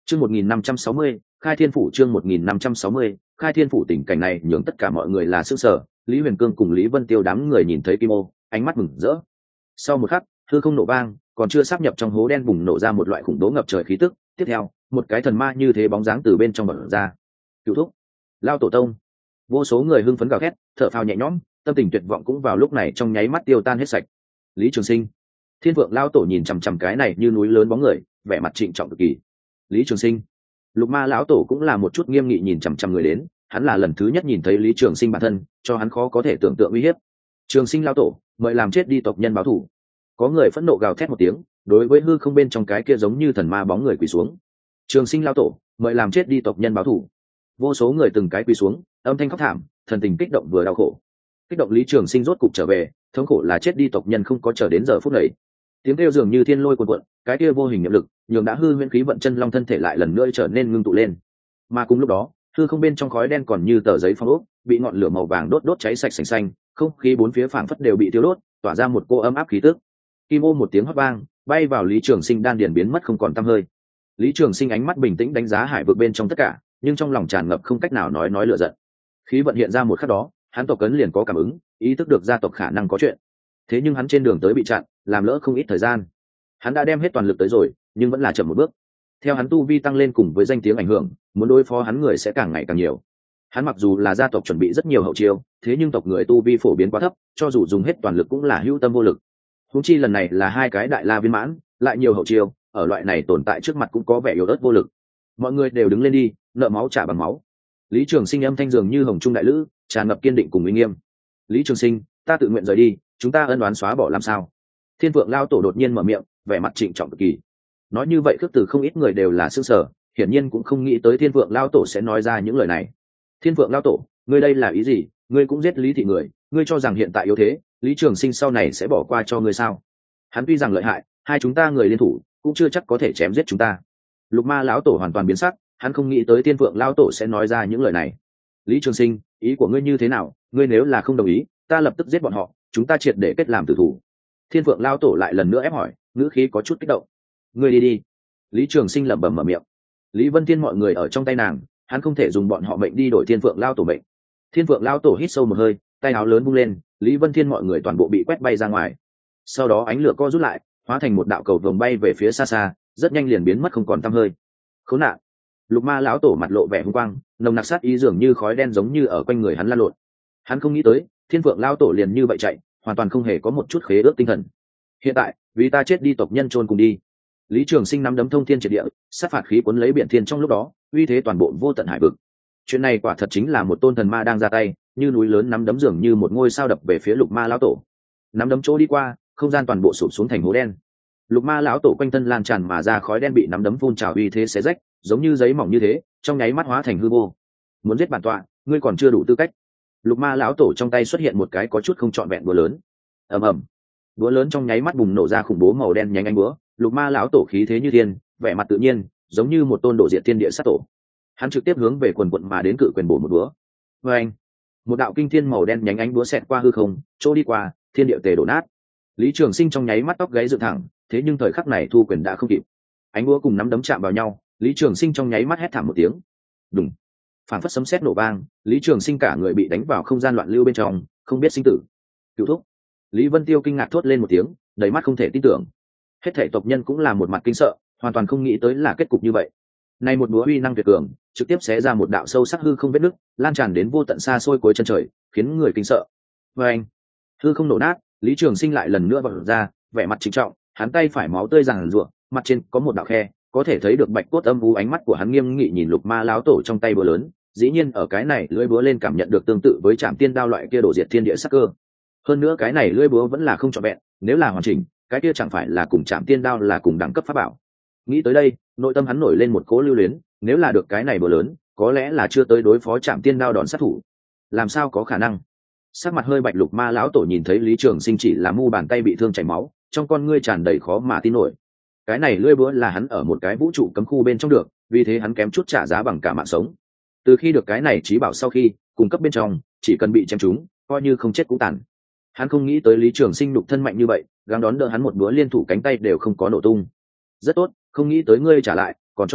Chương 1560, Khai Thiên phủ. Chương 1560, Khai Thiên phủ. Tình cảnh này nhường tất cả mọi người là sửng sở. Lý Huyền Cương cùng Lý Vân Tiêu đám người nhìn thấy Kim Ô, ánh mắt mừng rỡ. Sau một khắc, hư không nổ vang, còn chưa sáp nhập trong hố đen bùng nổ ra một loại khủng bố ngập trời khí tức. Tiếp theo, một cái thần ma như thế bóng dáng từ bên trong bật ra. Cửu thúc, Lao tổ tông. Vô số người hưng phấn gào thét, thở phào nhẹ nhõm, tâm tình tuyệt vọng cũng vào lúc này trong nháy mắt tiêu tan hết sạch. Lý Trường Sinh, Thiên Vượng Lao tổ nhìn chằm chằm cái này như núi lớn bóng người, vẻ mặt trịnh trọng cực kỳ. Lý Trường Sinh, Lục Ma lão tổ cũng là một chút nghiêm nghị nhìn chằm chằm người đến, hắn là lần thứ nhất nhìn thấy Lý Trường Sinh bản thân, cho hắn khó có thể tưởng tượng uy hiếp. Trường Sinh Lao tổ, mời làm chết đi tộc nhân báo thù. Có người phẫn nộ gào thét một tiếng, đối với hư không bên trong cái kia giống như thần ma bóng người quỳ xuống. Trường Sinh Lao tổ, mời làm chết đi tộc nhân báo thù. Vô số người từng cái quỳ xuống, âm thanh khóc thảm, thần tình kích động vừa đau khổ. Kích động Lý Trường Sinh rốt cục trở về, thống khổ là chết đi tộc nhân không có chờ đến giờ phút này. Tiếng kêu dường như thiên lôi cuồn cuộn, cái kia vô hình niệm lực nhường đã hư huyễn khí vận chân long thân thể lại lần nữa trở nên ngưng tụ lên. Mà cùng lúc đó, hư không bên trong khói đen còn như tờ giấy phong ốc, bị ngọn lửa màu vàng đốt cháy sạch sành xanh, không khí bốn phía phảng phất đều bị thiêu đốt, tỏa ra một cô ấm áp khí tức. Kim Ô một tiếng hót vang, bay vào Lý Trường Sinh đan điền biến mất không còn tăm hơi. Lý Trường Sinh ánh mắt bình tĩnh đánh giá hải vực bên trong tất cả, nhưng trong lòng tràn ngập không cách nào nói lửa giận. Khí vận hiện ra một khắc đó, hắn tộc cấn liền có cảm ứng, ý thức được gia tộc khả năng có chuyện. Thế nhưng hắn trên đường tới bị chặn, làm lỡ không ít thời gian. Hắn đã đem hết toàn lực tới rồi, nhưng vẫn là chậm một bước. Theo hắn tu vi tăng lên cùng với danh tiếng ảnh hưởng, muốn đối phó hắn người sẽ càng ngày càng nhiều. Hắn mặc dù là gia tộc chuẩn bị rất nhiều hậu chiêu, thế nhưng tộc người tu vi phổ biến quá thấp, cho dù dùng hết toàn lực cũng là hữu tâm vô lực. Huống chi lần này là hai cái đại la viên mãn, lại nhiều hậu chiêu, ở loại này tồn tại trước mặt cũng có vẻ yếu ớt vô lực. Mọi người đều đứng lên đi, nợ máu trả bằng máu. Lý Trường Sinh âm thanh dường như hồng trung đại lữ, tràn ngập kiên định cùng uy nghiêm. Lý Trường Sinh, ta tự nguyện rời đi, chúng ta ân oán xóa bỏ làm sao? Thiên Vượng Lao tổ đột nhiên mở miệng, vẻ mặt trịnh trọng cực kỳ. Nói như vậy khước từ không ít người đều là sửng sở, hiển nhiên cũng không nghĩ tới Thiên Vượng Lao tổ sẽ nói ra những lời này. Thiên Vượng Lao tổ, ngươi đây là ý gì? Ngươi cũng giết Lý thị người, ngươi cho rằng hiện tại yếu thế, Lý Trường Sinh sau này sẽ bỏ qua cho ngươi sao? Hắn tuy rằng lợi hại, hai chúng ta người liên thủ cũng chưa chắc có thể chém giết chúng ta. Lục Ma lão tổ hoàn toàn biến sắc, hắn không nghĩ tới Thiên Vượng Lao tổ sẽ nói ra những lời này. Lý Trường Sinh, ý của ngươi như thế nào? Ngươi nếu là không đồng ý, ta lập tức giết bọn họ, chúng ta triệt để kết làm tử thủ. Thiên Vượng Lao tổ lại lần nữa ép hỏi, ngữ khí có chút kích động. Ngươi đi đi. Lý Trường Sinh lẩm bẩm mở miệng. Lý Vân Thiên mọi người ở trong tay nàng, hắn không thể dùng bọn họ mệnh đi đổi Thiên Vượng Lao tổ mệnh. Thiên Vượng Lao tổ hít sâu một hơi, tay áo lớn vung lên, Lý Vân Thiên mọi người toàn bộ bị quét bay ra ngoài. Sau đó ánh lửa co rút lại, hóa thành một đạo cầu vồng bay về phía xa xa, rất nhanh liền biến mất không còn tăm hơi. Khốn nạn! Lục Ma lão tổ mặt lộ vẻ hung quang, nồng nặc sát ý dường như khói đen giống như ở quanh người hắn lan lộn. Hắn không nghĩ tới, Thiên Vượng Lao tổ liền như vậy chạy, hoàn toàn không hề có một chút khế ước tinh thần. Hiện tại, vì ta chết đi tộc nhân chôn cùng đi. Lý Trường Sinh nắm đấm thông thiên triệt địa, sát phạt khí cuốn lấy biển thiên trong lúc đó, uy thế toàn bộ vô tận hải vực. Chuyện này quả thật chính là một tôn thần ma đang ra tay, như núi lớn nắm đấm dường như một ngôi sao đập về phía Lục Ma lão tổ. Nắm đấm chỗ đi qua, không gian toàn bộ sụp xuống thành hố đen. Lục Ma lão tổ quanh thân lan tràn mà ra khói đen bị nắm đấm phun trào uy thế xé rách, giống như giấy mỏng như thế, trong nháy mắt hóa thành hư vô. Muốn giết bản tọa, ngươi còn chưa đủ tư cách. Lục Ma lão tổ trong tay xuất hiện một cái có chút không trọn vẹn búa lớn. Ầm ầm. Búa lớn trong nháy mắt bùng nổ ra khủng bố màu đen nhánh ánh búa. Lục Ma lão tổ khí thế như thiên, vẻ mặt tự nhiên, giống như một tôn độ diệt thiên địa sát tổ. Hắn trực tiếp hướng về quần quận mà đến cự quyền bổ một búa. Oeng! Một đạo kinh thiên màu đen nhánh ánh búa xẹt qua hư không, chỗ đi qua, thiên địa tề đổ nát. Lý Trường Sinh trong nháy mắt tóc gáy dựng thẳng, thế nhưng thời khắc này thu quyền đã không kịp. Ánh búa cùng nắm đấm chạm vào nhau, Lý Trường Sinh trong nháy mắt hét thảm một tiếng. Đùng! Phảng phất sấm sét nổ vang, Lý Trường Sinh cả người bị đánh vào không gian loạn lưu bên trong, không biết sinh tử. Cửu thúc! Lý Vân Tiêu kinh ngạc thốt lên một tiếng, đầy mắt không thể tin tưởng. Hết thảy tộc nhân cũng là một mặt kinh sợ, hoàn toàn không nghĩ tới là kết cục như vậy. Này một búa uy năng tuyệt cường, trực tiếp xé ra một đạo sâu sắc hư không vết nứt, lan tràn đến vô tận xa xôi cuối chân trời, khiến người kinh sợ. Oeng! Hư không nổ nát, Lý Trường Sinh lại lần nữa vọt ra, vẻ mặt trịnh trọng, hắn tay phải máu tươi ràn rụa, mặt trên có một đạo khe, có thể thấy được bạch cốt âm u. Ánh mắt của hắn nghiêm nghị nhìn Lục Ma lão tổ trong tay búa lớn, dĩ nhiên ở cái này lưỡi búa lên cảm nhận được tương tự với Trảm Tiên đao loại kia đổ diệt thiên địa sắc cơ. Hơn nữa cái này lưỡi búa vẫn là không trọn vẹn, nếu là hoàn chỉnh, cái kia chẳng phải là cùng Trảm Tiên đao là cùng đẳng cấp pháp bảo. Nghĩ tới đây, nội tâm hắn nổi lên một cỗ lưu luyến, nếu là được cái này búa lớn, có lẽ là chưa tới đối phó Trảm Tiên đao đòn sát thủ. Làm sao có khả năng? Sắc mặt hơi bạch Lục Ma lão tổ nhìn thấy Lý Trường Sinh chỉ là mu bàn tay bị thương chảy máu, trong con ngươi tràn đầy khó mà tin nổi. Cái này lưỡi búa là hắn ở một cái vũ trụ cấm khu bên trong được, vì thế hắn kém chút trả giá bằng cả mạng sống. Từ khi được cái này chí bảo sau khi cung cấp bên trong, chỉ cần bị chém trúng, coi như không chết cũng tàn. Hắn không nghĩ tới Lý Trường Sinh đục thân mạnh như vậy, gắng đón đỡ hắn một búa liên thủ cánh tay đều không có nổ tung. Rất tốt, không nghĩ tới ngươi trả lại, còn cho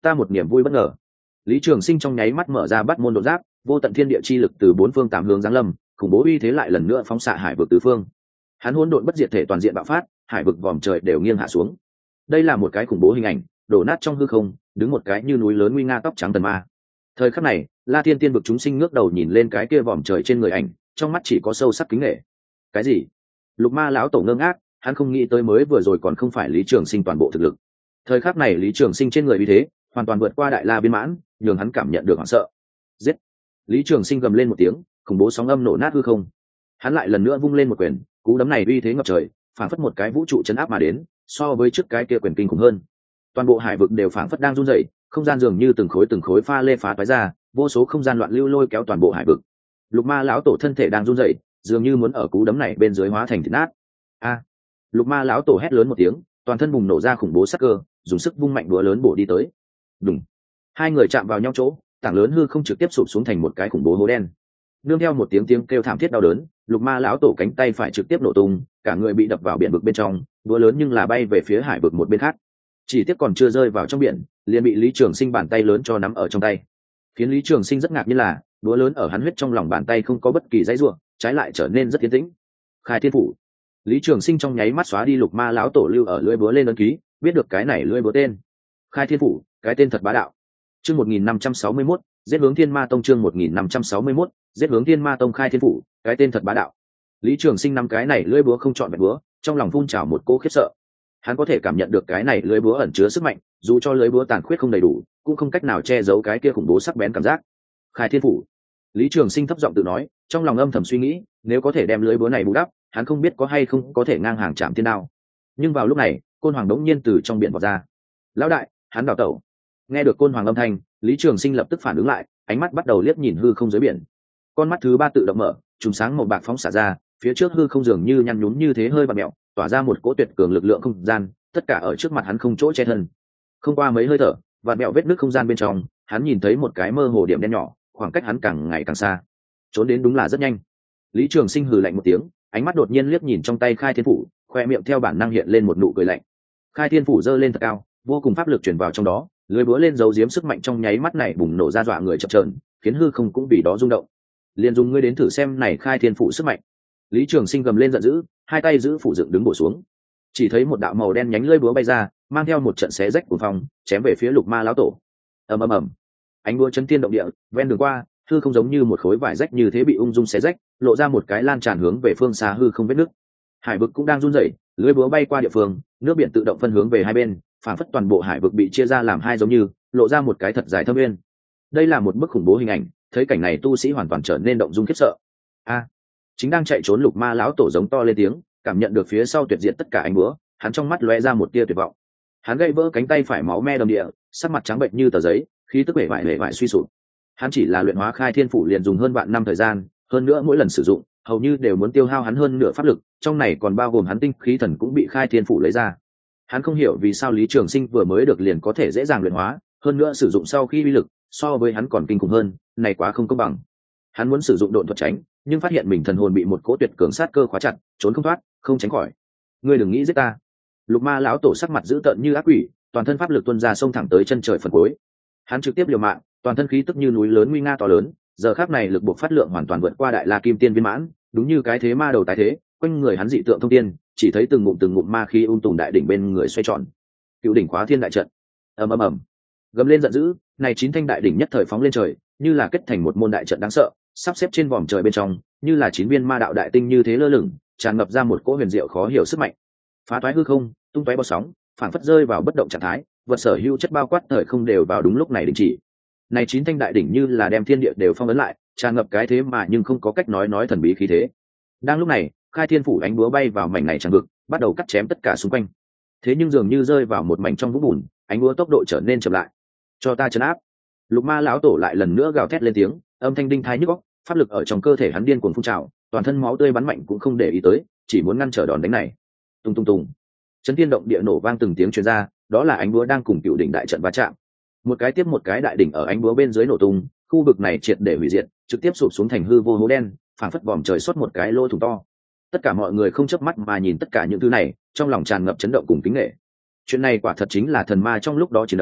ta một niềm vui bất ngờ. Lý Trường Sinh trong nháy mắt mở ra bắt môn độ giáp, vô tận thiên địa chi lực từ bốn phương tám hướng giáng lâm, khủng bố uy thế lại lần nữa phóng xạ hải vực tứ phương. Hắn hỗn độn bất diệt thể toàn diện bạo phát, hải vực vòm trời đều nghiêng hạ xuống. Đây là một cái khủng bố hình ảnh, đổ nát trong hư không, đứng một cái như núi lớn nguy nga tóc trắng tần ma. Thời khắc này, La Thiên Tiên vực chúng sinh ngước đầu nhìn lên cái kia vòm trời trên người ảnh, trong mắt chỉ có sâu sắc kính nể. Cái gì? Lục Ma lão tổ ngơ ngác, hắn không nghĩ tới mới vừa rồi còn không phải Lý Trường Sinh toàn bộ thực lực. Thời khắc này Lý Trường Sinh trên người uy thế hoàn toàn vượt qua đại la viên mãn, nhường hắn cảm nhận được hoảng sợ. Giết! Lý Trường Sinh gầm lên một tiếng, khủng bố sóng âm nổ nát hư không. Hắn lại lần nữa vung lên một quyền, cú đấm này uy thế ngập trời, phảng phất một cái vũ trụ chấn áp mà đến, so với trước cái kia quyền kinh khủng hơn. Toàn bộ hải vực đều phảng phất đang run rẩy, không gian dường như từng khối pha lê phá toái ra, vô số không gian loạn lưu lôi kéo toàn bộ hải vực. Lục Ma lão tổ thân thể đang run rẩy, dường như muốn ở cú đấm này bên dưới hóa thành thịt nát. A! Lục Ma lão tổ hét lớn một tiếng, toàn thân bùng nổ ra khủng bố sắc cơ, dùng sức vung mạnh đũa lớn bổ đi tới. Đùng! Hai người chạm vào nhau chỗ, tảng lớn hư không trực tiếp sụp xuống thành một cái khủng bố hố đen. Nương theo một tiếng kêu thảm thiết đau đớn, Lục Ma lão tổ cánh tay phải trực tiếp nổ tung, cả người bị đập vào biển vực bên trong, đũa lớn nhưng là bay về phía hải vực một bên khác. Chỉ tiếc còn chưa rơi vào trong biển, liền bị Lý Trường Sinh bàn tay lớn cho nắm ở trong tay. Khiến Lý Trường Sinh rất ngạc nhiên là, đũa lớn ở hắn huyết trong lòng bàn tay không có bất kỳ dãy rủa, trái lại trở nên rất yên tĩnh. Khai Thiên phủ. Lý Trường Sinh trong nháy mắt xóa đi Lục Ma lão tổ lưu ở lưỡi búa lên ấn ký, biết được cái này lưỡi búa tên. Khai Thiên phủ, cái tên thật bá đạo. Chương 1561, giết hướng Thiên Ma Tông. Chương 1561, giết hướng Thiên Ma Tông. Khai Thiên phủ, cái tên thật bá đạo. Lý Trường Sinh nắm cái này lưỡi búa không chọn vẹn búa, trong lòng phun trào một cỗ khiếp sợ. Hắn có thể cảm nhận được cái này lưỡi búa ẩn chứa sức mạnh, dù cho lưỡi búa tàn khuyết không đầy đủ, cũng không cách nào che giấu cái kia khủng bố sắc bén cảm giác. Khai Thiên phủ. Lý Trường Sinh thấp giọng tự nói, trong lòng âm thầm suy nghĩ, nếu có thể đem lưỡi búa này bù đắp, hắn không biết có hay không có thể ngang hàng chạm thiên đao. Nhưng vào lúc này, Côn Hoàng đống nhiên từ trong biển vọt ra. Lão đại, hắn đào tẩu. Nghe được Côn Hoàng âm thanh, Lý Trường Sinh lập tức phản ứng lại, ánh mắt bắt đầu liếc nhìn hư không dưới biển. Con mắt thứ ba tự động mở, chùm sáng màu bạc phóng xạ ra, phía trước hư không dường như nhăn nhúm như thế hơi vặn mèo, tỏa ra một cỗ tuyệt cường lực lượng không gian, tất cả ở trước mặt hắn không chỗ che thân. Không qua mấy hơi thở, vặn mèo vết nứt không gian bên trong, hắn nhìn thấy một cái mơ hồ điểm đen nhỏ, khoảng cách hắn càng ngày càng xa. Trốn đến đúng là rất nhanh. Lý Trường Sinh hừ lạnh một tiếng, ánh mắt đột nhiên liếc nhìn trong tay Khai Thiên phủ, khoe miệng theo bản năng hiện lên một nụ cười lạnh. Khai Thiên phủ giơ lên thật cao, vô cùng pháp lực truyền vào trong đó, lưới búa lên giấu giếm sức mạnh trong nháy mắt này bùng nổ ra dọa người chập chờn, khiến hư không cũng vì đó rung động. Liền dùng ngươi đến thử xem này Khai Thiên phủ sức mạnh. Lý Trường Sinh gầm lên giận dữ, hai tay giữ phủ dựng đứng bổ xuống. Chỉ thấy một đạo màu đen nhánh lưỡi búa bay ra, mang theo một trận xé rách của phong, chém về phía Lục Ma lão tổ. Ầm ầm ầm. Ánh búa chấn thiên động địa, ven đường qua, hư không giống như một khối vải rách như thế bị ung dung xé rách, lộ ra một cái lan tràn hướng về phương xa hư không vết nứt. Hải vực cũng đang run rẩy, lưỡi búa bay qua địa phương, nước biển tự động phân hướng về hai bên, phản phất toàn bộ hải vực bị chia ra làm hai giống như, lộ ra một cái thật dài thâm nguyên. Đây là một bức khủng bố hình ảnh, thấy cảnh này tu sĩ hoàn toàn trở nên động dung khiếp sợ. A! Chính đang chạy trốn Lục Ma lão tổ giống to lên tiếng, cảm nhận được phía sau tuyệt diệt tất cả ánh búa, hắn trong mắt lóe ra một tia tuyệt vọng. Hắn gãy vỡ cánh tay phải máu me đầm địa, sắc mặt trắng bệnh như tờ giấy, khí tức bể bại suy sụp. Hắn chỉ là luyện hóa Khai Thiên phủ liền dùng hơn vạn năm thời gian, hơn nữa mỗi lần sử dụng hầu như đều muốn tiêu hao hắn hơn nửa pháp lực, trong này còn bao gồm hắn tinh khí thần cũng bị Khai Thiên phủ lấy ra. Hắn không hiểu vì sao Lý Trường Sinh vừa mới được liền có thể dễ dàng luyện hóa, hơn nữa sử dụng sau khi uy lực so với hắn còn kinh khủng hơn, này quá không công bằng. Hắn muốn sử dụng độn thuật tránh, nhưng phát hiện mình thần hồn bị một cỗ tuyệt cường sát cơ khóa chặt, trốn không thoát, không tránh khỏi. Ngươi đừng nghĩ giết ta. Lục Ma lão tổ sắc mặt dữ tợn như ác quỷ, toàn thân pháp lực tuôn ra xông thẳng tới chân trời phần cuối. Hắn trực tiếp liều mạng, toàn thân khí tức như núi lớn nguy nga to lớn, giờ khắc này lực buộc phát lượng hoàn toàn vượt qua đại la kim tiên viên mãn, đúng như cái thế ma đầu tái thế, quanh người hắn dị tượng thông tiên, chỉ thấy từng ngụm ma khí tùm đại đỉnh bên người xoay tròn. Cựu đỉnh khóa thiên đại trận. Ầm ầm ầm. Gầm lên giận dữ, này chín thanh đại đỉnh nhất thời phóng lên trời, như là kết thành một môn đại trận đáng sợ, sắp xếp trên vòm trời bên trong, như là chín viên ma đạo đại tinh như thế lơ lửng, tràn ngập ra một cỗ huyền diệu khó hiểu sức mạnh. Phá toái hư không, tung tóe bọt sóng, phản phất rơi vào bất động trạng thái, vật sở hữu chất bao quát thời không đều vào đúng lúc này đình chỉ. Này chín thanh đại đỉnh như là đem thiên địa đều phong ấn lại, tràn ngập cái thế mà nhưng không có cách nói thần bí khí thế. Đang lúc này, Khai Thiên phủ ánh búa bay vào mảnh này tràn vực, bắt đầu cắt chém tất cả xung quanh. Thế nhưng dường như rơi vào một mảnh trong vũng bùn, ánh búa tốc độ trở nên chậm lại. Cho ta trấn áp. Lục Ma lão tổ lại lần nữa gào thét lên tiếng, âm thanh đinh tai nhức óc, pháp lực ở trong cơ thể hắn điên cuồng phun trào, toàn thân máu tươi bắn mạnh cũng không để ý tới, chỉ muốn ngăn trở đòn đánh này. Tung tung tung. Chấn thiên động địa nổ vang từng tiếng truyền ra, đó là ánh búa đang cùng cựu đỉnh đại trận va chạm. Một cái tiếp một cái đại đỉnh ở ánh búa bên dưới nổ tung, khu vực này triệt để hủy diệt, trực tiếp sụp xuống thành hư vô hố đen, phảng phất vòm trời xuất một cái lỗ thủng to. Tất cả mọi người không chớp mắt mà nhìn tất cả những thứ này, trong lòng tràn ngập chấn động cùng kính nể. Chuyện này quả thật chính là thần ma trong lúc đó chiến đấu,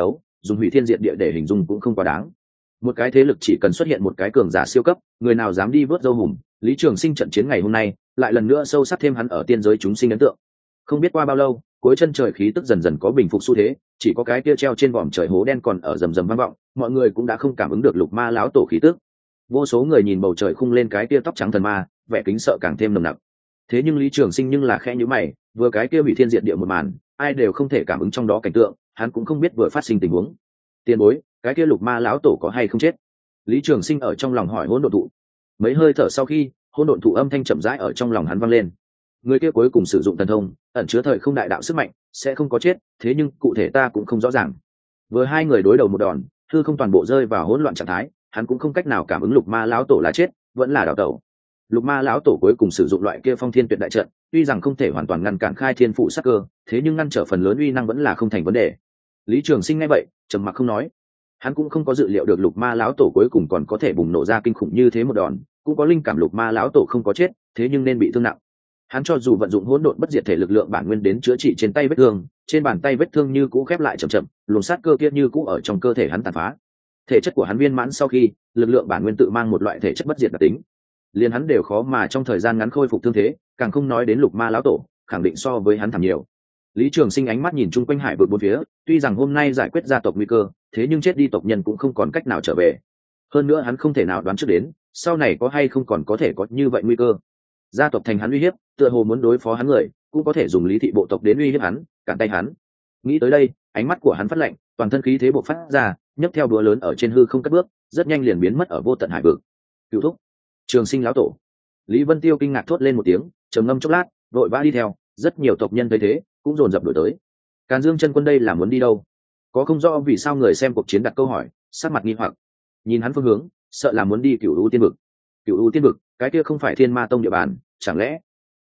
dùng hủy thiên diệt địa để hình dung cũng không quá đáng. Một cái thế lực chỉ cần xuất hiện một cái cường giả siêu cấp, người nào dám đi vớt dâu hùm. Lý Trường Sinh trận chiến ngày hôm nay lại lần nữa sâu sắc thêm hắn ở tiên giới chúng sinh ấn tượng. Không biết qua bao lâu, cuối chân trời khí tức dần dần có bình phục xu thế, chỉ có cái kia treo trên vòm trời hố đen còn ở rầm rầm vang vọng, mọi người cũng đã không cảm ứng được lục ma lão tổ khí tức. Vô số người nhìn bầu trời khung lên cái kia tóc trắng thần ma, vẻ kính sợ càng thêm nồng nặc. Thế nhưng Lý Trường Sinh nhưng là khẽ nhíu mày, vừa cái kia hủy thiên diệt địa một màn, ai đều không thể cảm ứng trong đó cảnh tượng, hắn cũng không biết vừa phát sinh tình huống. Tiền bối, cái kia lục ma lão tổ có hay không chết? Lý Trường Sinh ở trong lòng hỏi hỗn độn thụ. Mấy hơi thở sau khi, hỗn độn thụ âm thanh chậm rãi ở trong lòng hắn vang lên. Người kia cuối cùng sử dụng thần thông, ẩn chứa thời không đại đạo sức mạnh, sẽ không có chết, thế nhưng cụ thể ta cũng không rõ ràng. Vừa hai người đối đầu một đòn, hư không toàn bộ rơi vào hỗn loạn trạng thái, hắn cũng không cách nào cảm ứng lục ma lão tổ là chết, vẫn là đảo tẩu. Lục ma lão tổ cuối cùng sử dụng loại kia phong thiên tuyệt đại trận, tuy rằng không thể hoàn toàn ngăn cản khai thiên phụ sát cơ, thế nhưng ngăn trở phần lớn uy năng vẫn là không thành vấn đề. Lý Trường Sinh nghe vậy, trầm mặc không nói. Hắn cũng không có dự liệu được lục ma lão tổ cuối cùng còn có thể bùng nổ ra kinh khủng như thế một đòn, cũng có linh cảm lục ma lão tổ không có chết, thế nhưng nên bị thương nặng. Hắn cho dù vận dụng hỗn độn bất diệt thể lực lượng bản nguyên đến chữa trị trên tay vết thương, trên bàn tay vết thương như cũ khép lại chậm chậm, luồng sát cơ kia như cũ ở trong cơ thể hắn tàn phá. Thể chất của hắn viên mãn sau khi, lực lượng bản nguyên tự mang một loại thể chất bất diệt đặc tính, liền hắn đều khó mà trong thời gian ngắn khôi phục thương thế, càng không nói đến lục ma lão tổ, khẳng định so với hắn thảm nhiều. Lý Trường Sinh ánh mắt nhìn chung quanh hải vực bốn phía, tuy rằng hôm nay giải quyết gia tộc nguy cơ, thế nhưng chết đi tộc nhân cũng không còn cách nào trở về. Hơn nữa hắn không thể nào đoán trước đến, sau này có hay không còn có thể có như vậy nguy cơ. Gia tộc thành hắn uy hiếp, tựa hồ muốn đối phó hắn người, cũng có thể dùng lý thị bộ tộc đến uy hiếp hắn, cản tay hắn. Nghĩ tới đây, ánh mắt của hắn phát lạnh, toàn thân khí thế bộc phát ra, nhấc theo đũa lớn ở trên hư không cất bước, rất nhanh liền biến mất ở vô tận hải vực. Cửu thúc, Trường Sinh lão tổ. Lý Vân Tiêu kinh ngạc thốt lên một tiếng, trầm ngâm chốc lát, vội vã đi theo, rất nhiều tộc nhân thấy thế, cũng dồn dập đuổi tới. Càn Dương chân quân đây là muốn đi đâu? Có không rõ vì sao người xem cuộc chiến đặt câu hỏi, sắc mặt nghi hoặc. Nhìn hắn phương hướng, sợ là muốn đi Cửu U Tiên vực. Cửu U Tiên vực, cái kia không phải Thiên Ma Tông địa bàn, chẳng lẽ?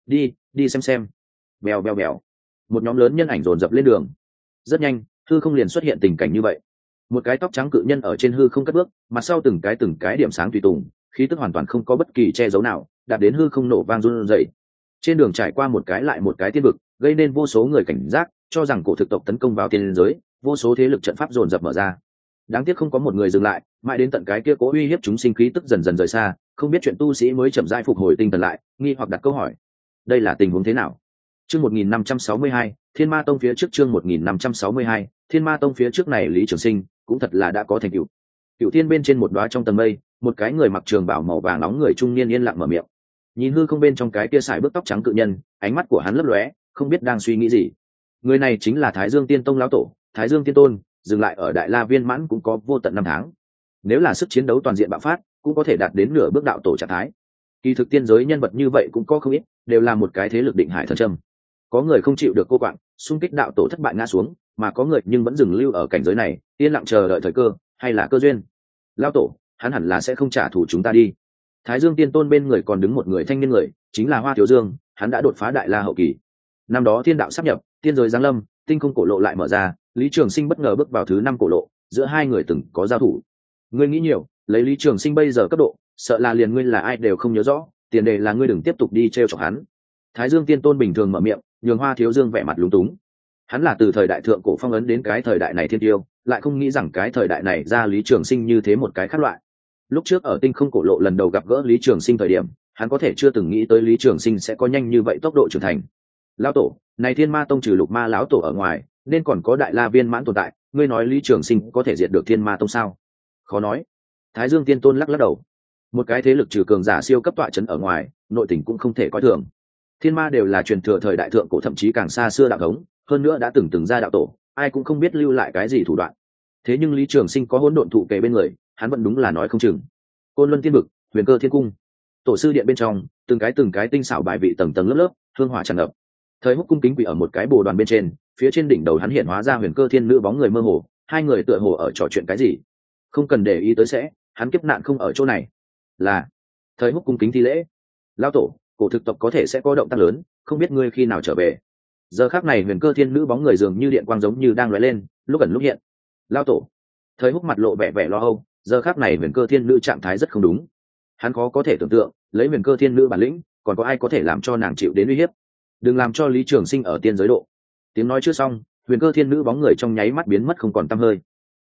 Đi xem. Bèo bèo bèo. Một nhóm lớn nhân ảnh dồn dập lên đường. Rất nhanh, hư không liền xuất hiện tình cảnh như vậy. Một cái tóc trắng cự nhân ở trên hư không cất bước, mặt sau từng cái điểm sáng tùy tùng, khí tức hoàn toàn không có bất kỳ che giấu nào, đạt đến hư không nổ vang run rẩy. Trên đường trải qua một cái lại một cái tiên vực, gây nên vô số người cảnh giác, cho rằng cổ thực tộc tấn công vào tiên giới, vô số thế lực trận pháp dồn dập mở ra. Đáng tiếc không có một người dừng lại, mãi đến tận cái kia cố uy hiếp chúng sinh khí tức dần dần rời xa, không biết chuyện tu sĩ mới chậm rãi phục hồi tinh thần lại, nghi hoặc đặt câu hỏi. Đây là tình huống thế nào? Chương 1562, Thiên Ma Tông phía trước chương 1562, Thiên Ma Tông phía trước này Lý Trường Sinh cũng thật là đã có thành tựu. Cửu Thiên bên trên một đóa trong tầng mây, một cái người mặc trường bào màu vàng nóng người trung niên yên lặng mở miệng. Nhìn hư không bên trong cái kia sải bước tóc trắng cự nhân, ánh mắt của hắn lấp lóe, không biết đang suy nghĩ gì. Người này chính là Thái Dương Tiên Tông lão tổ, Thái Dương Tiên Tôn, dừng lại ở Đại La Viên mãn cũng có vô tận năm tháng. Nếu là sức chiến đấu toàn diện bạo phát, cũng có thể đạt đến nửa bước đạo tổ trạng thái. Kỳ thực tiên giới nhân vật như vậy cũng có không ít, đều là một cái thế lực định hải thần châm. Có người không chịu được cô quạng, xung kích đạo tổ thất bại ngã xuống, mà có người nhưng vẫn dừng lưu ở cảnh giới này, yên lặng chờ đợi thời cơ, hay là cơ duyên. Lão tổ, hắn hẳn là sẽ không trả thù chúng ta đi. Thái Dương Tiên Tôn bên người còn đứng một người thanh niên người, chính là Hoa Thiếu Dương, hắn đã đột phá Đại La hậu kỳ. Năm đó thiên đạo sắp nhập, tiên giới giáng lâm, tinh không cổ lộ lại mở ra, Lý Trường Sinh bất ngờ bước vào thứ 5 cổ lộ, giữa hai người từng có giao thủ. Ngươi nghĩ nhiều, lấy Lý Trường Sinh bây giờ cấp độ, sợ là liền ngươi là ai đều không nhớ rõ, tiền đề là ngươi đừng tiếp tục đi trêu chọc hắn. Thái Dương Tiên Tôn bình thường mở miệng, nhường Hoa Thiếu Dương vẻ mặt lúng túng. Hắn là từ thời đại thượng cổ phong ấn đến cái thời đại này thiên tiêu, lại không nghĩ rằng cái thời đại này ra Lý Trường Sinh như thế một cái khác loại. Lúc trước ở tinh không cổ lộ lần đầu gặp gỡ Lý Trường Sinh thời điểm, hắn có thể chưa từng nghĩ tới Lý Trường Sinh sẽ có nhanh như vậy tốc độ trưởng thành. Lão tổ, này Thiên Ma Tông trừ Lục Ma lão tổ ở ngoài, nên còn có Đại La Viên mãn tồn tại, ngươi nói Lý Trường Sinh có thể diệt được Thiên Ma Tông sao? Khó nói. Thái Dương Tiên Tôn lắc lắc đầu. Một cái thế lực trừ cường giả siêu cấp tọa trấn ở ngoài, nội tình cũng không thể coi thường. Thiên Ma đều là truyền thừa thời đại thượng cổ thậm chí càng xa xưa đạo thống, hơn nữa đã từng ra đạo tổ, ai cũng không biết lưu lại cái gì thủ đoạn. Thế nhưng Lý Trường Sinh có hỗn độn thụ kề bên người, hắn vẫn đúng là nói không chừng. Côn Luân Tiên Vực, Huyền Cơ Thiên Cung, tổ sư điện bên trong, từng cái tinh xảo bài vị tầng tầng lớp lớp, hương hỏa tràn ngập. Thời Húc cung kính quỳ ở một cái bồ đoàn bên trên, phía trên đỉnh đầu hắn hiện hóa ra Huyền Cơ Thiên Nữ bóng người mơ hồ, hai người tựa hồ ở trò chuyện cái gì. Không cần để ý tới sẽ, hắn kiếp nạn không ở chỗ này. Là Thời Húc cung kính thi lễ. Lão tổ, cổ thực tộc có thể sẽ có động tác lớn, không biết ngươi khi nào trở về. Giờ khắc này Huyền Cơ Thiên Nữ bóng người dường như điện quang giống như đang lóe lên, lúc ẩn lúc hiện. Lão tổ. Thời Húc mặt lộ vẻ lo âu, giờ khắc này Huyền Cơ Thiên Nữ trạng thái rất không đúng. Hắn khó có thể tưởng tượng, lấy Huyền Cơ Thiên Nữ bản lĩnh, còn có ai có thể làm cho nàng chịu đến uy hiếp. Đừng làm cho Lý Trường Sinh ở tiên giới độ. Tiếng nói chưa xong, Huyền Cơ Thiên Nữ bóng người trong nháy mắt biến mất không còn tăm hơi.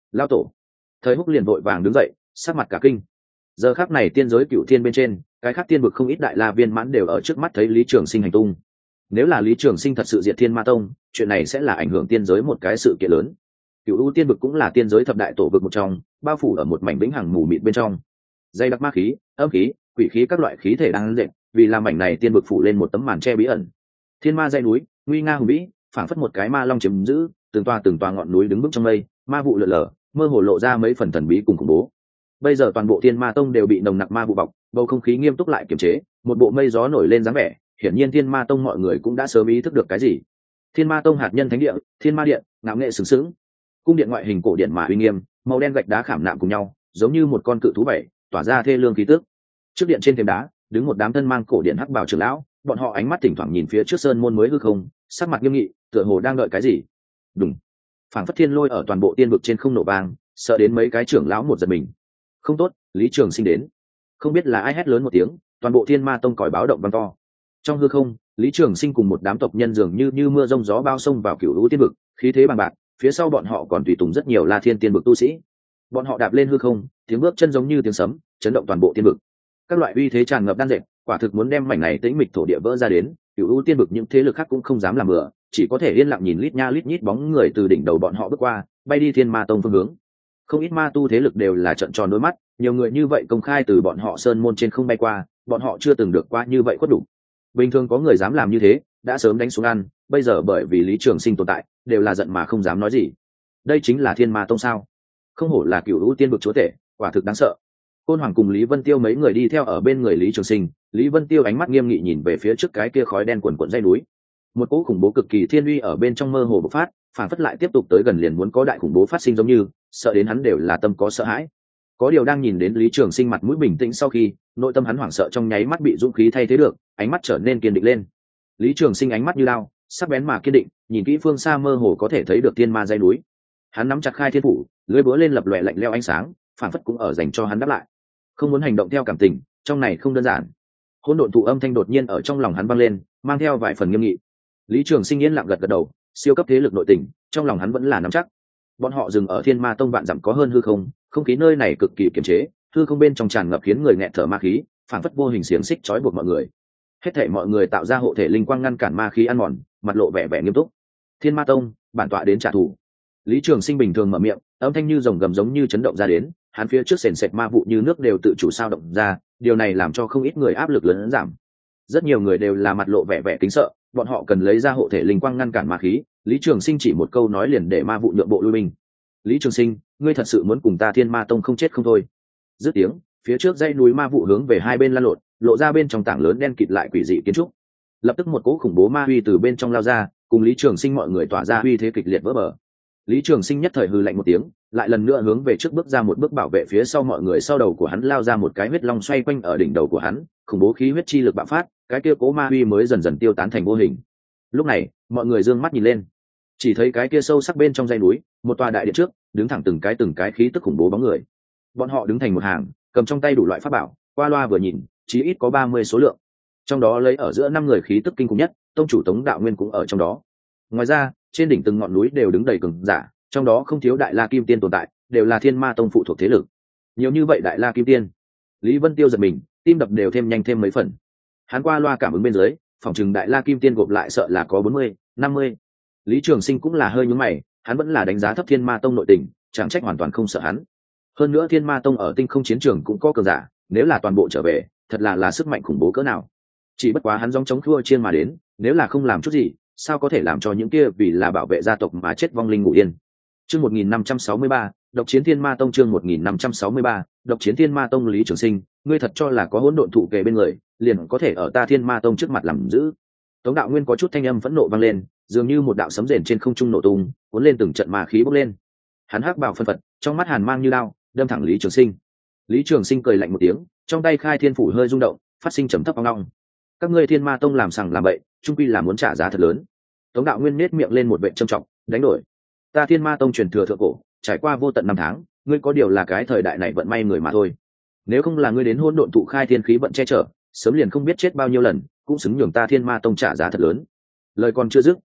Lao tổ. Thời Húc liền vội vàng đứng dậy, sắc mặt cả kinh. Giờ khắc này tiên giới cựu thiên bên trên, cái khác tiên vực không ít đại la viên mãn đều ở trước mắt thấy Lý Trường Sinh hành tung. Nếu là Lý Trường Sinh thật sự diệt Thiên Ma Tông, chuyện này sẽ là ảnh hưởng tiên giới một cái sự kiện lớn. Cựu U tiên vực cũng là tiên giới thập đại tổ vực một trong, bao phủ ở một mảnh vĩnh hằng mù mịt bên trong. Dây đặc ma khí, âm khí, quỷ khí các loại khí thể đang dệt, vì làm mảnh này tiên vực phủ lên một tấm màn che bí ẩn. Thiên ma dãy núi, nguy nga hùng vĩ, phảng phất một cái ma long chiếm giữ, từng tòa ngọn núi đứng vững trong mây, ma vụ lượn lờ, mơ hồ lộ ra mấy phần thần bí cùng khủng bố. Bây giờ toàn bộ Thiên Ma Tông đều bị nồng nặc ma vụ bọc, bầu không khí nghiêm túc lại kiềm chế, một bộ mây gió nổi lên dáng vẻ, hiển nhiên Thiên Ma Tông mọi người cũng đã sớm ý thức được cái gì. Thiên Ma Tông hạt nhân thánh địa, Thiên Ma Điện, ngạo nghệ sừng sững. Cung điện ngoại hình cổ điện mà uy nghiêm, màu đen gạch đá khảm nạm cùng nhau, giống như một con cự thú bảy, tỏa ra thê lương khí tức. Trước điện trên thềm đá, đứng một đám thân mang cổ điện hắc bào trưởng lão, bọn họ ánh mắt thỉnh thoảng nhìn phía trước sơn môn mới hư không, sắc mặt nghiêm nghị, tựa hồ đang đợi cái gì. Đùng. Phảng phất thiên lôi ở toàn bộ tiên vực trên không nổ vang, sợ đến mấy cái trưởng lão một giật mình. Không tốt, Lý Trường Sinh đến. Không biết là ai hét lớn một tiếng, toàn bộ Thiên Ma Tông còi báo động vang to. Trong hư không, Lý Trường Sinh cùng một đám tộc nhân dường như mưa rông gió bao sông vào cửu lũ tiên vực, khí thế bằng bạc, phía sau bọn họ còn tùy tùng rất nhiều La Thiên tiên vực tu sĩ. Bọn họ đạp lên hư không, tiếng bước chân giống như tiếng sấm, chấn động toàn bộ tiên vực. Các loại uy thế tràn ngập đan dệt, quả thực muốn đem mảnh này tĩnh mịch thổ địa vỡ ra đến, cửu lũ tiên vực những thế lực khác cũng không dám làm bừa, chỉ có thể yên lặng nhìn lít nha lít nhít bóng người từ đỉnh đầu bọn họ bước qua, bay đi Thiên Ma Tông phương hướng. Không ít ma tu thế lực đều là trợn tròn đôi mắt, nhiều người như vậy công khai từ bọn họ sơn môn trên không bay qua, bọn họ chưa từng được qua như vậy khuất đủ. Bình thường có người dám làm như thế, đã sớm đánh xuống ăn, bây giờ bởi vì Lý Trường Sinh tồn tại, đều là giận mà không dám nói gì. Đây chính là Thiên Ma Tông sao? Không hổ là cửu lũ tiên vực chúa tể, quả thực đáng sợ. Côn Hoàng cùng Lý Vân Tiêu mấy người đi theo ở bên người Lý Trường Sinh, Lý Vân Tiêu ánh mắt nghiêm nghị nhìn về phía trước cái kia khói đen quần quần dãy núi. Một cỗ khủng bố cực kỳ thiên uy ở bên trong mơ hồ bộc phát, phản phất lại tiếp tục tới gần liền muốn có đại khủng bố phát sinh giống như, sợ đến hắn đều là tâm có sợ hãi. Có điều đang nhìn đến Lý Trường Sinh mặt mũi bình tĩnh sau khi, nội tâm hắn hoảng sợ trong nháy mắt bị dũng khí thay thế được, ánh mắt trở nên kiên định lên. Lý Trường Sinh ánh mắt như lao, sắc bén mà kiên định, nhìn kỹ phương xa mơ hồ có thể thấy được thiên ma dãy núi. Hắn nắm chặt khai thiên phủ, lưỡi búa lên lập lòe lạnh lẽo ánh sáng, phản phất cũng ở dành cho hắn đáp lại. Không muốn hành động theo cảm tình, trong này không đơn giản. Hỗn độn thụ âm thanh đột nhiên ở trong lòng hắn vang lên, mang theo vài phần nghiêm nghị. Lý Trường Sinh yên lặng gật gật đầu, siêu cấp thế lực nội tình, trong lòng hắn vẫn là nắm chắc. Bọn họ dừng ở Thiên Ma Tông vạn dặm có hơn hư không, không khí nơi này cực kỳ kiềm chế, hư không bên trong tràn ngập khiến người nghẹt thở ma khí, phản phất vô hình xiềng xích trói buộc mọi người. Hết thảy mọi người tạo ra hộ thể linh quang ngăn cản ma khí ăn mòn, mặt lộ vẻ vẻ nghiêm túc. Thiên Ma Tông, bản tọa đến trả thù. Lý Trường Sinh bình thường mở miệng, âm thanh như rồng gầm giống như chấn động ra đến, hắn phía trước sền sệt ma vụ như nước đều tự chủ sao động ra, điều này làm cho không ít người áp lực lớn giảm. Rất nhiều người đều là mặt lộ vẻ vẻ kính sợ, bọn họ cần lấy ra hộ thể linh quang ngăn cản ma khí. Lý Trường Sinh chỉ một câu nói liền để ma vụ nhượng bộ lui binh. Lý Trường Sinh, ngươi thật sự muốn cùng ta Thiên Ma Tông không chết không thôi? Dứt tiếng, phía trước dãy núi ma vụ hướng về hai bên lăn lộn, lộ ra bên trong tảng lớn đen kịt lại quỷ dị kiến trúc. Lập tức một cỗ khủng bố ma uy từ bên trong lao ra, cùng Lý Trường Sinh mọi người tỏa ra uy thế kịch liệt vỡ bờ. Lý Trường Sinh nhất thời hừ lạnh một tiếng, lại lần nữa hướng về trước bước ra một bước bảo vệ phía sau mọi người, sau đầu của hắn lao ra một cái huyết long xoay quanh ở đỉnh đầu của hắn, khủng bố khí huyết chi lực bạo phát, cái kia cố ma uy mới dần dần tiêu tán thành vô hình. Lúc này, mọi người dương mắt nhìn lên, chỉ thấy cái kia sâu sắc bên trong dãy núi, một tòa đại điện trước, đứng thẳng từng cái khí tức khủng bố bóng người. Bọn họ đứng thành một hàng, cầm trong tay đủ loại pháp bảo, qua loa vừa nhìn, chí ít có 30 số lượng. Trong đó lấy ở giữa 5 người khí tức kinh khủng nhất, tông chủ Tống Đạo Nguyên cũng ở trong đó. Ngoài ra, trên đỉnh từng ngọn núi đều đứng đầy cường giả, trong đó không thiếu đại la kim tiên tồn tại, đều là Thiên Ma Tông phụ thuộc thế lực. Nhiều như vậy đại la kim tiên, Lý Vân Tiêu giật mình, tim đập đều thêm nhanh thêm mấy phần. Hắn qua loa cảm ứng bên dưới, phòng trừng đại la kim tiên gộp lại sợ là có 40, 50. Lý Trường Sinh cũng là hơi nhướng mày, hắn vẫn là đánh giá thấp Thiên Ma Tông nội tình, chẳng trách hoàn toàn không sợ hắn. Hơn nữa Thiên Ma Tông ở tinh không chiến trường cũng có cường giả, nếu là toàn bộ trở về, thật là sức mạnh khủng bố cỡ nào. Chỉ bất quá hắn giống chống thua chiên mà đến, nếu là không làm chút gì, sao có thể làm cho những kia vì là bảo vệ gia tộc mà chết vong linh ngủ yên. Chương 1563, Độc Chiến Thiên Ma Tông. Chương 1563, Độc Chiến Thiên Ma Tông. Lý Trường Sinh, ngươi thật cho là có hỗn độn thụ kề bên người, liền có thể ở ta Thiên Ma Tông trước mặt làm giữ? Tống Đạo Nguyên có chút thanh âm phẫn nộ vang lên, dường như một đạo sấm rền trên không trung nổ tung, cuốn lên từng trận ma khí bốc lên. Hắn hắc bào phân phật, trong mắt hàn mang như đao, đâm thẳng Lý Trường Sinh. Lý Trường Sinh cười lạnh một tiếng, trong tay khai thiên phủ hơi rung động, phát sinh trầm thấp ong ong. Các ngươi Thiên Ma Tông làm sằng làm bậy, chung quy là muốn trả giá thật lớn. Tống Đạo Nguyên nhếch miệng lên một vệt trầm trọng, đánh đổi. Ta Thiên Ma Tông truyền thừa thượng cổ, trải qua vô tận năm tháng, ngươi có điều là cái thời đại này vận may người mà thôi. Nếu không là ngươi đến hỗn độn tụ khai thiên khí vận che chở, sớm liền không biết chết bao nhiêu lần, cũng xứng nhường ta Thiên Ma Tông trả giá thật lớn. Lời còn chưa dứt,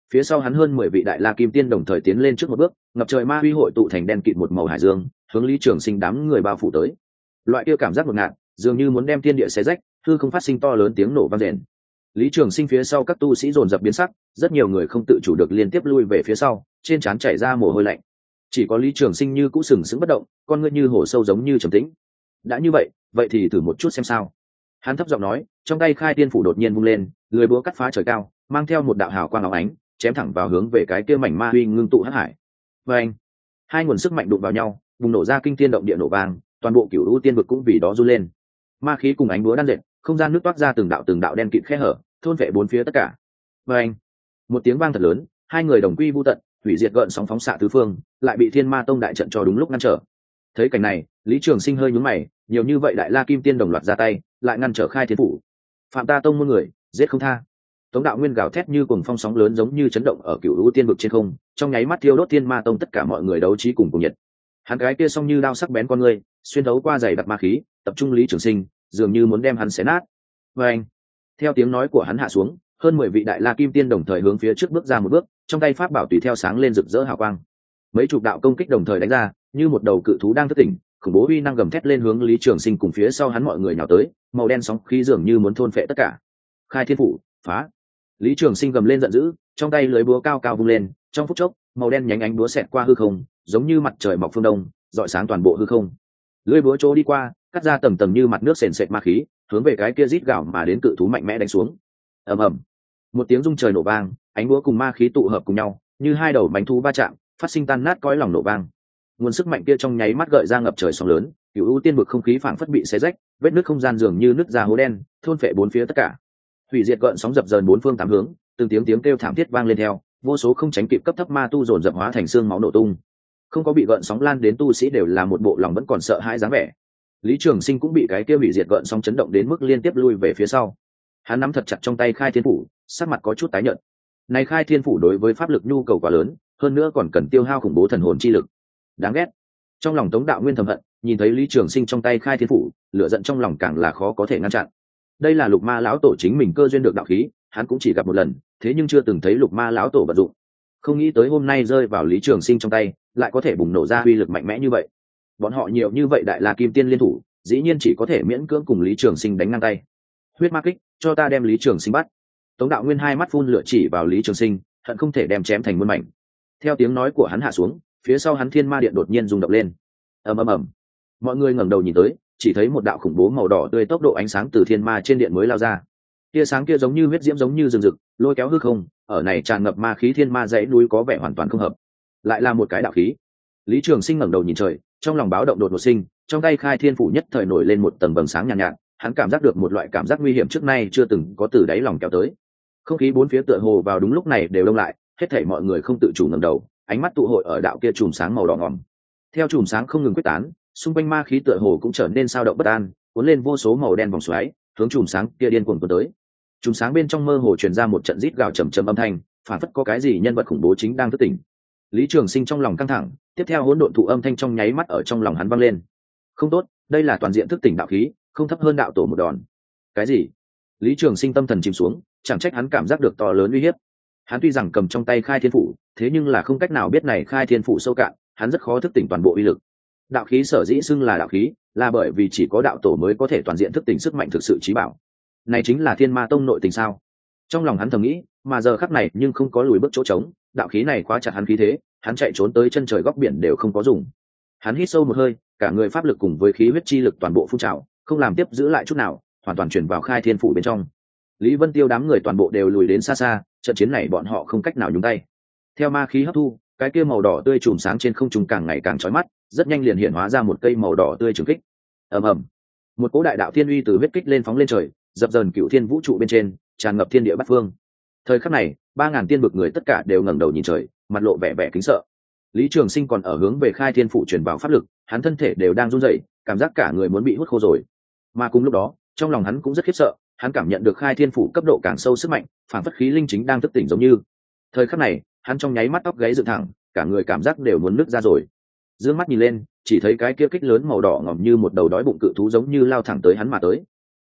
phía sau hắn hơn 10 vị đại la kim tiên đồng thời tiến lên trước một bước, ngập trời ma huy hội tụ thành đen kịt một màu hải dương, hướng Lý Trường Sinh đám người bao phủ tới. Loại kia cảm giác ngột ngạt, dường như muốn đem thiên địa xé rách, hư không phát sinh to lớn tiếng nổ vang rền. Lý Trường Sinh phía sau các tu sĩ dồn dập biến sắc, rất nhiều người không tự chủ được liên tiếp lui về phía sau, trên trán chảy ra mồ hôi lạnh. Chỉ có Lý Trường Sinh như cũ sừng sững bất động, con ngươi như hồ sâu giống như trầm tĩnh. Đã như vậy, vậy thì thử một chút xem sao. Hắn thấp giọng nói, trong tay khai tiên phủ đột nhiên vung lên, lưỡi búa cắt phá trời cao, mang theo một đạo hào quang óng ánh, chém thẳng vào hướng về cái kia mảnh ma huy ngưng tụ hắc hải. Và anh, hai nguồn sức mạnh đụng vào nhau, bùng nổ ra kinh thiên động địa nổ vang, toàn bộ cửu u tiên vực cũng vì đó run lên. Ma khí cùng ánh búa đan dệt, không gian nước toát ra từng đạo đen kịt khe hở, thôn vệ bốn phía tất cả. Và anh, một tiếng vang thật lớn, hai người đồng quy vu tận, hủy diệt gợn sóng phóng xạ tứ phương, lại bị Thiên Ma Tông đại trận cho đúng lúc ngăn trở. Thấy cảnh này, Lý Trường Sinh hơi nhướng mày, nhiều như vậy đại la kim tiên đồng loạt ra tay, lại ngăn trở khai thiên phủ. Phạm ta tông môn người, giết không tha. Tống Đạo Nguyên gào thét như cuồng phong sóng lớn giống như chấn động ở cửu u tiên vực trên không, trong nháy mắt thiêu đốt Thiên Ma Tông tất cả mọi người đấu trí cùng nhiệt. Hắn cái kia song như đao sắc bén con người, xuyên thấu qua dày đặc ma khí, tập trung Lý Trường Sinh, dường như muốn đem hắn xé nát. Và anh, theo tiếng nói của hắn hạ xuống, hơn 10 vị đại la kim tiên đồng thời hướng phía trước bước ra một bước, trong tay pháp bảo tùy theo sáng lên rực rỡ hào quang. Mấy chục đạo công kích đồng thời đánh ra, như một đầu cự thú đang thức tỉnh, khủng bố uy năng gầm thét lên hướng Lý Trường Sinh cùng phía sau hắn mọi người nhào tới, màu đen sóng khí dường như muốn thôn phệ tất cả. Khai thiên phủ, phá! Lý Trường Sinh gầm lên giận dữ, trong tay lưới búa cao cao vung lên, trong phút chốc, màu đen nhánh ánh búa xẹt qua hư không, giống như mặt trời mọc phương đông, rọi sáng toàn bộ hư không. Lưới búa chỗ đi qua, cắt ra tầng tầng như mặt nước sền sệt ma khí, hướng về cái kia rít gào mà đến cự thú mạnh mẽ đánh xuống. Ầm ầm, một tiếng rung trời nổ vang, ánh búa cùng ma khí tụ hợp cùng nhau, như hai đầu bánh thú va chạm, phát sinh tan nát cõi lòng nổ vang. Nguồn sức mạnh kia trong nháy mắt gợi ra ngập trời sóng lớn, cửu u tiên vực không khí phảng phất bị xé rách, vết nứt không gian dường như nứt ra hố đen, thôn phệ bốn phía tất cả. Hủy diệt gợn sóng dập dờn bốn phương tám hướng, từng tiếng kêu thảm thiết vang lên theo, vô số không tránh kịp cấp thấp ma tu dồn dập hóa thành xương máu nổ tung. Không có bị gợn sóng lan đến tu sĩ đều là một bộ lòng vẫn còn sợ hãi dáng vẻ. Lý Trường Sinh cũng bị cái kia hủy diệt gợn sóng chấn động đến mức liên tiếp lui về phía sau. Hắn nắm thật chặt trong tay khai thiên phủ, sắc mặt có chút tái nhợt. Này khai thiên phủ đối với pháp lực nhu cầu quá lớn, hơn nữa còn cần tiêu hao khủng bố thần hồn chi lực. Đáng ghét. Trong lòng Tống Đạo Nguyên thầm hận, nhìn thấy Lý Trường Sinh trong tay khai thiên phủ, lửa giận trong lòng càng là khó có thể ngăn chặn. Đây là Lục Ma lão tổ chính mình cơ duyên được đạo khí, hắn cũng chỉ gặp một lần, thế nhưng chưa từng thấy Lục Ma lão tổ vận dụng. Không nghĩ tới hôm nay rơi vào Lý Trường Sinh trong tay, lại có thể bùng nổ ra uy lực mạnh mẽ như vậy. Bọn họ nhiều như vậy đại la kim tiên liên thủ, dĩ nhiên chỉ có thể miễn cưỡng cùng Lý Trường Sinh đánh ngang tay. Huyết ma kích, cho ta đem Lý Trường Sinh bắt. Tống Đạo Nguyên hai mắt phun lửa chỉ vào Lý Trường Sinh, hận không thể đem chém thành muôn mảnh. Theo tiếng nói của hắn hạ xuống, phía sau hắn Thiên Ma Điện đột nhiên rung động lên. Ầm ầm ầm. Mọi người ngẩng đầu nhìn tới, chỉ thấy một đạo khủng bố màu đỏ tươi tốc độ ánh sáng từ thiên ma trên điện mới lao ra. Tia sáng kia giống như huyết diễm giống như rừng rực, lôi kéo hư không, ở này tràn ngập ma khí thiên ma dãy núi có vẻ hoàn toàn không hợp. Lại là một cái đạo khí. Lý Trường Sinh ngẩng đầu nhìn trời, trong lòng báo động đột ngột sinh, trong tay khai thiên phủ nhất thời nổi lên một tầng vầng sáng nhàn nhạt, hắn cảm giác được một loại cảm giác nguy hiểm trước nay chưa từng có từ đáy lòng kéo tới. Không khí bốn phía tựa hồ vào đúng lúc này đều đông lại, hết thảy mọi người không tự chủ ngẩng đầu, ánh mắt tụ hội ở đạo kia chùm sáng màu đỏ ngòm. Theo chùm sáng không ngừng quyết tán, xung quanh ma khí tựa hồ cũng trở nên sao động bất an, cuốn lên vô số màu đen vòng xoáy, hướng chùm sáng kia điên cuồng cuốn tới. Chùm sáng bên trong mơ hồ truyền ra một trận rít gào trầm trầm âm thanh, phản phất có cái gì nhân vật khủng bố chính đang thức tỉnh. Lý Trường Sinh trong lòng căng thẳng, tiếp theo hỗn độn thụ âm thanh trong nháy mắt ở trong lòng hắn vang lên. Không tốt, đây là toàn diện thức tỉnh đạo khí, không thấp hơn đạo tổ một đòn. Cái gì? Lý Trường Sinh tâm thần chìm xuống, chẳng trách hắn cảm giác được to lớn uy hiếp. Hắn tuy rằng cầm trong tay khai thiên phủ, thế nhưng là không cách nào biết này khai thiên phủ sâu cạn, hắn rất khó thức tỉnh toàn bộ uy lực. Đạo khí sở dĩ xưng là đạo khí, là bởi vì chỉ có đạo tổ mới có thể toàn diện thức tỉnh sức mạnh thực sự trí bảo. Này chính là Thiên Ma Tông nội tình sao? Trong lòng hắn thầm nghĩ, mà giờ khắc này nhưng không có lùi bước chỗ trống, đạo khí này khóa chặt hắn khí thế, hắn chạy trốn tới chân trời góc biển đều không có dùng. Hắn hít sâu một hơi, cả người pháp lực cùng với khí huyết chi lực toàn bộ phun trào, không làm tiếp giữ lại chút nào, hoàn toàn chuyển vào khai thiên phủ bên trong. Lý Vân Tiêu đám người toàn bộ đều lùi đến xa xa, trận chiến này bọn họ không cách nào nhúng tay. Theo ma khí hấp thu, cái kia màu đỏ tươi chùm sáng trên không trung càng ngày càng chói mắt, rất nhanh liền hiện hóa ra một cây màu đỏ tươi trường kích. Ầm ầm, một cỗ đại đạo thiên uy từ huyết kích lên phóng lên trời, dập dờn cựu thiên vũ trụ bên trên, tràn ngập thiên địa bát phương. Thời khắc này, 3000 tiên vực người tất cả đều ngẩng đầu nhìn trời, mặt lộ vẻ vẻ kính sợ. Lý Trường Sinh còn ở hướng về khai thiên phủ truyền vào pháp lực, hắn thân thể đều đang run rẩy, cảm giác cả người muốn bị hút khô rồi. Mà cùng lúc đó, trong lòng hắn cũng rất khiếp sợ, hắn cảm nhận được khai thiên phủ cấp độ càng sâu sức mạnh, phản phất khí linh chính đang thức tỉnh giống như. Thời khắc này, hắn trong nháy mắt tóc gáy dựng thẳng, cả người cảm giác đều muốn nứt ra rồi. Dương mắt nhìn lên, chỉ thấy cái kia kích lớn màu đỏ ngòm như một đầu đói bụng cự thú giống như lao thẳng tới hắn mà tới.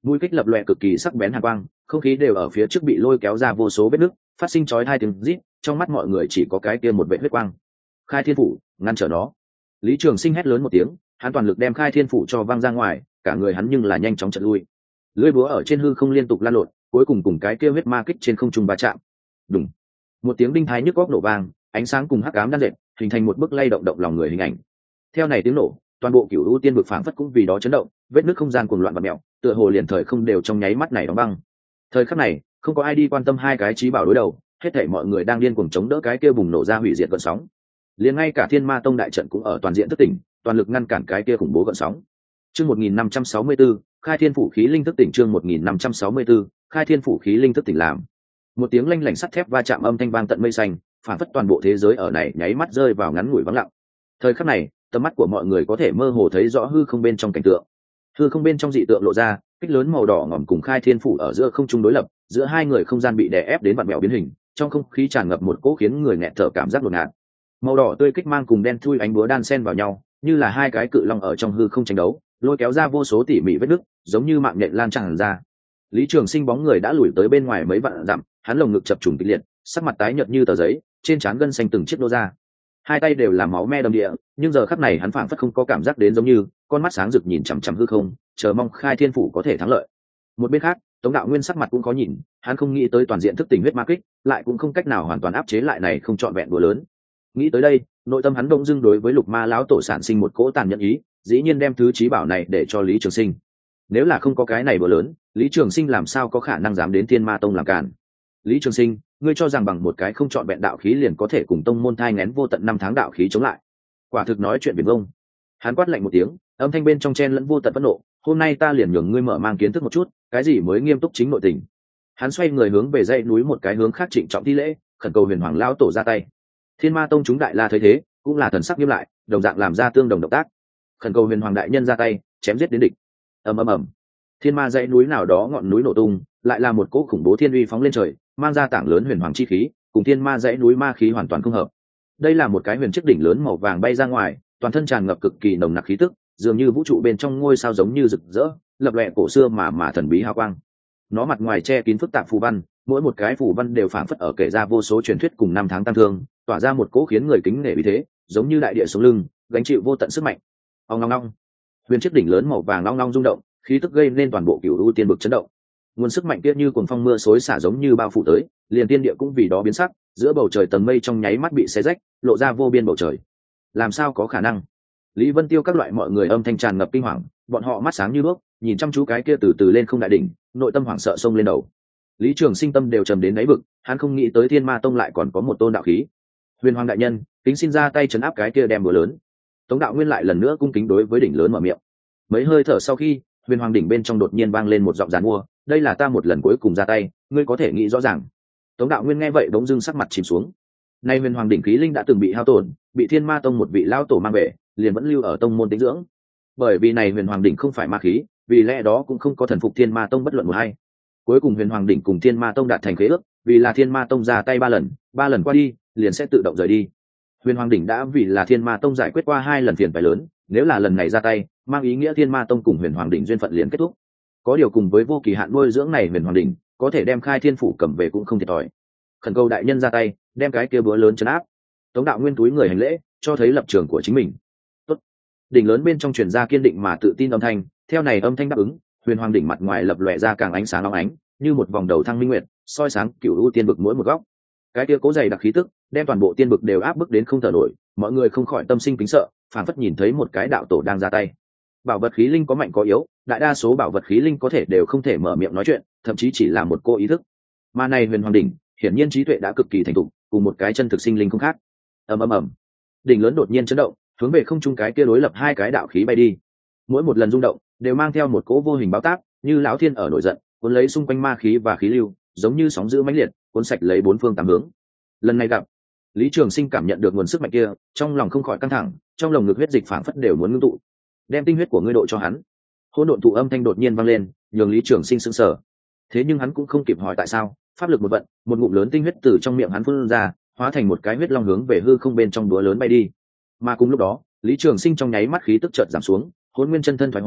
mũi kích lập loè cực kỳ sắc bén hàn quang, không khí đều ở phía trước bị lôi kéo ra vô số vết nứt, phát sinh chói hai tiếng rít, trong mắt mọi người chỉ có cái kia một vệt huyết quang. Khai thiên phủ, ngăn trở nó. Lý Trường Sinh hét lớn một tiếng, hắn toàn lực đem khai thiên phủ cho văng ra ngoài, cả người hắn nhưng là nhanh chóng chợt lui. Lưỡi búa ở trên hư không liên tục lan lộn, cuối cùng cùng cái kia huyết ma kích trên không trung va chạm. Đùng. Một tiếng đinh thái nhức óc nổ vang, ánh sáng cùng hắc ám đan dệt, hình thành một bức lay động động lòng người hình ảnh. Theo này tiếng nổ, toàn bộ Cửu U Tiên vực phảng phất cũng vì đó chấn động, vết nứt không gian cuồng loạn và mèo, tựa hồ liền thời không đều trong nháy mắt này đóng băng. Thời khắc này, không có ai đi quan tâm hai cái chí bảo đối đầu, hết thảy mọi người đang điên cuồng chống đỡ cái kia bùng nổ ra hủy diệt gợn sóng. Liền ngay cả Thiên Ma Tông đại trận cũng ở toàn diện thức tỉnh, toàn lực ngăn cản cái kia khủng bố gợn sóng. Chương 1564, Khai Thiên Phủ khí linh thức tỉnh. Chương 1564, Khai Thiên Phủ khí linh thức tỉnh. Làm một tiếng lanh lảnh sắt thép va chạm âm thanh vang tận mây xanh, phản phất toàn bộ thế giới ở này nháy mắt rơi vào ngắn ngủi vắng lặng. Thời khắc này, tầm mắt của mọi người có thể mơ hồ thấy rõ hư không bên trong cảnh tượng. Hư không bên trong dị tượng lộ ra, kích lớn màu đỏ ngòm cùng Khai Thiên Phủ ở giữa không trung đối lập, giữa hai người không gian bị đè ép đến vặn vẹo biến hình, trong không khí tràn ngập một cỗ khiến người nghẹt thở cảm giác đột ngột. Màu đỏ tươi kích mang cùng đen thui ánh búa đan xen vào nhau, như là hai cái cự long ở trong hư không tranh đấu, lôi kéo ra vô số tỉ mỉ vết nứt, giống như mạng nhện lan tràn ra. Lý Trường Sinh bóng người đã lùi tới bên ngoài mấy vạn dặm, hắn lồng ngực chập trùng kịch liệt, sắc mặt tái nhợt như tờ giấy, trên trán gân xanh từng chiếc nô ra. Hai tay đều là máu me đầm địa, nhưng giờ khắc này hắn phảng phất không có cảm giác đến, giống như con mắt sáng rực nhìn chằm chằm hư không, chờ mong Khai Thiên Phủ có thể thắng lợi. Một bên khác, Tống Đạo Nguyên sắc mặt cũng khó nhìn, hắn không nghĩ tới toàn diện thức tỉnh huyết ma kích, lại cũng không cách nào hoàn toàn áp chế lại này không trọn vẹn đùa lớn. Nghĩ tới đây, nội tâm hắn đông dưng đối với Lục Ma lão tổ sản sinh một cỗ tàn nhẫn ý, dĩ nhiên đem thứ chí bảo này để cho Lý Trường Sinh. Nếu là không có cái này bữa lớn, Lý Trường Sinh làm sao có khả năng dám đến Thiên Ma Tông làm cản. Lý Trường Sinh, ngươi cho rằng bằng một cái không trọn vẹn đạo khí liền có thể cùng tông môn thai nghén vô tận năm tháng đạo khí chống lại? Quả thực nói chuyện viển vông. Hắn quát lạnh một tiếng, âm thanh bên trong chen lẫn vô tận phẫn nộ, hôm nay ta liền nhường ngươi mở mang kiến thức một chút, cái gì mới nghiêm túc chính nội tình. Hắn xoay người hướng về dãy núi một cái hướng khác trịnh trọng thi lễ, khẩn cầu Huyền Hoàng lão tổ ra tay. Thiên Ma Tông chúng đại la thấy thế, cũng là thần sắc nghiêm lại, đồng dạng làm ra tương đồng động tác, khẩn cầu Huyền Hoàng đại nhân ra tay, chém giết đến địch. Ầm ầm ầm. Thiên Ma dãy núi nào đó ngọn núi nổ tung, lại là một cỗ khủng bố thiên uy phóng lên trời, mang ra tảng lớn huyền hoàng chi khí, cùng Thiên Ma dãy núi ma khí hoàn toàn không hợp. Đây là một cái huyền chiếc đỉnh lớn màu vàng bay ra ngoài, toàn thân tràn ngập cực kỳ nồng nặc khí tức, dường như vũ trụ bên trong ngôi sao giống như rực rỡ, lập lòe cổ xưa mà thần bí hào quang. Nó mặt ngoài che kín phức tạp phù văn, mỗi một cái phù văn đều phảng phất ở kể ra vô số truyền thuyết cùng năm tháng tăng thương, tỏa ra một cỗ khiến người kính nể uy thế, giống như đại địa sống lưng, gánh chịu vô tận sức mạnh. Ong ong ong. Huyền chiếc đỉnh lớn màu vàng long long rung động, khí tức gây nên toàn bộ Cửu U Tiên vực chấn động. Nguồn sức mạnh kia như cuồng phong mưa xối xả giống như bao phủ tới, liền tiên địa cũng vì đó biến sắc, giữa bầu trời tầng mây trong nháy mắt bị xé rách, lộ ra vô biên bầu trời. Làm sao có khả năng? Lý Vân Tiêu các loại mọi người âm thanh tràn ngập kinh hoàng, bọn họ mắt sáng như đuốc, nhìn chăm chú cái kia từ từ lên không đại đỉnh, nội tâm hoảng sợ xông lên đầu. Lý Trường Sinh tâm đều trầm đến đáy vực, hắn không nghĩ tới Thiên Ma Tông lại còn có một tôn đạo khí. Huyền Hoàng đại nhân, kính xin ra tay trấn áp cái kia đem búa lớn. Tống Đạo Nguyên lại lần nữa cung kính đối với đỉnh lớn mở miệng. Mấy hơi thở sau khi, Huyền Hoàng đỉnh bên trong đột nhiên vang lên một giọng giàn mua, đây là ta một lần cuối cùng ra tay, ngươi có thể nghĩ rõ ràng. Tống Đạo Nguyên nghe vậy bỗng dưng sắc mặt chìm xuống. Nay Huyền Hoàng đỉnh khí linh đã từng bị hao tổn, bị Thiên Ma Tông một vị lão tổ mang về, liền vẫn lưu ở tông môn tĩnh dưỡng. Bởi vì này Huyền Hoàng đỉnh không phải ma khí, vì lẽ đó cũng không có thần phục Thiên Ma Tông bất luận một hay. Cuối cùng Huyền Hoàng đỉnh cùng Thiên Ma Tông đạt thành khế ước, vì là Thiên Ma Tông ra tay ba lần qua đi, liền sẽ tự động rời đi. Huyền Hoàng đỉnh đã vì là Thiên Ma Tông giải quyết qua 2 lần phiền phải lớn, nếu là lần này ra tay, mang ý nghĩa Thiên Ma Tông cùng Huyền Hoàng đỉnh duyên phận liền kết thúc. Có điều cùng với vô kỳ hạn nuôi dưỡng này Huyền Hoàng đỉnh, có thể đem Khai Thiên Phủ cầm về cũng không thiệt thòi. Khẩn cầu đại nhân ra tay, đem cái kia búa lớn trấn áp. Tống Đạo Nguyên túi người hành lễ, cho thấy lập trường của chính mình. Tốt. Đỉnh lớn bên trong truyền ra kiên định mà tự tin âm thanh, theo này âm thanh đáp ứng, Huyền Hoàng đỉnh mặt ngoài lập lòe ra càng ánh sáng long ánh, như một vòng đầu thăng minh nguyệt, soi sáng Cửu U Tiên vực mỗi một góc. Cái kia cố dày đặc khí tức, đem toàn bộ tiên vực đều áp bức đến không thở nổi, mọi người không khỏi tâm sinh kính sợ, phảng phất nhìn thấy một cái đạo tổ đang ra tay. Bảo vật khí linh có mạnh có yếu, đại đa số bảo vật khí linh có thể đều không thể mở miệng nói chuyện, thậm chí chỉ là một cô ý thức. Mà này Huyền Hoàng đỉnh, hiển nhiên trí tuệ đã cực kỳ thành thục, cùng một cái chân thực sinh linh không khác. Ầm ầm ầm. Đỉnh lớn đột nhiên chấn động, hướng về không trung cái kia đối lập hai cái đạo khí bay đi. Mỗi một lần rung động, đều mang theo một cỗ vô hình báo táp, như lão thiên ở nổi giận, cuốn lấy xung quanh ma khí và khí lưu, giống như sóng dữ mãnh liệt, cuốn sạch lấy bốn phương tám hướng. Lần này gặp, Lý Trường Sinh cảm nhận được nguồn sức mạnh kia, trong lòng không khỏi căng thẳng, trong lồng ngực huyết dịch phảng phất đều muốn ngưng tụ. Đem tinh huyết của ngươi độ cho hắn. Hỗn độn tụ âm thanh đột nhiên vang lên, nhường Lý Trường Sinh sững sờ. Thế nhưng hắn cũng không kịp hỏi tại sao, pháp lực một vận, một ngụm lớn tinh huyết từ trong miệng hắn phun ra, hóa thành một cái huyết long hướng về hư không bên trong búa lớn bay đi. Mà cùng lúc đó, Lý Trường Sinh trong nháy mắt khí tức chợt giảm xuống, hỗn nguyên chân thân thoái hóa,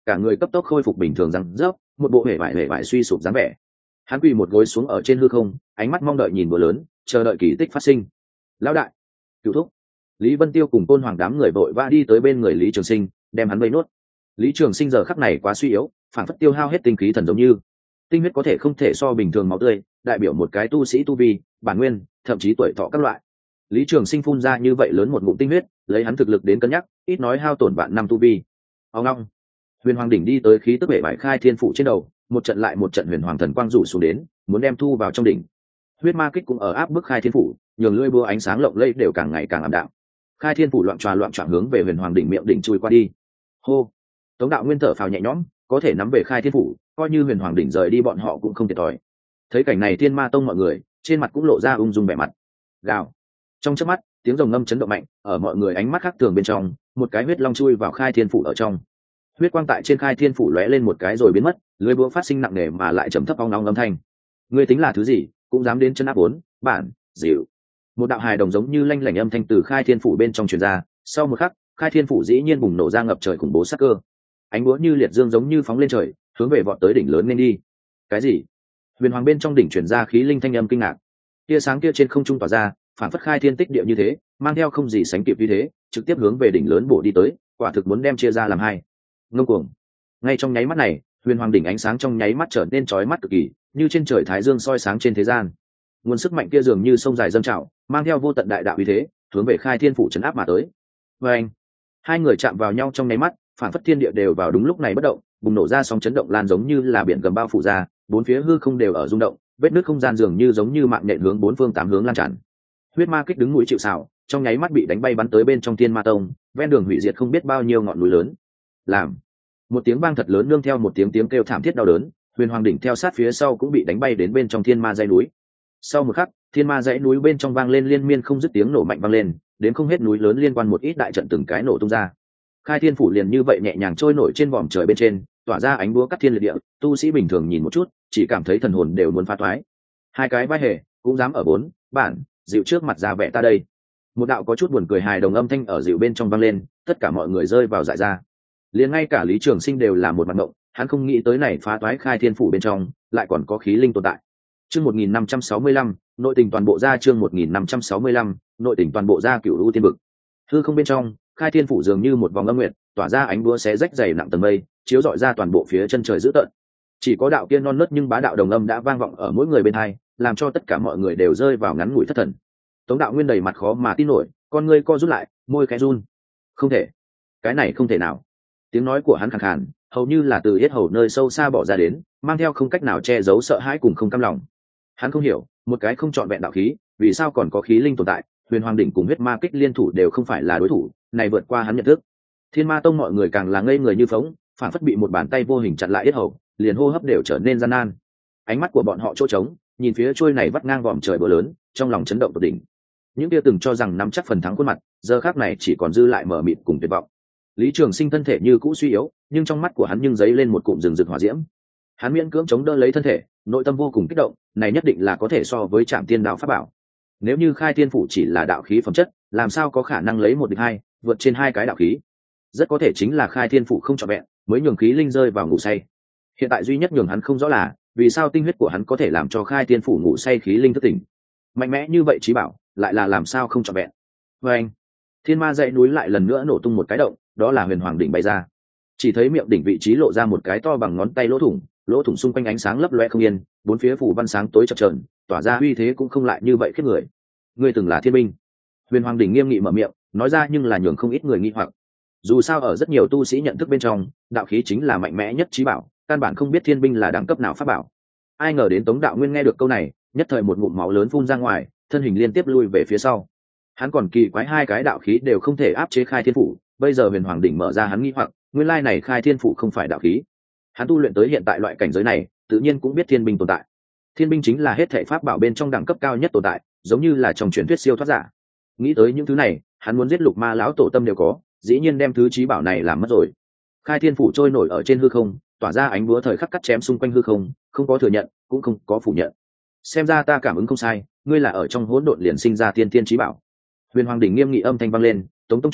cả người cấp tốc khôi phục bình thường răng rớp, một bộ hể vải suy sụp dáng vẻ. Hắn quỳ một gối xuống ở trên hư không, ánh mắt mong đợi nhìn bữa lớn, chờ đợi kỳ tích phát sinh. Lão đại, cựu thúc. Lý Vân Tiêu cùng Côn Hoàng đám người vội vã đi tới bên người Lý Trường Sinh, đem hắn vây nuốt. Lý Trường Sinh giờ khắc này quá suy yếu, phản phất tiêu hao hết tinh khí thần, giống như tinh huyết có thể không thể so bình thường máu tươi, đại biểu một cái tu sĩ tu vi, bản nguyên, thậm chí tuổi thọ các loại. Lý Trường Sinh phun ra như vậy lớn một ngụm tinh huyết, lấy hắn thực lực đến cân nhắc, ít nói hao tổn vạn năm tu vi. Ông long, Huyền Hoàng đỉnh đi tới khí tức bể bại khai thiên phủ trên đầu, một trận lại một trận huyền hoàng thần quang rủ xuống đến, muốn đem thu vào trong đỉnh. Huyết ma kích cũng ở áp bức khai thiên phủ, nhường lưỡi búa ánh sáng lộng lẫy đều càng ngày càng ảm đạm. Khai thiên phủ loạn choạng hướng về huyền hoàng đỉnh miệng đỉnh chui qua đi. Hô, Tống Đạo Nguyên thở phào nhẹ nhõm, có thể nắm về khai thiên phủ, coi như huyền hoàng đỉnh rời đi bọn họ cũng không thiệt thòi. Thấy cảnh này Thiên Ma Tông mọi người trên mặt cũng lộ ra ung dung vẻ mặt. Gào, trong chớp mắt tiếng rồng ngâm chấn động mạnh, ở mọi người ánh mắt khác thường bên trong, một cái huyết long chui vào khai thiên phủ ở trong. Huyết quang tại trên khai thiên phủ lóe lên một cái rồi biến mất, lưỡi búa phát sinh nặng nề mà lại trầm thấp ong ong âm thanh. Ngươi tính là thứ gì, cũng dám đến chân áp bốn bản dịu. Một đạo hài đồng giống như lanh lảnh âm thanh từ khai thiên phủ bên trong truyền ra, sau một khắc khai thiên phủ dĩ nhiên bùng nổ ra ngập trời khủng bố sát cơ. Ánh búa như liệt dương giống như phóng lên trời, hướng về vọt tới đỉnh lớn nên đi. Cái gì? Huyền hoàng bên trong đỉnh truyền ra khí linh thanh âm kinh ngạc. Tia sáng kia trên không trung tỏa ra, phản phất khai thiên tích địa như thế, mang theo không gì sánh kịp như thế, trực tiếp hướng về đỉnh lớn bổ đi tới, quả thực muốn đem chia ra làm hai. Ngông cuồng. Ngay trong nháy mắt này, huyền hoàng đỉnh ánh sáng trong nháy mắt trở nên chói mắt cực kỳ, như trên trời thái dương soi sáng trên thế gian. Nguồn sức mạnh kia dường như sông dài dâng trào, mang theo vô tận đại đạo uy thế, hướng về khai thiên phủ trấn áp mà tới. Và anh, hai người chạm vào nhau trong nháy mắt, phản phất thiên địa đều vào đúng lúc này bất động, bùng nổ ra sóng chấn động lan giống như là biển gầm bao phủ ra, bốn phía hư không đều ở rung động, vết nứt không gian dường như giống như mạng nhện hướng bốn phương tám hướng lan tràn. Huyết ma kích đứng mũi chịu sào, trong nháy mắt bị đánh bay bắn tới bên trong Thiên Ma Tông, ven đường hủy diệt không biết bao nhiêu ngọn núi lớn. Làm một tiếng vang thật lớn nương theo một tiếng kêu thảm thiết đau đớn, huyền hoàng đỉnh theo sát phía sau cũng bị đánh bay đến bên trong thiên ma dãy núi. Sau một khắc, thiên ma dãy núi bên trong vang lên liên miên không dứt tiếng nổ mạnh vang lên, đến không hết núi lớn liên quan một ít đại trận từng cái nổ tung ra. Khai thiên phủ liền như vậy nhẹ nhàng trôi nổi trên vòm trời bên trên, tỏa ra ánh búa cắt thiên liệt địa, tu sĩ bình thường nhìn một chút chỉ cảm thấy thần hồn đều muốn phá thoái. Hai cái vai hề cũng dám ở bốn bản dịu trước mặt ra vẻ ta đây. Một đạo có chút buồn cười hài đồng âm thanh ở dịu bên trong vang lên, tất cả mọi người rơi vào dại ra. Liền ngay cả Lý Trường Sinh đều là một mặt ngộng, hắn không nghĩ tới này phá toái khai thiên phủ bên trong lại còn có khí linh tồn tại. Chương 1565, nội tình toàn bộ ra chương 1565, nội tình toàn bộ ra Cửu U Tiên vực. Hư không bên trong, khai thiên phủ dường như một vòng âm nguyệt, tỏa ra ánh búa xé rách dày nặng tầng mây, chiếu rọi ra toàn bộ phía chân trời dữ tợn. Chỉ có đạo kia non nớt nhưng bá đạo đồng âm đã vang vọng ở mỗi người bên tai, làm cho tất cả mọi người đều rơi vào ngắn ngủi thất thần. Tống Đạo Nguyên đầy mặt khó mà tin nổi, con ngươi co rút lại, môi khẽ run. Không thể, cái này không thể nào. Tiếng nói của hắn khàn khàn, hầu như là từ yết hầu nơi sâu xa bỏ ra đến, mang theo không cách nào che giấu sợ hãi cùng không cam lòng. Hắn không hiểu, một cái không trọn vẹn đạo khí, vì sao còn có khí linh tồn tại, huyền hoàng đỉnh cùng huyết ma kích liên thủ đều không phải là đối thủ, này vượt qua hắn nhận thức. Thiên Ma Tông mọi người càng là ngây người như phóng, phản phất bị một bàn tay vô hình chặn lại yết hầu, liền hô hấp đều trở nên gian nan. Ánh mắt của bọn họ chỗ trống, nhìn phía trôi này vắt ngang vòm trời bờ lớn, trong lòng chấn động tột đỉnh. Những kia từng cho rằng nắm chắc phần thắng khuôn mặt, giờ khắc này chỉ còn dư lại mờ mịt cùng tuyệt vọng. Lý Trường Sinh thân thể như cũ suy yếu, nhưng trong mắt của hắn nhưng dấy lên một cụm rừng rực hỏa diễm. Hắn miễn cưỡng chống đỡ lấy thân thể, nội tâm vô cùng kích động, này nhất định là có thể so với Trảm Tiên đạo pháp bảo. Nếu như khai thiên phủ chỉ là đạo khí phẩm chất, làm sao có khả năng lấy một địch hai, vượt trên hai cái đạo khí? Rất có thể chính là khai thiên phủ không trọn vẹn, mới nhường khí linh rơi vào ngủ say. Hiện tại duy nhất nhường hắn không rõ là, vì sao tinh huyết của hắn có thể làm cho khai thiên phủ ngủ say khí linh thức tỉnh. Mạnh mẽ như vậy chí bảo, lại là làm sao không trọn vẹn? Và anh, thiên ma dãy núi lại lần nữa nổ tung một cái động, đó là huyền hoàng đỉnh bay ra. Chỉ thấy miệng đỉnh vị trí lộ ra một cái to bằng ngón tay lỗ thủng xung quanh ánh sáng lấp loe không yên, bốn phía phủ văn sáng tối chập chờn, tỏa ra uy thế cũng không lại như vậy khiếp người. Ngươi từng là thiên binh. Huyền hoàng đỉnh nghiêm nghị mở miệng, nói ra nhưng là nhường không ít người nghi hoặc. Dù sao ở rất nhiều tu sĩ nhận thức bên trong, đạo khí chính là mạnh mẽ nhất chí bảo, căn bản không biết thiên binh là đẳng cấp nào pháp bảo. Ai ngờ đến Tống Đạo Nguyên nghe được câu này, nhất thời một ngụm máu lớn phun ra ngoài, thân hình liên tiếp lui về phía sau. Hắn còn kỳ quái hai cái đạo khí đều không thể áp chế khai thiên phủ, bây giờ huyền hoàng đỉnh mở ra hắn nghi hoặc, nguyên lai này khai thiên phủ không phải đạo khí. Hắn tu luyện tới hiện tại loại cảnh giới này, tự nhiên cũng biết thiên binh tồn tại. Thiên binh chính là hết thảy pháp bảo bên trong đẳng cấp cao nhất tồn tại, giống như là trong truyền thuyết siêu thoát giả. Nghĩ tới những thứ này, hắn muốn giết Lục Ma lão tổ tâm đều có, dĩ nhiên đem thứ chí bảo này làm mất rồi. Khai thiên phủ trôi nổi ở trên hư không, tỏa ra ánh búa thời khắc cắt chém xung quanh hư không, không có thừa nhận, cũng không có phủ nhận. Xem ra ta cảm ứng không sai, ngươi là ở trong hỗn độn liền sinh ra tiên tiên chí bảo. Huyền hoàng đỉnh nghiêm nghị âm thanh vang lên, Tống tông chủ,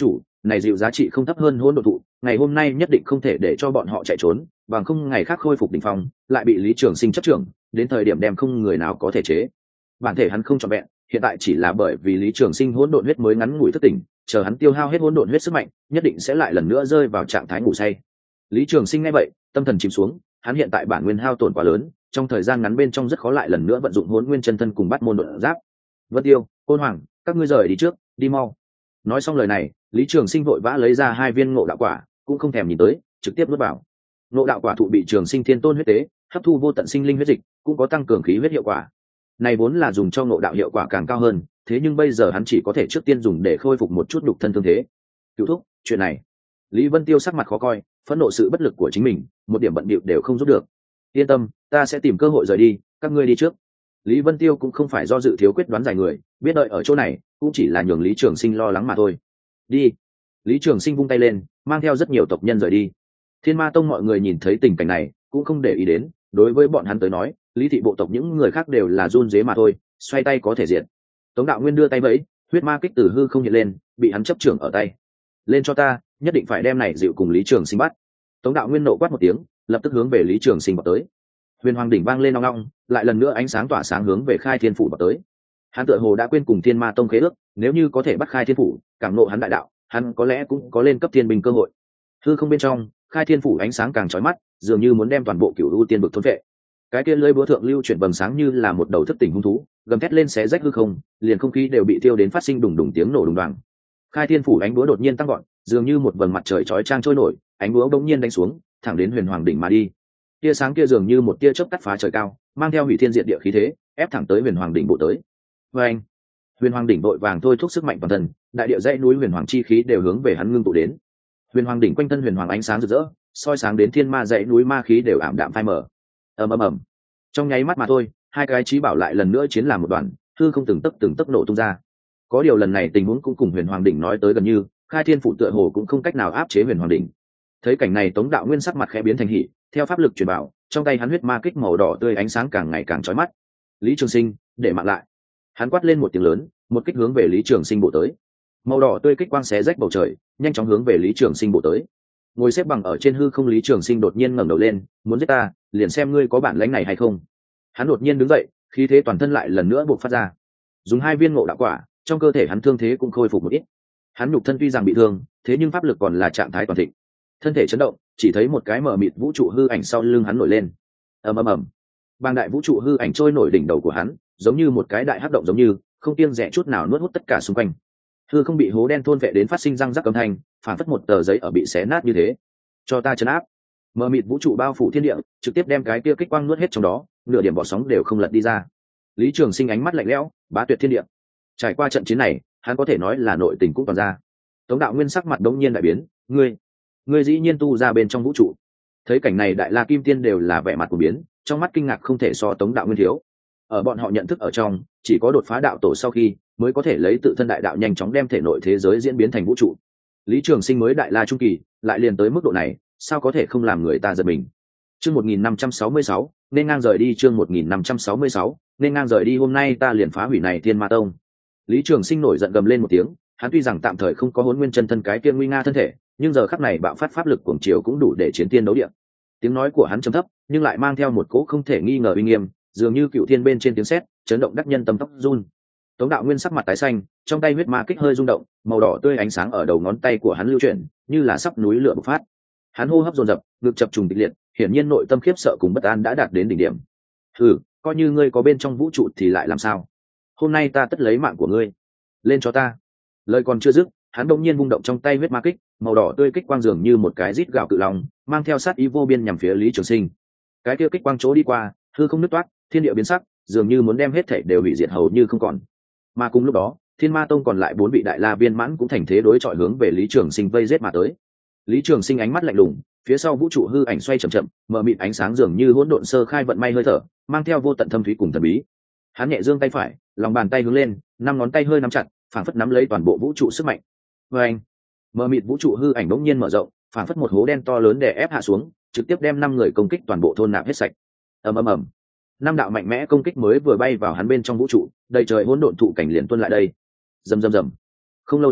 này dịu giá trị không thấp hơn hỗn độn thụ, ngày hôm nay nhất định không thể để cho bọn họ chạy trốn, bằng không ngày khác khôi phục đỉnh phong lại bị Lý Trường Sinh chấp trưởng, đến thời điểm đem không người nào có thể chế. Bản thể hắn không trọn vẹn, hiện tại chỉ là bởi vì Lý Trường Sinh hỗn độn huyết mới ngắn ngủi thức tỉnh, chờ hắn tiêu hao hết hỗn độn huyết sức mạnh, nhất định sẽ lại lần nữa rơi vào trạng thái ngủ say. Lý Trường Sinh nghe vậy, tâm thần chìm xuống, hắn hiện tại bản nguyên hao tổn quá lớn, trong thời gian ngắn bên trong rất khó lại lần nữa vận dụng hỗn nguyên chân thân cùng bắt môn đột giáp. Vân Tiêu, Côn Hoàng, các ngươi rời đi trước, đi mau. Nói xong lời này, Lý Trường Sinh vội vã lấy ra 2 viên ngộ đạo quả, cũng không thèm nhìn tới, trực tiếp nuốt vào. Ngộ đạo quả thụ bị Trường Sinh Thiên Tôn huyết tế, hấp thu vô tận sinh linh huyết dịch, cũng có tăng cường khí huyết hiệu quả. Này vốn là dùng cho ngộ đạo hiệu quả càng cao hơn, thế nhưng bây giờ hắn chỉ có thể trước tiên dùng để khôi phục một chút nhục thân thương thế. Cửu thúc, chuyện này. Lý Vân Tiêu sắc mặt khó coi, phẫn nộ sự bất lực của chính mình, một điểm bận bịu đều không giúp được. Yên tâm, ta sẽ tìm cơ hội rời đi, các ngươi đi trước. Lý Vân Tiêu cũng không phải do dự thiếu quyết đoán dài người, biết đợi ở chỗ này cũng chỉ là nhường Lý Trường Sinh lo lắng mà thôi. Đi. Lý Trường Sinh vung tay lên, mang theo rất nhiều tộc nhân rời đi. Thiên Ma Tông mọi người nhìn thấy tình cảnh này cũng không để ý đến, đối với bọn hắn tới nói, Lý thị bộ tộc những người khác đều là run rế mà thôi, xoay tay có thể diệt. Tống Đạo Nguyên đưa tay vẫy, huyết ma kích từ hư không hiện lên, bị hắn chấp trưởng ở tay. Lên cho ta, nhất định phải đem này dịu cùng Lý Trường Sinh bắt. Tống Đạo Nguyên nộ quát một tiếng, lập tức hướng về Lý Trường Sinh vào tới. Huyền Hoàng đỉnh vang lên ong ong, lại lần nữa ánh sáng tỏa sáng hướng về Khai Thiên phủ vào tới. Hắn tựa hồ đã quên cùng Thiên Ma Tông khế ước, nếu như có thể bắt Khai Thiên phủ, cảm ngộ hắn đại đạo, hắn có lẽ cũng có lên cấp thiên binh cơ hội. Hư không bên trong, Khai Thiên phủ ánh sáng càng chói mắt, dường như muốn đem toàn bộ Cửu U tiên vực thôn phệ. Cái kia lưỡi búa thượng lưu chuyển vầng sáng như là một đầu thức tỉnh hung thú, gầm thét lên xé rách hư không, liền không khí đều bị tiêu đến phát sinh đùng đùng tiếng nổ đùng đoàng. Khai Thiên phủ ánh búa đột nhiên tăng gọn, dường như một vầng mặt trời chói chang trôi nổi, ánh búa bỗng nhiên đánh xuống, thẳng đến Huyền Hoàng đỉnh mà đi. Tia sáng kia dường như một tia chớp cắt phá trời cao, mang theo hủy thiên diệt địa khí thế, ép thẳng tới Huyền Hoàng đỉnh bộ tới. Oeng! Huyền Hoàng đỉnh vội vàng thôi thúc sức mạnh toàn thân, đại địa dãy núi Huyền Hoàng chi khí đều hướng về hắn ngưng tụ đến. Huyền Hoàng đỉnh quanh thân Huyền Hoàng ánh sáng rực rỡ, soi sáng đến thiên ma dãy núi ma khí đều ảm đạm phai mờ. Ầm ầm ầm. Trong nháy mắt mà thôi, 2 cái chí bảo lại lần nữa chiến làm một đoàn, hư không từng tấc nổ tung ra. Có điều lần này tình huống cũng cùng Huyền Hoàng đỉnh nói tới gần như, Khai Thiên phủ tựa hồ cũng không cách nào áp chế Huyền Hoàng đỉnh. Thấy cảnh này, Tống Đạo Nguyên sắc mặt khẽ biến thành hỉ, theo pháp lực truyền bảo, trong tay hắn huyết ma kích màu đỏ tươi ánh sáng càng ngày càng chói mắt. Lý Trường Sinh, để mạng lại. Hắn quát lên một tiếng lớn, một kích hướng về Lý Trường Sinh bổ tới. Màu đỏ tươi kích quang xé rách bầu trời, nhanh chóng hướng về Lý Trường Sinh bổ tới. Ngồi xếp bằng ở trên hư không Lý Trường Sinh đột nhiên ngẩng đầu lên, muốn giết ta, liền xem ngươi có bản lĩnh này hay không. Hắn đột nhiên đứng dậy, khí thế toàn thân lại lần nữa bộc phát ra. Dùng 2 viên ngộ đạo quả, trong cơ thể hắn thương thế cũng khôi phục một ít. Hắn nhục thân tuy rằng bị thương, thế nhưng pháp lực còn là trạng thái toàn thịnh. Thân thể chấn động, chỉ thấy một cái mờ mịt vũ trụ hư ảnh sau lưng hắn nổi lên. Ầm ầm ầm. Bàng đại vũ trụ hư ảnh trôi nổi đỉnh đầu của hắn, giống như một cái đại hắc động giống như, không kiêng dè chút nào nuốt hút tất cả xung quanh. Hư không bị hố đen thôn vệ đến phát sinh răng rắc âm thanh, phản phất một tờ giấy ở bị xé nát như thế. Cho ta trấn áp. Mờ mịt vũ trụ bao phủ thiên địa, trực tiếp đem cái kia kích quang nuốt hết trong đó, nửa điểm bọt sóng đều không lật đi ra. Lý Trường Sinh ánh mắt lạnh lẽo, bá tuyệt thiên địa. Trải qua trận chiến này, hắn có thể nói là nội tình cũng toàn ra. Tống Đạo Nguyên sắc mặt đống nhiên đại biến, ngươi dĩ nhiên tu ra bên trong vũ trụ. Thấy cảnh này Đại La Kim Tiên đều là vẻ mặt của biến, trong mắt kinh ngạc không thể so Tống Đạo Nguyên thiếu. Ở bọn họ nhận thức ở trong, chỉ có đột phá đạo tổ sau khi mới có thể lấy tự thân đại đạo nhanh chóng đem thể nội thế giới diễn biến thành vũ trụ. Lý Trường Sinh mới Đại La trung kỳ, lại liền tới mức độ này, sao có thể không làm người ta giật mình. Chương 1566, nên ngang rời đi. Chương 1566, nên ngang rời đi. Hôm nay ta liền phá hủy này Thiên Ma Tông. Lý Trường Sinh nổi giận gầm lên một tiếng, hắn tuy rằng tạm thời không có Hỗn Nguyên chân thân cái kia nguy nga thân thể, nhưng giờ khắc này bạo phát pháp lực cuồng chiều cũng đủ để chiến tiên đấu địa. Tiếng nói của hắn trầm thấp, nhưng lại mang theo một cỗ không thể nghi ngờ uy nghiêm, dường như cựu thiên bên trên tiếng sét, chấn động đắc nhân tâm tóc run. Tống Đạo Nguyên sắc mặt tái xanh, trong tay huyết ma kích hơi rung động, màu đỏ tươi ánh sáng ở đầu ngón tay của hắn lưu chuyển, như là sắp núi lửa bộc phát. Hắn hô hấp dồn dập, ngực chập trùng kịch liệt, hiển nhiên nội tâm khiếp sợ cùng bất an đã đạt đến đỉnh điểm. Hừ, coi như ngươi có bên trong vũ trụ thì lại làm sao? Hôm nay ta tất lấy mạng của ngươi. Lên cho ta. Lời còn chưa dứt, hắn bỗng nhiên vung động trong tay huyết ma kích, màu đỏ tươi kích quang dường như một cái rít gào cự long, mang theo sát ý vô biên nhằm phía Lý Trường Sinh. Cái kia kích quang chỗ đi qua, hư không nứt toát, thiên địa biến sắc, dường như muốn đem hết thảy đều hủy diệt hầu như không còn. Mà cùng lúc đó, Thiên Ma Tông còn lại 4 vị đại la viên mãn cũng thành thế đối chọi hướng về Lý Trường Sinh vây giết mà tới. Lý Trường Sinh ánh mắt lạnh lùng, phía sau vũ trụ hư ảnh xoay chậm chậm, mờ mịt ánh sáng dường như hỗn độn sơ khai vận may hơi thở, mang theo vô tận thâm thúy cùng thần bí. Hắn nhẹ giương tay phải, lòng bàn tay hướng lên, 5 ngón tay hơi nắm chặt, phảng phất nắm lấy toàn bộ vũ trụ sức mạnh. Oeng! Mờ mịt vũ trụ hư ảnh bỗng nhiên mở rộng, phảng phất một hố đen to lớn đè ép hạ xuống, trực tiếp đem 5 người công kích toàn bộ thôn nạp hết sạch. Ầm ầm ầm. 5 đạo mạnh mẽ công kích mới vừa bay vào hắn bên trong vũ trụ, đầy trời hỗn độn thụ cảnh liền tuôn lại đây. Rầm rầm rầm. Không lâu lắm,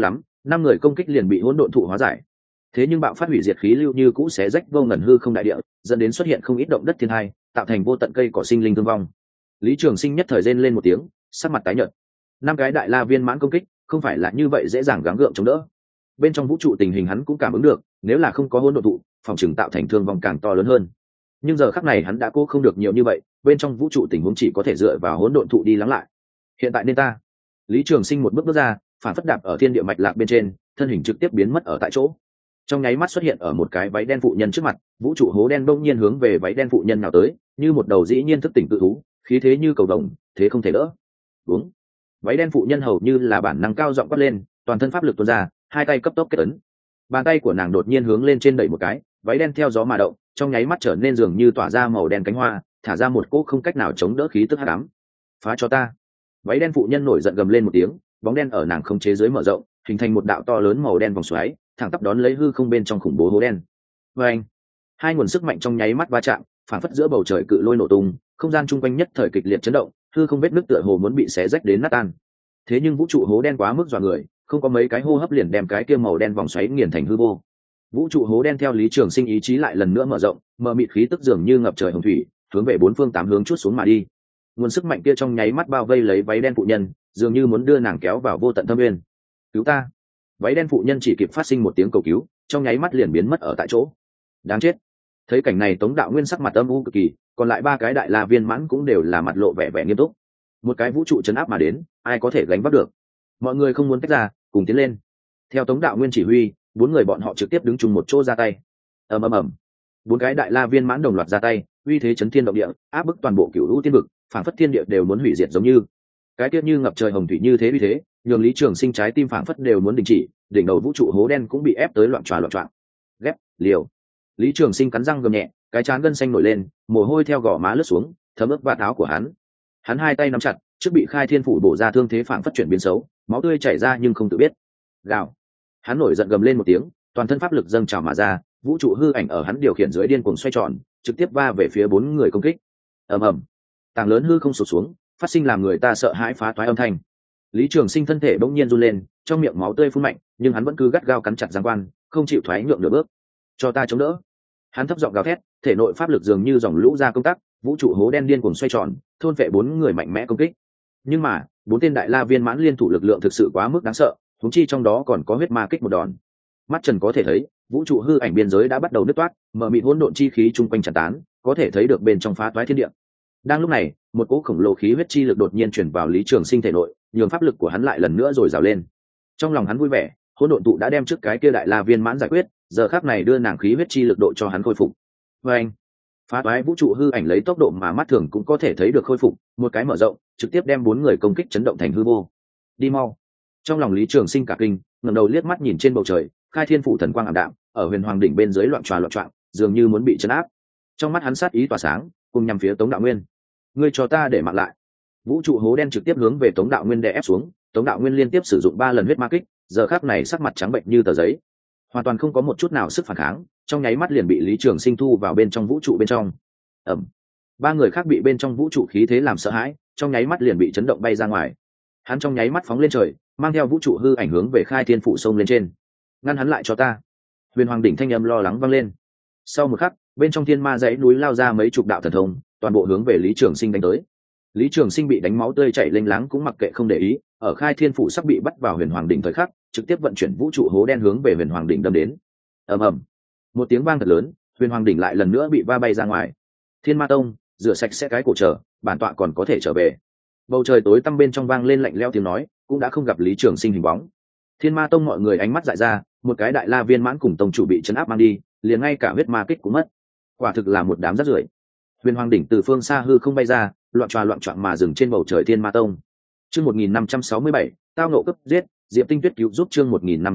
năm người công kích liền bị hỗn độn thụ hóa giải. Thế nhưng bạo phát hủy diệt khí lưu như cũ xé rách vô ngần hư không đại địa, dẫn đến xuất hiện không ít động đất thiên hai, tạo thành vô tận cây cỏ sinh linh thương vong. Lý Trường Sinh nhất thời rên lên một tiếng, sắc mặt tái nhợt. Năm cái đại la viên mãn công kích, không phải là như vậy dễ dàng gắng gượng chống đỡ. Bên trong vũ trụ tình hình hắn cũng cảm ứng được, nếu là không có hỗn độn thụ, phòng trường tạo thành thương vong càng to lớn hơn. Nhưng giờ khắc này hắn đã cố không được nhiều như vậy, bên trong vũ trụ tình huống chỉ có thể dựa vào hỗn độn thụ đi lắng lại. Hiện tại nên ta. Lý Trường Sinh một bước bước ra, phản phất đạp ở thiên địa mạch lạc bên trên, thân hình trực tiếp biến mất ở tại chỗ. Trong nháy mắt xuất hiện ở một cái váy đen phụ nhân trước mặt, vũ trụ hố đen bỗng nhiên hướng về váy đen phụ nhân nào tới, như một đầu dĩ nhiên thức tỉnh tự thú, khí thế như cầu vồng, thế không thể đỡ. Đúng. Váy đen phụ nhân hầu như là bản năng cao giọng quát lên, toàn thân pháp lực tuôn ra, hai tay cấp tốc kết ấn. Bàn tay của nàng đột nhiên hướng lên trên đẩy một cái, váy đen theo gió mà động, trong nháy mắt trở nên dường như tỏa ra màu đen cánh hoa, thả ra một cỗ không cách nào chống đỡ khí tức hắc ám. Phá cho ta. Váy đen phụ nhân nổi giận gầm lên một tiếng, bóng đen ở nàng không chế dưới mở rộng, hình thành một đạo to lớn màu đen vòng xoáy, thẳng tắp đón lấy hư không bên trong khủng bố hố đen. Và anh, hai nguồn sức mạnh trong nháy mắt va chạm, phản phất giữa bầu trời cự lôi nổ tung, không gian chung quanh nhất thời kịch liệt chấn động, hư không vết nứt tựa hồ muốn bị xé rách đến nát tan. Thế nhưng vũ trụ hố đen quá mức dọa người, không có mấy cái hô hấp liền đem cái kia màu đen vòng xoáy nghiền thành hư vô. Vũ trụ hố đen theo Lý Trường Sinh ý chí lại lần nữa mở rộng, mờ mịt khí tức dường như ngập trời hồng thủy, hướng về bốn phương tám hướng chuốt xuống mà đi. Nguồn sức mạnh kia trong nháy mắt bao vây lấy váy đen phụ nhân, dường như muốn đưa nàng kéo vào vô tận thâm nguyên. Cứu ta! Váy đen phụ nhân chỉ kịp phát sinh một tiếng cầu cứu, trong nháy mắt liền biến mất ở tại chỗ. Đáng chết! Thấy cảnh này, Tống Đạo Nguyên sắc mặt âm u cực kỳ, còn lại ba cái đại la viên mãn cũng đều là mặt lộ vẻ vẻ nghiêm túc. Một cái vũ trụ chấn áp mà đến, ai có thể gánh vác được? Mọi người không muốn tách ra, cùng tiến lên. Theo Tống Đạo Nguyên chỉ huy, bốn người bọn họ trực tiếp đứng chung một chỗ ra tay. Ầm ầm ầm, bốn cái đại la viên mãn đồng loạt ra tay, uy thế chấn thiên động địa, áp bức toàn bộ cửu lũ tiên vực, phảng phất thiên địa đều muốn hủy diệt giống như. Cái tiết như ngập trời hồng thủy như thế uy thế, nhường Lý Trường Sinh trái tim phảng phất đều muốn đình chỉ, đỉnh đầu vũ trụ hố đen cũng bị ép tới loạn choạng. Ghép, liều. Lý Trường Sinh cắn răng gầm nhẹ, cái trán gân xanh nổi lên, mồ hôi theo gò má lướt xuống, thấm ướt vạt áo của hắn. Hắn hai tay nắm chặt, trước bị Khai Thiên phủ bổ ra thương thế phảng phất chuyển biến xấu, máu tươi chảy ra nhưng không tự biết. Gào. Hắn nổi giận gầm lên một tiếng, toàn thân pháp lực dâng trào mà ra, vũ trụ hư ảnh ở hắn điều khiển dưới điên cuồng xoay tròn, trực tiếp va về phía bốn người công kích. Ầm ầm. Tảng lớn hư không sụp xuống, phát sinh làm người ta sợ hãi phá toái âm thanh. Lý Trường Sinh thân thể bỗng nhiên run lên, trong miệng máu tươi phun mạnh, nhưng hắn vẫn cứ gắt gao cắn chặt giang quan, không chịu thoái nhượng nửa bước. Cho ta chống đỡ. Hắn thấp giọng gào thét, thể nội pháp lực dường như dòng lũ ra công tác, vũ trụ hố đen điên cuồng xoay tròn, thôn phệ bốn người mạnh mẽ công kích. Nhưng mà, bốn tên đại la viên mãn liên thủ lực lượng thực sự quá mức đáng sợ, huống chi trong đó còn có huyết ma kích một đòn. Mắt trần có thể thấy, vũ trụ hư ảnh biên giới đã bắt đầu nứt toát, mở mịt hỗn độn chi khí chung quanh tràn tán, có thể thấy được bên trong phá toái thiên địa. Đang lúc này, một cỗ khổng lồ khí huyết chi lực đột nhiên truyền vào Lý Trường Sinh thể nội, nhường pháp lực của hắn lại lần nữa rồi rào lên. Trong lòng hắn vui vẻ, hỗn độn tụ đã đem trước cái kia đại la viên mãn giải quyết, giờ khắc này đưa nàng khí huyết chi lực độ cho hắn khôi phục. Và anh, phá toái vũ trụ hư ảnh lấy tốc độ mà mắt thường cũng có thể thấy được khôi phục, một cái mở rộng, trực tiếp đem bốn người công kích chấn động thành hư vô. Đi mau! Trong lòng Lý Trường Sinh cả kinh, ngẩng đầu liếc mắt nhìn trên bầu trời, Khai Thiên phủ thần quang ảm đạm, ở Huyền Hoàng đỉnh bên dưới loạn choạng, dường như muốn bị chấn áp. Trong mắt hắn sát ý tỏa sáng, cùng nhằm phía Tống Đạo Nguyên. Ngươi cho ta để mạng lại! Vũ trụ hố đen trực tiếp hướng về Tống Đạo Nguyên đè ép xuống, Tống Đạo Nguyên liên tiếp sử dụng 3 lần huyết ma kích, giờ khắc này sắc mặt trắng bệnh như tờ giấy, hoàn toàn không có một chút nào sức phản kháng, trong nháy mắt liền bị Lý Trường Sinh thu vào bên trong vũ trụ bên trong. Ầm. Ba người khác bị bên trong vũ trụ khí thế làm sợ hãi, trong nháy mắt liền bị chấn động bay ra ngoài. Hắn trong nháy mắt phóng lên trời, mang theo vũ trụ hư ảnh hướng về Khai Thiên phủ sông lên trên. Ngăn hắn lại cho ta! Huyền Hoàng đỉnh thanh âm lo lắng vang lên. Sau một khắc, bên trong thiên ma dãy núi lao ra mấy chục đạo thần thông, toàn bộ hướng về Lý Trường Sinh đánh tới. Lý Trường Sinh bị đánh máu tươi chảy lênh láng cũng mặc kệ không để ý, ở Khai Thiên phủ sắp bị bắt vào Huyền Hoàng đỉnh thời khắc, trực tiếp vận chuyển vũ trụ hố đen hướng về Huyền Hoàng đỉnh đâm đến. Ầm ầm. Một tiếng vang thật lớn, Huyền Hoàng đỉnh lại lần nữa bị va bay ra ngoài. Thiên Ma Tông, rửa sạch sẽ cái cổ trở, bản tọa còn có thể trở về. Bầu trời tối tăm bên trong vang lên lạnh lẽo tiếng nói, cũng đã không gặp Lý Trường Sinh hình bóng. Thiên Ma Tông mọi người ánh mắt dại ra, một cái đại la viên mãn cùng tông chủ bị trấn áp mang đi, liền ngay cả huyết ma kích cũng mất. Quả thực là một đám rác rưởi. Huyền Hoàng đỉnh từ phương xa hư không bay ra, loạn choạng mà dừng trên bầu trời Thiên Ma Tông. Chương 1567, tao nộ cấp giết, Diệp Tinh Tuyết cứu giúp. Chương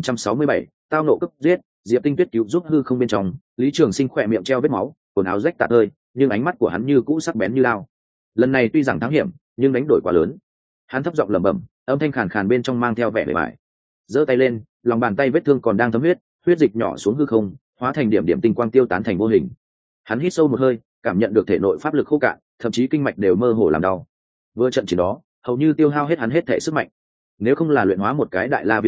1567, tao nộ cấp giết, Diệp Tinh Tuyết cứu giúp. Hư không bên trong, Lý Trường Sinh khỏe miệng treo vết máu, quần áo rách tả tơi, nhưng ánh mắt của hắn như cũ sắc bén như lao. Lần này tuy rằng thắng hiểm, nhưng đánh đổi quá lớn. Hắn thấp giọng lẩm bẩm, âm thanh khàn khàn bên trong mang theo vẻ bề bại. Giơ tay lên, lòng bàn tay vết thương còn đang thấm huyết, huyết dịch nhỏ xuống hư không, hóa thành điểm điểm tinh quang tiêu tán thành vô hình. Hắn hít sâu một hơi, cảm nhận được thể nội pháp lực khô cạn, thậm chí kinh mạch đều mơ hồ làm đau. Vừa trận chiến đó, hầu như tiêu hao hết hắn hết thể sức mạnh. Nếu không là luyện hóa một cái đại la viên mãn,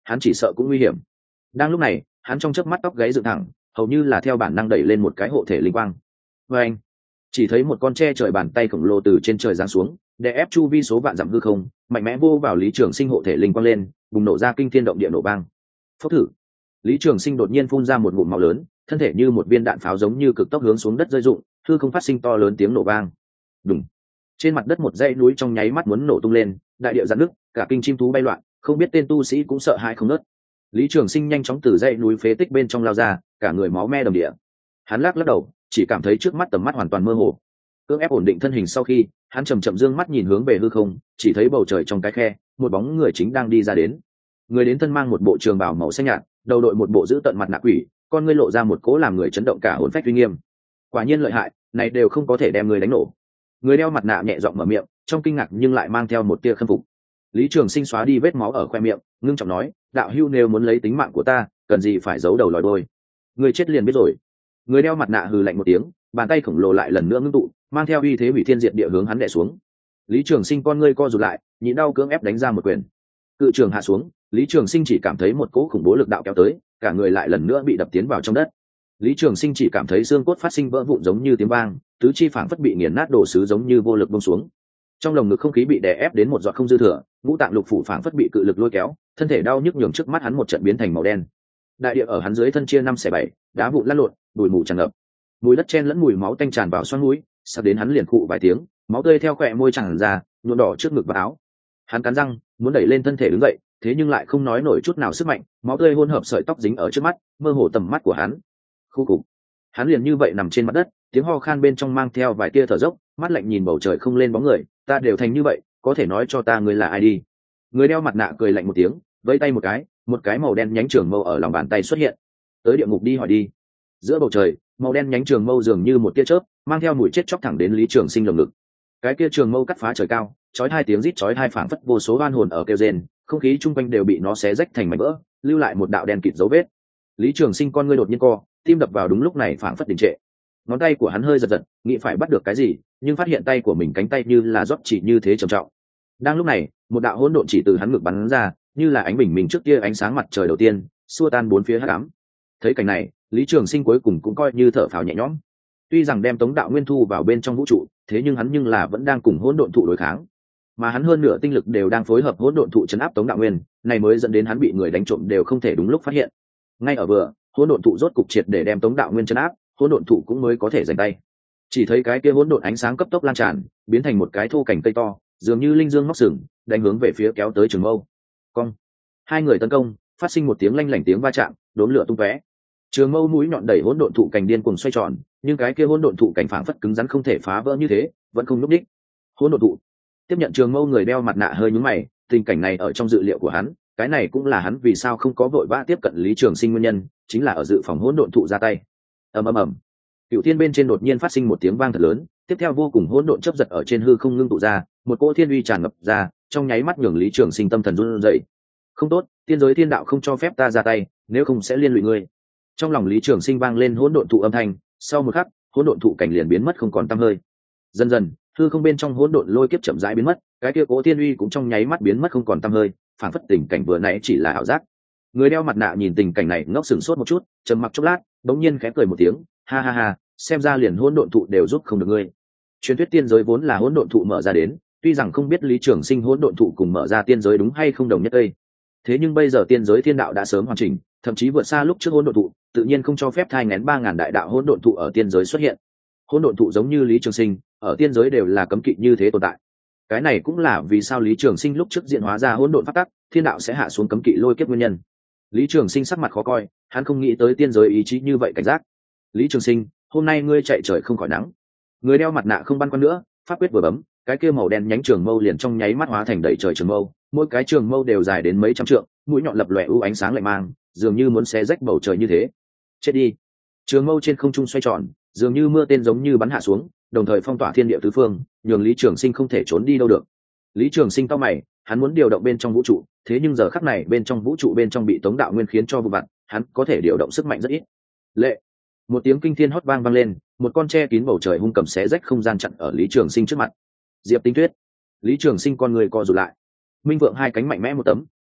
hắn chỉ sợ cũng nguy hiểm. Đang lúc này, hắn trong chớp mắt tóc gáy dựng thẳng, hầu như là theo bản năng đẩy lên một cái hộ thể linh quang. Và anh chỉ thấy một con tre trời bàn tay khổng lồ từ trên trời giáng xuống, đè ép chu vi số vạn dặm hư không, mạnh mẽ vô vào Lý Trường Sinh hộ thể linh quang lên, bùng nổ ra kinh thiên động địa nổ vang. Phốc thử. Lý Trường Sinh đột nhiên phun ra một ngụm máu lớn, thân thể như một viên đạn pháo giống như cực tốc hướng xuống đất rơi rụng, hư không phát sinh to lớn tiếng nổ vang. Đùng. Trên mặt đất một dãy núi trong nháy mắt muốn nổ tung lên, đại địa giãn nứt, cả kinh chim thú bay loạn, không biết tên tu sĩ cũng sợ hãi không nớt. Lý Trường Sinh nhanh chóng từ dãy núi phế tích bên trong lao ra, cả người máu me đầm địa. Hắn lắc đầu, chỉ cảm thấy trước mắt tầm mắt hoàn toàn mơ hồ. Cưỡng ép ổn định thân hình sau khi, hắn chậm chậm dương mắt nhìn hướng về hư không, chỉ thấy bầu trời trong cái khe, một bóng người chính đang đi ra đến. Người đến thân mang một bộ trường bào màu xanh nhạt, đầu đội một bộ giữ tận mặt nạ quỷ, con ngươi lộ ra một cỗ làm người chấn động cả hồn phách uy nghiêm. Quả nhiên lợi hại, này đều không có thể đem người đánh nổ. Người đeo mặt nạ nhẹ giọng mở miệng, trong kinh ngạc nhưng lại mang theo một tia khâm phục. Lý Trường Sinh xóa đi vết máu ở khoe miệng, ngưng trọng nói, đạo hữu nếu muốn lấy tính mạng của ta, cần gì phải giấu đầu lòi đuôi. Người chết liền biết rồi. Người đeo mặt nạ hừ lạnh một tiếng, bàn tay khổng lồ lại lần nữa ngưng tụ, mang theo uy thế hủy thiên diệt địa hướng hắn đè xuống. Lý Trường Sinh con ngươi co rụt lại, nhịn đau cưỡng ép đánh ra một quyền. Cự trường hạ xuống, Lý Trường Sinh chỉ cảm thấy một cỗ khủng bố lực đạo kéo tới, cả người lại lần nữa bị đập tiến vào trong đất. Lý Trường Sinh chỉ cảm thấy xương cốt phát sinh vỡ vụn giống như tiếng vang, tứ chi phảng phất bị nghiền nát đổ sứ giống như vô lực buông xuống. Trong lồng ngực không khí bị đè ép đến một giọt không dư thừa, ngũ tạng lục phủ phảng phất bị cự lực lôi kéo, thân thể đau nhức nhường trước mắt hắn một trận biến thành màu đen. Đại địa ở hắn dưới thân chia 5/7, đá vụn lăn lộn, bụi mù tràn ngập. Mùi đất chen lẫn mùi máu tanh tràn vào xoang mũi, sắp đến hắn liền khụ vài tiếng, máu tươi theo khóe môi tràn ra, nhuộm đỏ trước ngực và áo. Hắn cắn răng, muốn đẩy lên thân thể đứng dậy, thế nhưng lại không nói nổi chút nào sức mạnh, máu tươi hỗn hợp sợi tóc dính ở trước mắt, mơ hồ tầm mắt của hắn. Khu cục. Hắn liền như vậy nằm trên mặt đất, tiếng ho khan bên trong mang theo vài tia thở dốc, mắt lạnh nhìn bầu trời không lên bóng người, ta đều thành như vậy, có thể nói cho ta người là ai đi. Người đeo mặt nạ cười lạnh một tiếng, vẫy tay một cái màu đen nhánh trường mâu ở lòng bàn tay xuất hiện. Tới địa ngục đi hỏi đi. Giữa bầu trời, màu đen nhánh trường mâu dường như một tia chớp, mang theo mùi chết chóc thẳng đến Lý Trường Sinh lồng ngực. Cái kia trường mâu cắt phá trời cao, chói hai tiếng rít chói hai phảng phất vô số oan hồn ở kêu rên, không khí chung quanh đều bị nó xé rách thành mảnh vỡ, lưu lại một đạo đen kịt dấu vết. Lý Trường Sinh con ngươi đột nhiên co, tim đập vào đúng lúc này phảng phất đình trệ. Ngón tay của hắn hơi giật giật, nghĩ phải bắt được cái gì, nhưng phát hiện tay của mình cánh tay như là rót chỉ như thế trầm trọng. Đang lúc này, một đạo hỗn độn chỉ từ hắn ngực bắn ra, như là ánh bình minh trước kia ánh sáng mặt trời đầu tiên, xua tan bốn phía hắc ám. Thấy cảnh này, Lý Trường Sinh cuối cùng cũng coi như thở phào nhẹ nhõm. Tuy rằng đem Tống Đạo Nguyên thu vào bên trong vũ trụ, thế nhưng hắn nhưng là vẫn đang cùng hỗn độn thụ đối kháng, mà hắn hơn nửa tinh lực đều đang phối hợp hỗn độn thụ trấn áp Tống Đạo Nguyên, này mới dẫn đến hắn bị người đánh trộm đều không thể đúng lúc phát hiện. Ngay ở vừa, hỗn độn thụ rốt cục triệt để đem Tống Đạo Nguyên trấn áp, hỗn độn thụ cũng mới có thể giành tay. Chỉ thấy cái kia hỗn độn ánh sáng cấp tốc lan tràn, biến thành một cái thô cảnh cây to, dường như linh dương móc sừng, đánh hướng về phía kéo tới Trường Mâu. Cong. Hai người tấn công, phát sinh một tiếng lanh lảnh tiếng va chạm, đốn lửa tung tóe. Trường Mâu mũi nhọn đẩy hỗn độn thụ cảnh điên cuồng xoay tròn, nhưng cái kia hỗn độn thụ cảnh phảng phất cứng rắn không thể phá vỡ như thế, vẫn không lúc đích. Hỗn độn thụ tiếp nhận Trường Mâu, người đeo mặt nạ hơi nhướng mày, tình cảnh này ở trong dự liệu của hắn, cái này cũng là hắn vì sao không có vội vã tiếp cận Lý Trường Sinh nguyên nhân, chính là ở dự phòng hỗn độn thụ ra tay. Ầm ầm ầm. Cựu thiên bên trên đột nhiên phát sinh một tiếng vang thật lớn, tiếp theo vô cùng hỗn độn chớp giật ở trên hư không ngưng tụ ra, một cỗ thiên uy tràn ngập ra, trong nháy mắt nhường Lý Trường Sinh tâm thần run rẩy. Không tốt, tiên giới thiên đạo không cho phép ta ra tay, nếu không sẽ liên lụy ngươi. Trong lòng Lý Trường Sinh vang lên hỗn độn thụ âm thanh, sau một khắc, hỗn độn thụ cảnh liền biến mất không còn tăm hơi. Dần dần, hư không bên trong hỗn độn lôi kiếp chậm rãi biến mất, cái kia cỗ thiên uy cũng trong nháy mắt biến mất không còn tăm hơi, phản phất tình cảnh vừa nãy chỉ là ảo giác. Người đeo mặt nạ nhìn tình cảnh này ngốc sửng sốt một chút, trầm mặc chốc lát, bỗng nhiên khẽ cười một tiếng, ha ha ha, xem ra liền hỗn độn thụ đều giúp không được ngươi. Truyền thuyết tiên giới vốn là hỗn độn thụ mở ra đến, tuy rằng không biết Lý Trường Sinh hỗn độn thụ cùng mở ra tiên giới đúng hay không đồng nhất đây. Thế nhưng bây giờ tiên giới thiên đạo đã sớm hoàn chỉnh, thậm chí vượt xa lúc trước hỗn độn thụ, tự nhiên không cho phép thai nghén 3000 đại đạo hỗn độn thụ ở tiên giới xuất hiện. Hỗn độn thụ giống như Lý Trường Sinh, ở tiên giới đều là cấm kỵ như thế tồn tại. Cái này cũng là vì sao Lý Trường Sinh lúc trước diễn hóa ra hỗn độn pháp tắc, thiên đạo sẽ hạ xuống cấm kỵ lôi kiếp nguyên nhân. Lý Trường Sinh sắc mặt khó coi, hắn không nghĩ tới tiên giới ý chí như vậy cảnh giác. Lý Trường Sinh, hôm nay ngươi chạy trời không khỏi nắng. Người đeo mặt nạ không băn khoăn nữa, pháp quyết vừa bấm, cái kia màu đen nhánh trường mâu liền trong nháy mắt hóa thành đầy trời trường mâu, mỗi cái trường mâu đều dài đến mấy trăm trượng, mũi nhọn lập lòe u ánh sáng lạnh mang, dường như muốn xé rách bầu trời như thế. Chết đi. Trường mâu trên không trung xoay tròn, dường như mưa tên giống như bắn hạ xuống, đồng thời phong tỏa thiên địa tứ phương, nhường Lý Trường Sinh không thể trốn đi đâu được. Lý Trường Sinh cau mày, hắn muốn điều động bên trong vũ trụ, thế nhưng giờ khắc này bên trong vũ trụ bên trong bị Tống Đạo Nguyên khiến cho vụ vặt, hắn có thể điều động sức mạnh rất ít. Lệ. Một tiếng kinh thiên hót vang vang lên, một con tre kín bầu trời hung cầm xé rách không gian chặn ở Lý Trường Sinh trước mặt. Diệp Tinh Tuyết. Lý Trường Sinh con người co rụt lại. Minh Vượng hai cánh mạnh mẽ một tấm,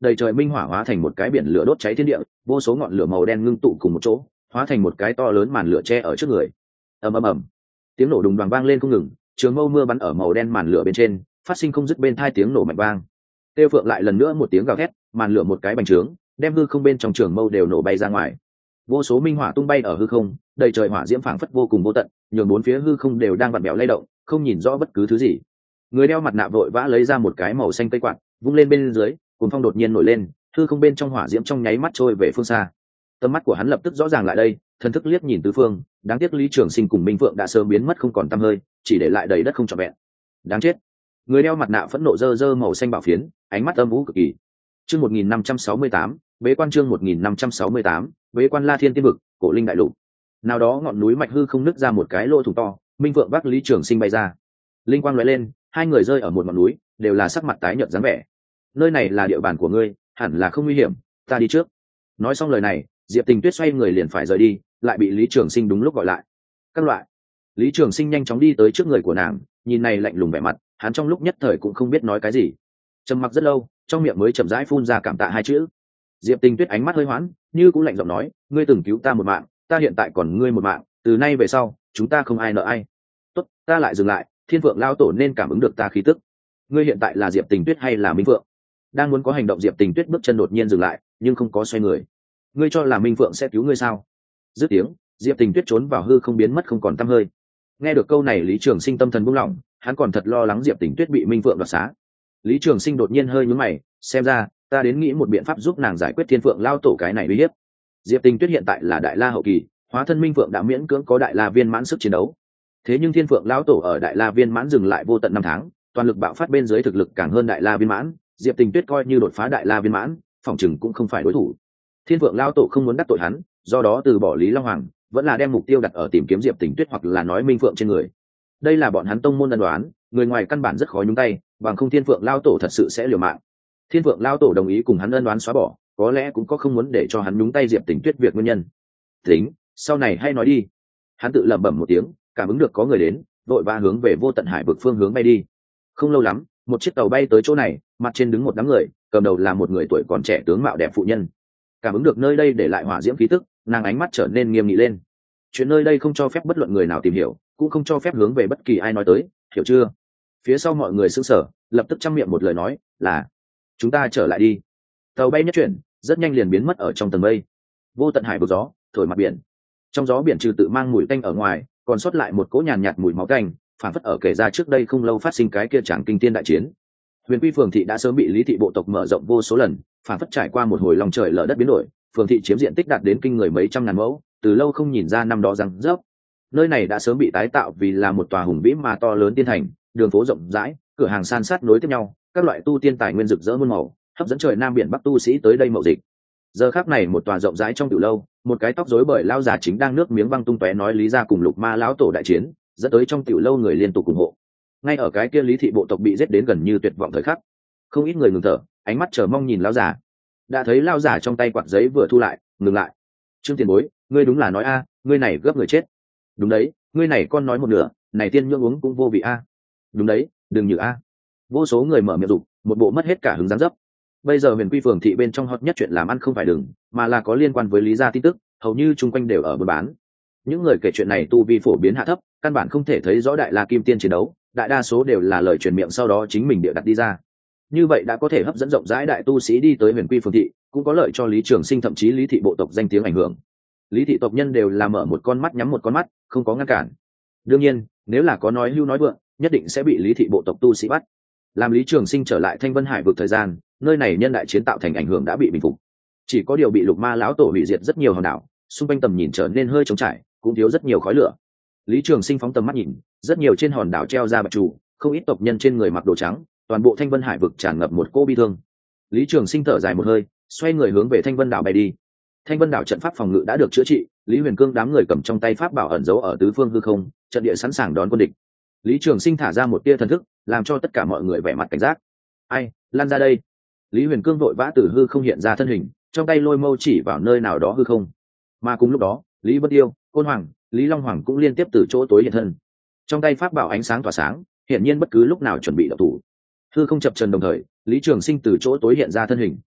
đầy trời minh hỏa hóa thành một cái biển lửa đốt cháy thiên địa, vô số ngọn lửa màu đen ngưng tụ cùng một chỗ, hóa thành một cái to lớn màn lửa che ở trước người. Ầm ầm ầm, tiếng nổ đùng đoàng vang lên không ngừng, trường mâu mưa bắn ở màu đen màn lửa bên trên, phát sinh không dứt bên tai tiếng nổ mạnh vang. Tiêu Phượng lại lần nữa một tiếng gào thét, màn lửa một cái bành trướng, đem hư không bên trong trường mâu đều nổ bay ra ngoài. Vô số minh hỏa tung bay ở hư không, đầy trời hỏa diễm phảng phất vô cùng vô tận, nhường bốn phía hư không đều đang vặn vẹo lay động, không nhìn rõ bất cứ thứ gì. Người đeo mặt nạ vội vã lấy ra một cái màu xanh cây quạt, vung lên bên dưới, cuồng phong đột nhiên nổi lên, hư không bên trong hỏa diễm trong nháy mắt trôi về phương xa. Tầm mắt của hắn lập tức rõ ràng lại đây, thần thức liếc nhìn tứ phương, đáng tiếc Lý Trường Sinh cùng Minh Phượng đã sớm biến mất không còn tăm hơi, chỉ để lại đầy đất không trọn vẹn. Đáng chết. Người đeo mặt nạ phẫn nộ giơ giơ màu xanh bảo phiến, ánh mắt âm u cực kỳ. Chương 1568, bế quan chương 1568, bế quan La Thiên Tiên vực, Cổ Linh đại lục. Nào đó ngọn núi mạch hư không nứt ra một cái lỗ thủng to, Minh Phượng vác Lý Trường Sinh bay ra. Linh quang lóe lên, hai người rơi ở một ngọn núi, đều là sắc mặt tái nhợt dáng vẻ. Nơi này là địa bàn của ngươi, hẳn là không nguy hiểm, ta đi trước. Nói xong lời này, Diệp Tình Tuyết xoay người liền phải rời đi, lại bị Lý Trường Sinh đúng lúc gọi lại. Các loại. Lý Trường Sinh nhanh chóng đi tới trước người của nàng, nhìn này lạnh lùng vẻ mặt, hắn trong lúc nhất thời cũng không biết nói cái gì. Trầm mặc rất lâu, trong miệng mới chậm rãi phun ra cảm tạ hai chữ. Diệp Tình Tuyết ánh mắt hơi hoãn, như cũng lạnh giọng nói, ngươi từng cứu ta một mạng, ta hiện tại còn ngươi một mạng, từ nay về sau, chúng ta không ai nợ ai. Tốt, ta lại dừng lại, Thiên Phượng lão tổ nên cảm ứng được ta khí tức. Ngươi hiện tại là Diệp Tình Tuyết hay là Minh Phượng? Đang muốn có hành động, Diệp Tình Tuyết bước chân đột nhiên dừng lại, nhưng không có xoay người. Ngươi cho là Minh Phượng sẽ cứu ngươi sao? Dứt tiếng, Diệp Tình Tuyết trốn vào hư không biến mất không còn tăm hơi. Nghe được câu này, Lý Trường Sinh tâm thần buông lỏng, hắn còn thật lo lắng Diệp Tình Tuyết bị Minh Phượng đoạt xá. Lý Trường Sinh đột nhiên hơi nhướng mày, xem ra ta đến nghĩ một biện pháp giúp nàng giải quyết Thiên Phượng lao tổ cái này uy hiếp. Diệp Tình Tuyết hiện tại là Đại La hậu kỳ, hóa thân Minh Phượng đã miễn cưỡng có Đại La viên mãn sức chiến đấu. Thế nhưng Thiên Phượng lão tổ ở Đại La viên mãn dừng lại vô tận 5 tháng, toàn lực bạo phát bên dưới thực lực càng hơn Đại La viên mãn, Diệp Tình Tuyết coi như đột phá Đại La viên mãn, phòng chừng cũng không phải đối thủ. Thiên Phượng lão tổ không muốn đắc tội hắn, do đó từ bỏ Lý Long Hoàng, vẫn là đem mục tiêu đặt ở tìm kiếm Diệp Tình Tuyết hoặc là nói Minh Phượng trên người. Đây là bọn hắn tông môn ân đoán, người ngoài căn bản rất khó nhúng tay, bằng không Thiên Phượng lão tổ thật sự sẽ liều mạng. Thiên Phượng lão tổ đồng ý cùng hắn ân đoán xóa bỏ, có lẽ cũng có không muốn để cho hắn nhúng tay Diệp Tình Tuyết việc nguyên nhân. Tính, sau này hay nói đi. Hắn tự lẩm bẩm một tiếng, cảm ứng được có người đến, vội vã hướng về Vô Tận Hải vực phương hướng bay đi. Không lâu lắm, một chiếc tàu bay tới chỗ này, mặt trên đứng một đám người, cầm đầu là một người tuổi còn trẻ tướng mạo đẹp phụ nhân. Cảm ứng được nơi đây để lại hỏa diễm khí tức, nàng ánh mắt trở nên nghiêm nghị lên. Chuyện nơi đây không cho phép bất luận người nào tìm hiểu, cũng không cho phép hướng về bất kỳ ai nói tới, hiểu chưa? Phía sau mọi người sững sờ, lập tức chăm miệng một lời nói, là chúng ta trở lại đi. Tàu bay nhất chuyển, rất nhanh liền biến mất ở trong tầng mây. Vô Tận Hải vực gió thổi mặt biển, trong gió biển trừ tự mang mùi tanh ở ngoài, còn sót lại một cỗ nhàn nhạt mùi máu tanh, phản phất ở kể ra trước đây không lâu phát sinh cái kia tràng kinh thiên đại chiến. Huyền Quy phường thị đã sớm bị Lý thị bộ tộc mở rộng vô số lần, phản phất trải qua một hồi lòng trời lở đất biến đổi, phường thị chiếm diện tích đạt đến kinh người mấy trăm ngàn mẫu, từ lâu không nhìn ra năm đó rằng dốc. Nơi này đã sớm bị tái tạo vì là một tòa hùng vĩ mà to lớn tiên thành, đường phố rộng rãi, cửa hàng san sát nối tiếp nhau, các loại tu tiên tài nguyên rực rỡ muôn màu, hấp dẫn trời nam biển bắc tu sĩ tới đây mậu dịch. Giờ khắc này một tòa rộng rãi trong tiểu lâu, một cái tóc rối bời lao già chính đang nước miếng văng tung tóe nói Lý gia cùng Lục Ma lão tổ đại chiến, dẫn tới trong tiểu lâu người liên tục ủng hộ. Ngay ở cái kia Lý thị bộ tộc bị giết đến gần như tuyệt vọng thời khắc, không ít người ngừng thở, ánh mắt chờ mong nhìn lão già. Đã thấy lão già trong tay quạt giấy vừa thu lại, ngừng lại. Trương tiền bối, ngươi đúng là nói a, ngươi này gấp người chết. Đúng đấy, ngươi này con nói một nửa, này tiên nhưỡng uống cũng vô vị a. Đúng đấy, đừng nhử a. Vô số người mở miệng dục, một bộ mất hết cả hứng dáng dấp. Bây giờ Huyền Quy phường thị bên trong hot nhất chuyện làm ăn không phải đừng, mà là có liên quan với Lý gia tin tức, hầu như chung quanh đều ở buôn bán. Những người kể chuyện này tu vi phổ biến hạ thấp, căn bản không thể thấy rõ Đại La Kim Tiên chiến đấu, đại đa số đều là lời truyền miệng sau đó chính mình bịa đặt đi ra. Như vậy đã có thể hấp dẫn rộng rãi đại tu sĩ đi tới Huyền Quy phường thị, cũng có lợi cho Lý Trường Sinh thậm chí Lý thị bộ tộc danh tiếng ảnh hưởng. Lý thị tộc nhân đều là mở một con mắt nhắm một con mắt, không có ngăn cản. Đương nhiên, nếu là có nói hưu nói vượng, nhất định sẽ bị Lý thị bộ tộc tu sĩ bắt. Làm Lý Trường Sinh trở lại Thanh Vân Hải vực thời gian, nơi này nhân đại chiến tạo thành ảnh hưởng đã bị bình phục. Chỉ có điều bị Lục Ma lão tổ hủy diệt rất nhiều hòn đảo, xung quanh tầm nhìn trở nên hơi trống trải, cũng thiếu rất nhiều khói lửa. Lý Trường Sinh phóng tầm mắt nhìn, rất nhiều trên hòn đảo treo ra bạch trụ, không ít tộc nhân trên người mặc đồ trắng, toàn bộ Thanh Vân Hải vực tràn ngập một cô bi thương. Lý Trường Sinh thở dài một hơi, xoay người hướng về Thanh Vân đảo bay đi. Thanh Vân đảo trận pháp phòng ngự đã được chữa trị, Lý Huyền Cương đám người cầm trong tay pháp bảo ẩn giấu ở tứ phương hư không, trận địa sẵn sàng đón quân địch. Lý Trường Sinh thả ra một tia thần thức, làm cho tất cả mọi người vẻ mặt cảnh giác. Ai, lan ra đây! Lý Huyền Cương vội vã từ hư không hiện ra thân hình, trong tay lôi mâu chỉ vào nơi nào đó hư không. Mà cùng lúc đó, Lý Vân Tiêu, Côn Hoàng, Lý Long Hoàng cũng liên tiếp từ chỗ tối hiện thân. Trong tay pháp bảo ánh sáng tỏa sáng, hiển nhiên bất cứ lúc nào chuẩn bị động thủ. Hư không chập chờn đồng thời, Lý Trường Sinh từ chỗ tối hiện ra thân hình.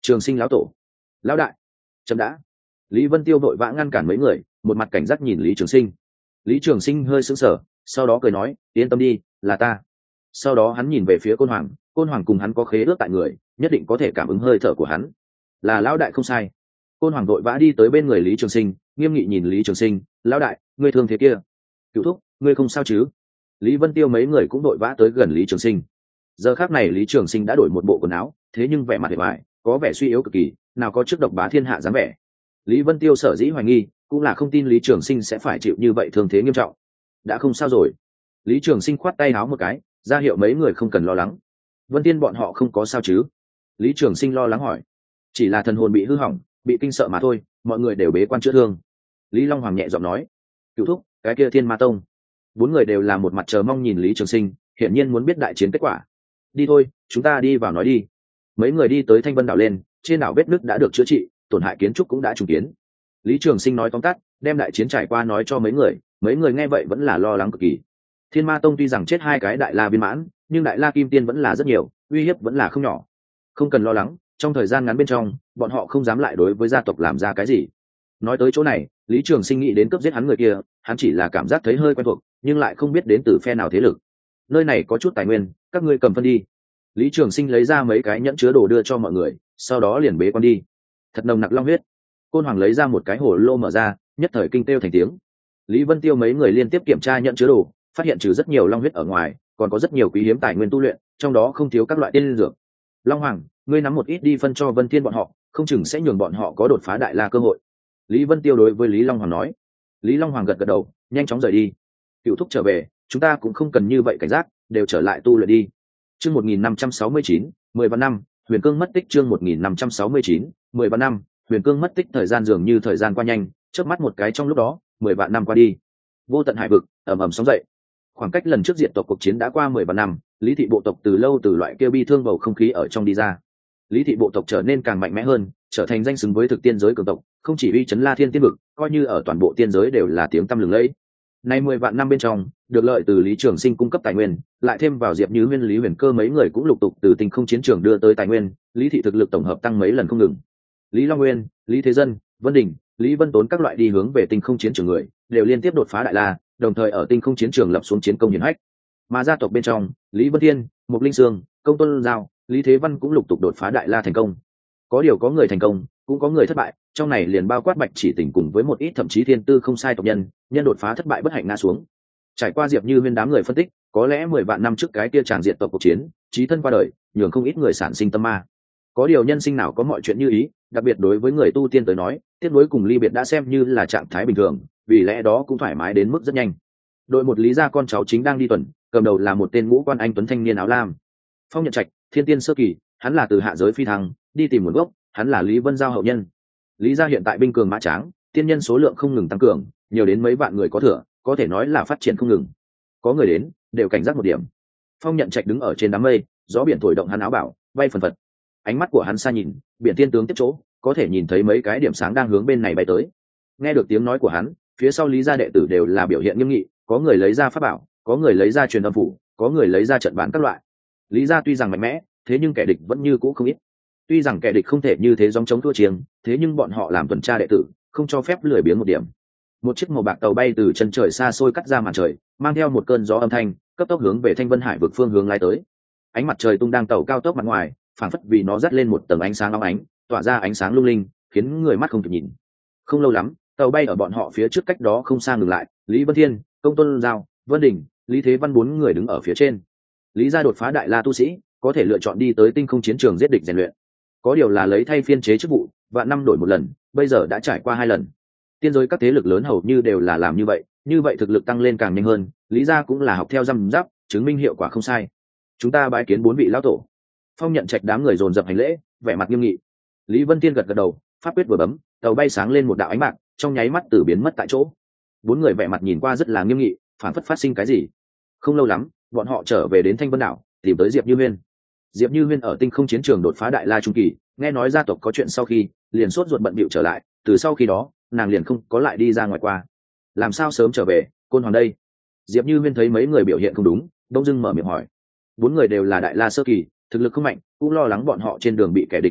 Trường Sinh lão tổ, lão đại, chậm đã. Lý Vân Tiêu vội vã ngăn cản mấy người, một mặt cảnh giác nhìn Lý Trường Sinh. Lý Trường Sinh hơi sững sờ, sau đó cười nói, yên tâm đi, là ta. Sau đó hắn nhìn về phía Côn Hoàng cùng hắn có khế ước tại người, nhất định có thể cảm ứng hơi thở của hắn. Là lão đại không sai. Côn Hoàng vội vã đi tới bên người Lý Trường Sinh, nghiêm nghị nhìn Lý Trường Sinh, lão đại, ngươi thương thế kia. Cựu thúc, ngươi không sao chứ? Lý Vân Tiêu mấy người cũng vội vã tới gần Lý Trường Sinh. Giờ khắc này Lý Trường Sinh đã đổi một bộ quần áo, thế nhưng vẻ mặt hề bại, có vẻ suy yếu cực kỳ, nào có trước độc bá thiên hạ dáng vẻ. Lý Vân Tiêu sở dĩ hoài nghi, cũng là không tin Lý Trường Sinh sẽ phải chịu như vậy thương thế nghiêm trọng. Đã không sao rồi. Lý Trường Sinh khoát tay áo một cái, ra hiệu mấy người không cần lo lắng. Vân Tiên bọn họ không có sao chứ? Lý Trường Sinh lo lắng hỏi. Chỉ là thần hồn bị hư hỏng, bị kinh sợ mà thôi, mọi người đều bế quan chữa thương. Lý Long Hoàng nhẹ giọng nói. Cửu thúc, cái kia Thiên Ma Tông. Bốn người đều là một mặt chờ mong nhìn Lý Trường Sinh, hiển nhiên muốn biết đại chiến kết quả. Đi thôi, chúng ta đi vào nói đi. Mấy người đi tới Thanh Vân đảo lên, trên đảo vết nứt đã được chữa trị, tổn hại kiến trúc cũng đã trùng kiến. Lý Trường Sinh nói tóm tắt, đem đại chiến trải qua nói cho mấy người nghe vậy vẫn là lo lắng cực kỳ. Thiên Ma Tông tuy rằng chết hai cái đại la viên mãn, nhưng đại la kim tiên vẫn là rất nhiều, uy hiếp vẫn là không nhỏ. Không cần lo lắng, trong thời gian ngắn bên trong, bọn họ không dám lại đối với gia tộc làm ra cái gì. Nói tới chỗ này, Lý Trường Sinh nghĩ đến cướp giết hắn người kia, hắn chỉ là cảm giác thấy hơi quen thuộc, nhưng lại không biết đến từ phe nào thế lực. Nơi này có chút tài nguyên, các ngươi cầm phân đi. Lý Trường Sinh lấy ra mấy cái nhẫn chứa đồ đưa cho mọi người, sau đó liền bế quan đi. Thật nồng nặc long huyết. Côn Hoàng lấy ra một cái hồ lô mở ra, nhất thời kinh kêu thành tiếng. Lý Vân Tiêu mấy người liên tiếp kiểm tra nhẫn chứa đồ, phát hiện trừ rất nhiều long huyết ở ngoài, còn có rất nhiều quý hiếm tài nguyên tu luyện, trong đó không thiếu các loại tiên dược. Long Hoàng, ngươi nắm một ít đi phân cho Vân Thiên bọn họ, không chừng sẽ nhường bọn họ có đột phá đại la cơ hội. Lý Vân Tiêu đối với Lý Long Hoàng nói. Lý Long Hoàng gật gật đầu, nhanh chóng rời đi. Cựu thúc trở về, chúng ta cũng không cần như vậy cảnh giác, đều trở lại tu luyện đi. Chương 1569, 10 vạn năm, Huyền Cương mất tích. Chương 1569, 10 vạn năm, Huyền Cương mất tích. Thời gian dường như thời gian qua nhanh, chớp mắt một cái trong lúc đó, 10 vạn năm qua đi. Vô tận hải vực ầm ầm sóng dậy. Khoảng cách lần trước diệt tộc cuộc chiến đã qua 10 vạn năm, Lý thị bộ tộc từ lâu từ loại kia bi thương bầu không khí ở trong đi ra. Lý thị bộ tộc trở nên càng mạnh mẽ hơn, trở thành danh xứng với thực tiên giới cường tộc, không chỉ uy chấn La Thiên tiên vực, coi như ở toàn bộ tiên giới đều là tiếng tăm lừng lẫy. Nay 10 vạn năm bên trong, được lợi từ Lý Trường Sinh cung cấp tài nguyên, lại thêm vào Diệp Như Huyên, Lý Huyền Cơ mấy người cũng lục tục từ tinh không chiến trường đưa tới tài nguyên, Lý thị thực lực tổng hợp tăng mấy lần không ngừng. Lý Long Nguyên, Lý Thế Dân, Vân Đình, Lý Vân Tốn các loại đi hướng về tinh không chiến trường người, đều liên tiếp đột phá đại la, đồng thời ở tinh không chiến trường lập xuống chiến công hiển hách. Mà gia tộc bên trong, Lý Vân Thiên, Mục Linh Sương, Công Tôn Giao, Lý Thế Văn cũng lục tục đột phá đại la thành công. Có điều có người thành công, cũng có người thất bại, trong này liền bao quát Bạch Chỉ Tình cùng với một ít thậm chí thiên tư không sai tộc nhân đột phá thất bại bất hạnh ngã xuống. Trải qua Diệp Như Huyên đám người phân tích, có lẽ 10 vạn năm trước cái kia tràn diện tộc cuộc chiến, chí thân qua đời, nhường không ít người sản sinh tâm ma. Có điều nhân sinh nào có mọi chuyện như ý, đặc biệt đối với người tu tiên tới nói, tiếc nuối cùng ly biệt đã xem như là trạng thái bình thường, vì lẽ đó cũng thoải mái đến mức rất nhanh. Đội một Lý gia con cháu chính đang đi tuần, cầm đầu là một tên ngũ quan anh tuấn thanh niên áo lam. Phong Nhận Trạch, thiên tiên sơ kỳ, hắn là từ hạ giới phi thăng, đi tìm nguồn gốc, hắn là Lý Vân Giao hậu nhân. Lý gia hiện tại binh cường mã tráng, tiên nhân số lượng không ngừng tăng cường, nhiều đến mấy vạn người có thừa, có thể nói là phát triển không ngừng. Có người đến, đều cảnh giác một điểm. Phong Nhận Trạch đứng ở trên đám mây, gió biển thổi động hắn áo bảo, bay phần phật. Ánh mắt của hắn xa nhìn, biển tiên tướng tiếp chỗ, có thể nhìn thấy mấy cái điểm sáng đang hướng bên này bay tới. Nghe được tiếng nói của hắn, phía sau Lý gia đệ tử đều là biểu hiện nghiêm nghị, có người lấy ra pháp bảo, có người lấy ra truyền âm phủ, có người lấy ra trận bản các loại. Lý gia tuy rằng mạnh mẽ, thế nhưng kẻ địch vẫn như cũ không ít. Tuy rằng kẻ địch không thể như thế gióng chống thua chiêng, thế nhưng bọn họ làm tuần tra đệ tử, không cho phép lười biếng một điểm. Một chiếc màu bạc tàu bay từ chân trời xa xôi cắt ra màn trời, mang theo một cơn gió âm thanh, cấp tốc hướng về Thanh Vân Hải vực phương hướng lái tới. Ánh mặt trời tung đang tàu cao tốc mặt ngoài, phảng phất vì nó dắt lên một tầng ánh sáng óng ánh, tỏa ra ánh sáng lung linh, khiến người mắt không kịp nhìn. Không lâu lắm, tàu bay ở bọn họ phía trước cách đó không xa ngừng lại, Lý Vân Thiên, Công Tôn Giao, Vân Đình, Lý Thế Văn bốn người đứng ở phía trên. Lý gia đột phá đại la tu sĩ, có thể lựa chọn đi tới tinh không chiến trường giết địch rèn luyện. Có điều là lấy thay phiên chế chức vụ, vạn năm đổi một lần, bây giờ đã trải qua 2 lần. Tiên giới các thế lực lớn hầu như đều là làm như vậy thực lực tăng lên càng nhanh hơn, Lý gia cũng là học theo răm rắp, chứng minh hiệu quả không sai. Chúng ta bái kiến 4 vị lão tổ. Phong Nhận Trạch đám người dồn dập hành lễ, vẻ mặt nghiêm nghị. Lý Vân Tiên gật gật đầu, pháp quyết vừa bấm, tàu bay sáng lên một đạo ánh bạc, trong nháy mắt từ biến mất tại chỗ. 4 người vẻ mặt nhìn qua rất là nghiêm nghị, phản phất phát sinh cái gì. Không lâu lắm, bọn họ trở về đến Thanh Vân đảo, tìm tới Diệp Như Huyên. Diệp Như Huyên ở tinh không chiến trường đột phá đại la trung kỳ, nghe nói gia tộc có chuyện sau khi, liền sốt ruột bận bịu trở lại, từ sau khi đó, nàng liền không có lại đi ra ngoài qua. Làm sao sớm trở về, Côn Hoàng đây? Diệp Như Huyên thấy mấy người biểu hiện không đúng, đông dưng mở miệng hỏi. 4 người đều là đại la sơ kỳ, thực lực không mạnh, cũng lo lắng bọn họ trên đường bị kẻ địch ám hại,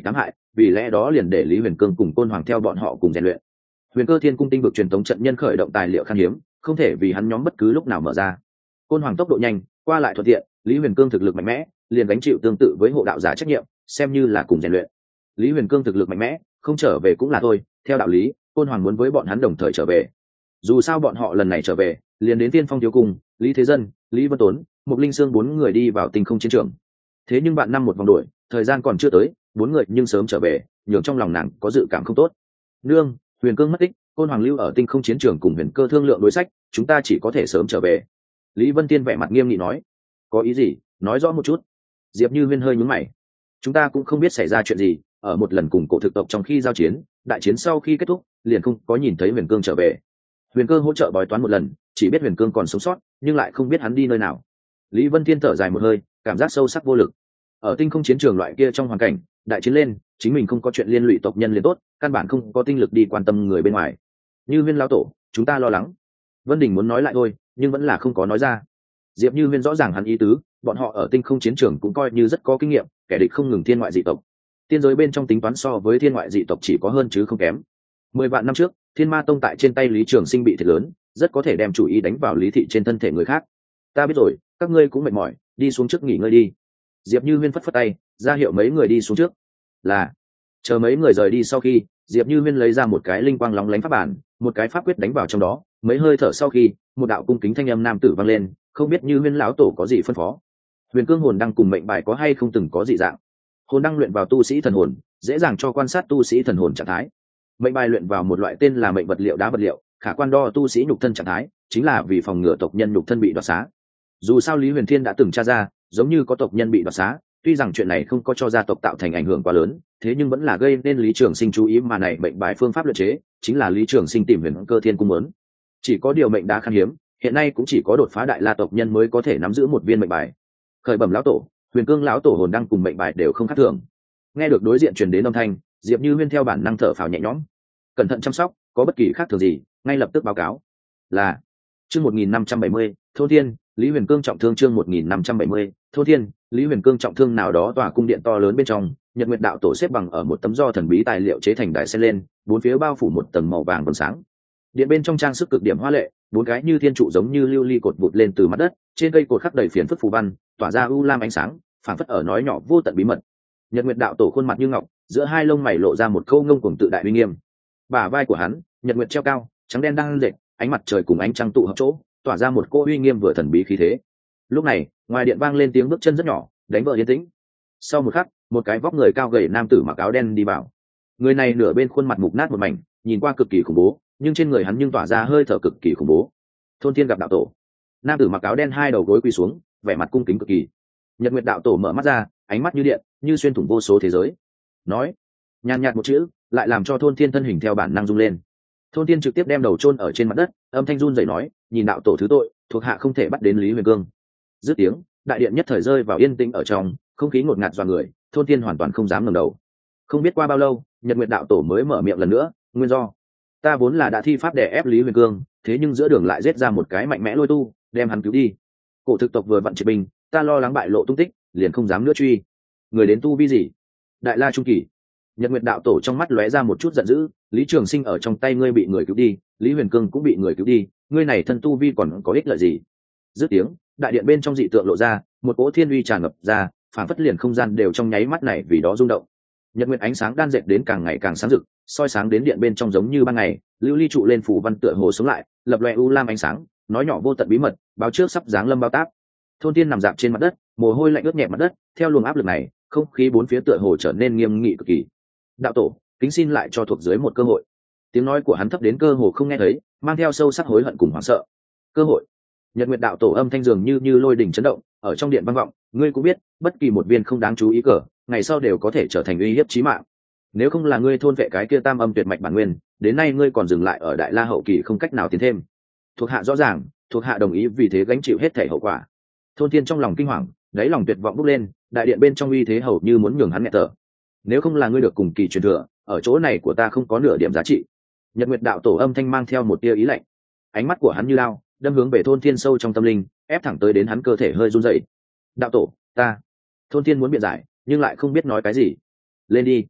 vì lẽ đó liền để Lý Huyền Cương cùng Côn Hoàng theo bọn họ cùng rèn luyện. Huyền Cơ Thiên Cung tinh vực truyền thống trận nhân khởi động tài liệu khan hiếm, không thể vì hắn nhóm bất cứ lúc nào mở ra. Côn Hoàng tốc độ nhanh, qua lại thuận tiện, Lý Huyền Cương thực lực mạnh mẽ, liền gánh chịu tương tự với hộ đạo giả trách nhiệm, xem như là cùng rèn luyện. Lý Huyền Cương thực lực mạnh mẽ, không trở về cũng là thôi, theo đạo lý, Côn Hoàng muốn với bọn hắn đồng thời trở về. Dù sao bọn họ lần này trở về, liền đến Tiên Phong thiếu cung, Lý Thế Dân, Lý Vân Tốn, Mục Linh Sương bốn người đi vào tinh không chiến trường. Thế nhưng bạn năm một vòng đuổi, thời gian còn chưa tới, bốn người nhưng sớm trở về, nhường trong lòng nàng có dự cảm không tốt. Nương, Huyền Cương mất tích, Côn Hoàng lưu ở tinh không chiến trường cùng Huyền Cơ thương lượng đối sách, chúng ta chỉ có thể sớm trở về. Lý Vân Tiên vẻ mặt nghiêm nghị nói. Có ý gì, nói rõ một chút. Diệp Như Huyên hơi nhướng mày. Chúng ta cũng không biết xảy ra chuyện gì, ở một lần cùng cổ thực tộc trong khi giao chiến, đại chiến sau khi kết thúc, liền không có nhìn thấy Huyền Cương trở về. Huyền Cơ hỗ trợ bói toán một lần, chỉ biết Huyền Cương còn sống sót, nhưng lại không biết hắn đi nơi nào. Lý Vân Tiên thở dài một hơi, cảm giác sâu sắc vô lực. Ở tinh không chiến trường loại kia trong hoàn cảnh, đại chiến lên, chính mình không có chuyện liên lụy tộc nhân liền tốt, căn bản không có tinh lực đi quan tâm người bên ngoài. Như Huyên lão tổ, chúng ta lo lắng. Vân Đình muốn nói lại thôi, nhưng vẫn là không có nói ra. Diệp Như Huyên rõ ràng hắn ý tứ, bọn họ ở tinh không chiến trường cũng coi như rất có kinh nghiệm, kẻ địch không ngừng thiên ngoại dị tộc. Tiên giới bên trong tính toán so với thiên ngoại dị tộc chỉ có hơn chứ không kém. 10 vạn năm trước, Thiên Ma Tông tại trên tay Lý Trường Sinh bị thiệt lớn, rất có thể đem chủ ý đánh vào Lý thị trên thân thể người khác. Ta biết rồi, các ngươi cũng mệt mỏi, đi xuống trước nghỉ ngơi đi. Diệp Như Huyên phất phất tay, ra hiệu mấy người đi xuống trước. Là, chờ mấy người rời đi sau khi, Diệp Như Huyên lấy ra một cái linh quang lóng lánh pháp bản, một cái pháp quyết đánh vào trong đó, mấy hơi thở sau khi, một đạo cung kính thanh âm nam tử vang lên, không biết Như Huyên lão tổ có gì phân phó. Huyền Cương hồn đăng cùng mệnh bài có hay không từng có dị dạng. Hồn đăng luyện vào tu sĩ thần hồn, dễ dàng cho quan sát tu sĩ thần hồn trạng thái. Mệnh bài luyện vào một loại tên là mệnh vật liệu đá vật liệu, khả quan đo tu sĩ nhục thân trạng thái, chính là vì phòng ngừa tộc nhân nhục thân bị đoạt xá. Dù sao Lý Huyền Thiên đã từng tra ra, giống như có tộc nhân bị đoạt xá, tuy rằng chuyện này không có cho gia tộc tạo thành ảnh hưởng quá lớn, thế nhưng vẫn là gây nên Lý Trường Sinh chú ý, mà này mệnh bài phương pháp luyện chế, chính là Lý Trường Sinh tìm Huyền Cơ Thiên cung muốn. Chỉ có điều mệnh đá khan hiếm, hiện nay cũng chỉ có đột phá đại la tộc nhân mới có thể nắm giữ một viên mệnh bài. Khởi bẩm lão tổ, Huyền Cương lão tổ hồn đăng cùng mệnh bài đều không khác thường. Nghe được đối diện truyền đến âm thanh, Diệp Như Huyên theo bản năng thở phào nhẹ nhõm. Cẩn thận chăm sóc, có bất kỳ khác thường gì, ngay lập tức báo cáo. Là chương 1570, Thôn Thiên, Lý Huyền Cương trọng thương. Chương 1570, Thôn Thiên, Lý Huyền Cương trọng thương. Nào đó tòa cung điện to lớn bên trong, Nhật Nguyệt đạo tổ xếp bằng ở một tấm do thần bí tài liệu chế thành đài sen lên, bốn phía bao phủ một tầng màu vàng vầng sáng. Điện bên trong trang sức cực điểm hoa lệ, bốn cái như thiên trụ giống như lưu ly cột vụt lên từ mặt đất, trên cây cột khắc đầy phiền phức phù văn, tỏa ra u lam ánh sáng, phảng phất ở nói nhỏ vô tận bí mật. Nhật Nguyệt đạo tổ khuôn mặt như ngọc, giữa hai lông mày lộ ra một câu ngông cuồng tự đại uy nghiêm. Bả vai của hắn, Nhật Nguyệt treo cao, trắng đen đang lệch, ánh mặt trời cùng ánh trăng tụ hợp chỗ, tỏa ra một cỗ uy nghiêm vừa thần bí khí thế. Lúc này, ngoài điện vang lên tiếng bước chân rất nhỏ, đánh vỡ yên tĩnh. Sau một khắc, một cái vóc người cao gầy nam tử mặc áo đen đi vào. Người này nửa bên khuôn mặt mục nát một mảnh, nhìn qua cực kỳ khủng bố, nhưng trên người hắn nhưng tỏa ra hơi thở cực kỳ khủng bố. Thôn Thiên gặp đạo tổ. Nam tử mặc áo đen hai đầu gối quỳ xuống, vẻ mặt cung kính cực kỳ. Nhật Nguyệt đạo tổ mở mắt ra, ánh mắt như điện, như xuyên thủng vô số thế giới. Nói, nhàn nhạt một chữ, lại làm cho Thôn Thiên thân hình theo bản năng rung lên. Thôn Thiên trực tiếp đem đầu chôn ở trên mặt đất, âm thanh run rẩy nói, nhìn đạo tổ thứ tội, thuộc hạ không thể bắt đến Lý Huyền Cương. Dứt tiếng, đại điện nhất thời rơi vào yên tĩnh ở trong, không khí ngột ngạt dọa người, Thôn Thiên hoàn toàn không dám ngẩng đầu. Không biết qua bao lâu, Nhật Nguyệt đạo tổ mới mở miệng lần nữa, nguyên do, ta vốn là đã thi pháp để ép Lý Huyền Cương, thế nhưng giữa đường lại giết ra một cái mạnh mẽ lôi tu, đem hắn cứu đi. Cổ thực tộc vừa vặn triệt binh, ta lo lắng bại lộ tung tích, liền không dám nữa truy. Người đến tu vi gì? Đại la trung kỳ. Nhật Nguyệt đạo tổ trong mắt lóe ra một chút giận dữ, Lý Trường Sinh ở trong tay ngươi bị người cứu đi, Lý Huyền Cương cũng bị người cứu đi, ngươi này thân tu vi còn có ích lợi gì? Dứt tiếng, đại điện bên trong dị tượng lộ ra, một cỗ thiên uy tràn ngập ra, phảng phất liền không gian đều trong nháy mắt này vì đó rung động. Nhật Nguyệt ánh sáng đan dệt đến càng ngày càng sáng rực, soi sáng đến điện bên trong giống như ban ngày, lưu ly trụ lên phủ văn tựa hồ sống lại, lập loè u lam ánh sáng, nói nhỏ vô tận bí mật, báo trước sắp giáng lâm bao táp. Thôn Thiên nằm dạp trên mặt đất, mồ hôi lạnh ướt nhẹ mặt đất, theo luồng áp lực này, không khí bốn phía tựa hồ trở nên nghiêm nghị cực kỳ. Đạo tổ, kính xin lại cho thuộc dưới một cơ hội. Tiếng nói của hắn thấp đến cơ hồ không nghe thấy, mang theo sâu sắc hối hận cùng hoảng sợ. Cơ hội? Nhật Nguyệt đạo tổ âm thanh dường như lôi đình chấn động, ở trong điện vang vọng, ngươi cũng biết, bất kỳ một viên không đáng chú ý cờ, ngày sau đều có thể trở thành uy hiếp chí mạng. Nếu không là ngươi thôn vệ cái kia tam âm tuyệt mạch bản nguyên, đến nay ngươi còn dừng lại ở đại la hậu kỳ không cách nào tiến thêm. Thuộc hạ rõ ràng, thuộc hạ đồng ý vì thế gánh chịu hết thảy hậu quả. Thôn Thiên trong lòng kinh hoàng, đáy lòng tuyệt vọng bốc lên, đại điện bên trong uy thế hầu như muốn nhường hắn nghẹt thở. Nếu không là ngươi được cùng kỳ truyền thừa, ở chỗ này của ta không có nửa điểm giá trị. Nhật Nguyệt đạo tổ âm thanh mang theo một tia ý lạnh, ánh mắt của hắn như lao, đâm hướng về Thôn Thiên sâu trong tâm linh, ép thẳng tới đến hắn cơ thể hơi run rẩy. Đạo tổ, ta. Thôn Thiên muốn biện giải, nhưng lại không biết nói cái gì. Lên đi.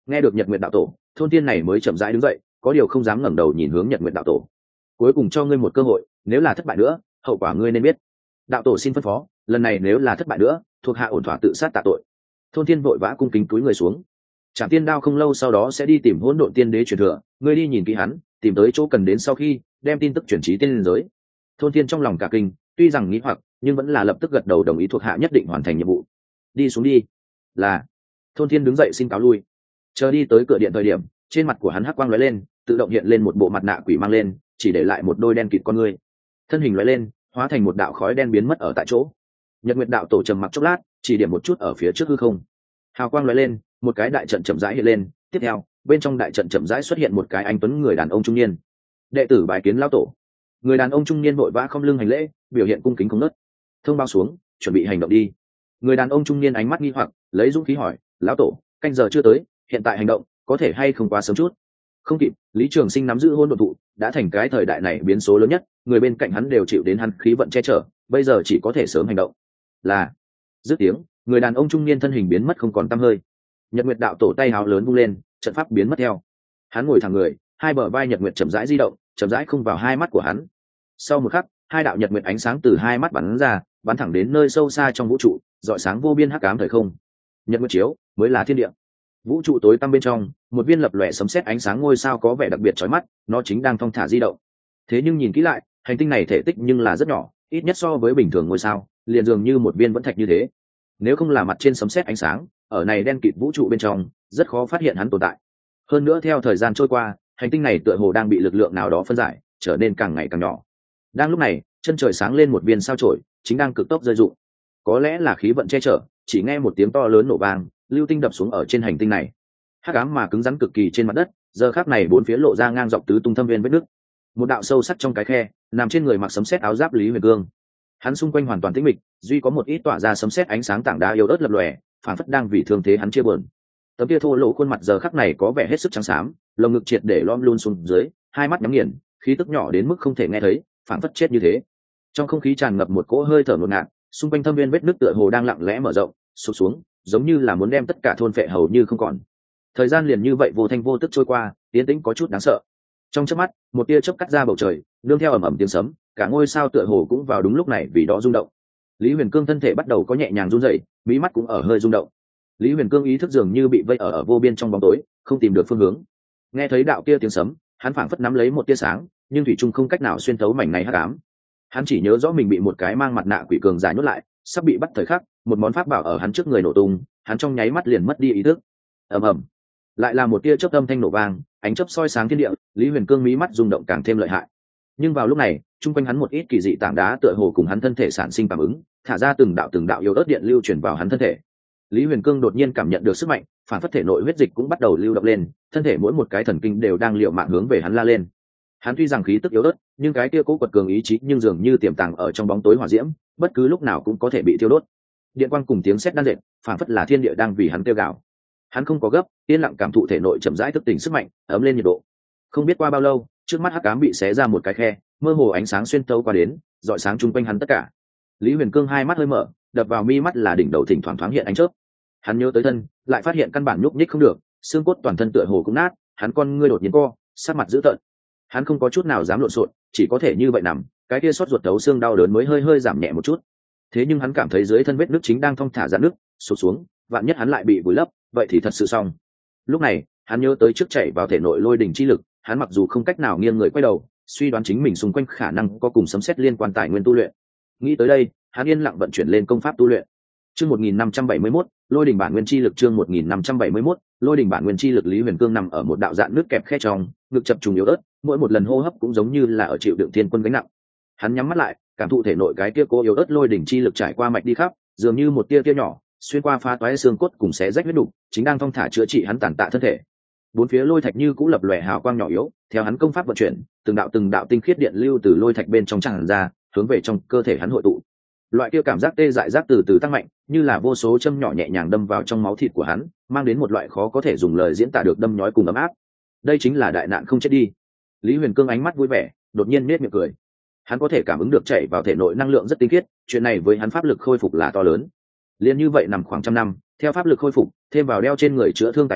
Nghe được Nhật Nguyệt đạo tổ, thôn tiên này mới chậm rãi đứng dậy, có điều không dám ngẩng đầu nhìn hướng Nhật Nguyệt đạo tổ. Cuối cùng cho ngươi một cơ hội, nếu là thất bại nữa, hậu quả ngươi nên biết. Đạo tổ xin phân phó, lần này nếu là thất bại nữa, thuộc hạ ổn thỏa tự sát tạ tội. Thôn tiên vội vã cung kính cúi người xuống. Trảm Tiên Đao không lâu sau đó sẽ đi tìm Hỗn Độn Tiên Đế truyền thừa, ngươi đi nhìn kỹ hắn, tìm tới chỗ cần đến sau khi đem tin tức chuyển trí tiên liên giới. Thôn tiên trong lòng cả kinh, tuy rằng nghĩ hoặc nhưng vẫn là lập tức gật đầu đồng ý thuộc hạ nhất định hoàn thành nhiệm vụ. Đi xuống đi. Là. Thôn tiên đứng dậy xin cáo lui. Chờ đi tới cửa điện thời điểm, trên mặt của hắn hắc quang lóe lên, tự động hiện lên một bộ mặt nạ quỷ mang lên, chỉ để lại một đôi đen kịt con ngươi. Thân hình lóe lên, hóa thành một đạo khói đen biến mất ở tại chỗ. Nhật Nguyệt đạo tổ trầm mặc chốc lát, chỉ điểm một chút ở phía trước hư không. Hào quang lóe lên, một cái đại trận chậm rãi hiện lên, tiếp theo, bên trong đại trận chậm rãi xuất hiện một cái anh tuấn người đàn ông trung niên. Đệ tử bái kiến lão tổ. Người đàn ông trung niên vội vã không lưng hành lễ, biểu hiện cung kính không ngớt. Thông báo xuống, chuẩn bị hành động đi. Người đàn ông trung niên ánh mắt nghi hoặc, lấy dũng khí hỏi, lão tổ, canh giờ chưa tới, hiện tại hành động có thể hay không quá sớm chút? Không kịp, Lý Trường Sinh nắm giữ hôn độn thụ, đã thành cái thời đại này biến số lớn nhất, người bên cạnh hắn đều chịu đến hắn khí vận che chở, bây giờ chỉ có thể sớm hành động. Là. Dứt tiếng, người đàn ông trung niên thân hình biến mất không còn tăm hơi. Nhật Nguyệt đạo tổ tay háo lớn vung lên, trận pháp biến mất theo. Hắn ngồi thẳng người, hai bờ vai Nhật Nguyệt chậm rãi di động, chậm rãi không vào hai mắt của hắn. Sau một khắc, hai đạo Nhật Nguyệt ánh sáng từ hai mắt bắn ra, bắn thẳng đến nơi sâu xa trong vũ trụ, rọi sáng vô biên hắc ám thời không. Nhật Nguyệt chiếu mới là thiên địa. Vũ trụ tối tăm bên trong, một viên lập lòe sấm sét ánh sáng ngôi sao có vẻ đặc biệt chói mắt, nó chính đang thong thả di động. Thế nhưng nhìn kỹ lại, hành tinh này thể tích nhưng là rất nhỏ, ít nhất so với bình thường ngôi sao, liền dường như một viên vẫn thạch như thế. Nếu không là mặt trên sấm sét ánh sáng, ở này đen kịt vũ trụ bên trong, rất khó phát hiện hắn tồn tại. Hơn nữa theo thời gian trôi qua, hành tinh này tựa hồ đang bị lực lượng nào đó phân giải, trở nên càng ngày càng nhỏ. Đang lúc này, chân trời sáng lên một viên sao chổi, chính đang cực tốc rơi rụng. Có lẽ là khí vận che chở, chỉ nghe một tiếng to lớn nổ vang, lưu tinh đập xuống ở trên hành tinh này. Hắc ám mà cứng rắn cực kỳ trên mặt đất, giờ khắc này bốn phía lộ ra ngang dọc tứ tung thâm viên vết nứt. Một đạo sâu sắc trong cái khe, nằm trên người mặc sấm sét áo giáp Lý Huyền Cương. Hắn xung quanh hoàn toàn tĩnh mịch, duy có một ít tỏa ra sấm sét ánh sáng tảng đá yếu ớt lập lòe, phản phất đang vì thương thế hắn chia buồn. Tấm kia thô lỗ khuôn mặt giờ khắc này có vẻ hết sức trắng xám, lồng ngực triệt để lõm luôn xuống dưới, hai mắt nhắm nghiền, khí tức nhỏ đến mức không thể nghe thấy, phản phất chết như thế. Trong không khí tràn ngập một cỗ hơi thở ngột ngạt, xung quanh thâm viên vết nứt tựa hồ đang lặng lẽ mở rộng, sụp xuống, giống như là muốn đem tất cả thôn phệ hầu như không còn. Thời gian liền như vậy vô thanh vô tức trôi qua, tiến tĩnh có chút đáng sợ. Trong chớp mắt, một tia chớp cắt ra bầu trời, nương theo ầm ầm tiếng sấm, cả ngôi sao tựa hồ cũng vào đúng lúc này vì đó rung động. Lý Huyền Cương thân thể bắt đầu có nhẹ nhàng run rẩy, mí mắt cũng ở hơi rung động. Lý Huyền Cương ý thức dường như bị vây ở vô biên trong bóng tối, không tìm được phương hướng. Nghe thấy đạo kia tiếng sấm, hắn phảng phất nắm lấy một tia sáng, nhưng thủy chung không cách nào xuyên thấu mảnh này hắc ám. Hắn chỉ nhớ rõ mình bị một cái mang mặt nạ quỷ cường giả nhốt lại, sắp bị bắt thời khắc, một món pháp bảo ở hắn trước người nổ tung, hắn trong nháy mắt liền mất đi ý thức. Ầm ầm, lại là một tia chớp âm thanh nổ vang, ánh chớp soi sáng thiên địa, Lý Huyền Cương mí mắt rung động càng thêm lợi hại. Nhưng vào lúc này, chung quanh hắn một ít kỳ dị tảng đá tựa hồ cùng hắn thân thể sản sinh cảm ứng, thả ra từng đạo yếu ớt điện lưu chuyển vào hắn thân thể. Lý Huyền Cương đột nhiên cảm nhận được sức mạnh, phản phất thể nội huyết dịch cũng bắt đầu lưu động lên, thân thể mỗi một cái thần kinh đều đang liều mạng hướng về hắn la lên. Hắn tuy rằng khí tức yếu ớt, nhưng cái kia cố quật cường ý chí nhưng dường như tiềm tàng ở trong bóng tối hỏa diễm, bất cứ lúc nào cũng có thể bị thiêu đốt. Điện quang cùng tiếng sét đan dệt, phản phất là thiên địa đang vì hắn kêu gào. Hắn không có gấp, yên lặng cảm thụ thể nội chậm rãi thức tỉnh sức mạnh, ấm lên nhiệt độ. Không biết qua bao lâu, trước mắt hắc ám bị xé ra một cái khe, mơ hồ ánh sáng xuyên tấu qua đến, rọi sáng chung quanh hắn tất cả. Lý Huyền Cương hai mắt hơi mở, đập vào mi mắt là đỉnh đầu thỉnh thoảng thoáng hiện ánh chớp. Hắn nhớ tới thân, lại phát hiện căn bản nhúc nhích không được, xương cốt toàn thân tựa hồ cũng nát, hắn con ngươi đột nhiên co, sắc mặt dữ tợn. Hắn không có chút nào dám lộn xộn, chỉ có thể như vậy nằm, cái kia sốt ruột thấu xương đau đớn mới hơi giảm nhẹ một chút. Thế nhưng hắn cảm thấy dưới thân vết nước chính đang thong thả ra nước, sụp xuống, vạn nhất hắn lại bị vùi lấp, vậy thì thật sự xong. Lúc này, hắn nhớ tới trước chảy vào thể nội lôi đỉnh chi lực, hắn mặc dù không cách nào nghiêng người quay đầu, suy đoán chính mình xung quanh khả năng có cùng sấm sét liên quan tài nguyên tu luyện. Nghĩ tới đây, hắn yên lặng vận chuyển lên công pháp tu luyện. Chương 1571, Lôi đỉnh bản nguyên chi lực chương 1571, Lôi đỉnh bản nguyên chi lực Lý Huyền Cương nằm ở một đạo dạng nước kẹp khe trong, ngực chập trùng yếu ớt, mỗi một lần hô hấp cũng giống như là ở chịu đựng thiên quân gánh nặng. Hắn nhắm mắt lại, cảm thụ thể nội cái kia cố yếu ớt lôi đỉnh chi lực trải qua mạch đi khắp, dường như một tia tia nhỏ, xuyên qua phá toái xương cốt cùng xé rách huyết đục, chính đang thong thả chữa trị hắn tàn tạ thân thể. Bốn phía lôi thạch như cũng lập lòe hào quang nhỏ yếu, theo hắn công pháp vận chuyển, từng đạo tinh khiết điện lưu từ lôi thạch bên trong tràn ra, hướng về trong cơ thể hắn hội tụ. Loại kia cảm giác tê dại rác từ từ tăng mạnh, như là vô số châm nhỏ nhẹ nhàng đâm vào trong máu thịt của hắn, mang đến một loại khó có thể dùng lời diễn tả được đâm nhói cùng ấm áp. Đây chính là đại nạn không chết đi. Lý Huyền Cương ánh mắt vui vẻ, đột nhiên nết miệng cười. Hắn có thể cảm ứng được chảy vào thể nội năng lượng rất tinh khiết, chuyện này với hắn pháp lực khôi phục là to lớn. Liên như vậy nằm khoảng trăm năm, theo pháp lực khôi phục, thêm vào đeo trên người chữa thương tài nguyên,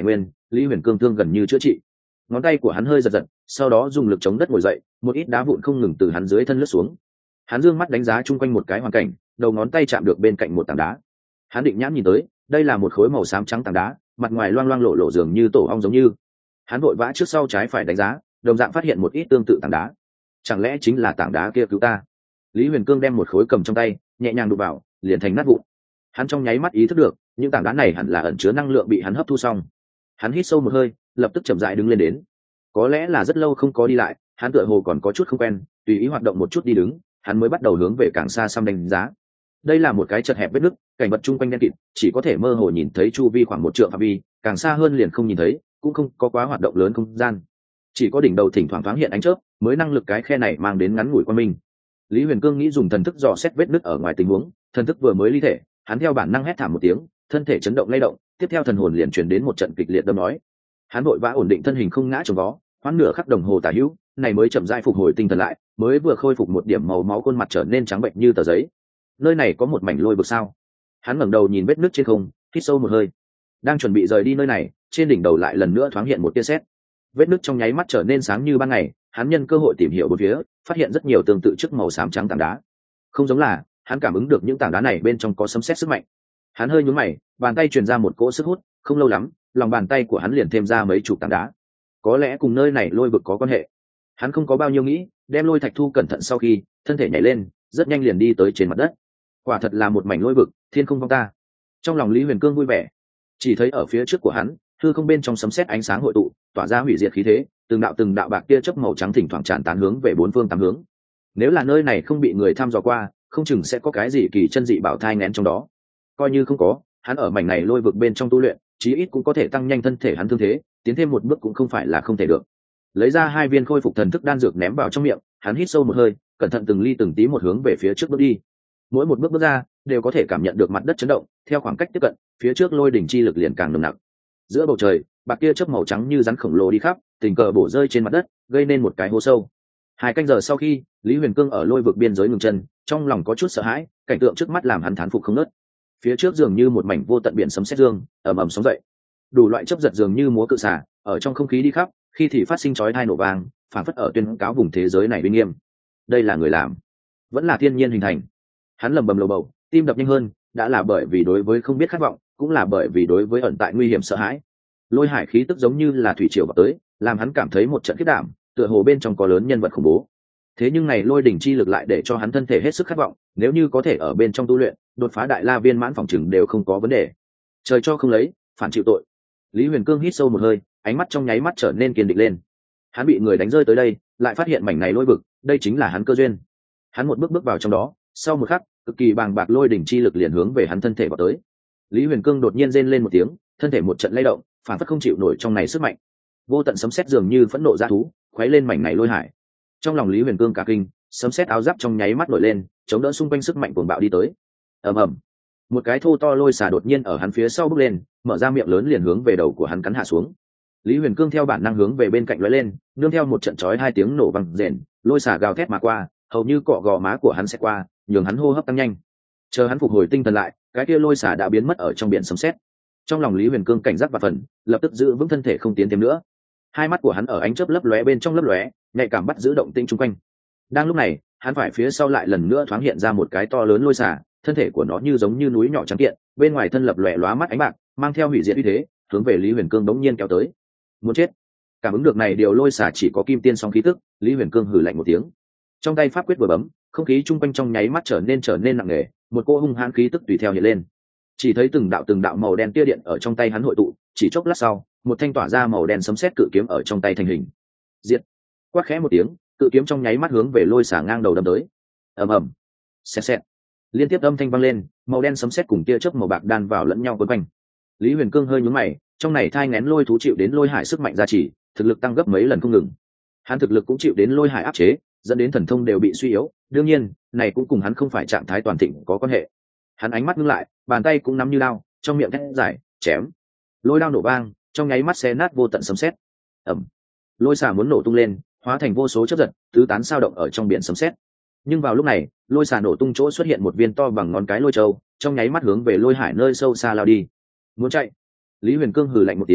Lý Huyền Cương thương gần như chữa trị, ngón tay của hắn hơi giật giật, sau đó dùng lực chống đất ngồi dậy, một ít đá vụn không ngừng từ hắn dưới thân lướt xuống. Hắn dương mắt đánh giá chung quanh một cái hoàn cảnh, đầu ngón tay chạm được bên cạnh một tảng đá. Hắn định nhãn nhìn tới, đây là một khối màu xám trắng tảng đá, mặt ngoài loang loang lộ lộ dường như tổ ong giống như. Hắn vội vã trước sau trái phải đánh giá, đồng dạng phát hiện một ít tương tự tảng đá. Chẳng lẽ chính là tảng đá kia cứu ta? Lý Huyền Cương đem một khối cầm trong tay, nhẹ nhàng đụng vào, liền thành nát vụn. Hắn trong nháy mắt ý thức được, những tảng đá này hẳn là ẩn chứa năng lượng bị hắn hấp thu xong. Hắn hít sâu một hơi, lập tức chậm rãi đứng lên đến. Có lẽ là rất lâu không có đi lại, hắn tựa hồ còn có chút không quen, tùy ý hoạt động một chút đi đứng, hắn mới bắt đầu hướng về càng xa xăm đánh giá. Đây là một cái chật hẹp vết nứt, cảnh vật chung quanh đen kịt, chỉ có thể mơ hồ nhìn thấy chu vi khoảng 1 trượng phạm vi, càng xa hơn liền không nhìn thấy, cũng không có quá hoạt động lớn không gian. Chỉ có đỉnh đầu thỉnh thoảng thoáng hiện ánh chớp, mới năng lực cái khe này mang đến ngắn ngủi quan minh. Lý Huyền Cương nghĩ dùng thần thức dò xét vết nứt ở ngoài tình huống, thần thức vừa mới ly thể, hắn theo bản năng hét thảm một tiếng, thân thể chấn động lay động, tiếp theo thần hồn liền truyền đến một trận kịch liệt đâm nói. Hắn vội vã ổn định thân hình không ngã chồng vó, hoãn nửa khắc đồng hồ tả hữu, này mới chậm rãi phục hồi tinh thần lại, mới vừa khôi phục một điểm màu máu, khuôn mặt trở nên trắng bệnh như tờ giấy. Nơi này có một mảnh lôi vực sao? Hắn ngẩng đầu nhìn vết nứt trên không, hít sâu một hơi. Đang chuẩn bị rời đi nơi này, trên đỉnh đầu lại lần nữa thoáng hiện một tia sét. Vết nứt trong nháy mắt trở nên sáng như ban ngày, hắn nhân cơ hội tìm hiểu bốn phía, phát hiện rất nhiều tương tự chiếc màu xám trắng tảng đá. Không giống là, hắn cảm ứng được những tảng đá này bên trong có sấm sét sức mạnh. Hắn hơi nhún mày, bàn tay truyền ra một cỗ sức hút, không lâu lắm, lòng bàn tay của hắn liền thêm ra mấy chục tảng đá. Có lẽ cùng nơi này lôi vực có quan hệ. Hắn không có bao nhiêu nghĩ, đem lôi thạch thu cẩn thận sau khi, thân thể nhảy lên, rất nhanh liền đi tới trên mặt đất. Quả thật là một mảnh lôi vực, thiên không vong ta. Trong lòng Lý Huyền Cương vui vẻ, chỉ thấy ở phía trước của hắn, hư không bên trong sấm sét ánh sáng hội tụ, tỏa ra hủy diệt khí thế, từng đạo bạc tia chớp màu trắng thỉnh thoảng tràn tán hướng về bốn phương tám hướng. Nếu là nơi này không bị người thăm dò qua, không chừng sẽ có cái gì kỳ chân dị bảo thai nghén trong đó. Coi như không có, hắn ở mảnh này lôi vực bên trong tu luyện, chí ít cũng có thể tăng nhanh thân thể hắn thương thế, tiến thêm một bước cũng không phải là không thể được. Lấy ra 2 viên khôi phục thần thức đan dược ném vào trong miệng, hắn hít sâu một hơi, cẩn thận từng ly từng tí một hướng về phía trước bước đi. Mỗi một bước ra, đều có thể cảm nhận được mặt đất chấn động, theo khoảng cách tiếp cận, phía trước lôi đỉnh chi lực liền càng nồng nặc. Giữa bầu trời, bạc tia chớp màu trắng như rắn khổng lồ đi khắp, tình cờ bổ rơi trên mặt đất, gây nên một cái hố sâu. 2 canh giờ sau khi, Lý Huyền Cương ở lôi vực biên giới ngừng chân, trong lòng có chút sợ hãi, cảnh tượng trước mắt làm hắn thán phục không ngớt. Phía trước dường như một mảnh vô tận biển sấm sét dương, ầm ầm sóng dậy. Đủ loại chớp giật dường như múa cự xả, ở trong không khí đi khắp, khi thì phát sinh chói tai nổ vang, phản phất ở tuyên cáo vùng thế giới này uy nghiêm. Đây là người làm, vẫn là thiên nhiên hình thành. Hắn lẩm bẩm lầu bầu, tim đập nhanh hơn, đã là bởi vì đối với không biết khát vọng, cũng là bởi vì đối với ẩn tại nguy hiểm sợ hãi. Lôi hải khí tức giống như là thủy triều vào tới, làm hắn cảm thấy một trận khiếp đảm, tựa hồ bên trong có lớn nhân vật khủng bố. Thế nhưng này lôi đỉnh chi lực lại để cho hắn thân thể hết sức khát vọng, nếu như có thể ở bên trong tu luyện, đột phá đại la viên mãn phòng chừng đều không có vấn đề. Trời cho không lấy, phản chịu tội. Lý Huyền Cương hít sâu một hơi, ánh mắt trong nháy mắt trở nên kiên định lên. Hắn bị người đánh rơi tới đây, lại phát hiện mảnh này lôi vực, đây chính là hắn cơ duyên. Hắn một bước bước vào trong đó, sau một khắc, cực kỳ bàng bạc lôi đỉnh chi lực liền hướng về hắn thân thể vào tới. Lý Huyền Cương đột nhiên rên lên một tiếng, thân thể một trận lay động, phản phất không chịu nổi trong này sức mạnh. Vô tận sấm sét dường như phẫn nộ dã thú, khuấy lên mảnh này lôi hải. Trong lòng Lý Huyền Cương cả kinh, sấm sét áo giáp trong nháy mắt nổi lên, chống đỡ xung quanh sức mạnh cuồng bạo đi tới. Ầm ầm, một cái thô to lôi xà đột nhiên ở hắn phía sau bước lên, mở ra miệng lớn liền hướng về đầu của hắn cắn hạ xuống. Lý Huyền Cương theo bản năng hướng về bên cạnh lóe lên, nương theo một trận chói 2 tiếng nổ vang rền, lôi xà gào thét mà qua, hầu như cọ gò má của hắn sẽ qua, nhường hắn hô hấp tăng nhanh. Chờ hắn phục hồi tinh thần lại, cái kia lôi xà đã biến mất ở trong biển sấm sét. Trong lòng Lý Huyền Cương cảnh giác và phần, lập tức giữ vững thân thể không tiến thêm nữa. Hai mắt của hắn ở ánh chớp lấp lóe bên trong lấp lóe, nhạy cảm bắt giữ động tĩnh xung quanh. Đang lúc này, hắn phải phía sau lại lần nữa thoáng hiện ra một cái to lớn lôi xà, thân thể của nó như giống như núi nhỏ trắng kiện, bên ngoài thân lập lòe lóa mắt ánh bạc, mang theo hủy diệt uy thế, hướng về Lý Huyền Cương đống nhiên kéo tới. Muốn chết! Cảm ứng được này điều lôi xà chỉ có kim tiên song khí tức, Lý Huyền Cương hừ lạnh một tiếng. Trong tay pháp quyết vừa bấm, không khí chung quanh trong nháy mắt trở nên nặng nề, một cỗ hung hãn khí tức tùy theo hiện lên. Chỉ thấy từng đạo màu đen tia điện ở trong tay hắn hội tụ, chỉ chốc lát sau, một thanh tỏa ra màu đen sấm sét cự kiếm ở trong tay thành hình. Diệt! Quát khẽ một tiếng, cự kiếm trong nháy mắt hướng về lôi xà ngang đầu đâm tới. Ầm ầm, xẹt xẹt, liên tiếp âm thanh vang lên, màu đen sấm sét cùng tia chớp màu bạc đan vào lẫn nhau quấn quanh. Lý Huyền Cương hơi nhướng mày, trong này thai nghén lôi thú chịu đến lôi hải sức mạnh gia trì, thực lực tăng gấp mấy lần không ngừng. Hắn thực lực cũng chịu đến lôi hải áp chế, dẫn đến thần thông đều bị suy yếu. Đương nhiên, này cũng cùng hắn không phải trạng thái toàn thịnh có quan hệ. Hắn ánh mắt ngưng lại, bàn tay cũng nắm như đao, trong miệng thét giải, chém. Lôi đao nổ vang, trong nháy mắt xé nát vô tận sấm sét. Ầm, lôi xà muốn nổ tung lên, hóa thành vô số chớp giật, tứ tán sao động ở trong biển sấm sét. Nhưng vào lúc này, lôi xà nổ tung chỗ xuất hiện một viên to bằng ngón cái lôi châu, trong nháy mắt hướng về lôi hải nơi sâu xa lao đi. Muốn chạy? Lý Huyền Cương hừ lạnh một tiếng,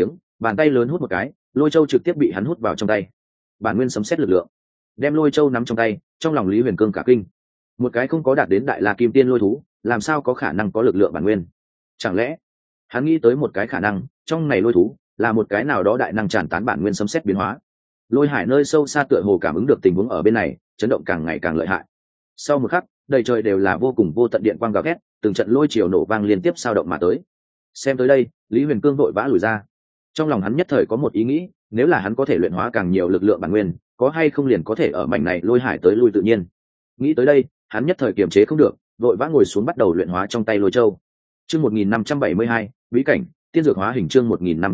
bàn tay lớn hút một cái, lôi châu trực tiếp bị hắn hút vào trong tay. Bản nguyên sấm sét lực lượng, đem lôi châu nắm trong tay, trong lòng Lý Huyền Cương cả kinh. Một cái không có đạt đến đại la kim tiên lôi thú, làm sao có khả năng có lực lượng bản nguyên? Chẳng lẽ hắn nghĩ tới một cái khả năng, trong này lôi thú là một cái nào đó đại năng tràn tán bản nguyên sấm sét biến hóa. Lôi Hải nơi sâu xa tựa hồ cảm ứng được tình huống ở bên này, chấn động càng ngày càng lợi hại. Sau một khắc, đầy trời đều là vô cùng vô tận điện quang gào thét, từng trận lôi triều nổ vang liên tiếp sao động mà tới. Xem tới đây, Lý Huyền Cương vội vã lùi ra. Trong lòng hắn nhất thời có một ý nghĩ, nếu là hắn có thể luyện hóa càng nhiều lực lượng bản nguyên, có hay không liền có thể ở mảnh này lôi hải tới lui tự nhiên. Nghĩ tới đây, hắn nhất thời kiềm chế không được, vội vã ngồi xuống bắt đầu luyện hóa trong tay lôi châu. Chương 1572, bí cảnh, tiên dược hóa hình. Chương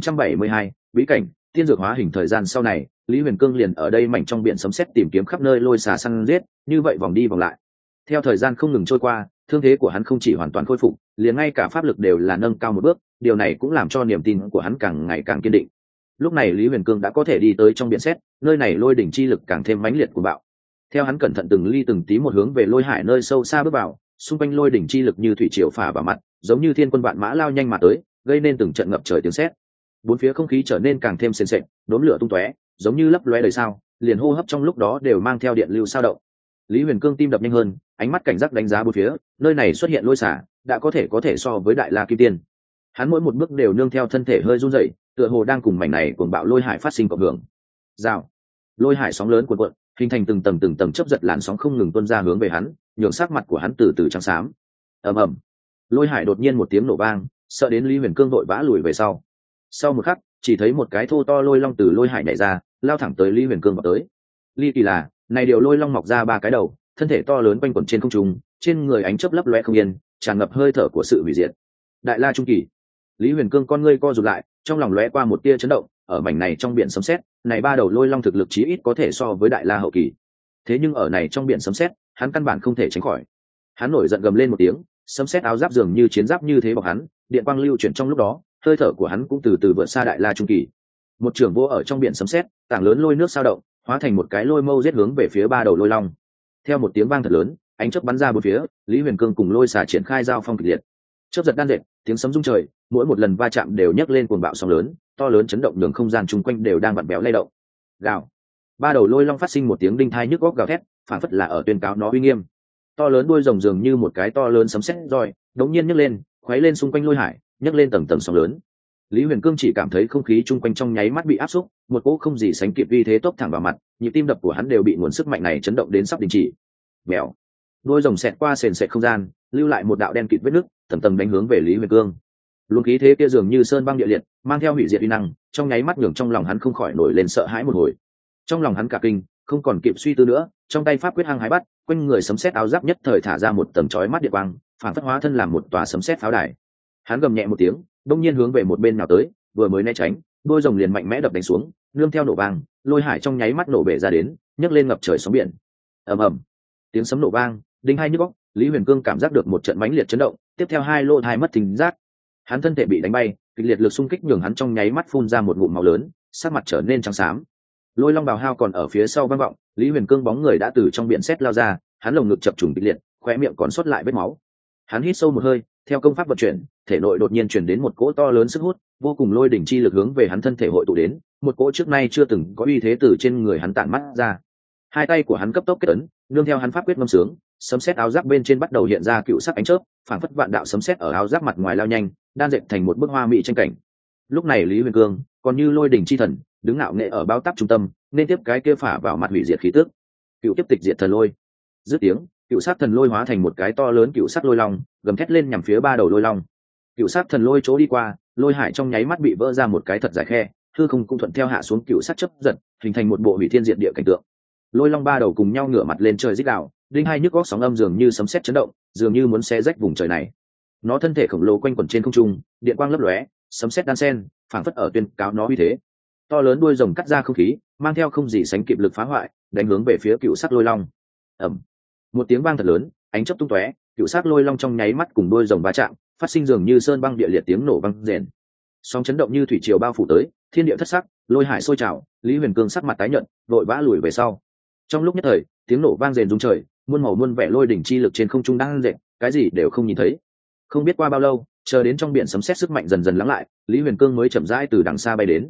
1572, bí cảnh, tiên dược hóa hình. Thời gian sau này, Lý Huyền Cương liền ở đây mảnh trong biển sấm sét tìm kiếm khắp nơi lôi xà săn giết, như vậy vòng đi vòng lại. Theo thời gian không ngừng trôi qua, thương thế của hắn không chỉ hoàn toàn khôi phục, liền ngay cả pháp lực đều là nâng cao một bước, điều này cũng làm cho niềm tin của hắn càng ngày càng kiên định. Lúc này Lý Huyền Cương đã có thể đi tới trong biển sét, nơi này lôi đỉnh chi lực càng thêm mãnh liệt của bạo. Theo hắn cẩn thận từng ly từng tí một hướng về lôi hải nơi sâu xa bước vào, xung quanh lôi đỉnh chi lực như thủy triều phả vào mặt, giống như thiên quân vạn mã lao nhanh mà tới, gây nên từng trận ngập trời tiếng sét. Bốn phía không khí trở nên càng thêm sền sệt, đốm lửa tung tóe, giống như lấp lóe đời sao, liền hô hấp trong lúc đó đều mang theo điện lưu sao động. Lý Huyền Cương tim đập nhanh hơn, ánh mắt cảnh giác đánh giá bốn phía, nơi này xuất hiện lôi xả, đã có thể so với đại la kim tiên. Hắn mỗi một bước đều nương theo thân thể hơi run rẩy, tựa hồ đang cùng mảnh này cuồng bạo lôi hải phát sinh cộng hưởng. Rào, lôi hải sóng lớn cuộn cuộn, hình thành từng tầng chớp giật làn sóng không ngừng tuôn ra hướng về hắn, nhường sắc mặt của hắn từ từ trắng xám. Ầm ầm, lôi hải đột nhiên một tiếng nổ vang, sợ đến Lý Huyền Cương vội vã lùi về sau. Sau một khắc, chỉ thấy một cái thô to lôi long từ lôi hải nhảy ra, lao thẳng tới Lý Huyền Cương vào tới. Ly kỳ là, này điều lôi long mọc ra ba cái đầu, thân thể to lớn quanh quẩn trên không trung, trên người ánh chớp lấp lóe không yên, tràn ngập hơi thở của sự hủy diệt. Đại la trung kỳ. Lý Huyền Cương con ngươi co rụt lại, trong lòng lóe qua một tia chấn động, ở mảnh này trong biển sấm sét, này ba đầu lôi long thực lực chí ít có thể so với đại la hậu kỳ. Thế nhưng ở này trong biển sấm sét, hắn căn bản không thể tránh khỏi. Hắn nổi giận gầm lên một tiếng, sấm sét áo giáp dường như chiến giáp như thế bọc hắn, điện quang lưu chuyển trong lúc đó, hơi thở của hắn cũng từ từ vượt xa đại la trung kỳ. Một trường vô ở trong biển sấm sét, tảng lớn lôi nước sao động, hóa thành một cái lôi mâu giết hướng về phía ba đầu lôi long. Theo một tiếng vang thật lớn, ánh chớp bắn ra bốn phía, Lý Huyền Cương cùng lôi xà triển khai giao phong kịch liệt. Chớp giật đan dệt, tiếng sấm rung trời, mỗi một lần va chạm đều nhấc lên cuồng bạo sóng lớn, to lớn chấn động nhường không gian chung quanh đều đang vặn vẹo lay động. Gào. Ba đầu lôi long phát sinh một tiếng đinh thai nhức góc gào thét, phản phất là ở tuyên cáo nó uy nghiêm. To lớn đuôi rồng dường như một cái to lớn sấm sét roi, đống nhiên nhấc lên, khuấy lên xung quanh lôi hải, nhấc lên tầng tầng sóng lớn. Lý Huyền Cương chỉ cảm thấy không khí chung quanh trong nháy mắt bị áp xúc, một cỗ không gì sánh kịp uy thế tốc thẳng vào mặt, nhịp tim đập của hắn đều bị nguồn sức mạnh này chấn động đến sắp đình chỉ. Mèo. Đuôi rồng xẹt qua sền sệt không gian, lưu lại một đạo đen kịt vết nứt, tầng tầng đánh hướng về Lý Huyền Cương. Luồng khí thế kia dường như sơn băng địa liệt, mang theo hủy diệt uy năng, trong nháy mắt nhường trong lòng hắn không khỏi nổi lên sợ hãi một hồi. Trong lòng hắn cả kinh, không còn kịp suy tư nữa, trong tay pháp quyết hăng hái bắt, quanh người sấm sét áo giáp nhất thời thả ra một tầng chói mắt điện quang, phản phất hóa thân làm một tòa sấm sét pháo đài. Hắn gầm nhẹ một tiếng, đông nhiên hướng về một bên nào tới, vừa mới né tránh, đuôi rồng liền mạnh mẽ đập đánh xuống, nương theo nổ vang, lôi hải trong nháy mắt nổ bể ra đến, nhấc lên ngập trời sóng biển. Ầm ầm, tiếng sấm nổ vang, đinh hai nhức óc, Lý Huyền Cương cảm giác được một trận mãnh liệt chấn động, tiếp theo hai lỗ tai mất thính giác. Hắn thân thể bị đánh bay, kịch liệt lực xung kích nhường hắn trong nháy mắt phun ra một ngụm máu lớn, sắc mặt trở nên trắng xám. Lôi long bào hao còn ở phía sau vang vọng, Lý Huyền Cương bóng người đã từ trong biển sét lao ra, hắn lồng ngực chập trùng kịch liệt, khóe miệng còn sót lại vết máu. Hắn hít sâu một hơi, theo công pháp vận chuyển, thể nội đột nhiên truyền đến một cỗ to lớn sức hút, vô cùng lôi đỉnh chi lực hướng về hắn thân thể hội tụ đến, một cỗ trước nay chưa từng có uy thế từ trên người hắn tản mắt ra. Hai tay của hắn cấp tốc kết ấn, nương theo hắn pháp quyết ngâm sướng, sấm sét áo giáp bên trên bắt đầu hiện ra cựu sắc ánh chớp, phảng phất vạn đạo sấm sét ở áo giáp mặt ngoài lao nhanh, đan dệt thành một bức hoa mỹ tranh cảnh. Lúc này Lý Huyền Cương, còn như lôi đỉnh chi thần, đứng ngạo nghệ ở bao táp trung tâm, nên tiếp cái kia phả vào mặt hủy diệt khí tức. Cựu tiếp tịch diệt thần lôi. Dứt tiếng, cựu sắc thần lôi hóa thành một cái to lớn cựu sắc lôi long, gầm thét lên nhằm phía ba đầu lôi long. Cựu sắc thần lôi chỗ đi qua, lôi hải trong nháy mắt bị vỡ ra một cái thật dài khe, hư không cũng thuận theo hạ xuống cựu sắc chấp giật, hình thành một bộ hủy thiên diệt địa cảnh tượng. Lôi long ba đầu cùng nhau ngửa mặt lên trời rít gào, đinh hai nhức góc sóng âm dường như sấm sét chấn động, dường như muốn xé rách vùng trời này. Nó thân thể khổng lồ quanh quẩn trên không trung, điện quang lấp lóe, sấm sét đan sen, phảng phất ở tuyên cáo nó uy thế. To lớn đuôi rồng cắt ra không khí, mang theo không gì sánh kịp lực phá hoại, đánh hướng về phía cựu sắc lôi long. Ầm, một tiếng vang thật lớn, ánh chớp tung tóe, cựu sắc lôi long trong nháy mắt cùng đuôi rồng va chạm, phát sinh dường như sơn băng địa liệt tiếng nổ vang rền. Sóng chấn động như thủy triều bao phủ tới, thiên địa thất sắc, lôi hải sôi trào, Lý Huyền Cương sắc mặt tái nhợt, vội vã lùi về sau. Trong lúc nhất thời, tiếng nổ vang rền rung trời, muôn màu muôn vẻ lôi đỉnh chi lực trên không trung đang dệt, cái gì đều không nhìn thấy. Không biết qua bao lâu, chờ đến trong biển sấm sét sức mạnh dần dần lắng lại, Lý Huyền Cương mới chậm rãi từ đằng xa bay đến,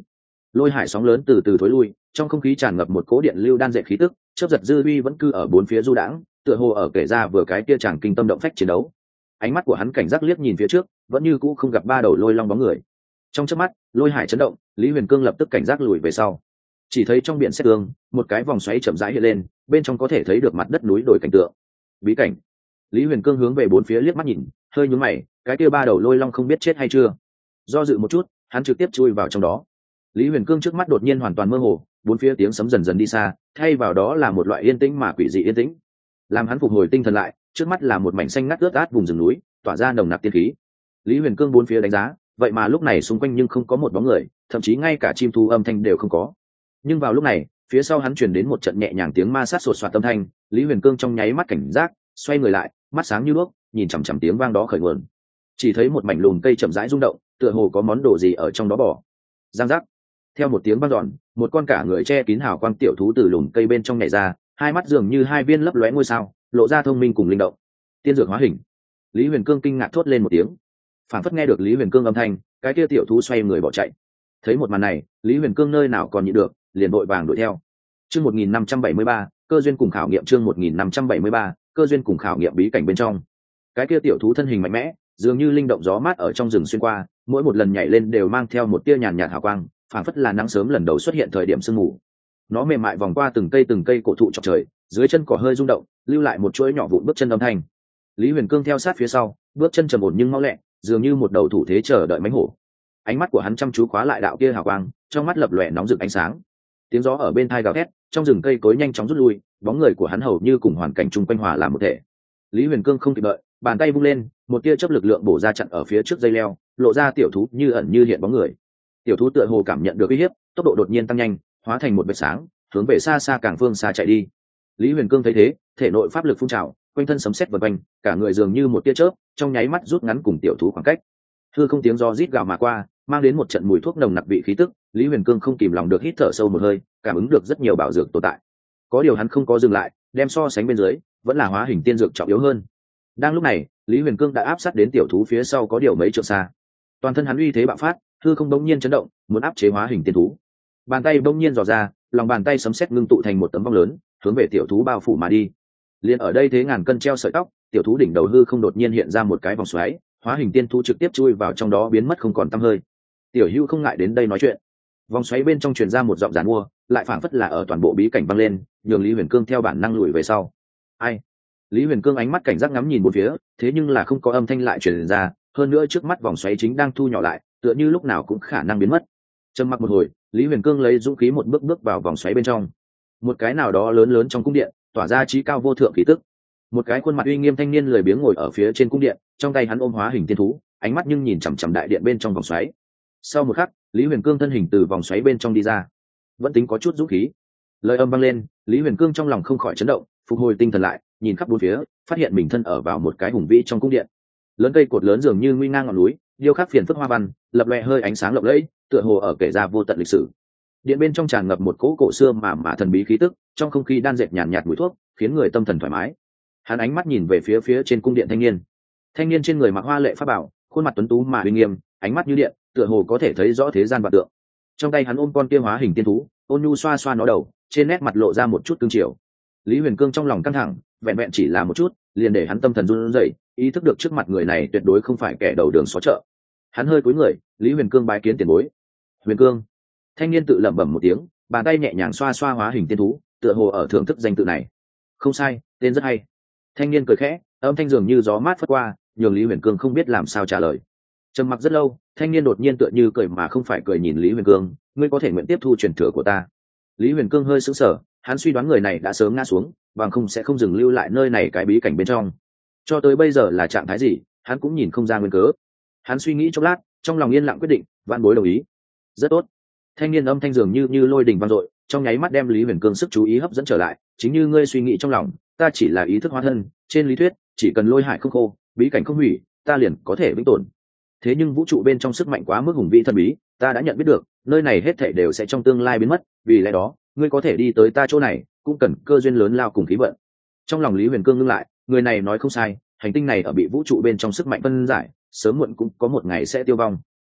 Lôi hải sóng lớn từ từ thối lui, trong không khí tràn ngập một cỗ điện lưu đan dệt khí tức, chớp giật dư uy vẫn cư ở bốn phía du đãng, tựa hồ ở kể ra vừa cái kia chàng kinh tâm động phách chiến đấu. Ánh mắt của hắn cảnh giác liếc nhìn phía trước, vẫn như cũ không gặp ba đầu lôi long bóng người. Trong chớp mắt, lôi hải chấn động, Lý Huyền Cương lập tức cảnh giác lùi về sau. Chỉ thấy trong biển xét tương, một cái vòng xoáy chậm rãi hiện lên, bên trong có thể thấy được mặt đất núi đồi cảnh tượng. Bí cảnh. Lý Huyền Cương hướng về bốn phía liếc mắt nhìn, hơi nhướng mày, cái kia ba đầu lôi long không biết chết hay chưa. Do dự một chút, hắn trực tiếp chui vào trong đó. Lý Huyền Cương trước mắt đột nhiên hoàn toàn mơ hồ, bốn phía tiếng sấm dần dần đi xa, thay vào đó là một loại yên tĩnh mà quỷ dị yên tĩnh. Làm hắn phục hồi tinh thần lại, trước mắt là một mảnh xanh ngắt ướt át vùng rừng núi, tỏa ra nồng nặc tiên khí. Lý Huyền Cương bốn phía đánh giá, vậy mà lúc này xung quanh nhưng không có một bóng người, thậm chí ngay cả chim thú âm thanh đều không có. Nhưng vào lúc này, phía sau hắn truyền đến một trận nhẹ nhàng tiếng ma sát sột soạt âm thanh, Lý Huyền Cương trong nháy mắt cảnh giác, xoay người lại, mắt sáng như đuốc, nhìn chằm chằm tiếng vang đó khởi nguồn. Chỉ thấy một mảnh lùm cây chậm rãi rung động, tựa hồ có món đồ gì ở trong đó bỏ. Giang giác. Theo một tiếng vang dọn, một con cả người che kín hào quang tiểu thú từ lùm cây bên trong nhảy ra, hai mắt dường như hai viên lấp lóe ngôi sao, lộ ra thông minh cùng linh động. Tiên dược hóa hình. Lý Huyền Cương kinh ngạc thốt lên một tiếng. Phản phất nghe được Lý Huyền Cương âm thanh, cái kia tiểu thú xoay người bỏ chạy. Thấy một màn này, Lý Huyền Cương nơi nào còn nhịn được, liền vội vàng đuổi theo. Chương 1573, cơ duyên cùng khảo nghiệm chương 1573, cơ duyên cùng khảo nghiệm bí cảnh bên trong. Cái kia tiểu thú thân hình mạnh mẽ, dường như linh động gió mát ở trong rừng xuyên qua, mỗi một lần nhảy lên đều mang theo một tia nhàn nhạt hào quang, phảng phất là nắng sớm lần đầu xuất hiện thời điểm sương mù. Nó mềm mại vòng qua từng cây cổ thụ chọc trời, dưới chân cỏ hơi rung động, lưu lại một chuỗi nhỏ vụn bước chân âm thanh. Lý Huyền Cương theo sát phía sau, bước chân trầm ổn nhưng mau lẹ, dường như một đầu thủ thế chờ đợi mãnh hổ. Ánh mắt của hắn chăm chú khóa lại đạo kia hào quang, trong mắt lập lòe nóng rực ánh sáng. Tiếng gió ở bên tai gào thét, trong rừng cây cối nhanh chóng rút lui, bóng người của hắn hầu như cùng hoàn cảnh chung quanh hòa làm một thể. Lý Huyền Cương không kịp đợi, bàn tay vung lên, một tia chớp lực lượng bổ ra chặn ở phía trước dây leo, lộ ra tiểu thú như ẩn như hiện bóng người. Tiểu thú tựa hồ cảm nhận được uy hiếp, tốc độ đột nhiên tăng nhanh, hóa thành một vệt sáng, hướng về xa xa càng phương xa chạy đi. Lý Huyền Cương thấy thế, thể nội pháp lực phun trào, quanh thân sấm sét vần quanh, cả người dường như một tia chớp, trong nháy mắt rút ngắn cùng tiểu thú khoảng cách. Hư không tiếng gió rít gào mà qua, mang đến một trận mùi thuốc nồng nặc vị khí tức. Lý Huyền Cương không kìm lòng được hít thở sâu một hơi, cảm ứng được rất nhiều bảo dược tồn tại. Có điều hắn không có dừng lại, đem so sánh bên dưới, vẫn là hóa hình tiên dược trọng yếu hơn. Đang lúc này, Lý Huyền Cương đã áp sát đến tiểu thú phía sau có điều mấy trượng xa. Toàn thân hắn uy thế bạo phát, hư không bỗng nhiên chấn động, muốn áp chế hóa hình tiên thú. Bàn tay bỗng nhiên dò ra, lòng bàn tay sấm sét ngưng tụ thành một tấm vong lớn, hướng về tiểu thú bao phủ mà đi. Liên ở đây thế ngàn cân treo sợi tóc, tiểu thú đỉnh đầu hư không đột nhiên hiện ra một cái vòng xoáy, hóa hình tiên thú trực tiếp chui vào trong đó biến mất không còn tăm hơi. Tiểu Hữu không ngại đến đây nói chuyện. Vòng xoáy bên trong truyền ra một giọng giàn mua, lại phảng phất là ở toàn bộ bí cảnh vang lên, nhường Lý Huyền Cương theo bản năng lùi về sau. Ai? Lý Huyền Cương ánh mắt cảnh giác ngắm nhìn bốn phía, thế nhưng là không có âm thanh lại truyền ra, hơn nữa trước mắt vòng xoáy chính đang thu nhỏ lại, tựa như lúc nào cũng khả năng biến mất. Trầm mặc một hồi, Lý Huyền Cương lấy dũng khí một bước bước vào vòng xoáy bên trong. Một cái nào đó lớn lớn trong cung điện, tỏa ra trí cao vô thượng khí tức. Một cái khuôn mặt uy nghiêm thanh niên lười biếng ngồi ở phía trên cung điện, trong tay hắn ôm hóa hình tiên thú, ánh mắt nhưng nhìn chằm chằm đại điện bên trong vòng xoáy. Sau một khắc, Lý Huyền Cương thân hình từ vòng xoáy bên trong đi ra, vẫn tính có chút dũng khí. Lời âm vang lên, Lý Huyền Cương trong lòng không khỏi chấn động, phục hồi tinh thần lại, nhìn khắp bốn phía, phát hiện mình thân ở vào một cái hùng vĩ trong cung điện. Lớn cây cột lớn dường như nguy ngang ngọn núi, điêu khắc phiền phức hoa văn, lập lòe hơi ánh sáng lộng lẫy, tựa hồ ở kể ra vô tận lịch sử. Điện bên trong tràn ngập một cỗ cổ xưa mà thần bí khí tức, trong không khí đan dệt nhàn nhạt mùi thuốc, khiến người tâm thần thoải mái. Hắn ánh mắt nhìn về phía trên cung điện thanh niên. Thanh niên trên người mặc hoa lệ pháp bảo, khuôn mặt tuấn tú mà uy nghiêm, ánh mắt như điện, tựa hồ có thể thấy rõ thế gian vạn tượng. Trong tay hắn ôm con kia hóa hình tiên thú, ôn nhu xoa xoa nó đầu, trên nét mặt lộ ra một chút cương triều. Lý Huyền Cương trong lòng căng thẳng, vẹn vẹn chỉ là một chút, liền để hắn tâm thần run rẩy, ý thức được trước mặt người này tuyệt đối không phải kẻ đầu đường xó chợ. Hắn hơi cúi người, Lý Huyền Cương bái kiến tiền bối. Huyền Cương. Thanh niên tự lẩm bẩm một tiếng, bàn tay nhẹ nhàng xoa xoa hóa hình tiên thú, tựa hồ ở thưởng thức danh tự này. Không sai, tên rất hay. Thanh niên cười khẽ, âm thanh dường như gió mát phất qua, nhường Lý Huyền Cương không biết làm sao trả lời. Trầm mặc rất lâu, thanh niên đột nhiên tựa như cười mà không phải cười nhìn Lý Huyền Cương, ngươi có thể nguyện tiếp thu truyền thừa của ta. Lý Huyền Cương hơi sững sờ, hắn suy đoán người này đã sớm ngã xuống, bằng không sẽ không dừng lưu lại nơi này cái bí cảnh bên trong. Cho tới bây giờ là trạng thái gì, hắn cũng nhìn không ra nguyên cớ. Hắn suy nghĩ chốc lát, trong lòng yên lặng quyết định, vạn bối đồng ý. Rất tốt. Thanh niên âm thanh dường như lôi đình vang dội, trong nháy mắt đem Lý Huyền Cương sức chú ý hấp dẫn trở lại. Chính như ngươi suy nghĩ trong lòng, ta chỉ là ý thức hóa thân, trên lý thuyết, chỉ cần lôi hải không khô, bí cảnh không hủy, ta liền có thể vĩnh tồn. Thế nhưng vũ trụ bên trong sức mạnh quá mức hùng vĩ thần bí, ta đã nhận biết được, nơi này hết thảy đều sẽ trong tương lai biến mất, vì lẽ đó, ngươi có thể đi tới ta chỗ này, cũng cần cơ duyên lớn lao cùng khí vận. Trong lòng Lý Huyền Cương ngưng lại, người này nói không sai, hành tinh này ở bị vũ trụ bên trong sức mạnh phân giải, sớm muộn cũng có một ngày sẽ tiêu vong.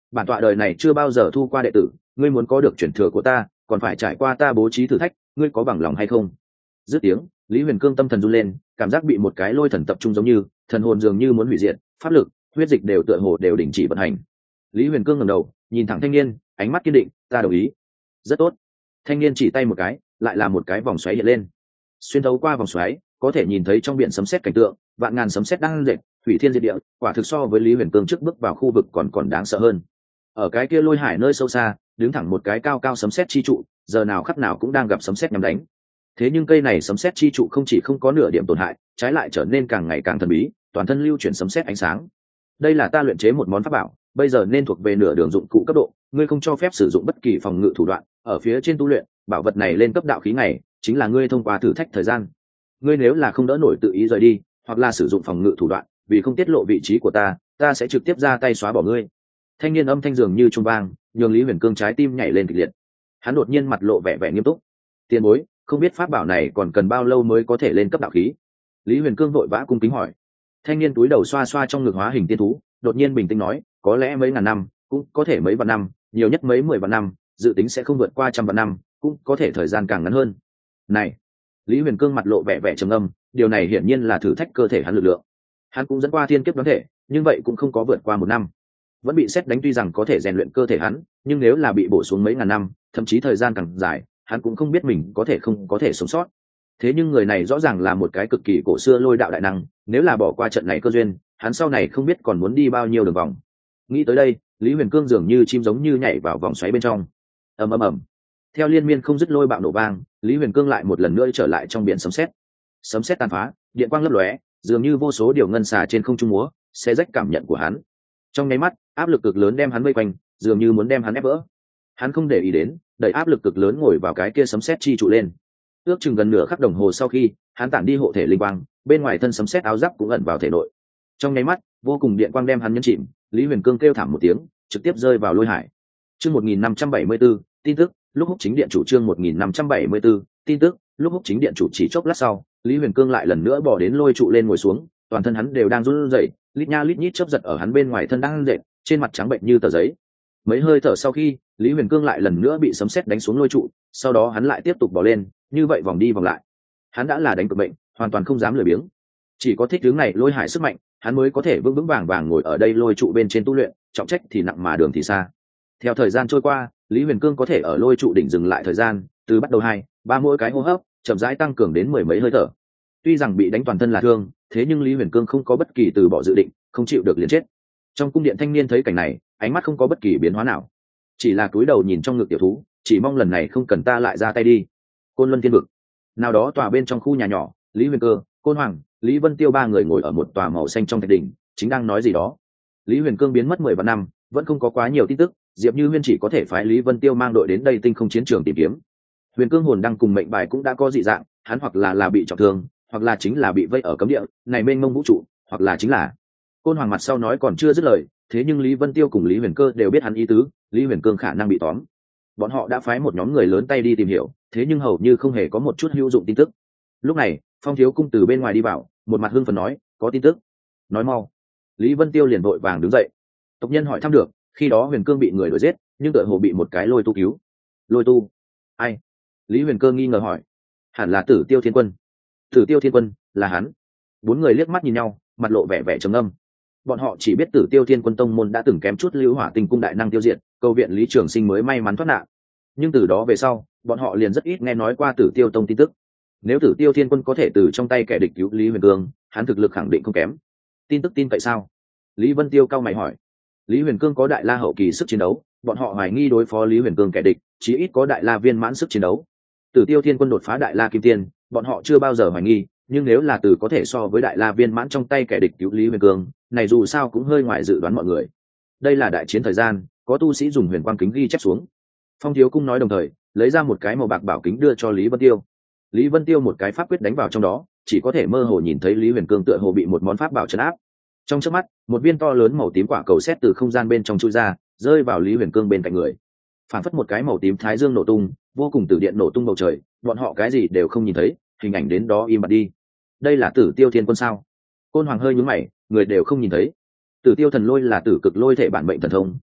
bản tọa đời này chưa bao giờ thu qua đệ tử, ngươi muốn có được truyền thừa của ta còn phải trải qua ta bố trí thử thách, ngươi có bằng lòng hay không? Dứt tiếng, Lý Huyền Cương tâm thần run lên, cảm giác bị một cái lôi thần tập trung, giống như thần hồn dường như muốn hủy diệt, pháp lực, huyết dịch đều tựa hồ đều đình chỉ vận hành. Lý Huyền Cương ngẩng đầu nhìn thẳng thanh niên, ánh mắt kiên định, ta đồng ý. Rất tốt. Thanh niên chỉ tay một cái, lại là một cái vòng xoáy hiện lên. Xuyên thấu qua vòng xoáy, có thể nhìn thấy trong biển sấm sét cảnh tượng, vạn ngàn sấm sét đang dệt, hủy thiên diệt địa, quả thực so với Lý Huyền Cương trước bước vào khu vực còn đáng sợ hơn. Ở cái kia lôi hải nơi sâu xa, đứng thẳng một cái cao cao sấm sét chi trụ, giờ nào khắc nào cũng đang gặp sấm sét nhắm đánh. Thế nhưng cây này sấm sét chi trụ không chỉ không có nửa điểm tổn hại, trái lại trở nên càng ngày càng thần bí, toàn thân lưu chuyển sấm sét ánh sáng. Đây là ta luyện chế một món pháp bảo, bây giờ nên thuộc về nửa đường dụng cụ cấp độ, ngươi không cho phép sử dụng bất kỳ phòng ngự thủ đoạn, ở phía trên tu luyện, bảo vật này lên cấp đạo khí này, chính là ngươi thông qua thử thách thời gian. Ngươi nếu là không đỡ nổi tự ý rời đi, hoặc là sử dụng phòng ngự thủ đoạn, vì không tiết lộ vị trí của ta sẽ trực tiếp ra tay xóa bỏ ngươi. Thanh niên âm thanh dường như trung vang, nhường Lý Huyền Cương trái tim nhảy lên kịch liệt. Hắn đột nhiên mặt lộ vẻ nghiêm túc. Tiền bối, không biết pháp bảo này còn cần bao lâu mới có thể lên cấp đạo khí? Lý Huyền Cương vội vã cung kính hỏi. Thanh niên túi đầu xoa xoa trong ngực hóa hình tiên thú, đột nhiên bình tĩnh nói, có lẽ mấy ngàn năm, cũng có thể mấy vạn năm, nhiều nhất mấy 10 vạn năm, dự tính sẽ không vượt qua trăm vạn năm, cũng có thể thời gian càng ngắn hơn. Này, Lý Huyền Cương mặt lộ vẻ trầm ngâm, điều này hiển nhiên là thử thách cơ thể hắn lực lượng. Hắn cũng dẫn qua thiên kiếp đoán thể, nhưng vậy cũng không có vượt qua 1 năm. Vẫn bị sét đánh, tuy rằng có thể rèn luyện cơ thể hắn, nhưng nếu là bị bổ xuống mấy ngàn năm, thậm chí thời gian càng dài, hắn cũng không biết mình không có thể sống sót. Thế nhưng người này rõ ràng là một cái cực kỳ cổ xưa lôi đạo đại năng, nếu là bỏ qua trận này cơ duyên, hắn sau này không biết còn muốn đi bao nhiêu đường vòng. Nghĩ tới đây, Lý Huyền Cương dường như chim giống như nhảy vào vòng xoáy bên trong. Ầm ầm ầm. Theo liên miên không dứt lôi bạo nổ vang, Lý Huyền Cương lại một lần nữa trở lại trong biển sấm sét. Sấm sét tàn phá, điện quang lấp lóe, dường như vô số điều ngân xà trên không trung múa, xé rách cảm nhận của hắn. Trong nháy mắt, áp lực cực lớn đem hắn vây quanh, dường như muốn đem hắn ép vỡ. Hắn không để ý đến, đẩy áp lực cực lớn ngồi vào cái kia sấm sét chi trụ lên. Ước chừng gần nửa khắc đồng hồ sau khi, hắn tản đi hộ thể linh quang, bên ngoài thân sấm sét áo giáp cũng ẩn vào thể nội. Trong nháy mắt, vô cùng điện quang đem hắn nhấn chìm, Lý Huyền Cương kêu thảm một tiếng, trực tiếp rơi vào lôi hải. Chương 1574, tin tức, lúc Húc Chính điện chủ. Chương 1574, tin tức, lúc Húc Chính điện chủ. Chỉ chốc lát sau, Lý Huyền Cương lại lần nữa bỏ đến lôi trụ lên ngồi xuống, toàn thân hắn đều đang run rẩy, lít nha lít nhít chớp giật ở hắn bên ngoài thân đang dệt, trên mặt trắng bệnh như tờ giấy. Mấy hơi thở sau khi, Lý Huyền Cương lại lần nữa bị sấm sét đánh xuống lôi trụ, sau đó hắn lại tiếp tục bỏ lên, như vậy vòng đi vòng lại. Hắn đã là đánh cực bệnh, hoàn toàn không dám lười biếng. Chỉ có thích hướng này lôi hải sức mạnh, hắn mới có thể vững vững vàng vàng ngồi ở đây lôi trụ bên trên tu luyện, trọng trách thì nặng mà đường thì xa. Theo thời gian trôi qua, Lý Huyền Cương có thể ở lôi trụ đỉnh dừng lại thời gian, từ bắt đầu 2-3 mỗi cái hô hấp, chậm rãi tăng cường đến 10 mấy hơi thở. Tuy rằng bị đánh toàn thân là thương, thế nhưng Lý Huyền Cương không có bất kỳ từ bỏ dự định, không chịu được liền chết. Trong cung điện thanh niên thấy cảnh này, ánh mắt không có bất kỳ biến hóa nào, chỉ là cúi đầu nhìn trong ngực tiểu thú, chỉ mong lần này không cần ta lại ra tay đi. Côn Luân Thiên Vực, nào đó tòa bên trong khu nhà nhỏ, Lý Huyền Cơ, Côn Hoàng, Lý Vân Tiêu ba người ngồi ở một tòa màu xanh trong thạch đỉnh, chính đang nói gì đó. Lý Huyền Cương biến mất 10 vạn năm, vẫn không có quá nhiều tin tức, Diệp Như Huyên chỉ có thể phái Lý Vân Tiêu mang đội đến đây tinh không chiến trường tìm kiếm. Huyền Cương hồn đăng cùng mệnh bài cũng đã có dị dạng, hắn hoặc là bị trọng thương, hoặc là chính là bị vây ở cấm địa này mênh mông vũ trụ, hoặc là chính là Côn Hoàng mặt sau nói còn chưa dứt lời, thế nhưng Lý Vân Tiêu cùng Lý Huyền Cơ đều biết hắn ý tứ, Lý Huyền Cương khả năng bị tóm. Bọn họ đã phái một nhóm người lớn tay đi tìm hiểu, thế nhưng hầu như không hề có một chút hữu dụng tin tức. Lúc này, Phong Thiếu Cung từ bên ngoài đi vào, một mặt hưng phấn nói, có tin tức, nói mau. Lý Vân Tiêu liền vội vàng đứng dậy. Tộc nhân hỏi thăm được, khi đó Huyền Cương bị người đuổi giết, nhưng tựa hồ bị một cái lôi tu cứu. Lôi tu? Ai? Lý Huyền Cương nghi ngờ hỏi. Hẳn là Tử Tiêu Thiên Quân. Tử Tiêu Thiên Quân, là hắn. 4 người liếc mắt nhìn nhau, mặt lộ vẻ trầm ngâm. Bọn họ chỉ biết Tử Tiêu Thiên Quân tông môn đã từng kém chút Lưu Hỏa Tinh cung đại năng tiêu diệt, câu viện Lý Trường Sinh mới may mắn thoát nạn. Nhưng từ đó về sau, bọn họ liền rất ít nghe nói qua Tử Tiêu tông tin tức. Nếu Tử Tiêu Thiên Quân có thể từ trong tay kẻ địch cứu Lý Huyền Cương, hắn thực lực khẳng định không kém. Tin tức tin cậy sao? Lý Vân Tiêu cao mày hỏi. Lý Huyền Cương có đại la hậu kỳ sức chiến đấu, bọn họ hoài nghi đối phó Lý Huyền Cương kẻ địch, chí ít có đại la viên mãn sức chiến đấu. Tử Tiêu Thiên Quân đột phá đại la kim tiên, bọn họ chưa bao giờ hoài nghi, nhưng nếu là từ có thể so với đại la viên mãn trong tay kẻ địch cứu Lý Huyền Cương, này dù sao cũng hơi ngoài dự đoán mọi người. Đây là đại chiến thời gian, có tu sĩ dùng huyền quang kính ghi chép xuống. Phong Thiếu Cung nói đồng thời, lấy ra một cái màu bạc bảo kính đưa cho Lý Vân Tiêu. Lý Vân Tiêu một cái pháp quyết đánh vào trong đó, chỉ có thể mơ hồ nhìn thấy Lý Huyền Cương tựa hồ bị một món pháp bảo trấn áp. Trong chớp mắt, một viên to lớn màu tím quả cầu sét từ không gian bên trong chui ra, rơi vào Lý Huyền Cương bên cạnh người. Phản phất một cái màu tím thái dương nổ tung, vô cùng tử điện nổ tung bầu trời, bọn họ cái gì đều không nhìn thấy, hình ảnh đến đó im bặt đi. Đây là Tử Tiêu Thiên Quân sao? Côn Hoàng hơi nhướng mày, người đều không nhìn thấy. Tử Tiêu thần lôi là tử cực lôi thể bản mệnh thần thông,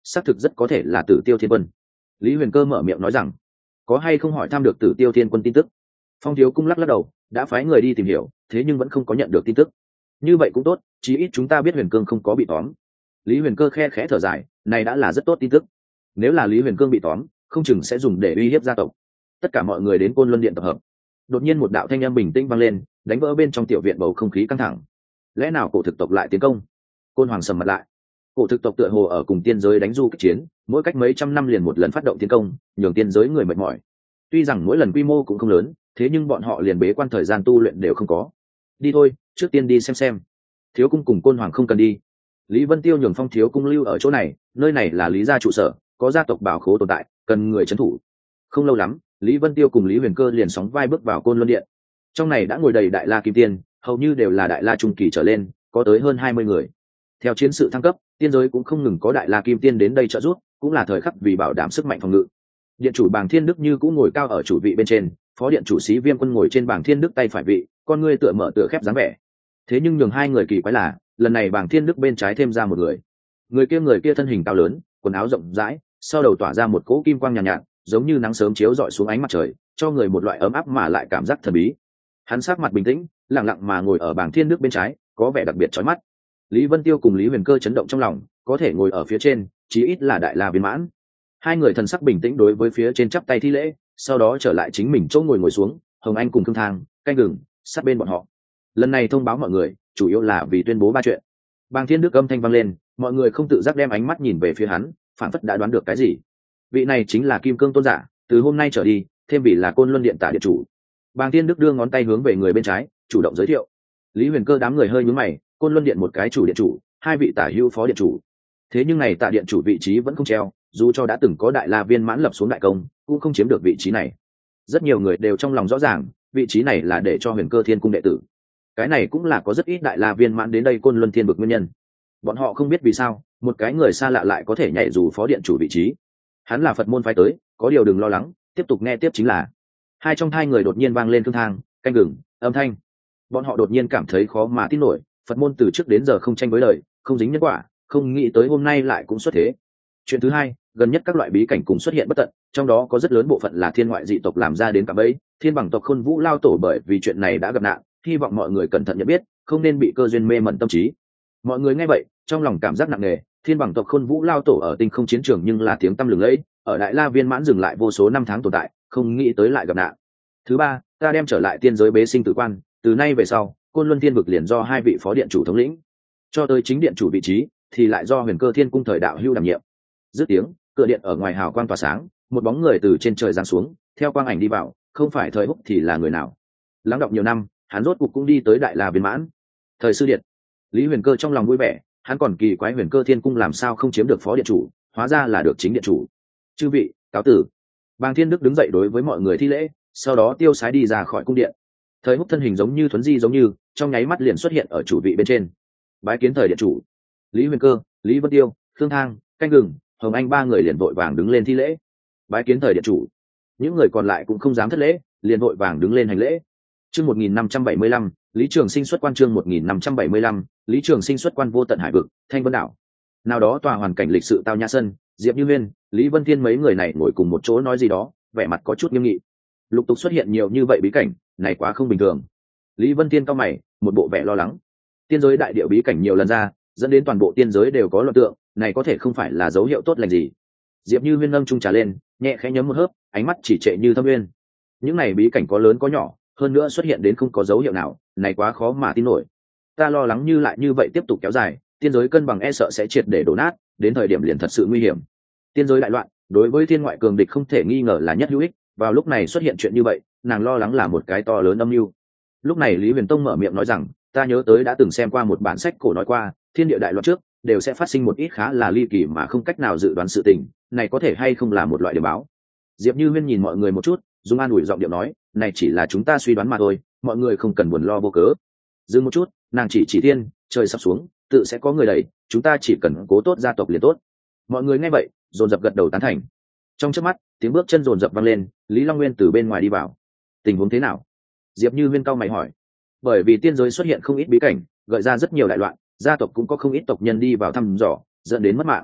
xác thực rất có thể là Tử Tiêu Thiên Quân. Lý Huyền Cơ mở miệng nói rằng, có hay không hỏi thăm được Tử Tiêu Thiên Quân tin tức? Phong Thiếu Cung lắc lắc đầu, đã phái người đi tìm hiểu, thế nhưng vẫn không có nhận được tin tức. Như vậy cũng tốt, chí ít chúng ta biết Huyền Cương không có bị tóm. Lý Huyền Cơ khe khẽ thở dài, này đã là rất tốt tin tức. Nếu là Lý Huyền Cương bị tóm, không chừng sẽ dùng để uy hiếp gia tộc. Tất cả mọi người đến Côn Luân Điện tập hợp. Đột nhiên một đạo thanh âm bình tĩnh vang lên, đánh vỡ bên trong tiểu viện bầu không khí căng thẳng. Lẽ nào cổ thực tộc lại tiến công? Côn Hoàng sầm mặt lại. Cổ thực tộc tựa hồ ở cùng tiên giới đánh du kích chiến, mỗi cách mấy trăm năm liền một lần phát động tiến công, nhường tiên giới người mệt mỏi. Tuy rằng mỗi lần quy mô cũng không lớn, thế nhưng bọn họ liền bế quan thời gian tu luyện đều không có. Đi thôi, trước tiên đi xem. Thiếu cung cùng Côn Hoàng không cần đi. Lý Vân Tiêu nhường Phong Thiếu Cung lưu ở chỗ này, nơi này là Lý gia trụ sở, có gia tộc bảo khố tồn tại, cần người trấn thủ. Không lâu lắm, Lý Vân Tiêu cùng Lý Huyền Cơ liền sóng vai bước vào Côn Luân Điện. Trong này đã ngồi đầy đại la kim tiên, hầu như đều là đại la trung kỳ trở lên, có tới hơn 20 người. Theo chiến sự thăng cấp, tiên giới cũng không ngừng có đại la kim tiên đến đây trợ giúp, cũng là thời khắc vì bảo đảm sức mạnh phòng ngự. Điện chủ Bàng Thiên Đức như cũng ngồi cao ở chủ vị bên trên, phó điện chủ Sĩ Viêm Quân ngồi trên Bàng Thiên Đức tay phải vị, con ngươi tựa mở tựa khép dáng vẻ. Thế nhưng nhường hai người kỳ quái là, lần này Bàng Thiên Đức bên trái thêm ra một người. Người kia thân hình cao lớn, quần áo rộng rãi, sau đầu tỏa ra một cỗ kim quang nhàn nhạt, giống như nắng sớm chiếu rọi xuống ánh mặt trời, cho người một loại ấm áp mà lại cảm giác thần bí. Hắn sắc mặt bình tĩnh, lặng lặng mà ngồi ở Bàng Thiên Đức bên trái, có vẻ đặc biệt chói mắt. Lý Vân Tiêu cùng Lý Huyền Cơ chấn động trong lòng, có thể ngồi ở phía trên, chí ít là đại la viên mãn. Hai người thần sắc bình tĩnh đối với phía trên chắp tay thi lễ, sau đó trở lại chính mình chỗ ngồi xuống. Hồng Anh cùng Thương Thang, Canh Gừng sát bên bọn họ. Lần này thông báo mọi người, chủ yếu là vì tuyên bố ba chuyện. Bàng Thiên Đức âm thanh vang lên, mọi người không tự giác đem ánh mắt nhìn về phía hắn, phản phất đã đoán được cái gì. Vị này chính là Kim Cương Tôn giả, từ hôm nay trở đi, thêm vị là Côn Luân Điện tả điện chủ. Bàng Thiên Đức đưa ngón tay hướng về người bên trái, chủ động giới thiệu. Lý Huyền Cơ đám người hơi nhướng mày, Côn Luân Điện một cái chủ điện chủ, hai vị tả hữu phó điện chủ. Thế nhưng này tả điện chủ vị trí vẫn không treo, dù cho đã từng có đại la viên mãn lập xuống đại công, cũng không chiếm được vị trí này. Rất nhiều người đều trong lòng rõ ràng, vị trí này là để cho Huyền Cơ Thiên Cung đệ tử. Cái này cũng là có rất ít đại la viên mãn đến đây Côn Luân Thiên vực nguyên nhân. Bọn họ không biết vì sao một cái người xa lạ lại có thể nhảy dù phó điện chủ vị trí. Hắn là Phật môn phái tới, có điều đừng lo lắng, tiếp tục nghe tiếp chính là. Hai trong hai người đột nhiên vang lên Thương Thang, Canh Gừng âm thanh. Bọn họ đột nhiên cảm thấy khó mà tin nổi, Phật môn từ trước đến giờ không tranh với lời, không dính nhân quả, không nghĩ tới hôm nay lại cũng xuất thế. Chuyện thứ hai, gần nhất các loại bí cảnh cùng xuất hiện bất tận, trong đó có rất lớn bộ phận là thiên ngoại dị tộc làm ra đến cả bấy. Thiên bằng tộc Khôn Vũ lao tổ bởi vì chuyện này đã gặp nạn, hy vọng mọi người cẩn thận nhận biết, không nên bị cơ duyên mê mẩn tâm trí. Mọi người nghe vậy, trong lòng cảm giác nặng nề. Thiên bằng tộc Khôn Vũ lao tổ ở tinh không chiến trường nhưng là tiếng tăm lừng lẫy, ở đại la viên mãn dừng lại vô số năm tháng tồn tại, không nghĩ tới lại gặp nạn. Thứ ba, ta đem trở lại tiên giới bế sinh tử quan, từ nay về sau, Côn Luân Thiên vực liền do hai vị phó điện chủ thống lĩnh, cho tới chính điện chủ vị trí thì lại do Huyền Cơ Thiên Cung thời đạo hưu đảm nhiệm. Dứt tiếng, cửa điện ở ngoài hào quang tỏa sáng, một bóng người từ trên trời giáng xuống, theo quang ảnh đi vào, không phải Thời Húc thì là người nào? Lắng đọng nhiều năm, hắn rốt cuộc cũng đi tới đại la viên mãn. Thời sư điện. Lý Huyền Cơ trong lòng vui vẻ, hắn còn kỳ quái Huyền Cơ Thiên Cung làm sao không chiếm được phó điện chủ, hóa ra là được chính điện chủ. Chư vị, cáo tử. Bàng Thiên Đức đứng dậy đối với mọi người thi lễ, sau đó tiêu sái đi ra khỏi cung điện. Thời Húc thân hình giống như thuấn di giống như, trong nháy mắt liền xuất hiện ở chủ vị bên trên. Bái kiến thời điện chủ. Lý Huyền Cơ, Lý Vân Tiêu, Thương Thang, Canh Gừng, Hồng Anh ba người liền vội vàng đứng lên thi lễ. Bái kiến thời điện chủ. Những người còn lại cũng không dám thất lễ, liền vội vàng đứng lên hành lễ. Chương 1575, Lý Trường Sinh xuất quan. Chương 1575, Lý Trường Sinh xuất quan. Vô tận hải vực, Thanh Vân đảo. Nào đó tòa hoàn cảnh lịch sự tao nhã sân, Diệp Như Huyên, Lý Vân Thiên mấy người này ngồi cùng một chỗ nói gì đó, vẻ mặt có chút nghiêm nghị. Lục tục xuất hiện nhiều như vậy bí cảnh, này quá không bình thường. Lý Vân Thiên cau mày, một bộ vẻ lo lắng. Tiên giới đại địa bí cảnh nhiều lần ra, dẫn đến toàn bộ tiên giới đều có loạn tượng, này có thể không phải là dấu hiệu tốt lành gì. Diệp Như Huyên nâng chung trà lên, nhẹ khẽ nhấm một hớp, ánh mắt chỉ trệ như thâm nguyên. Những này bí cảnh có lớn có nhỏ, hơn nữa xuất hiện đến không có dấu hiệu nào, này quá khó mà tin nổi. Ta lo lắng như lại như vậy tiếp tục kéo dài, tiên giới cân bằng e sợ sẽ triệt để đổ nát, đến thời điểm liền thật sự nguy hiểm. Tiên giới đại loạn, đối với thiên ngoại cường địch không thể nghi ngờ là nhất hữu ích, vào lúc này xuất hiện chuyện như vậy, nàng lo lắng là một cái to lớn âm mưu. Lúc này Lý Huyền Tông mở miệng nói rằng, ta nhớ tới đã từng xem qua một bản sách cổ nói qua, thiên địa đại loạn trước đều sẽ phát sinh một ít khá là ly kỳ mà không cách nào dự đoán sự tình, này có thể hay không là một loại điểm báo. Diệp Như Huyên nhìn mọi người một chút, dùng an ủi giọng điệu nói, này chỉ là chúng ta suy đoán mà thôi, mọi người không cần buồn lo vô cớ. Dừng một chút, nàng chỉ thiên, trời sắp xuống, tự sẽ có người đẩy, chúng ta chỉ cần cố tốt gia tộc liền tốt. Mọi người nghe vậy, dồn dập gật đầu tán thành. Trong chớp mắt, tiếng bước chân dồn dập vang lên, Lý Long Nguyên từ bên ngoài đi vào. Tình huống thế nào? Diệp Như Huyên cau mày hỏi. Bởi vì tiên giới xuất hiện không ít bí cảnh, gợi ra rất nhiều đại loạn, gia tộc cũng có không ít tộc nhân đi vào thăm dò, dẫn đến mất mạng.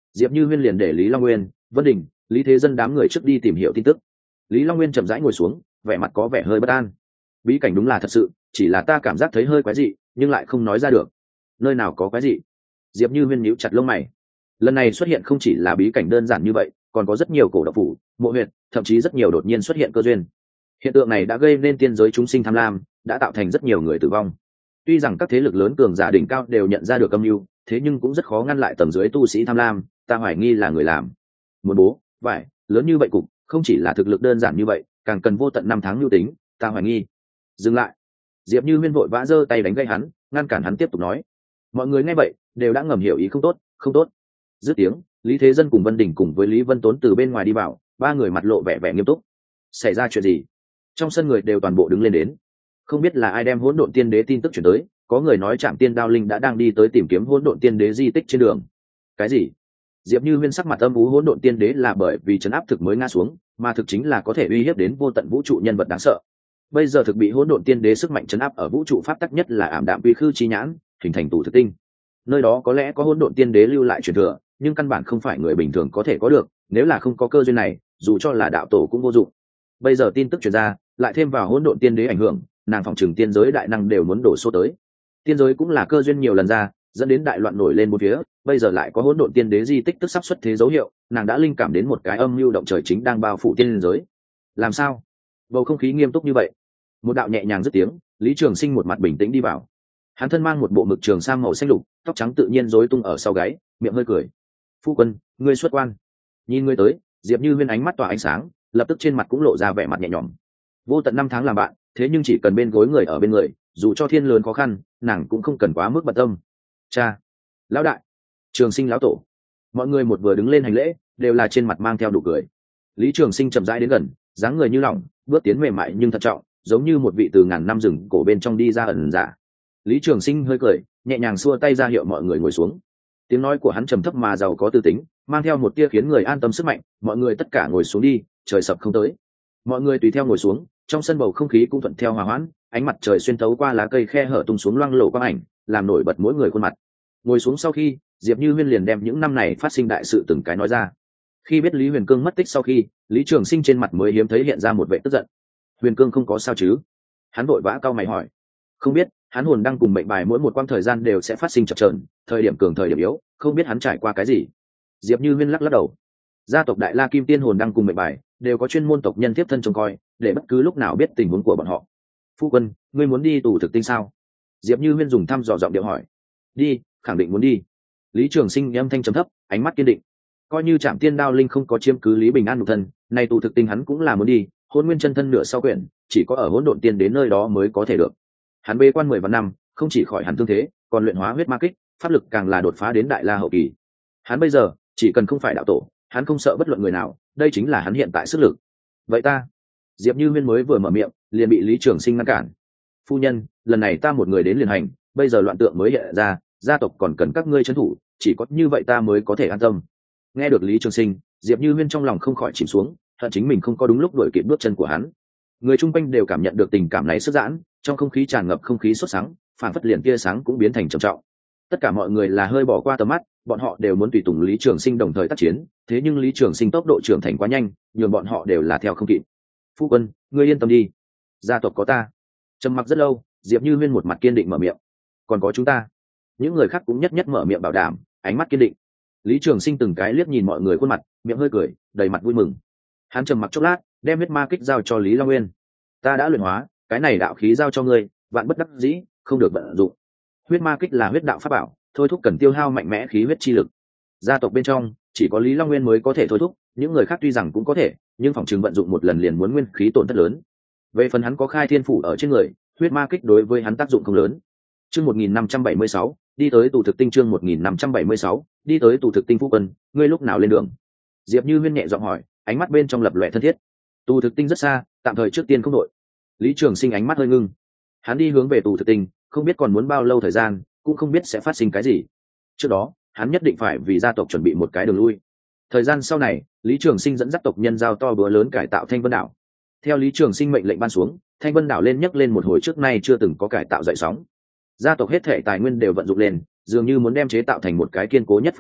Diệp Như Huyên liền để Lý Long Nguyên, Vân Đình, Lý Thế Dân đám người trước đi tìm hiểu tin tức. Lý Long Nguyên chậm rãi ngồi xuống, vẻ mặt có vẻ hơi bất an. Bí cảnh đúng là thật sự, chỉ là ta cảm giác thấy hơi quái dị, nhưng lại không nói ra được. Nơi nào có quái dị? Diệp Như Huyên nhíu chặt lông mày. Lần này xuất hiện không chỉ là bí cảnh đơn giản như vậy, còn có rất nhiều cổ độc phủ, mộ huyệt, thậm chí rất nhiều đột nhiên xuất hiện cơ duyên. Hiện tượng này đã gây nên tiên giới chúng sinh tham lam, đã tạo thành rất nhiều người tử vong. Tuy rằng các thế lực lớn cường giả đỉnh cao đều nhận ra được âm mưu, thế nhưng cũng rất khó ngăn lại tầm dưới tu sĩ tham lam, ta hoài nghi là người làm. Muốn bố, vải, lớn như vậy cục, không chỉ là thực lực đơn giản như vậy, càng cần vô tận năm tháng lưu tính, ta hoài nghi. Dừng lại. Diệp Như Huyên vội vã giơ tay đánh gây hắn, ngăn cản hắn tiếp tục nói. Mọi người nghe vậy đều đã ngầm hiểu ý không tốt, không tốt. Dứt tiếng, Lý Thế Dân cùng Vân Đình cùng với Lý Vân Tốn từ bên ngoài đi vào, ba người mặt lộ vẻ vẻ nghiêm túc. Xảy ra chuyện gì? Trong sân người đều toàn bộ đứng lên đến. Không biết là ai đem Hỗn Độn Tiên Đế tin tức chuyển tới, có người nói Trạm Tiên Đao Linh đã đang đi tới tìm kiếm Hỗn Độn Tiên Đế di tích trên đường. Cái gì? Diệp Như Huyên sắc mặt âm u, Hỗn Độn Tiên Đế là bởi vì trấn áp thực mới ngã xuống, mà thực chính là có thể uy hiếp đến vô tận vũ trụ nhân vật đáng sợ. Bây giờ thực bị Hỗn Độn Tiên Đế sức mạnh trấn áp ở vũ trụ pháp tắc nhất là ảm đạm uy khư chi nhãn, hình thành tù thực tinh. Nơi đó có lẽ có Hỗn Độn Tiên Đế lưu lại truyền thừa, nhưng căn bản không phải người bình thường có thể có được, nếu là không có cơ duyên này, dù cho là đạo tổ cũng vô dụng. Bây giờ tin tức truyền ra, lại thêm vào Hỗn Độn Tiên Đế ảnh hưởng, nàng phòng trừng tiên giới đại năng đều muốn đổ số tới. Tiên giới cũng là cơ duyên nhiều lần ra, dẫn đến đại loạn nổi lên bốn phía, bây giờ lại có Hỗn Độn Tiên Đế di tích tức sắp xuất thế dấu hiệu, nàng đã linh cảm đến một cái âm mưu động trời chính đang bao phủ tiên giới. Làm sao? Bầu không khí nghiêm túc như vậy. Một đạo nhẹ nhàng dứt tiếng, Lý Trường Sinh một mặt bình tĩnh đi vào. Hắn thân mang một bộ mực trường sam màu xanh lục, tóc trắng tự nhiên rối tung ở sau gáy, miệng hơi cười. Phu quân, ngươi xuất quan. Nhìn ngươi tới, Diệp Như Huyên ánh mắt tỏa ánh sáng, lập tức trên mặt cũng lộ ra vẻ mặt nhẹ nhõm. Vô tận năm tháng làm bạn, thế nhưng chỉ cần bên gối người ở bên người, dù cho thiên lớn khó khăn, nàng cũng không cần quá mức bận tâm. Cha, lão đại, Trường Sinh lão tổ, mọi người một vừa đứng lên hành lễ, đều là trên mặt mang theo nụ cười. Lý Trường Sinh chậm rãi đến gần, dáng người như lỏng, bước tiến mềm mại nhưng thận trọng, giống như một vị từ ngàn năm rừng cổ bên trong đi ra ẩn giả. Lý Trường Sinh hơi cười, nhẹ nhàng xua tay ra hiệu mọi người ngồi xuống. Tiếng nói của hắn trầm thấp mà giàu có tư tính, mang theo một tia khiến người an tâm sức mạnh. Mọi người tất cả ngồi xuống đi, trời sập không tới. Mọi người tùy theo ngồi xuống, trong sân bầu không khí cũng thuận theo hòa hoãn, ánh mặt trời xuyên thấu qua lá cây khe hở tung xuống loang lổ quang ảnh, làm nổi bật mỗi người khuôn mặt. Ngồi xuống sau khi, Diệp Như Huyên liền đem những năm này phát sinh đại sự từng cái nói ra. Khi biết Lý Huyền Cương mất tích sau khi, Lý Trường Sinh trên mặt mới hiếm thấy hiện ra một vẻ tức giận. Huyền Cương không có sao chứ? Hắn vội vã cau mày hỏi. Không biết, hắn hồn đang cùng mệnh bài mỗi một quãng thời gian đều sẽ phát sinh chập chờn, thời điểm cường thời điểm yếu, không biết hắn trải qua cái gì. Diệp Như Huyên lắc lắc đầu. Gia tộc Đại La Kim Tiên hồn đang cùng mệnh bài đều có chuyên môn tộc nhân tiếp thân trông coi, để bất cứ lúc nào biết tình huống của bọn họ. Phu quân, ngươi muốn đi tù thực tinh sao? Diệp Như Huyên dùng thăm dò giọng điệu hỏi. Đi, khẳng định muốn đi. Lý Trường Sinh âm thanh trầm thấp, ánh mắt kiên định. Coi như Trạm Tiên Đao Linh không có chiếm cứ Lý Bình An nhục thân, nay tù thực tinh hắn cũng là muốn đi. Hôn nguyên chân thân nửa sau quyển, chỉ có ở Hỗn Độn Tiên đến nơi đó mới có thể được. Hắn bế quan 10 vạn năm, không chỉ khỏi hẳn thương thế, còn luyện hóa huyết ma kích, pháp lực càng là đột phá đến đại la hậu kỳ. Hắn bây giờ chỉ cần không phải đạo tổ, hắn không sợ bất luận người nào, đây chính là hắn hiện tại sức lực. Vậy ta? Diệp Như Huyên mới vừa mở miệng, liền bị Lý Trường Sinh ngăn cản. Phu nhân, lần này ta một người đến liền hành, bây giờ loạn tượng mới hiện ra, gia tộc còn cần các ngươi trấn thủ, chỉ có như vậy ta mới có thể an tâm. Nghe được Lý Trường Sinh, Diệp Như Huyên trong lòng không khỏi chìm xuống, hận chính mình không có đúng lúc đuổi kịp bước chân của hắn. Người chung quanh đều cảm nhận được tình cảm này sức giãn, trong không khí tràn ngập không khí sốt sáng, phản phất liền tia sáng cũng biến thành trầm trọng. Tất cả mọi người là hơi bỏ qua tầm mắt, bọn họ đều muốn tùy tùng Lý Trường Sinh đồng thời tác chiến, thế nhưng Lý Trường Sinh tốc độ trưởng thành quá nhanh, nhường bọn họ đều là theo không kịp. Phu quân, ngươi yên tâm đi, gia tộc có ta. Trầm mặc rất lâu, Diệp Như Huyên một mặt kiên định mở miệng. Còn có chúng ta. Những người khác cũng nhất nhất mở miệng bảo đảm, ánh mắt kiên định. Lý Trường Sinh từng cái liếc nhìn mọi người khuôn mặt, miệng hơi cười, đầy mặt vui mừng. Hắn trầm mặc chốc lát, đem huyết ma kích giao cho Lý Long Nguyên. Ta đã luyện hóa, cái này đạo khí giao cho ngươi, vạn bất đắc dĩ, không được vận dụng. Huyết ma kích là huyết đạo pháp bảo, thôi thúc cần tiêu hao mạnh mẽ khí huyết chi lực. Gia tộc bên trong chỉ có Lý Long Nguyên mới có thể thôi thúc, những người khác tuy rằng cũng có thể, nhưng phòng trường vận dụng một lần liền muốn nguyên khí tổn thất lớn. Về phần hắn có khai thiên phủ ở trên người, huyết ma kích đối với hắn tác dụng không lớn. Chương 1576, đi tới tù thực tinh. Chương 1576, đi tới tù thực tinh. Phu quân, ngươi lúc nào lên đường? Diệp Như Huyên nhẹ giọng hỏi, ánh mắt bên trong lập lòe thân thiết. Tù thực tinh rất xa, tạm thời trước tiên không đội. Lý Trường Sinh ánh mắt hơi ngưng. Hắn đi hướng về tù thực tinh, không biết còn muốn bao lâu thời gian, cũng không biết sẽ phát sinh cái gì. Trước đó, hắn nhất định phải vì gia tộc chuẩn bị một cái đường lui. Thời gian sau này, Lý Trường Sinh dẫn dắt tộc nhân giao to bữa lớn cải tạo Thanh Vân đảo. Theo Lý Trường Sinh mệnh lệnh ban xuống, Thanh Vân đảo lên nhấc lên một hồi trước nay chưa từng có cải tạo dậy sóng. Gia tộc hết thảy tài nguyên đều vận dụng lên, dường như muốn đem chế tạo thành một cái kiên cố nhất pháo đài,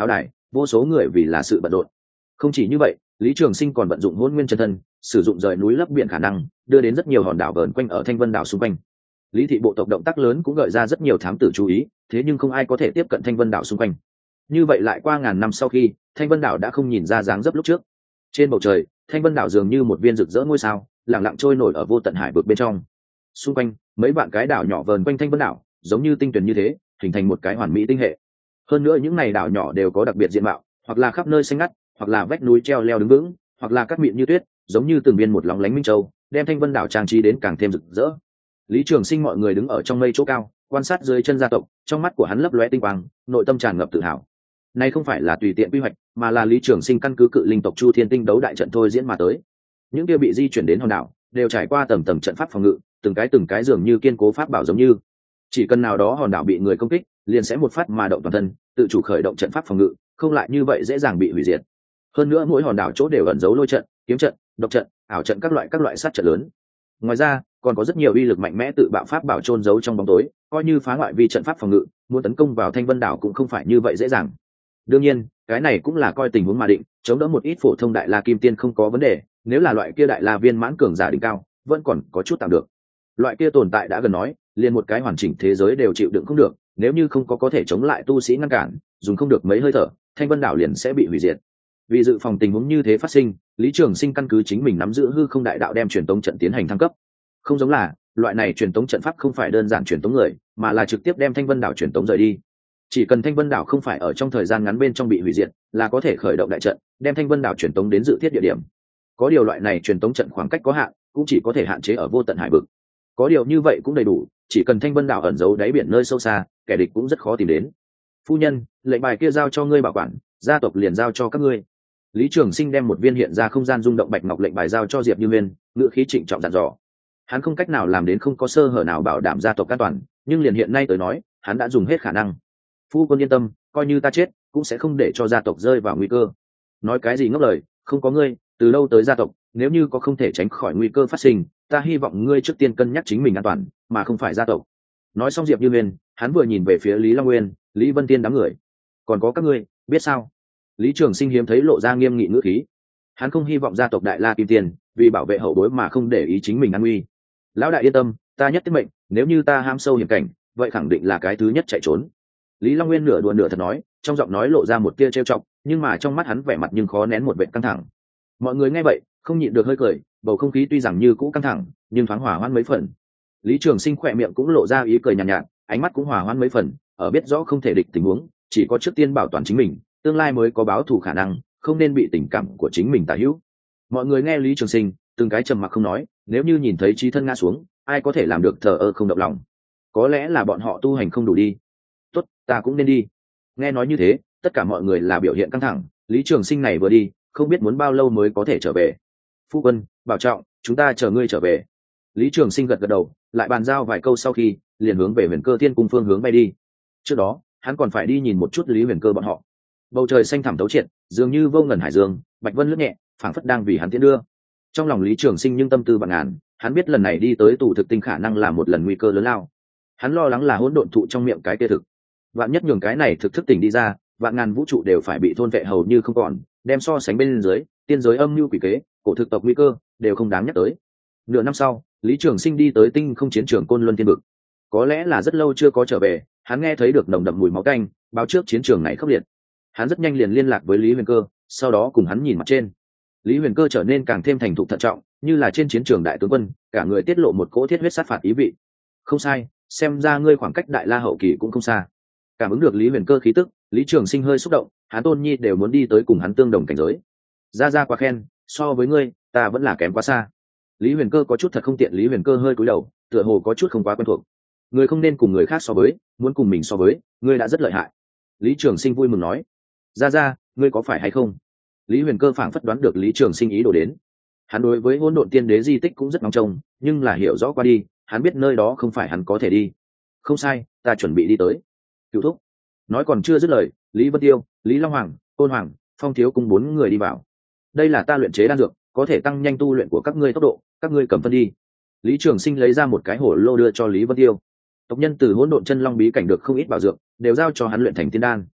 vô số người vì là sự bận rộn. Không chỉ như vậy, Lý Trường Sinh còn vận dụng Hỗn Nguyên chân thân, sử dụng rời núi lấp biển khả năng, đưa đến rất nhiều hòn đảo vờn quanh ở Thanh Vân đảo xung quanh. Lý thị bộ tộc động tác lớn cũng gợi ra rất nhiều thám tử chú ý, thế nhưng không ai có thể tiếp cận Thanh Vân đảo xung quanh. Như vậy lại qua ngàn năm sau khi, Thanh Vân đảo đã không nhìn ra dáng dấp lúc trước. Trên bầu trời, Thanh Vân đảo dường như một viên rực rỡ ngôi sao, lặng lặng trôi nổi ở vô tận hải vực bên trong. Xung quanh, mấy vạn cái đảo nhỏ vờn quanh Thanh Vân đảo, giống như tinh tuyển như thế, hình thành một cái hoàn mỹ tinh hệ. Hơn nữa những này đảo nhỏ đều có đặc biệt diện mạo, hoặc là khắp nơi xanh ngắt, hoặc là vách núi treo leo đứng vững, hoặc là cát mịn như tuyết, giống như từng viên một lóng lánh minh châu, đem Thanh Vân đảo trang trí đến càng thêm rực rỡ. Lý Trường Sinh mọi người đứng ở trong mây chỗ cao, quan sát dưới chân gia tộc, trong mắt của hắn lấp lóe tinh quang, nội tâm tràn ngập tự hào. Này không phải là tùy tiện quy hoạch, mà là Lý Trường Sinh căn cứ cự linh tộc Chu Thiên Tinh đấu đại trận thôi diễn mà tới. Những kia bị di chuyển đến hòn đảo, đều trải qua tầng tầng trận pháp phòng ngự, từng cái dường như kiên cố pháp bảo giống như. Chỉ cần nào đó hòn đảo bị người công kích, liền sẽ một phát mà động toàn thân, tự chủ khởi động trận pháp phòng ngự, không lại như vậy dễ dàng bị hủy diệt. Hơn nữa mỗi hòn đảo chỗ đều ẩn giấu lôi trận, kiếm trận, độc trận, ảo trận các loại sát trận lớn. Ngoài ra, còn có rất nhiều uy lực mạnh mẽ tự bạo pháp bảo chôn giấu trong bóng tối, coi như phá hoại vi trận pháp phòng ngự, muốn tấn công vào Thanh Vân đảo cũng không phải như vậy dễ dàng. Đương nhiên, cái này cũng là coi tình huống mà định, chống đỡ một ít phổ thông đại la kim tiên không có vấn đề, nếu là loại kia đại la viên mãn cường giả đỉnh cao, vẫn còn có chút tạm được. Loại kia tồn tại đã gần nói, liền một cái hoàn chỉnh thế giới đều chịu đựng không được, nếu như không có thể chống lại tu sĩ ngăn cản, dùng không được mấy hơi thở, Thanh Vân đảo liền sẽ bị hủy diệt. Vì dự phòng tình huống như thế phát sinh, Lý Trường Sinh căn cứ chính mình nắm giữ hư không đại đạo đem truyền tống trận tiến hành thăng cấp. Không giống là loại này truyền tống trận pháp không phải đơn giản truyền tống người, mà là trực tiếp đem Thanh Vân đảo truyền tống rời đi. Chỉ cần Thanh Vân đảo không phải ở trong thời gian ngắn bên trong bị hủy diệt, là có thể khởi động đại trận, đem Thanh Vân đảo truyền tống đến dự thiết địa điểm. Có điều loại này truyền tống trận khoảng cách có hạn, cũng chỉ có thể hạn chế ở vô tận hải vực. Có điều như vậy cũng đầy đủ, chỉ cần Thanh Vân đảo ẩn giấu đáy biển nơi sâu xa, kẻ địch cũng rất khó tìm đến. Phu nhân, lệnh bài kia giao cho ngươi bảo quản, gia tộc liền giao cho các ngươi. Lý Trường Sinh đem một viên hiện ra không gian rung động bạch ngọc lệnh bài giao cho Diệp Như Nguyên, ngữ khí trịnh trọng dặn dò. Hắn không cách nào làm đến không có sơ hở nào bảo đảm gia tộc an toàn, nhưng liền hiện nay tới nói, hắn đã dùng hết khả năng. Phu quân yên tâm, coi như ta chết, cũng sẽ không để cho gia tộc rơi vào nguy cơ. Nói cái gì ngốc lời, không có ngươi, từ lâu tới gia tộc, nếu như có không thể tránh khỏi nguy cơ phát sinh, ta hy vọng ngươi trước tiên cân nhắc chính mình an toàn, mà không phải gia tộc. Nói xong Diệp Như Nguyên, hắn vừa nhìn về phía Lý Long Nguyên, Lý Vân Tiên đám người. Còn có các ngươi, biết sao? Lý Trường Sinh hiếm thấy lộ ra nghiêm nghị ngữ khí. Hắn không hy vọng gia tộc Đại La Kim Tiên vì bảo vệ hậu bối mà không để ý chính mình an nguy. Lão đại yên tâm, ta nhất tiết mệnh, nếu như ta ham sâu hiểm cảnh, vậy khẳng định là cái thứ nhất chạy trốn. Lý Long Nguyên nửa đùa nửa thật nói, trong giọng nói lộ ra một tia trêu chọc, nhưng mà trong mắt hắn vẻ mặt nhưng khó nén một vẻ căng thẳng. Mọi người nghe vậy, không nhịn được hơi cười, bầu không khí tuy rằng như cũ căng thẳng, nhưng thoáng hòa hoãn mấy phần. Lý Trường Sinh khỏe miệng cũng lộ ra ý cười nhàn nhạt, ánh mắt cũng hòa hoãn mấy phần, ở biết rõ không thể địch tình huống, chỉ có trước tiên bảo toàn chính mình, tương lai mới có báo thù khả năng, không nên bị tình cảm của chính mình tả hữu. Mọi người nghe Lý Trường Sinh, từng cái trầm mặc không nói, nếu như nhìn thấy chí thân ngã xuống, ai có thể làm được thờ ơ không động lòng? Có lẽ là bọn họ tu hành không đủ đi. Tốt, ta cũng nên đi. Nghe nói như thế, tất cả mọi người là biểu hiện căng thẳng. Lý Trường Sinh này vừa đi, không biết muốn bao lâu mới có thể trở về. Phu quân, bảo trọng, chúng ta chờ ngươi trở về. Lý Trường Sinh gật gật đầu, lại bàn giao vài câu sau khi, liền hướng về Huyền Cơ Thiên Cung phương hướng bay đi. Trước đó, hắn còn phải đi nhìn một chút Lý Huyền Cơ bọn họ. Bầu trời xanh thẳm thấu triệt, dường như vô ngần hải dương, bạch vân lướt nhẹ, phảng phất đang vì hắn tiến đưa. Trong lòng Lý Trường Sinh nhưng tâm tư vạn ngàn, hắn biết lần này đi tới tù thực tinh khả năng là một lần nguy cơ lớn lao. Hắn lo lắng là hỗn độn thụ trong miệng cái kia thực, vạn nhất nhường cái này thực thức tỉnh đi ra, vạn ngàn vũ trụ đều phải bị thôn vệ hầu như không còn, đem so sánh bên dưới, tiên giới âm mưu quỷ kế, cổ thực tộc nguy cơ đều không đáng nhắc tới. Nửa năm sau, Lý Trường Sinh đi tới tinh không chiến trường Côn Luân Thiên Vực. Có lẽ là rất lâu chưa có trở về, hắn nghe thấy được nồng đậm mùi máu tanh, báo trước chiến trường này khốc liệt. Hắn rất nhanh liền liên lạc với Lý Huyền Cơ, sau đó cùng hắn nhìn mặt trên. Lý Huyền Cơ trở nên càng thêm thành thục thận trọng, như là trên chiến trường đại tướng quân, cả người tiết lộ một cỗ thiết huyết sát phạt ý vị. Không sai, xem ra ngươi khoảng cách đại la hậu kỳ cũng không xa. Cảm ứng được Lý Huyền Cơ khí tức, Lý Trường Sinh hơi xúc động, hắn Tôn Nhi đều muốn đi tới cùng hắn tương đồng cảnh giới. Ra quá khen, so với ngươi, ta vẫn là kém quá xa. Lý Huyền Cơ có chút thật không tiện, Lý Huyền Cơ hơi cúi đầu, tựa hồ có chút không quá quen thuộc. Ngươi không nên cùng người khác so với, muốn cùng mình so với, ngươi đã rất lợi hại. Lý Trường Sinh vui mừng nói. Ra, ngươi có phải hay không? Lý Huyền Cơ phảng phất đoán được Lý Trường Sinh ý đồ đến. Hắn đối với Hỗn Độn Tiên Đế di tích cũng rất ngóng trông, nhưng là hiểu rõ qua đi, hắn biết nơi đó không phải hắn có thể đi. Không sai, ta chuẩn bị đi tới. Cửu thúc. Nói còn chưa dứt lời, Lý Vân Tiêu, Lý Long Hoàng, Tôn Hoàng, Phong Thiếu cùng 4 người đi vào. Đây là ta luyện chế đan dược, có thể tăng nhanh tu luyện của các ngươi tốc độ, các ngươi cầm phân đi. Lý Trường Sinh lấy ra một cái hổ lô đưa cho Lý Vân Tiêu. Tộc nhân từ Hỗn Độn Chân Long bí cảnh được không ít bảo dược, đều giao cho hắn luyện thành tiên đan.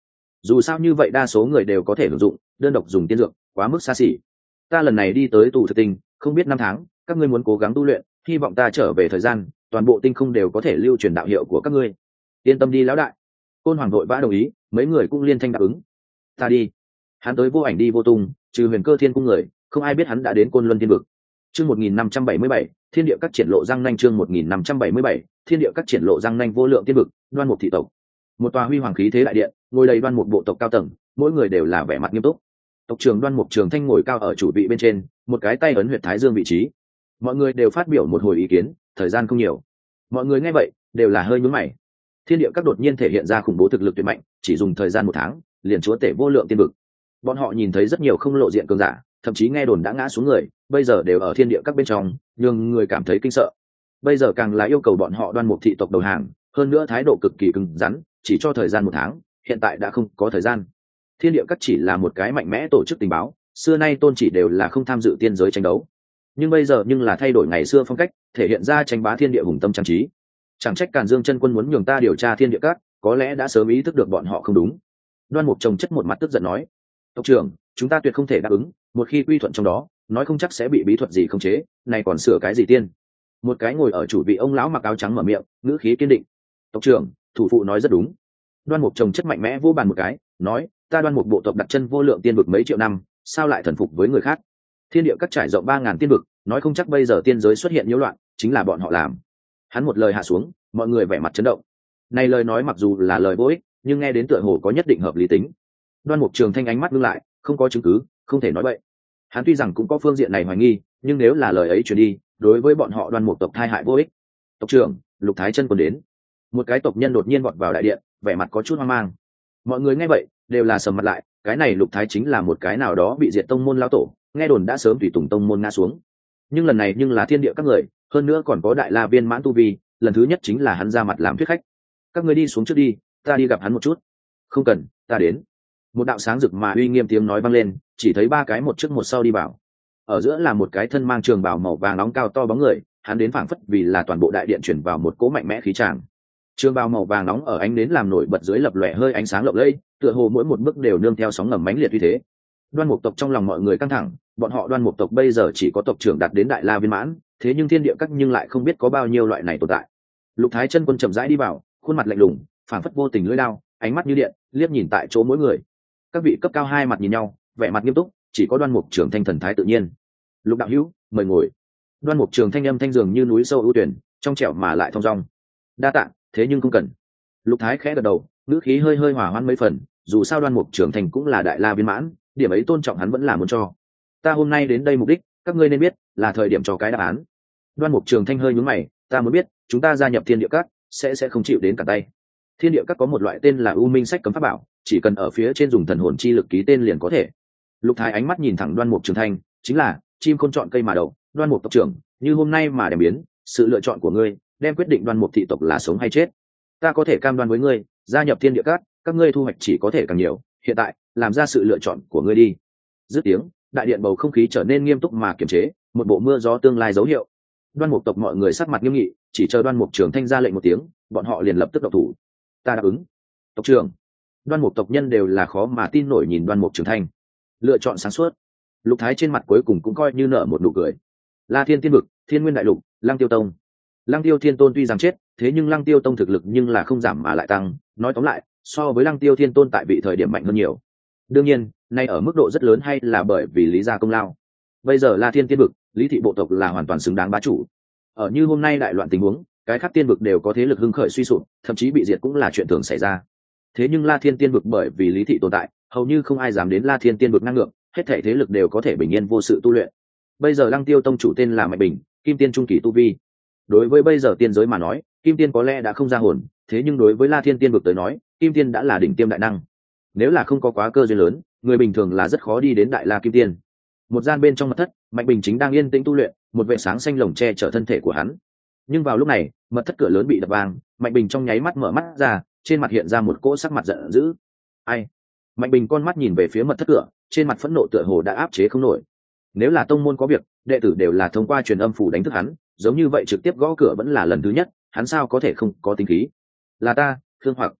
dù sao như vậy đa số người đều có thể sử dụng, đơn độc dùng tiên dược quá mức xa xỉ. Ta lần này đi tới tù thực tinh không biết 5 tháng, các ngươi muốn cố gắng tu luyện, hy vọng ta trở về thời gian toàn bộ tinh không đều có thể lưu truyền đạo hiệu của các ngươi. Yên tâm đi lão đại. Côn Hoàng vội vã đồng ý, mấy người cũng liên thanh đáp ứng. Ta đi. Hắn tới vô ảnh đi vô tung, trừ Huyền Cơ Thiên cung người, không ai biết hắn đã đến Côn Luân Thiên vực. Chương 1577, Thiên địa các triển lộ răng nanh. Chương 1577, Thiên địa các triển lộ răng nanh. Vô lượng tiên vực, Đoan Mục thị tộc. Một tòa huy hoàng khí thế đại điện, ngồi đầy Đoan Mục bộ tộc cao tầng, mỗi người đều là vẻ mặt nghiêm túc. Tộc trưởng Đoan Mục Trường Thanh ngồi cao ở chủ vị bên trên, một cái tay ấn huyệt thái dương vị trí. Mọi người đều phát biểu một hồi ý kiến, thời gian không nhiều. Mọi người nghe vậy, đều là hơi nhướng mày. Thiên địa các đột nhiên thể hiện ra khủng bố thực lực tuyệt mạnh, chỉ dùng thời gian 1 tháng, liền chúa tể vô lượng tiên vực. Bọn họ nhìn thấy rất nhiều không lộ diện cường giả, thậm chí nghe đồn đã ngã xuống người, bây giờ đều ở thiên địa các bên trong, nhưng người cảm thấy kinh sợ. Bây giờ càng là yêu cầu bọn họ Đoan Mục thị tộc đầu hàng, hơn nữa thái độ cực kỳ cứng rắn, chỉ cho thời gian 1 tháng, hiện tại đã không có thời gian. Thiên địa các chỉ là một cái mạnh mẽ tổ chức tình báo, xưa nay tôn chỉ đều là không tham dự tiên giới tranh đấu, nhưng bây giờ nhưng là thay đổi ngày xưa phong cách, thể hiện ra tranh bá thiên địa hùng tâm trang trí. Chẳng trách Càn Dương chân quân muốn nhường ta điều tra thiên địa các, có lẽ đã sớm ý thức được bọn họ không đúng. Đoan Mục trồng chất một mặt tức giận nói: tộc trưởng, chúng ta tuyệt không thể đáp ứng, một khi quy thuận trong đó, nói không chắc sẽ bị bí thuật gì khống chế, này còn sửa cái gì tiên. Một cái ngồi ở chủ vị ông lão mặc áo trắng mở miệng, ngữ khí kiên định: tộc trưởng, thủ phụ nói rất đúng. Đoan Mục trồng chất mạnh mẽ vô bàn một cái, nói: ta Đoan Mục bộ tộc đặt chân vô lượng tiên vực mấy triệu năm, sao lại thần phục với người khác? Thiên địa các trải rộng 3000 tiên vực, nói không chắc bây giờ tiên giới xuất hiện nhiễu loạn, chính là bọn họ làm. Hắn một lời hạ xuống, mọi người vẻ mặt chấn động. Này lời nói mặc dù là lời vô ích, nhưng nghe đến tựa hồ có nhất định hợp lý tính. Đoan Mục Trường Thanh ánh mắt ngưng lại, không có chứng cứ, không thể nói bậy. Hắn tuy rằng cũng có phương diện này hoài nghi, nhưng nếu là lời ấy truyền đi, đối với bọn họ Đoan Mục tộc tai hại vô ích. Tộc trưởng, Lục Thái Chân còn đến. Một cái tộc nhân đột nhiên vọt vào đại điện, vẻ mặt có chút hoang mang. Mọi người nghe vậy, đều là sầm mặt lại, cái này Lục Thái chính là một cái nào đó bị diệt tông môn lão tổ, nghe đồn đã sớm tùy tùng tông môn ngã xuống. Nhưng lần này nhưng là thiên địa các người, hơn nữa còn có đại la viên mãn tu vi, lần thứ nhất chính là hắn ra mặt làm thuyết khách. Các ngươi đi xuống trước đi, ta đi gặp hắn một chút. Không cần, ta đến. Một đạo sáng rực mà uy nghiêm tiếng nói vang lên, chỉ thấy 3 cái một trước một sau đi vào. Ở giữa là một cái thân mang trường bào màu vàng nóng cao to bóng người, hắn đến phảng phất vì là toàn bộ đại điện chuyển vào một cỗ mạnh mẽ khí tràng. Trường bào màu vàng nóng ở ánh nến làm nổi bật dưới lập lòe hơi ánh sáng lộng lẫy, tựa hồ mỗi một bước đều nương theo sóng ngầm mãnh liệt uy thế. Đoan Mục tộc trong lòng mọi người căng thẳng, bọn họ Đoan Mục tộc bây giờ chỉ có tộc trưởng đạt đến đại la viên mãn, thế nhưng thiên địa các nhưng lại không biết có bao nhiêu loại này tồn tại. Lục Thái Chân quân chậm rãi đi vào, khuôn mặt lạnh lùng, phảng phất vô tình lưỡi đao, ánh mắt như điện, liếc nhìn tại chỗ mỗi người. Các vị cấp cao hai mặt nhìn nhau, vẻ mặt nghiêm túc, chỉ có Đoan Mục Trường Thanh thần thái tự nhiên. Lục đạo hữu, mời ngồi. Đoan Mục Trường Thanh âm thanh dường như núi sâu ưu tuyển, trong trẻo mà lại thong dong. Đa tạ, thế nhưng không cần. Lục Thái khẽ gật đầu, ngữ khí hơi hơi hòa hoãn mấy phần, dù sao Đoan Mục Trường Thanh cũng là đại la viên mãn, điểm ấy tôn trọng hắn vẫn là muốn cho. Ta hôm nay đến đây mục đích, các ngươi nên biết, là thời điểm cho cái đáp án. Đoan Mục Trường Thanh hơi nhướng mày, ta muốn biết, chúng ta gia nhập thiên địa các, sẽ không chịu đến cả tay. Thiên địa các có một loại tên là U Minh sách cấm pháp bảo, chỉ cần ở phía trên dùng thần hồn chi lực ký tên liền có thể. Lục Thái ánh mắt nhìn thẳng Đoan Mục Trường Thanh, chính là chim khôn chọn cây mà đậu. Đoan Mục tộc trưởng, như hôm nay mà đem biến, sự lựa chọn của ngươi đem quyết định Đoan Mục thị tộc là sống hay chết. Ta có thể cam đoan với ngươi, gia nhập thiên địa các ngươi thu hoạch chỉ có thể càng nhiều. Hiện tại, làm ra sự lựa chọn của ngươi đi. Dứt tiếng, đại điện bầu không khí trở nên nghiêm túc mà kiềm chế, một bộ mưa gió tương lai dấu hiệu. Đoan Mục tộc mọi người sắc mặt nghiêm nghị, chỉ chờ Đoan Mục Trường Thanh ra lệnh một tiếng, bọn họ liền lập tức động thủ. Ta đáp ứng. Tộc trưởng. Đoan Mục tộc nhân đều là khó mà tin nổi nhìn Đoan Mục Trường Thanh. Lựa chọn sáng suốt. Lục Thái trên mặt cuối cùng cũng coi như nở một nụ cười. La Thiên Tiên vực, Thiên Nguyên đại lục, Lăng Tiêu tông. Lăng Tiêu Thiên Tôn tuy rằng chết, thế nhưng Lăng Tiêu tông thực lực nhưng là không giảm mà lại tăng, nói tóm lại, so với Lăng Tiêu Thiên Tôn tại vị thời điểm mạnh hơn nhiều. Đương nhiên, nay ở mức độ rất lớn hay là bởi vì lý gia công lao. Bây giờ La Thiên Tiên vực, Lý thị bộ tộc là hoàn toàn xứng đáng bá chủ. Ở như hôm nay đại loạn tình huống, cái khác tiên vực đều có thế lực hưng khởi suy sụp, thậm chí bị diệt cũng là chuyện thường xảy ra. Thế nhưng La Thiên Tiên vực bởi vì Lý thị tồn tại, hầu như không ai dám đến La Thiên Tiên vực ngang ngược, hết thảy thế lực đều có thể bình yên vô sự tu luyện. Bây giờ Lăng Tiêu tông chủ tên là Mạnh Bình, Kim Tiên trung kỳ tu vi. Đối với bây giờ tiên giới mà nói, Kim Tiên có lẽ đã không ra hồn, thế nhưng đối với La Thiên Tiên vực tới nói, Kim Tiên đã là đỉnh tiêm đại năng. Nếu là không có quá cơ duyên lớn, người bình thường là rất khó đi đến đại La Kim Tiên. Một gian bên trong mật thất, Mạnh Bình chính đang yên tĩnh tu luyện, một vệt sáng xanh lồng che chở thân thể của hắn. Nhưng vào lúc này, mật thất cửa lớn bị đập vang, Mạnh Bình trong nháy mắt mở mắt ra, trên mặt hiện ra một cỗ sắc mặt giận dữ. Ai? Mạnh Bình con mắt nhìn về phía mật thất cửa, trên mặt phẫn nộ tựa hồ đã áp chế không nổi. Nếu là tông môn có việc, đệ tử đều là thông qua truyền âm phủ đánh thức hắn, giống như vậy trực tiếp gõ cửa vẫn là lần thứ nhất, hắn sao có thể không có tính khí? Là ta, Khương Hoặc.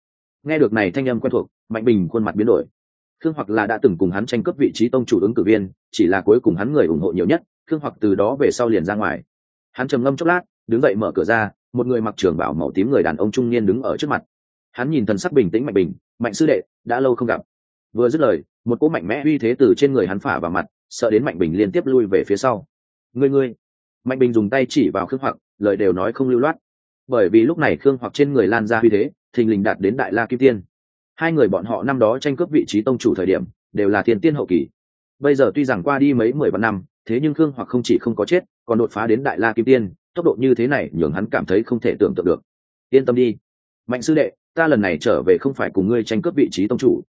Nghe được này thanh âm quen thuộc, Mạnh Bình khuôn mặt biến đổi. Khương Hoặc là đã từng cùng hắn tranh cướp vị trí tông chủ ứng cử viên, chỉ là cuối cùng hắn người ủng hộ nhiều nhất, Khương Hoặc từ đó về sau liền ra ngoài. Hắn trầm ngâm chốc lát, đứng dậy mở cửa ra, một người mặc trường bào màu tím người đàn ông trung niên đứng ở trước mặt. Hắn nhìn thần sắc bình tĩnh Mạnh Bình, "Mạnh sư đệ, đã lâu không gặp." Vừa dứt lời, một cỗ mạnh mẽ uy thế từ trên người hắn phả vào mặt, sợ đến Mạnh Bình liên tiếp lui về phía sau. Ngươi!" Mạnh Bình dùng tay chỉ vào Khương Hoặc, lời đều nói không lưu loát. Bởi vì lúc này Khương Hoặc trên người lan ra uy thế, thình lình đạt đến Đại La Kim Tiên. Hai người bọn họ năm đó tranh cướp vị trí tông chủ thời điểm, đều là thiên tiên hậu kỳ. Bây giờ tuy rằng qua đi mấy 10 vạn năm, thế nhưng Khương Hoặc không chỉ không có chết, còn đột phá đến Đại La Kim Tiên, tốc độ như thế này nhường hắn cảm thấy không thể tưởng tượng được. Yên tâm đi, Mạnh sư đệ, ta lần này trở về không phải cùng ngươi tranh cướp vị trí tông chủ.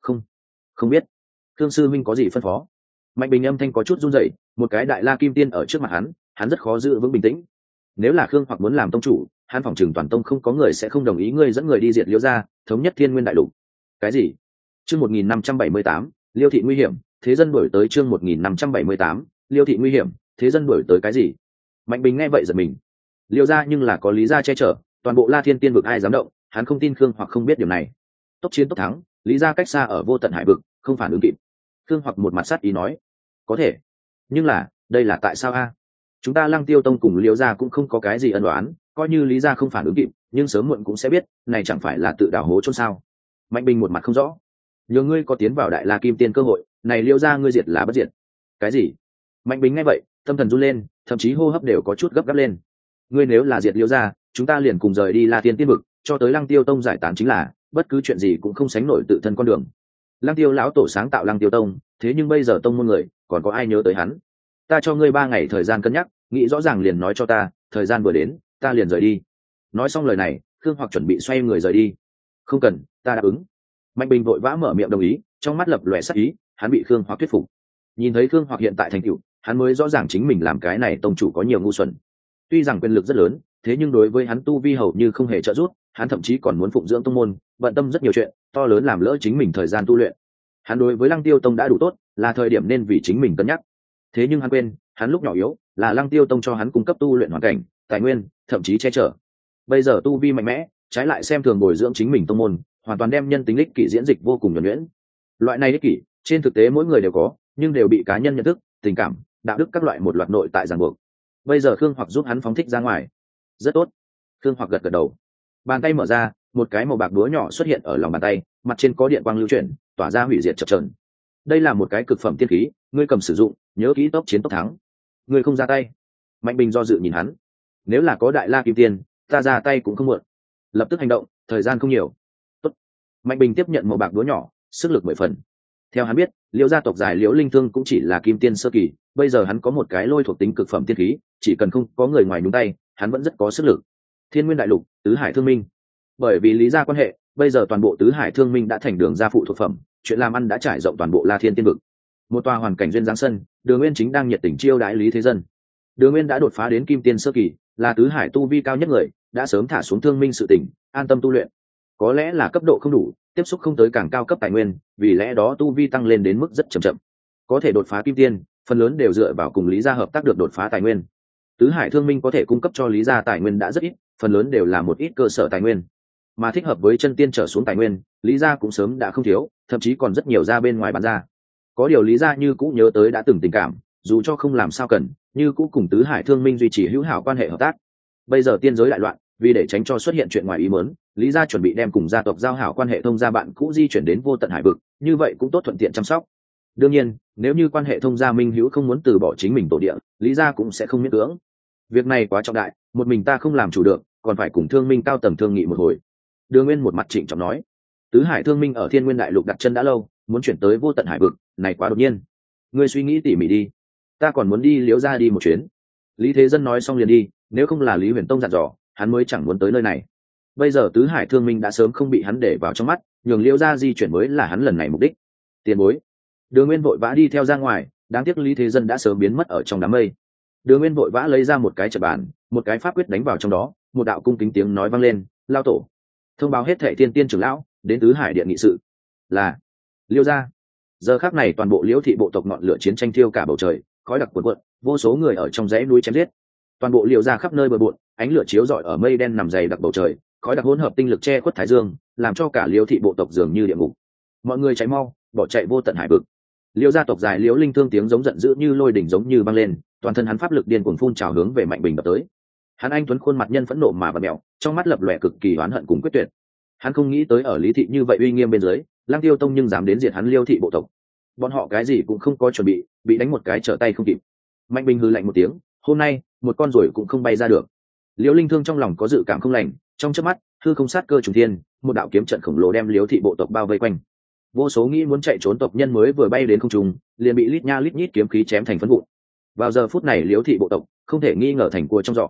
Không biết. Khương sư minh có gì phân phó? Mạnh Bình âm thanh có chút run rẩy, một cái Đại La Kim Tiên ở trước mặt hắn rất khó giữ vững bình tĩnh. Nếu là Khương Hoặc muốn làm tông chủ, hắn phỏng chừng toàn tông không có người sẽ không đồng ý ngươi dẫn người đi diệt Liễu gia, thống nhất Thiên Nguyên đại lục. Cái gì? Chương 1578, Liêu thị nguy hiểm, thế dân đuổi tới chương 1578, Liêu thị nguy hiểm, thế dân đuổi tới cái gì? Mạnh Bình nghe vậy giật mình. Liêu gia nhưng là có Lý gia che chở, toàn bộ La Thiên Tiên vực ai dám động, hắn không tin Khương Hoặc không biết điều này. Tốc chiến tốc thắng, Lý gia cách xa ở vô tận hải vực, không phản ứng kịp. Khương Hoặc một mặt sát ý nói, có thể, nhưng là, đây là tại sao a? Chúng ta Lăng Tiêu tông cùng Liêu gia cũng không có cái gì ân oán, coi như Lý gia không phản ứng kịp, nhưng sớm muộn cũng sẽ biết, này chẳng phải là tự đào hố chôn sao? Mạnh Bình một mặt không rõ. Nhờ ngươi có tiến vào Đại La Kim Tiên cơ hội, này Liêu gia ngươi diệt là bất diệt. Cái gì? Mạnh Bình nghe vậy, tâm thần run lên, thậm chí hô hấp đều có chút gấp gáp lên. Ngươi nếu là diệt Liêu gia, chúng ta liền cùng rời đi La Tiên Tiên vực, cho tới Lăng Tiêu tông giải tán chính là, bất cứ chuyện gì cũng không sánh nổi tự thân con đường. Lăng Tiêu lão tổ sáng tạo Lăng Tiêu tông, thế nhưng bây giờ tông môn người, còn có ai nhớ tới hắn? Ta cho ngươi 3 ngày thời gian cân nhắc, nghĩ rõ ràng liền nói cho ta, thời gian vừa đến, ta liền rời đi. Nói xong lời này, Khương Hoặc chuẩn bị xoay người rời đi. Không cần, ta đáp ứng. Mạnh Bình vội vã mở miệng đồng ý, trong mắt lập lòe sắc ý, hắn bị Khương Hoặc thuyết phục. Nhìn thấy Khương Hoặc hiện tại thành tựu, hắn mới rõ ràng chính mình làm cái này tông chủ có nhiều ngu xuẩn. Tuy rằng quyền lực rất lớn, thế nhưng đối với hắn tu vi hầu như không hề trợ giúp, hắn thậm chí còn muốn phụng dưỡng tông môn, bận tâm rất nhiều chuyện, to lớn làm lỡ chính mình thời gian tu luyện. Hắn đối với Lăng Tiêu tông đã đủ tốt, là thời điểm nên vì chính mình cân nhắc. Thế nhưng hắn quên, hắn lúc nhỏ yếu, là Lăng Tiêu tông cho hắn cung cấp tu luyện hoàn cảnh, tài nguyên, thậm chí che chở. Bây giờ tu vi mạnh mẽ, trái lại xem thường bồi dưỡng chính mình tông môn, hoàn toàn đem nhân tính ích kỷ diễn dịch vô cùng nhuần nhuyễn. Loại này ích kỷ, trên thực tế mỗi người đều có, nhưng đều bị cá nhân nhận thức, tình cảm, đạo đức các loại một loạt nội tại ràng buộc. Bây giờ Khương Hoặc giúp hắn phóng thích ra ngoài. Rất tốt. Khương Hoặc gật gật đầu. Bàn tay mở ra, một cái màu bạc đúa nhỏ xuất hiện ở lòng bàn tay, mặt trên có điện quang lưu chuyển, tỏa ra hủy diệt chập chờn. Đây là một cái cực phẩm tiên khí, ngươi cầm sử dụng, nhớ kỹ tốc chiến tốc thắng. Ngươi không ra tay. Mạnh Bình do dự nhìn hắn. Nếu là có Đại La Kim Tiên, ta ra tay cũng không muộn. Lập tức hành động, thời gian không nhiều. Tốt. Mạnh Bình tiếp nhận màu bạc đúa nhỏ, sức lực 10 phần. Theo hắn biết, Liễu gia tộc giải Liễu Linh Thương cũng chỉ là Kim Tiên sơ kỳ, bây giờ hắn có một cái lôi thuộc tính cực phẩm tiên khí, chỉ cần không có người ngoài nhúng tay, hắn vẫn rất có sức lực. Thiên Nguyên đại lục, tứ hải thương minh. Bởi vì lý gia quan hệ, bây giờ toàn bộ tứ hải thương minh đã thành đường gia phụ thuộc phẩm, chuyện làm ăn đã trải rộng toàn bộ La Thiên Tiên vực. Một tòa hoàn cảnh duyên dáng sân, Đường Nguyên chính đang nhiệt tình chiêu đãi Lý Thế Dân. Đường Nguyên đã đột phá đến Kim Tiên sơ kỳ, là tứ hải tu vi cao nhất người, đã sớm thả xuống thương minh sự tình, an tâm tu luyện. Có lẽ là cấp độ không đủ, tiếp xúc không tới càng cao cấp tài nguyên, vì lẽ đó tu vi tăng lên đến mức rất chậm chậm. Có thể đột phá Kim Tiên, phần lớn đều dựa vào cùng Lý gia hợp tác được đột phá tài nguyên. Tứ hải thương minh có thể cung cấp cho Lý gia tài nguyên đã rất ít, phần lớn đều là một ít cơ sở tài nguyên, mà thích hợp với chân tiên trở xuống tài nguyên, Lý gia cũng sớm đã không thiếu, thậm chí còn rất nhiều ra bên ngoài bán ra. Có điều Lý gia như cũ nhớ tới đã từng tình cảm, dù cho không làm sao cần, như cũ cùng tứ hải thương minh duy trì hữu hảo quan hệ hợp tác. Bây giờ tiên giới đại loạn, vì để tránh cho xuất hiện chuyện ngoài ý muốn, Lý gia chuẩn bị đem cùng gia tộc giao hảo quan hệ thông gia bạn cũ di chuyển đến vô tận hải vực, như vậy cũng tốt thuận tiện chăm sóc. Đương nhiên, nếu như quan hệ thông gia minh hữu không muốn từ bỏ chính mình tổ địa, Lý gia cũng sẽ không miễn cưỡng. Việc này quá trọng đại, một mình ta không làm chủ được, còn phải cùng thương minh cao tầng thương nghị một hồi. Đường Nguyên một mặt trịnh trọng nói, tứ hải thương minh ở Thiên Nguyên đại lục đặt chân đã lâu, muốn chuyển tới vô tận hải vực, này quá đột nhiên. Ngươi suy nghĩ tỉ mỉ đi, ta còn muốn đi Liễu gia đi một chuyến. Lý Thế Dân nói xong liền đi, nếu không là Lý Huyền Tông dặn dò, hắn mới chẳng muốn tới nơi này. Bây giờ tứ hải thương minh đã sớm không bị hắn để vào trong mắt, nhường Liễu gia di chuyển mới là hắn lần này mục đích. Tiền bối. Đường Nguyên vội vã đi theo ra ngoài, đáng tiếc Lý Thế Dân đã sớm biến mất ở trong đám mây. Đường Nguyên vội vã lấy ra một cái trận bàn, một cái pháp quyết đánh vào trong đó, một đạo cung kính tiếng nói vang lên, lao tổ. Thông báo hết thệ thiên tiên trưởng lão, đến tứ hải điện nghị sự. Là Liêu gia. Giờ khắc này toàn bộ Liễu thị bộ tộc ngọn lửa chiến tranh thiêu cả bầu trời, khói đặc cuồn cuộn, vô số người ở trong dãy núi chém giết. Toàn bộ Liêu gia khắp nơi bừa bộn, ánh lửa chiếu rọi ở mây đen nằm dày đặc bầu trời, khói đặc hỗn hợp tinh lực che khuất thái dương, làm cho cả Liễu thị bộ tộc dường như địa ngục. Mọi người cháy mau, bỏ chạy vô tận hải vực. Liễu gia tộc dài Liễu Linh Thương tiếng giống giận dữ như lôi đỉnh giống như băng lên, toàn thân hắn pháp lực điên cuồng phun trào hướng về Mạnh Bình đập tới. Hắn anh tuấn khuôn mặt nhân phẫn nộ mà vặn mèo, trong mắt lập lòe cực kỳ oán hận cùng quyết tuyệt. Hắn không nghĩ tới ở Lý thị như vậy uy nghiêm bên dưới, Lăng Tiêu Tông nhưng dám đến diệt hắn Liễu thị bộ tộc. Bọn họ cái gì cũng không có chuẩn bị đánh một cái trở tay không kịp. Mạnh Bình hừ lạnh một tiếng, hôm nay một con ruồi cũng không bay ra được. Liễu Linh Thương trong lòng có dự cảm không lành, trong chớp mắt hư không sát cơ trùng thiên, một đạo kiếm trận khổng lồ đem Liễu thị bộ tộc bao vây quanh. Vô số nghĩ muốn chạy trốn tộc nhân mới vừa bay đến không trung, liền bị lít nha lít nhít kiếm khí chém thành phấn vụn. Vào giờ phút này Liễu thị bộ tộc không thể nghi ngờ thành cua trong giỏ.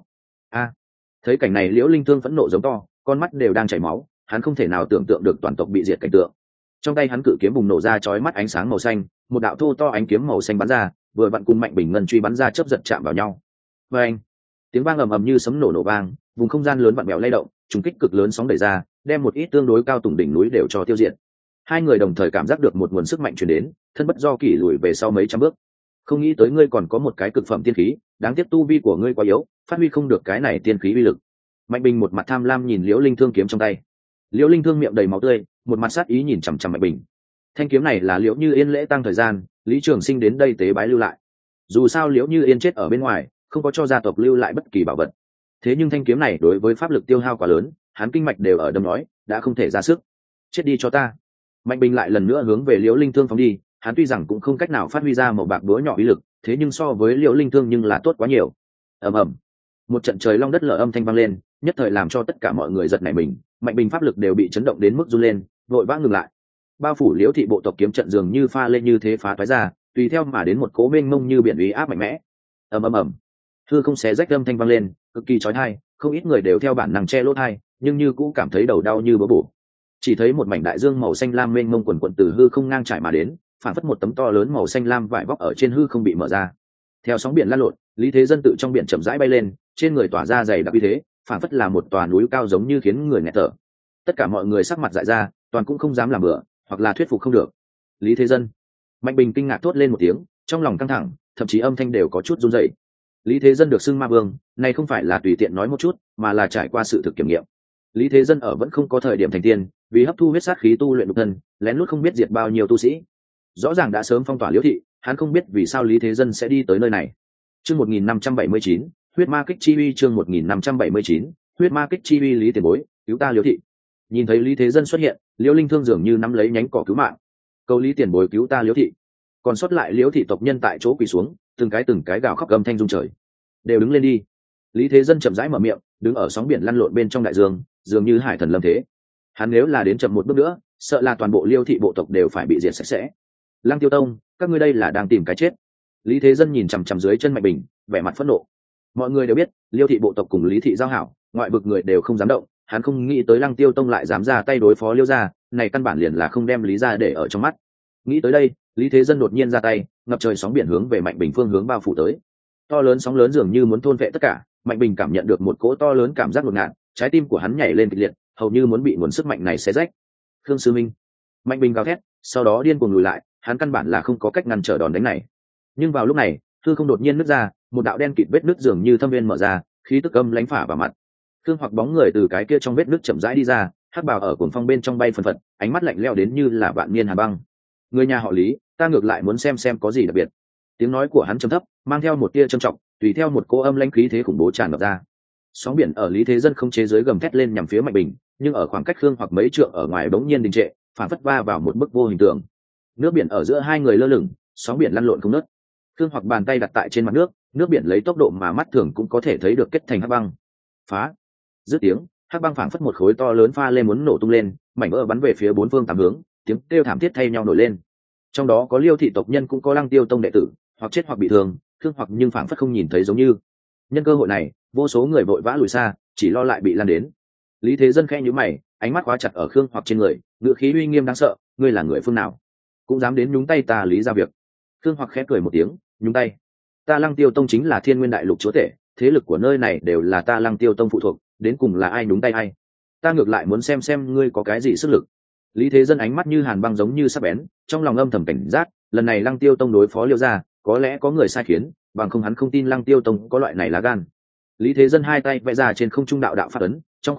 Thấy cảnh này Liễu Linh Thương phẫn nộ giống to, con mắt đều đang chảy máu, hắn không thể nào tưởng tượng được toàn tộc bị diệt cảnh tượng. Trong tay hắn cự kiếm bùng nổ ra chói mắt ánh sáng màu xanh, một đạo thô to ánh kiếm màu xanh bắn ra, vừa vặn cùng Mạnh Bình ngân truy bắn ra chớp giật chạm vào nhau. Oeng! Tiếng vang ầm ầm như sấm nổ vang, vùng không gian lớn vặn bèo lay động, trùng kích cực lớn sóng đẩy ra, đem một ít tương đối cao tùng đỉnh núi đều cho tiêu diệt. Hai người đồng thời cảm giác được một nguồn sức mạnh truyền đến, thân bất do kỷ lùi về sau mấy trăm bước. Không nghĩ tới ngươi còn có một cái cực phẩm tiên khí, đáng tiếc tu vi của ngươi quá yếu, phát huy không được cái này tiên khí uy lực. Mạnh Bình một mặt tham lam nhìn Liễu Linh Thương kiếm trong tay. Liễu Linh Thương miệng đầy máu tươi, một mặt sát ý nhìn chằm chằm Mạnh Bình. Thanh kiếm này là Liễu Như Yên lễ tang thời gian, Lý Trường Sinh đến đây tế bái lưu lại. Dù sao Liễu Như Yên chết ở bên ngoài, không có cho gia tộc lưu lại bất kỳ bảo vật. Thế nhưng thanh kiếm này đối với pháp lực tiêu hao quá lớn, hắn kinh mạch đều ở đâm nói, đã không thể ra sức. Chết đi cho ta. Mạnh Bình lại lần nữa hướng về Liễu Linh Thương phóng đi, hắn tuy rằng cũng không cách nào phát huy ra một bạc búa nhỏ uy lực, thế nhưng so với Liễu Linh Thương nhưng là tốt quá nhiều. Ầm ầm. Một trận trời long đất lở âm thanh vang lên, nhất thời làm cho tất cả mọi người giật nảy mình, Mạnh Bình pháp lực đều bị chấn động đến mức run lên, vội vã ngừng lại. Bao phủ Liễu thị bộ tộc kiếm trận dường như pha lên như thế phá toái ra, tùy theo mà đến một cỗ mênh mông như biển uy áp mạnh mẽ. Ầm ầm ầm. Hư không xé rách âm thanh vang lên, cực kỳ chói tai, không ít người đều theo bản năng che lỗ tai, nhưng như cũng cảm thấy đầu đau như búa bổ. Chỉ thấy một mảnh đại dương màu xanh lam mênh mông quần quần từ hư không ngang trải mà đến, phản phất một tấm to lớn màu xanh lam vải vóc ở trên hư không bị mở ra. Theo sóng biển lan lộn, Lý Thế Dân tự trong biển chậm rãi bay lên, trên người tỏa ra dày đặc uy thế, phản phất là một tòa núi cao giống như khiến người nghẹt thở. Tất cả mọi người sắc mặt dại ra, toàn cũng không dám làm bừa, hoặc là thuyết phục không được. Lý Thế Dân. Mạnh Bình kinh ngạc thốt lên một tiếng, trong lòng căng thẳng, thậm chí âm thanh đều có chút run rẩy. Lý Thế Dân được xưng ma vương, này không phải là tùy tiện nói một chút, mà là trải qua sự thực kiểm nghiệm. Lý Thế Dân ở vẫn không có thời điểm thành tiên, vì hấp thu huyết sát khí tu luyện độc thân, lén lút không biết diệt bao nhiêu tu sĩ. Rõ ràng đã sớm phong tỏa Liễu thị, hắn không biết vì sao Lý Thế Dân sẽ đi tới nơi này. Chương 1579, huyết ma kích chi uy. Chương 1579, huyết ma kích chi uy. Lý tiền bối, cứu ta Liễu thị. Nhìn thấy Lý Thế Dân xuất hiện, Liễu Linh Thương dường như nắm lấy nhánh cỏ cứu mạng. Cầu Lý tiền bối cứu ta Liễu thị. Còn sót lại Liễu thị tộc nhân tại chỗ quỳ xuống, từng cái gào khóc gầm thanh rung trời. Đều đứng lên đi. Lý Thế Dân chậm rãi mở miệng, đứng ở sóng biển lăn lộn bên trong đại dương, dường như hải thần lâm thế. Hắn nếu là đến chậm một bước nữa, sợ là toàn bộ Liễu thị bộ tộc đều phải bị diệt sạch sẽ. Lăng Tiêu Tông, các ngươi đây là đang tìm cái chết. Lý Thế Dân nhìn chằm chằm dưới chân Mạnh Bình, vẻ mặt phẫn nộ. Mọi người đều biết, Liễu thị bộ tộc cùng Lý thị giao hảo, ngoại vực người đều không dám động, hắn không nghĩ tới Lăng Tiêu Tông lại dám ra tay đối phó Liễu gia, này căn bản liền là không đem Lý gia để ở trong mắt. Nghĩ tới đây, Lý Thế Dân đột nhiên ra tay, ngập trời sóng biển hướng về Mạnh Bình phương hướng bao phủ tới. To lớn sóng lớn dường như muốn thôn vệ tất cả, Mạnh Bình cảm nhận được một cỗ to lớn cảm giác ngột ngạt, trái tim của hắn nhảy lên kịch liệt, hầu như muốn bị nguồn sức mạnh này xé rách. Khương Sư Minh. Mạnh Bình gào thét, sau đó điên cuồng lùi lại, hắn căn bản là không có cách ngăn trở đòn đánh này. Nhưng vào lúc này, hư không đột nhiên nứt ra, một đạo đen kịt vết nứt dường như thâm viên mở ra, khí tức âm lãnh phả vào mặt. Khương Hoặc bóng người từ cái kia trong vết nứt chậm rãi đi ra, hắc bào ở cuồng phong bên trong bay phần phật, ánh mắt lạnh lẽo đến như là vạn niên hà băng. Người nhà họ Lý, ta ngược lại muốn xem có gì đặc biệt. Tiếng nói của hắn trầm thấp, mang theo một tia trầm trọng, tùy theo một cỗ âm lãnh khí thế khủng bố tràn ngập ra. Sóng biển ở Lý Thế Dân không chế giới gầm thét lên nhằm phía Mạnh Bình, nhưng ở khoảng cách Khương Hoặc mấy trượng ở ngoài bỗng nhiên đình trệ, phản phất va vào một bức vô hình tượng. Nước biển ở giữa hai người lơ lửng, sóng biển lăn lộn không ngớt. Khương Hoặc bàn tay đặt tại trên mặt nước, nước biển lấy tốc độ mà mắt thường cũng có thể thấy được kết thành hắc băng. Phá! Dứt tiếng, hắc băng phảng phất một khối to lớn pha lên muốn nổ tung lên, mảnh vỡ bắn về phía bốn phương tám hướng, tiếng kêu thảm thiết thay nhau nổi lên. Trong đó có Liêu thị tộc nhân cũng có Lăng Tiêu Tông đệ tử, hoặc chết hoặc bị thương, Khương Hoặc nhưng phảng phất không nhìn thấy giống như. Nhân cơ hội này, vô số người vội vã lùi xa, chỉ lo lại bị lan đến. Lý Thế Dân khẽ nhíu mày, ánh mắt khóa chặt ở Khương Hoặc trên người, ngữ khí uy nghiêm đáng sợ, ngươi là người phương nào, cũng dám đến nhúng tay ta Lý gia việc. Khương Hoặc khẽ cười một tiếng, nhúng tay? Ta Lăng Tiêu Tông chính là Thiên Nguyên Đại Lục chúa tể, thế lực của nơi này đều là ta Lăng Tiêu Tông phụ thuộc, đến cùng là ai nhúng tay ai? Ta ngược lại muốn xem ngươi có cái gì sức lực. Lý Thế Dân ánh mắt như hàn băng giống như sắc bén, trong lòng âm thầm cảnh giác, lần này Lăng Tiêu Tông đối phó Liêu gia, có lẽ có người sai khiến, bằng không hắn không tin Lăng Tiêu Tông có loại này lá gan. Lý Thế Dân hai tay vẽ ra trên không trung đạo đạo phát ấn, trong khoảnh khắc,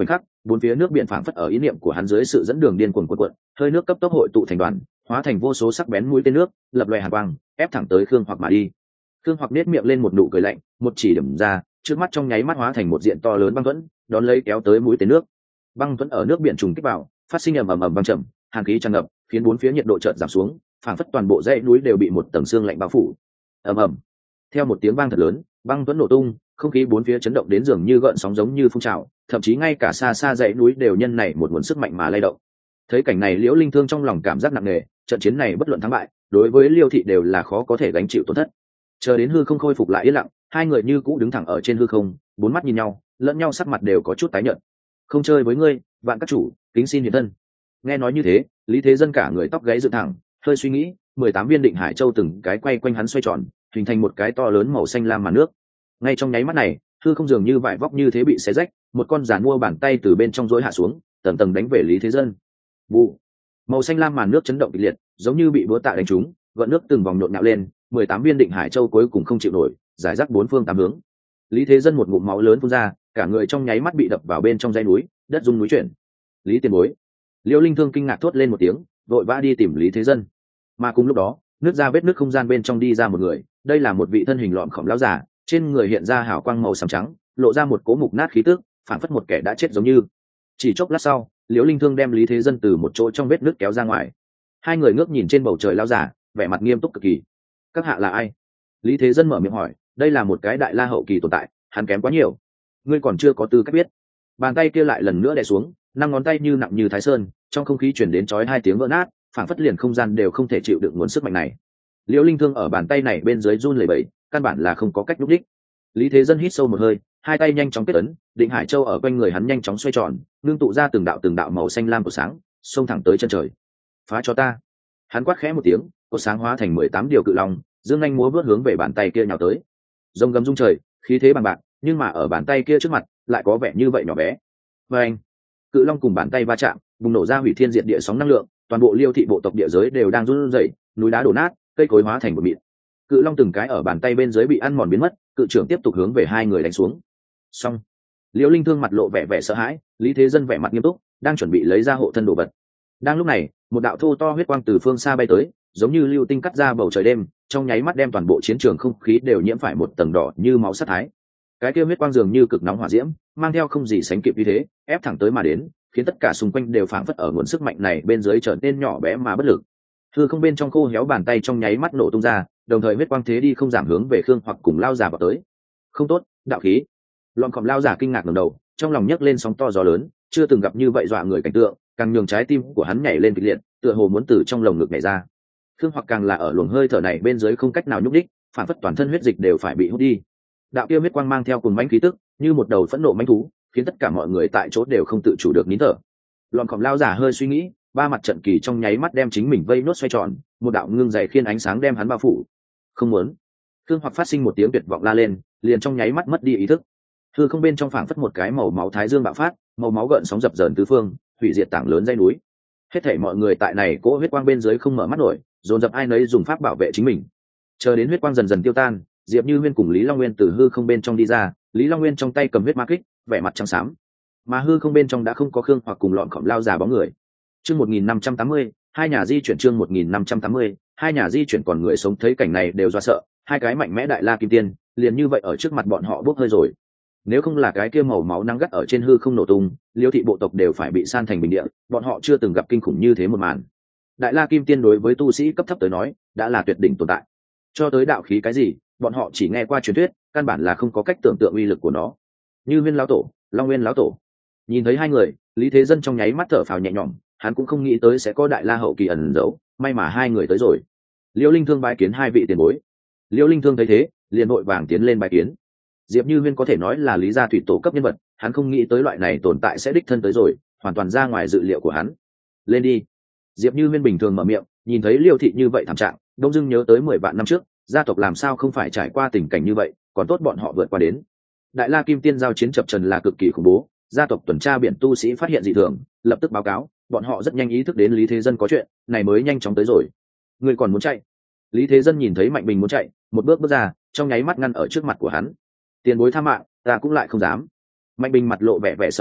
bốn phía nước biển phảng phất ở ý niệm của hắn dưới sự dẫn đường điên cuồng cuộn cuộn, hơi nước cấp tốc hội tụ thành đoàn, hóa thành vô số sắc bén mũi tên nước, lập loè hàn quang, ép thẳng tới Khương Hoặc mà đi. Khương Hoặc nét miệng lên một nụ cười lạnh, một chỉ điểm ra, trước mắt trong nháy mắt hóa thành một diện to lớn băng thuẫn, đón lấy kéo tới mũi tên nước. Băng thuẫn ở nước biển trùng kích vào, phát sinh ầm ầm ầm vang trầm, hàn khí tràn ngập, khiến bốn phía nhiệt độ chợt giảm xuống, phảng phất toàn bộ dãy núi đều bị một tầng sương lạnh bao phủ. Ầm ầm. Theo một tiếng vang thật lớn, băng thuẫn nổ tung, không khí bốn phía chấn động đến dường như gợn sóng giống như phun trào, thậm chí ngay cả xa xa dãy núi đều nhân này một nguồn sức mạnh mà lay động. Thấy cảnh này, Liễu Linh Thương trong lòng cảm giác nặng nề, trận chiến này bất luận thắng bại, đối với Liêu thị đều là khó có thể gánh chịu tổn thất. Chờ đến hư không khôi phục lại yên lặng, hai người như cũ đứng thẳng ở trên hư không, bốn mắt nhìn nhau, lẫn nhau sắc mặt đều có chút tái nhợt. Không chơi với ngươi, vạn các chủ, kính xin hiện thân. Nghe nói như thế, Lý Thế Dân cả người tóc gáy dựng thẳng, hơi suy nghĩ, 18 viên định hải châu từng cái quay quanh hắn xoay tròn, hình thành một cái to lớn màu xanh lam màn nước. Ngay trong nháy mắt này, hư không dường như vải vóc như thế bị xé rách, một con giàn mua bàn tay từ bên trong rối hạ xuống, tầng tầng đánh về Lý Thế Dân. Vụ. Màu xanh lam màn nước chấn động kịch liệt, giống như bị búa tạ đánh trúng, gợn nước từng vòng nhộn nhạo lên, 18 viên định hải châu cuối cùng không chịu nổi, giải rác bốn phương tám hướng. Lý Thế Dân một ngụm máu lớn phun ra, cả người trong nháy mắt bị đập vào bên trong dãy núi, đất rung núi chuyển. Lý Tiền Bối. Liễu Linh Thương kinh ngạc thốt lên một tiếng, vội vã đi tìm Lý Thế Dân. Mà cùng lúc đó, nước ra vết nước không gian bên trong đi ra một người, đây là một vị thân hình lọm khổng lão giả, trên người hiện ra hào quang màu xám trắng, lộ ra một cỗ mục nát khí tức, phản phất một kẻ đã chết giống như. Chỉ chốc lát sau, Liễu Linh Thương đem Lý Thế Dân từ một chỗ trong vết nước kéo ra ngoài. Hai người ngước nhìn trên bầu trời lão giả, vẻ mặt nghiêm túc cực kỳ. Các hạ là ai? Lý Thế Dân mở miệng hỏi, đây là một cái đại la hậu kỳ tồn tại, hắn kém quá nhiều, ngươi còn chưa có tư cách biết. Bàn tay kia lại lần nữa đè xuống, năm ngón tay như nặng như thái sơn, trong không khí chuyển đến chói hai tiếng vỡ nát, phảng phất liền không gian đều không thể chịu đựng nguồn sức mạnh này. Liễu Linh Thương ở bàn tay này bên dưới run lẩy bẩy, căn bản là không có cách lúc đích. Lý Thế Dân hít sâu một hơi, hai tay nhanh chóng kết ấn, định hải châu ở quanh người hắn nhanh chóng xoay tròn, ngưng tụ ra từng đạo màu xanh lam của sáng, xông thẳng tới chân trời. Phá cho ta! Hắn quát khẽ một tiếng, cột sáng hóa thành 18 điều cự long, dương nhanh múa vớt hướng về bàn tay kia nhào tới. Rồng gầm rung trời, khí thế bằng bạc, nhưng mà ở bàn tay kia trước mặt lại có vẻ như vậy nhỏ bé. Và anh, cự long cùng bàn tay va chạm, bùng nổ ra hủy thiên diệt địa sóng năng lượng, toàn bộ Liêu thị bộ tộc địa giới đều đang run rẩy, núi đá đổ nát, cây cối hóa thành một mịn. Cự long từng cái ở bàn tay bên dưới bị ăn mòn biến mất, cự trưởng tiếp tục hướng về hai người đánh xuống. Xong, Liễu Linh Thương mặt lộ vẻ sợ hãi, Lý Thế Dân vẻ mặt nghiêm túc, đang chuẩn bị lấy ra hộ thân đồ vật. Đang lúc này, một đạo thô to huyết quang từ phương xa bay tới, giống như lưu tinh cắt ra bầu trời đêm, trong nháy mắt đem toàn bộ chiến trường không khí đều nhiễm phải một tầng đỏ như máu sát thái. Cái kia huyết quang dường như cực nóng hỏa diễm, mang theo không gì sánh kịp như thế, ép thẳng tới mà đến, khiến tất cả xung quanh đều phảng phất ở nguồn sức mạnh này bên dưới trở nên nhỏ bé mà bất lực. Hư không bên trong khô héo bàn tay trong nháy mắt nổ tung ra, đồng thời huyết quang thế đi không giảm hướng về Khương Hoặc cùng lao giả vào tới. Không tốt, đạo khí! Lọn khom lao giả kinh ngạc ngẩng đầu, trong lòng nhấc lên sóng to gió lớn, chưa từng gặp như vậy dọa người cảnh tượng, càng nhường trái tim của hắn nhảy lên kịch liệt, tựa hồ muốn từ trong lồng ngực nhảy ra. Khương Hoặc càng là ở luồng hơi thở này bên dưới không cách nào nhúc đích, phản phất toàn thân huyết dịch đều phải bị hút đi. Đạo kia huyết quang mang theo cùng mãnh khí tức, như một đầu phẫn nộ mãnh thú, khiến tất cả mọi người tại chỗ đều không tự chủ được nín thở. Lọn khom lao giả hơi suy nghĩ, ba mặt trận kỳ trong nháy mắt đem chính mình vây nốt xoay tròn, một đạo ngưng dày khiên ánh sáng đem hắn bao phủ. Không muốn! Khương Hoặc phát sinh một tiếng tuyệt vọng la lên, liền trong nháy mắt mất đi ý thức. Hư không bên trong phảng phất một cái màu máu thái dương bạo phát, màu máu gợn sóng dập dờn tứ phương, hủy diệt tảng lớn dãy núi. Hết thảy mọi người tại này cỗ huyết quang bên dưới không mở mắt nổi, dồn dập ai nấy dùng pháp bảo vệ chính mình. Chờ đến huyết quang dần dần tiêu tan, Diệp Như Huyên cùng Lý Long Nguyên từ hư không bên trong đi ra, Lý Long Nguyên trong tay cầm huyết ma kích, vẻ mặt trắng xám. Mà hư không bên trong đã không có Khương Hoặc cùng Lọn Khổng lao già bóng người. Chương 1580, hai nhà di chuyển chương 1580, hai nhà di chuyển còn người sống thấy cảnh này đều do sợ, hai cái mạnh mẽ đại la kim tiên, liền như vậy ở trước mặt bọn họ bốc hơi rồi. Nếu không là cái kia màu máu nắng gắt ở trên hư không nổ tung, Liêu thị bộ tộc đều phải bị san thành bình địa, bọn họ chưa từng gặp kinh khủng như thế một màn. Đại la kim tiên đối với tu sĩ cấp thấp tới nói, đã là tuyệt đỉnh tồn tại. Cho tới đạo khí cái gì, bọn họ chỉ nghe qua truyền thuyết, căn bản là không có cách tưởng tượng uy lực của nó. Như Nguyên lão tổ, Long Nguyên lão tổ. Nhìn thấy hai người, Lý Thế Dân trong nháy mắt thở phào nhẹ nhõm, hắn cũng không nghĩ tới sẽ có đại la hậu kỳ ẩn giấu, may mà hai người tới rồi. Liễu Linh Thương bái kiến hai vị tiền bối. Liễu Linh Thương thấy thế, liền vội vàng tiến lên bái kiến. Diệp Như Huyên có thể nói là Lý gia thủy tổ cấp nhân vật, hắn không nghĩ tới loại này tồn tại sẽ đích thân tới rồi, hoàn toàn ra ngoài dự liệu của hắn. Lên đi. Diệp Như Huyên bình thường mở miệng, nhìn thấy Liêu thị như vậy thảm trạng, đông dưng nhớ tới 10 vạn năm trước, gia tộc làm sao không phải trải qua tình cảnh như vậy, còn tốt bọn họ vượt qua đến. Đại La Kim Tiên giao chiến chập trần là cực kỳ khủng bố, gia tộc tuần tra biển tu sĩ phát hiện dị thường, lập tức báo cáo, bọn họ rất nhanh ý thức đến Lý Thế Dân có chuyện, này mới nhanh chóng tới rồi. Người còn muốn chạy? Lý Thế Dân nhìn thấy Mạnh Bình muốn chạy, một bước ra, trong nháy mắt ngăn ở trước mặt của hắn. Tiền bối tha mạng, ta cũng lại không dám. Mạnh Bình mặt lộ vẻ sợ hãi,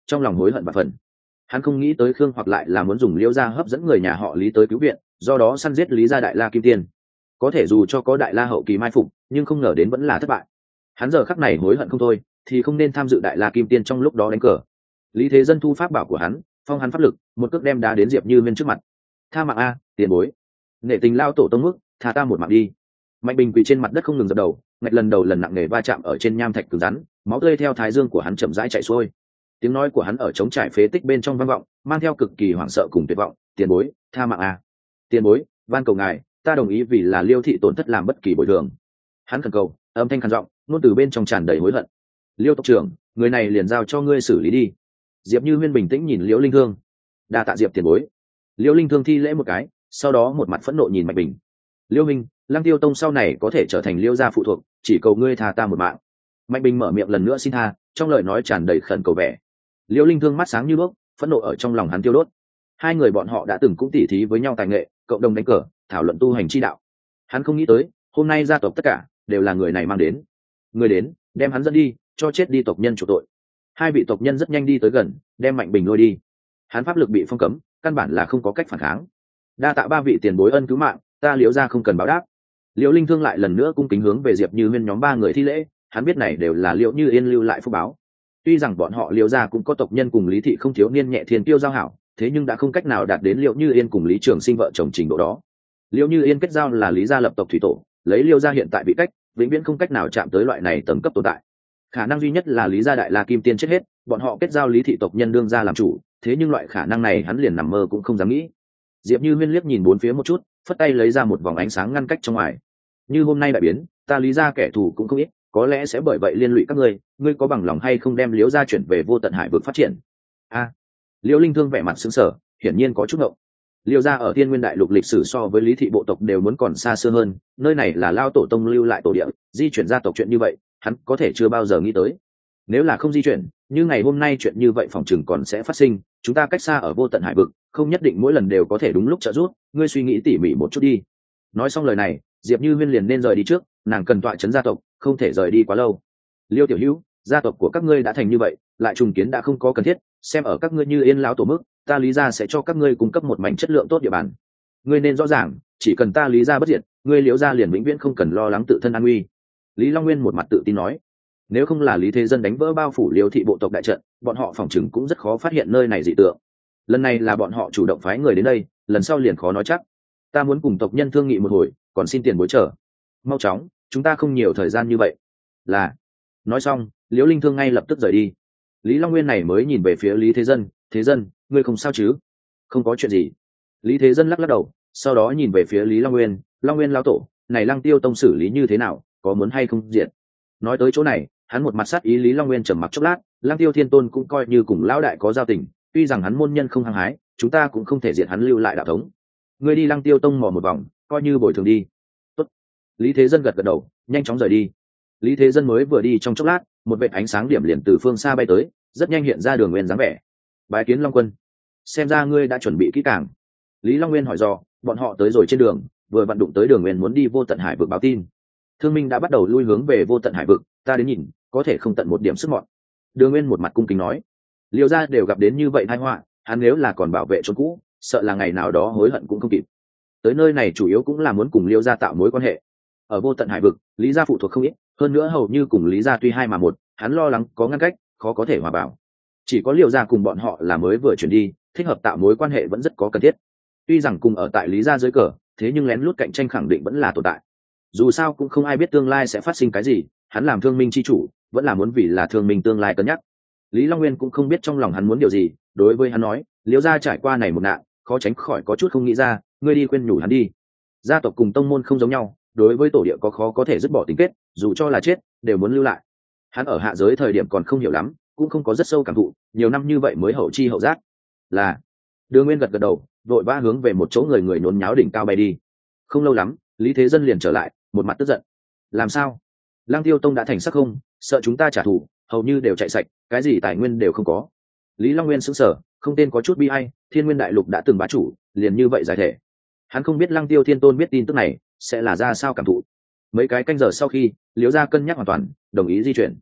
trong lòng hối hận và phần. Hắn không nghĩ tới Khương Hoặc lại là muốn dùng Liễu gia hấp dẫn người nhà họ Lý tới cứu viện, do đó săn giết Lý gia đại la kim tiên. Có thể dù cho có đại la hậu kỳ mai phục, nhưng không ngờ đến vẫn là thất bại. Hắn giờ khắc này hối hận không thôi, thì không nên tham dự đại la kim tiên trong lúc đó đánh cờ. Lý Thế Dân thu pháp bảo của hắn, phong hắn pháp lực, một cước đem đá đến Diệp Như Huyên trước mặt. Tha mạng a, tiền bối. Nể tình lao tổ tông mức, tha ta một mạng đi. Mạnh Bình quỳ trên mặt đất không ngừng dập đầu, ngạch lần đầu lần nặng nề va chạm ở trên nham thạch cứng rắn, máu tươi theo thái dương của hắn chậm rãi chảy xuôi. Tiếng nói của hắn ở trống trải phế tích bên trong vang vọng, mang theo cực kỳ hoảng sợ cùng tuyệt vọng. Tiền bối, tha mạng a. Tiền bối, van cầu ngài, ta đồng ý vì là Liêu thị tổn thất làm bất kỳ bồi thường. Hắn khẩn cầu, âm thanh khàn giọng, ngôn từ bên trong tràn đầy hối hận. Liêu tộc trưởng, người này liền giao cho ngươi xử lý đi. Diệp Như Huyên bình tĩnh nhìn Liễu Linh Thương. Đa tạ Diệp tiền bối. Liễu Linh Thương thi lễ một cái, sau đó một mặt phẫn nộ nhìn Mạnh Bình. Liêu Minh, Lăng Tiêu Tông sau này có thể trở thành Liêu gia phụ thuộc, chỉ cầu ngươi tha ta một mạng. Mạnh Bình mở miệng lần nữa xin tha, trong lời nói tràn đầy khẩn cầu vẻ. Liễu Linh Thương mắt sáng như đuốc, phẫn nộ ở trong lòng hắn tiêu đốt. Hai người bọn họ đã từng cũng tỉ thí với nhau tài nghệ, cộng đồng đánh cờ, thảo luận tu hành chi đạo. Hắn không nghĩ tới, hôm nay gia tộc tất cả đều là người này mang đến. Người đến, đem hắn dẫn đi, cho chết đi tộc nhân chủ tội. Hai vị tộc nhân rất nhanh đi tới gần, đem Mạnh Bình lôi đi. Hắn pháp lực bị phong cấm, căn bản là không có cách phản kháng. Đa tạ ba vị tiền bối ân cứu mạng, ta Liễu gia không cần báo đáp. Liễu Linh Thương lại lần nữa cung kính hướng về Diệp Như Huyên nhóm ba người thi lễ, hắn biết này đều là Liễu Như Yên lưu lại phúc báo. Tuy rằng bọn họ Liễu gia cũng có tộc nhân cùng Lý thị không thiếu niên nhẹ thiên tiêu giao hảo, thế nhưng đã không cách nào đạt đến Liễu Như Yên cùng Lý Trường Sinh vợ chồng trình độ đó. Liễu Như Yên kết giao là Lý gia lập tộc thủy tổ, lấy Liễu gia hiện tại vị cách, vĩnh viễn không cách nào chạm tới loại này tầng cấp tồn tại. Khả năng duy nhất là Lý gia đại la kim tiên chết hết, bọn họ kết giao Lý thị tộc nhân đương gia làm chủ, thế nhưng loại khả năng này hắn liền nằm mơ cũng không dám nghĩ. Diệp Như Huyên liếc nhìn bốn phía một chút, phất tay lấy ra một vòng ánh sáng ngăn cách trong ngoài. Như hôm nay đại biến, ta Lý gia kẻ thù cũng không ít, có lẽ sẽ bởi vậy liên lụy các ngươi có bằng lòng hay không đem Liễu gia chuyển về Vô Tận Hải vực phát triển? A. Liễu Linh Thương vẻ mặt sững sờ, hiển nhiên có chút ngộng. Liễu gia ở Thiên Nguyên Đại Lục lịch sử so với Lý thị bộ tộc đều muốn còn xa xưa hơn, nơi này là lao tổ tông lưu lại tổ địa, di chuyển gia tộc chuyện như vậy, hắn có thể chưa bao giờ nghĩ tới. Nếu là không di chuyển, như ngày hôm nay chuyện như vậy phòng chừng còn sẽ phát sinh, chúng ta cách xa ở Vô Tận Hải vực, không nhất định mỗi lần đều có thể đúng lúc trợ giúp, ngươi suy nghĩ tỉ mỉ một chút đi. Nói xong lời này, Diệp Như Huyên liền nên rời đi trước, nàng cần tọa trấn gia tộc, không thể rời đi quá lâu. Liêu tiểu hữu, gia tộc của các ngươi đã thành như vậy, lại trùng kiến đã không có cần thiết, xem ở các ngươi Như Yên lão tổ mức, ta Lý gia sẽ cho các ngươi cung cấp một mảnh chất lượng tốt địa bàn. Ngươi nên rõ ràng, chỉ cần ta Lý gia bất diệt, ngươi Liễu gia liền vĩnh viễn không cần lo lắng tự thân an nguy. Lý Long Nguyên một mặt tự tin nói, nếu không là Lý Thế Dân đánh vỡ bao phủ Liêu thị bộ tộc đại trận, bọn họ phòng chừng cũng rất khó phát hiện nơi này dị tượng. Lần này là bọn họ chủ động phái người đến đây, lần sau liền khó nói chắc. Ta muốn cùng tộc nhân thương nghị một hồi, còn xin tiền bối trở. Mau chóng, chúng ta không nhiều thời gian như vậy. Là. Nói xong, Liễu Linh Thương ngay lập tức rời đi. Lý Long Nguyên này mới nhìn về phía Lý Thế Dân, Thế Dân, ngươi không sao chứ? Không có chuyện gì. Lý Thế Dân lắc lắc đầu, sau đó nhìn về phía Lý Long Nguyên lão tổ, này Lăng Tiêu Tông xử lý như thế nào, có muốn hay không diện? Nói tới chỗ này, hắn một mặt sát ý. Lý Long Nguyên trầm mặc chốc lát, Lăng Tiêu Thiên Tôn cũng coi như cùng lão đại có giao tình, tuy rằng hắn môn nhân không hăng hái, chúng ta cũng không thể diệt hắn lưu lại đạo thống. Ngươi đi Lăng Tiêu Tông mò một vòng, coi như bồi thường đi. Tốt. Lý Thế Dân gật gật đầu, nhanh chóng rời đi. Lý Thế Dân mới vừa đi trong chốc lát, một vệt ánh sáng điểm liền từ phương xa bay tới, rất nhanh hiện ra Đường Nguyên dáng vẻ. Bái kiến Long Quân, xem ra ngươi đã chuẩn bị kỹ càng. Lý Long Nguyên hỏi dò, bọn họ tới rồi trên đường, vừa vặn đụng tới Đường Nguyên muốn đi Vô Tận Hải vực báo tin. Thương Minh đã bắt đầu lui hướng về Vô Tận Hải vực, ta đến nhìn, có thể không tận một điểm sức mọn. Đường Nguyên một mặt cung kính nói, Liêu gia đều gặp đến như vậy tai họa, hắn nếu là còn bảo vệ chỗ cũ, sợ là ngày nào đó hối hận cũng không kịp. Tới nơi này chủ yếu cũng là muốn cùng Liêu gia tạo mối quan hệ. Ở Vô Tận Hải vực, Lý gia phụ thuộc không ít, hơn nữa hầu như cùng Lý gia tuy hai mà một, hắn lo lắng có ngăn cách, khó có thể hòa bảo. Chỉ có Liêu gia cùng bọn họ là mới vừa chuyển đi, thích hợp tạo mối quan hệ vẫn rất có cần thiết. Tuy rằng cùng ở tại Lý gia dưới cờ, thế nhưng lén lút cạnh tranh khẳng định vẫn là tồn tại. Dù sao cũng không ai biết tương lai sẽ phát sinh cái gì, hắn làm Thương Minh chi chủ, vẫn là muốn vì là Thương Minh tương lai cân nhắc. Lý Long Nguyên cũng không biết trong lòng hắn muốn điều gì, đối với hắn nói, Liễu gia trải qua này một nạn, khó tránh khỏi có chút không nghĩ ra, ngươi đi khuyên nhủ hắn đi. Gia tộc cùng tông môn không giống nhau, đối với tổ địa có khó có thể dứt bỏ tình kết, dù cho là chết, đều muốn lưu lại. Hắn ở hạ giới thời điểm còn không hiểu lắm, cũng không có rất sâu cảm thụ, nhiều năm như vậy mới hậu chi hậu giác. Là. Đường Nguyên gật gật đầu, vội vã hướng về một chỗ người nhốn nháo đỉnh cao bay đi. Không lâu lắm, Lý Thế Dân liền trở lại, một mặt tức giận. Làm sao? Lăng Tiêu Tông đã thành sắc không, sợ chúng ta trả thù, hầu như đều chạy sạch, cái gì tài nguyên đều không có. Lý Long Nguyên sững sờ, không tên có chút bi ai, Thiên Nguyên Đại Lục đã từng bá chủ, liền như vậy giải thể. Hắn không biết Lăng Tiêu Thiên Tôn biết tin tức này sẽ là ra sao cảm thụ. Mấy cái canh giờ sau khi, Liễu gia cân nhắc hoàn toàn, đồng ý di chuyển.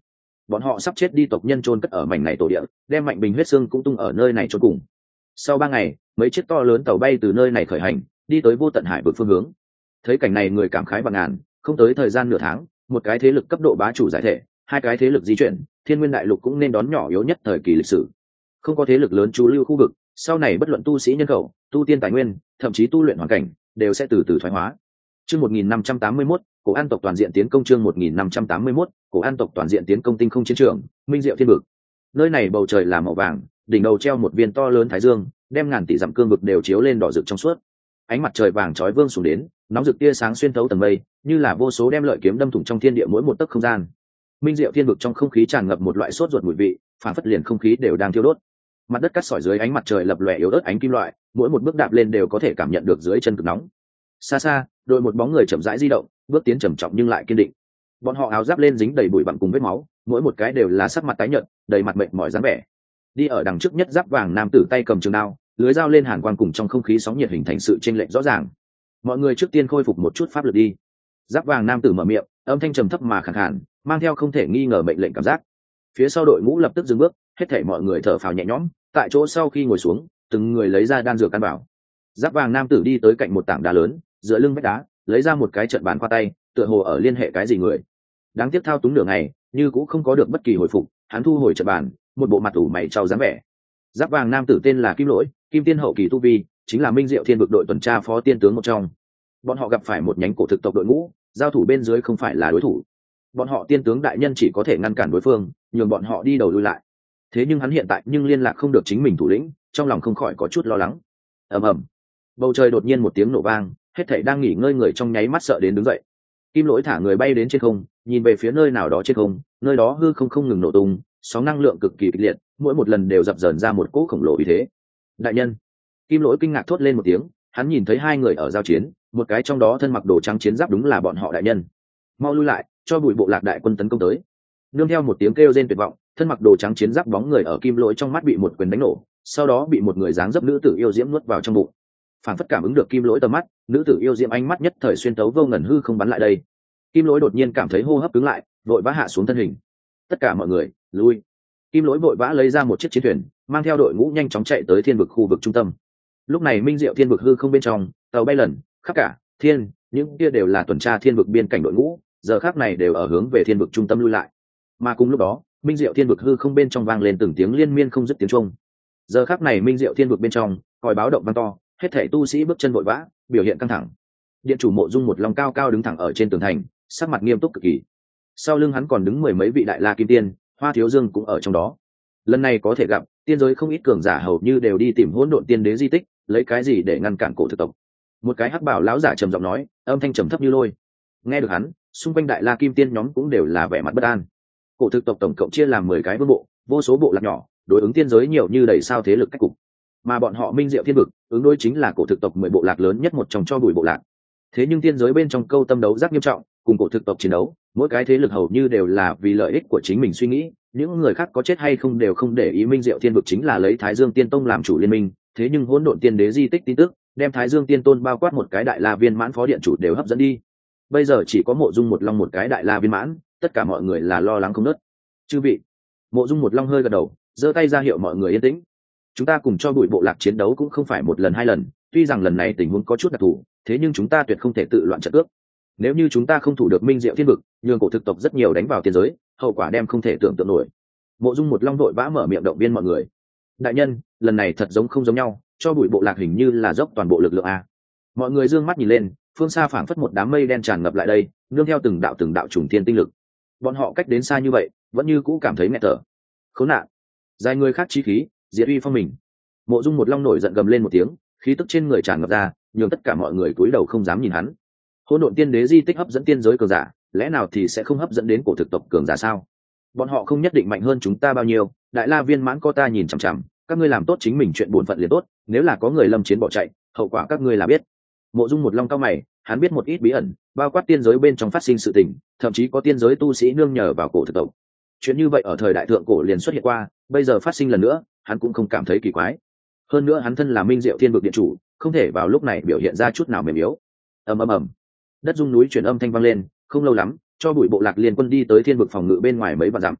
bọn họ sắp chết đi tộc nhân chôn cất ở mảnh này tổ địa, đem Mạnh Bình huyết xương cũng tung ở nơi này chôn cùng. Sau 3 ngày, mấy chiếc to lớn tàu bay từ nơi này khởi hành, đi tới Vô Tận Hải vực phương hướng. Thấy cảnh này người cảm khái và ngàn, không tới thời gian nửa tháng, một cái thế lực cấp độ bá chủ giải thể, hai cái thế lực di chuyển, Thiên Nguyên đại lục cũng nên đón nhỏ yếu nhất thời kỳ lịch sử. Không có thế lực lớn trú lưu khu vực, sau này bất luận tu sĩ nhân khẩu, tu tiên tài nguyên, thậm chí tu luyện hoàn cảnh, đều sẽ từ từ thoái hóa. Chương 1581, Cổ An tộc toàn diện tiến công. Chương 1581, Cổ An tộc toàn diện tiến công. Tinh không chiến trường, Minh Diệu Thiên vực. Nơi này bầu trời là màu vàng, đỉnh đầu treo một viên to lớn thái dương, đem ngàn tỷ dặm cương vực đều chiếu lên đỏ rực trong suốt. Ánh mặt trời vàng chói vương xuống đến, nóng rực tia sáng xuyên thấu tầng mây, như là vô số đem lợi kiếm đâm thủng trong thiên địa mỗi một tấc không gian. Minh Diệu Thiên vực trong không khí tràn ngập một loại sốt ruột mùi vị, phản phất liền không khí đều đang thiêu đốt. Mặt đất cắt sỏi dưới ánh mặt trời lập lòe yếu ớt ánh kim loại, mỗi một bước đạp lên đều có thể cảm nhận được dưới chân cực nóng. Xa xa, đội một bóng người chậm rãi di động, bước tiến trầm trọng nhưng lại kiên định. Bọn họ áo giáp lên dính đầy bụi bặm cùng vết máu, mỗi một cái đều là sắc mặt tái nhợt, đầy mặt mệt mỏi dáng vẻ. Đi ở đằng trước nhất giáp vàng nam tử tay cầm trường đao, lưới dao lên hàn quang cùng trong không khí sóng nhiệt hình thành sự chênh lệch rõ ràng. Mọi người trước tiên khôi phục một chút pháp lực đi. Giáp vàng nam tử mở miệng, âm thanh trầm thấp mà khàn khàn, mang theo không thể nghi ngờ mệnh lệnh cảm giác. Phía sau đội ngũ lập tức dừng bước, hết thảy mọi người thở phào nhẹ nhõm, tại chỗ sau khi ngồi xuống, từng người lấy ra đan dược căn bảo. Giáp vàng nam tử đi tới cạnh một tảng đá lớn, dựa lưng vách đá, lấy ra một cái trận bàn qua tay, tựa hồ ở liên hệ cái gì người. Đáng tiếc thao túng nửa ngày, như cũng không có được bất kỳ hồi phục, hắn thu hồi trận bàn, một bộ mặt ủ mày trao dáng vẻ. Giáp vàng nam tử tên là Kim Lỗi, Kim Tiên hậu kỳ tu vi, chính là Minh Diệu Thiên vực đội tuần tra phó tiên tướng một trong. Bọn họ gặp phải một nhánh cổ thực tộc đội ngũ, giao thủ bên dưới không phải là đối thủ. Bọn họ tiên tướng đại nhân chỉ có thể ngăn cản đối phương, nhường bọn họ đi đầu lui lại. Thế nhưng hắn hiện tại nhưng liên lạc không được chính mình thủ lĩnh, trong lòng không khỏi có chút lo lắng. Ầm ầm, bầu trời đột nhiên một tiếng nổ vang, hết thảy đang nghỉ ngơi người trong nháy mắt sợ đến đứng dậy. Kim Lỗi thả người bay đến trên không, nhìn về phía nơi nào đó trên không, nơi đó hư không ngừng nổ tung, sóng năng lượng cực kỳ kịch liệt, mỗi một lần đều dập dờn ra một cỗ khổng lồ uy thế. Đại nhân! Kim Lỗi kinh ngạc thốt lên một tiếng, hắn nhìn thấy hai người ở giao chiến, một cái trong đó thân mặc đồ trắng chiến giáp đúng là bọn họ đại nhân. Mau lui lại, cho bụi bộ lạc đại quân tấn công tới. Nương theo một tiếng kêu rên tuyệt vọng, thân mặc đồ trắng chiến giáp bóng người ở Kim Lỗi trong mắt bị một quyền đánh nổ, sau đó bị một người dáng dấp nữ tử yêu diễm nuốt vào trong bụng. Phản phất cảm ứng được Kim Lỗi tầm mắt, nữ tử yêu diễm ánh mắt nhất thời xuyên tấu vô ngần hư không bắn lại đây. Kim Lỗi đột nhiên cảm thấy hô hấp cứng lại, vội vã hạ xuống thân hình. Tất cả mọi người lui. Kim Lỗi vội vã lấy ra một chiếc chiến thuyền, mang theo đội ngũ nhanh chóng chạy tới thiên vực khu vực trung tâm. Lúc này Minh Diệu Thiên vực hư không bên trong, tàu bay lần khắp cả thiên, những kia đều là tuần tra thiên vực biên cảnh đội ngũ, giờ khắc này đều ở hướng về thiên vực trung tâm lui lại. Mà cùng lúc đó, Minh Diệu Thiên vực hư không bên trong vang lên từng tiếng liên miên không dứt tiếng chuông. Giờ khắc này Minh Diệu Thiên vực bên trong, còi báo động vang to, hết thảy tu sĩ bước chân vội vã, biểu hiện căng thẳng. Điện chủ Mộ Dung một lòng cao cao đứng thẳng ở trên tường thành, sắc mặt nghiêm túc cực kỳ. Sau lưng hắn còn đứng mười mấy vị đại la kim tiên, Hoa Thiếu Dương cũng ở trong đó. Lần này có thể gặp, tiên giới không ít cường giả hầu như đều đi tìm Hỗn Độn Tiên Đế di tích, lấy cái gì để ngăn cản cổ thực tộc. Một cái hắc bảo lão giả trầm giọng nói, âm thanh trầm thấp như lôi. Nghe được hắn, xung quanh đại la kim tiên nhóm cũng đều là vẻ mặt bất an. Cổ thực tộc tổng cộng chia làm 10 cái vương bộ, vô số bộ lạc nhỏ, đối ứng tiên giới nhiều như đầy sao thế lực cách cục. Mà bọn họ Minh Diệu Thiên vực, ứng đối chính là cổ thực tộc 10 bộ lạc lớn nhất một trong cho bùi bộ lạc. Thế nhưng tiên giới bên trong câu tâm đấu giác nghiêm trọng, cùng cổ thực tộc chiến đấu, mỗi cái thế lực hầu như đều là vì lợi ích của chính mình suy nghĩ, những người khác có chết hay không đều không để ý. Minh Diệu Thiên vực chính là lấy Thái Dương Tiên Tông làm chủ liên minh, thế nhưng Hỗn Độn Tiên Đế di tích tin tức, đem Thái Dương Tiên Tôn bao quát một cái đại la viên mãn phó điện chủ đều hấp dẫn đi. Bây giờ chỉ có Mộ Dung một Long một cái đại la viên mãn, tất cả mọi người là lo lắng không nớt. Chư vị, Mộ Dung một Long hơi gật đầu, giơ tay ra hiệu mọi người yên tĩnh. Chúng ta cùng cho bụi bộ lạc chiến đấu cũng không phải một lần hai lần, tuy rằng lần này tình huống có chút đặc thù, thế nhưng chúng ta tuyệt không thể tự loạn trận cước. Nếu như chúng ta không thủ được Minh Diệu Thiên vực, nhường cổ thực tộc rất nhiều đánh vào tiên giới, hậu quả đem không thể tưởng tượng nổi. Mộ Dung một Long vội vã mở miệng động viên mọi người. Đại nhân, lần này thật giống không giống nhau, cho bụi bộ lạc hình như là dốc toàn bộ lực lượng a. Mọi người dương mắt nhìn lên, phương xa phảng phất một đám mây đen tràn ngập lại đây, nương theo từng đạo trùng thiên tinh lực. Bọn họ cách đến xa như vậy, vẫn như cũ cảm thấy nghẹt thở. Khốn nạn, dài người khác chí khí, diệt uy phong mình. Mộ Dung một Long nổi giận gầm lên một tiếng, khí tức trên người tràn ngập ra, nhường tất cả mọi người cúi đầu không dám nhìn hắn. Hỗn Độn Tiên Đế di tích hấp dẫn tiên giới cường giả, lẽ nào thì sẽ không hấp dẫn đến cổ thực tộc cường giả sao? Bọn họ không nhất định mạnh hơn chúng ta bao nhiêu, đại la viên mãn có ta nhìn chằm chằm, các ngươi làm tốt chính mình chuyện bổn phận liền tốt, nếu là có người lâm chiến bỏ chạy, hậu quả các ngươi là biết. Mộ Dung một Long cao mày, hắn biết một ít bí ẩn, bao quát tiên giới bên trong phát sinh sự tình, thậm chí có tiên giới tu sĩ nương nhờ vào cổ thực tộc. Chuyện như vậy ở thời đại thượng cổ liền xuất hiện qua, bây giờ phát sinh lần nữa, hắn cũng không cảm thấy kỳ quái. Hơn nữa hắn thân là Minh Diệu Thiên vực điện chủ, không thể vào lúc này biểu hiện ra chút nào mềm yếu. Ầm ầm ầm, đất rung núi chuyển âm thanh vang lên, không lâu lắm, cho bụi bộ lạc liên quân đi tới thiên vực phòng ngự bên ngoài mấy vạn dặm.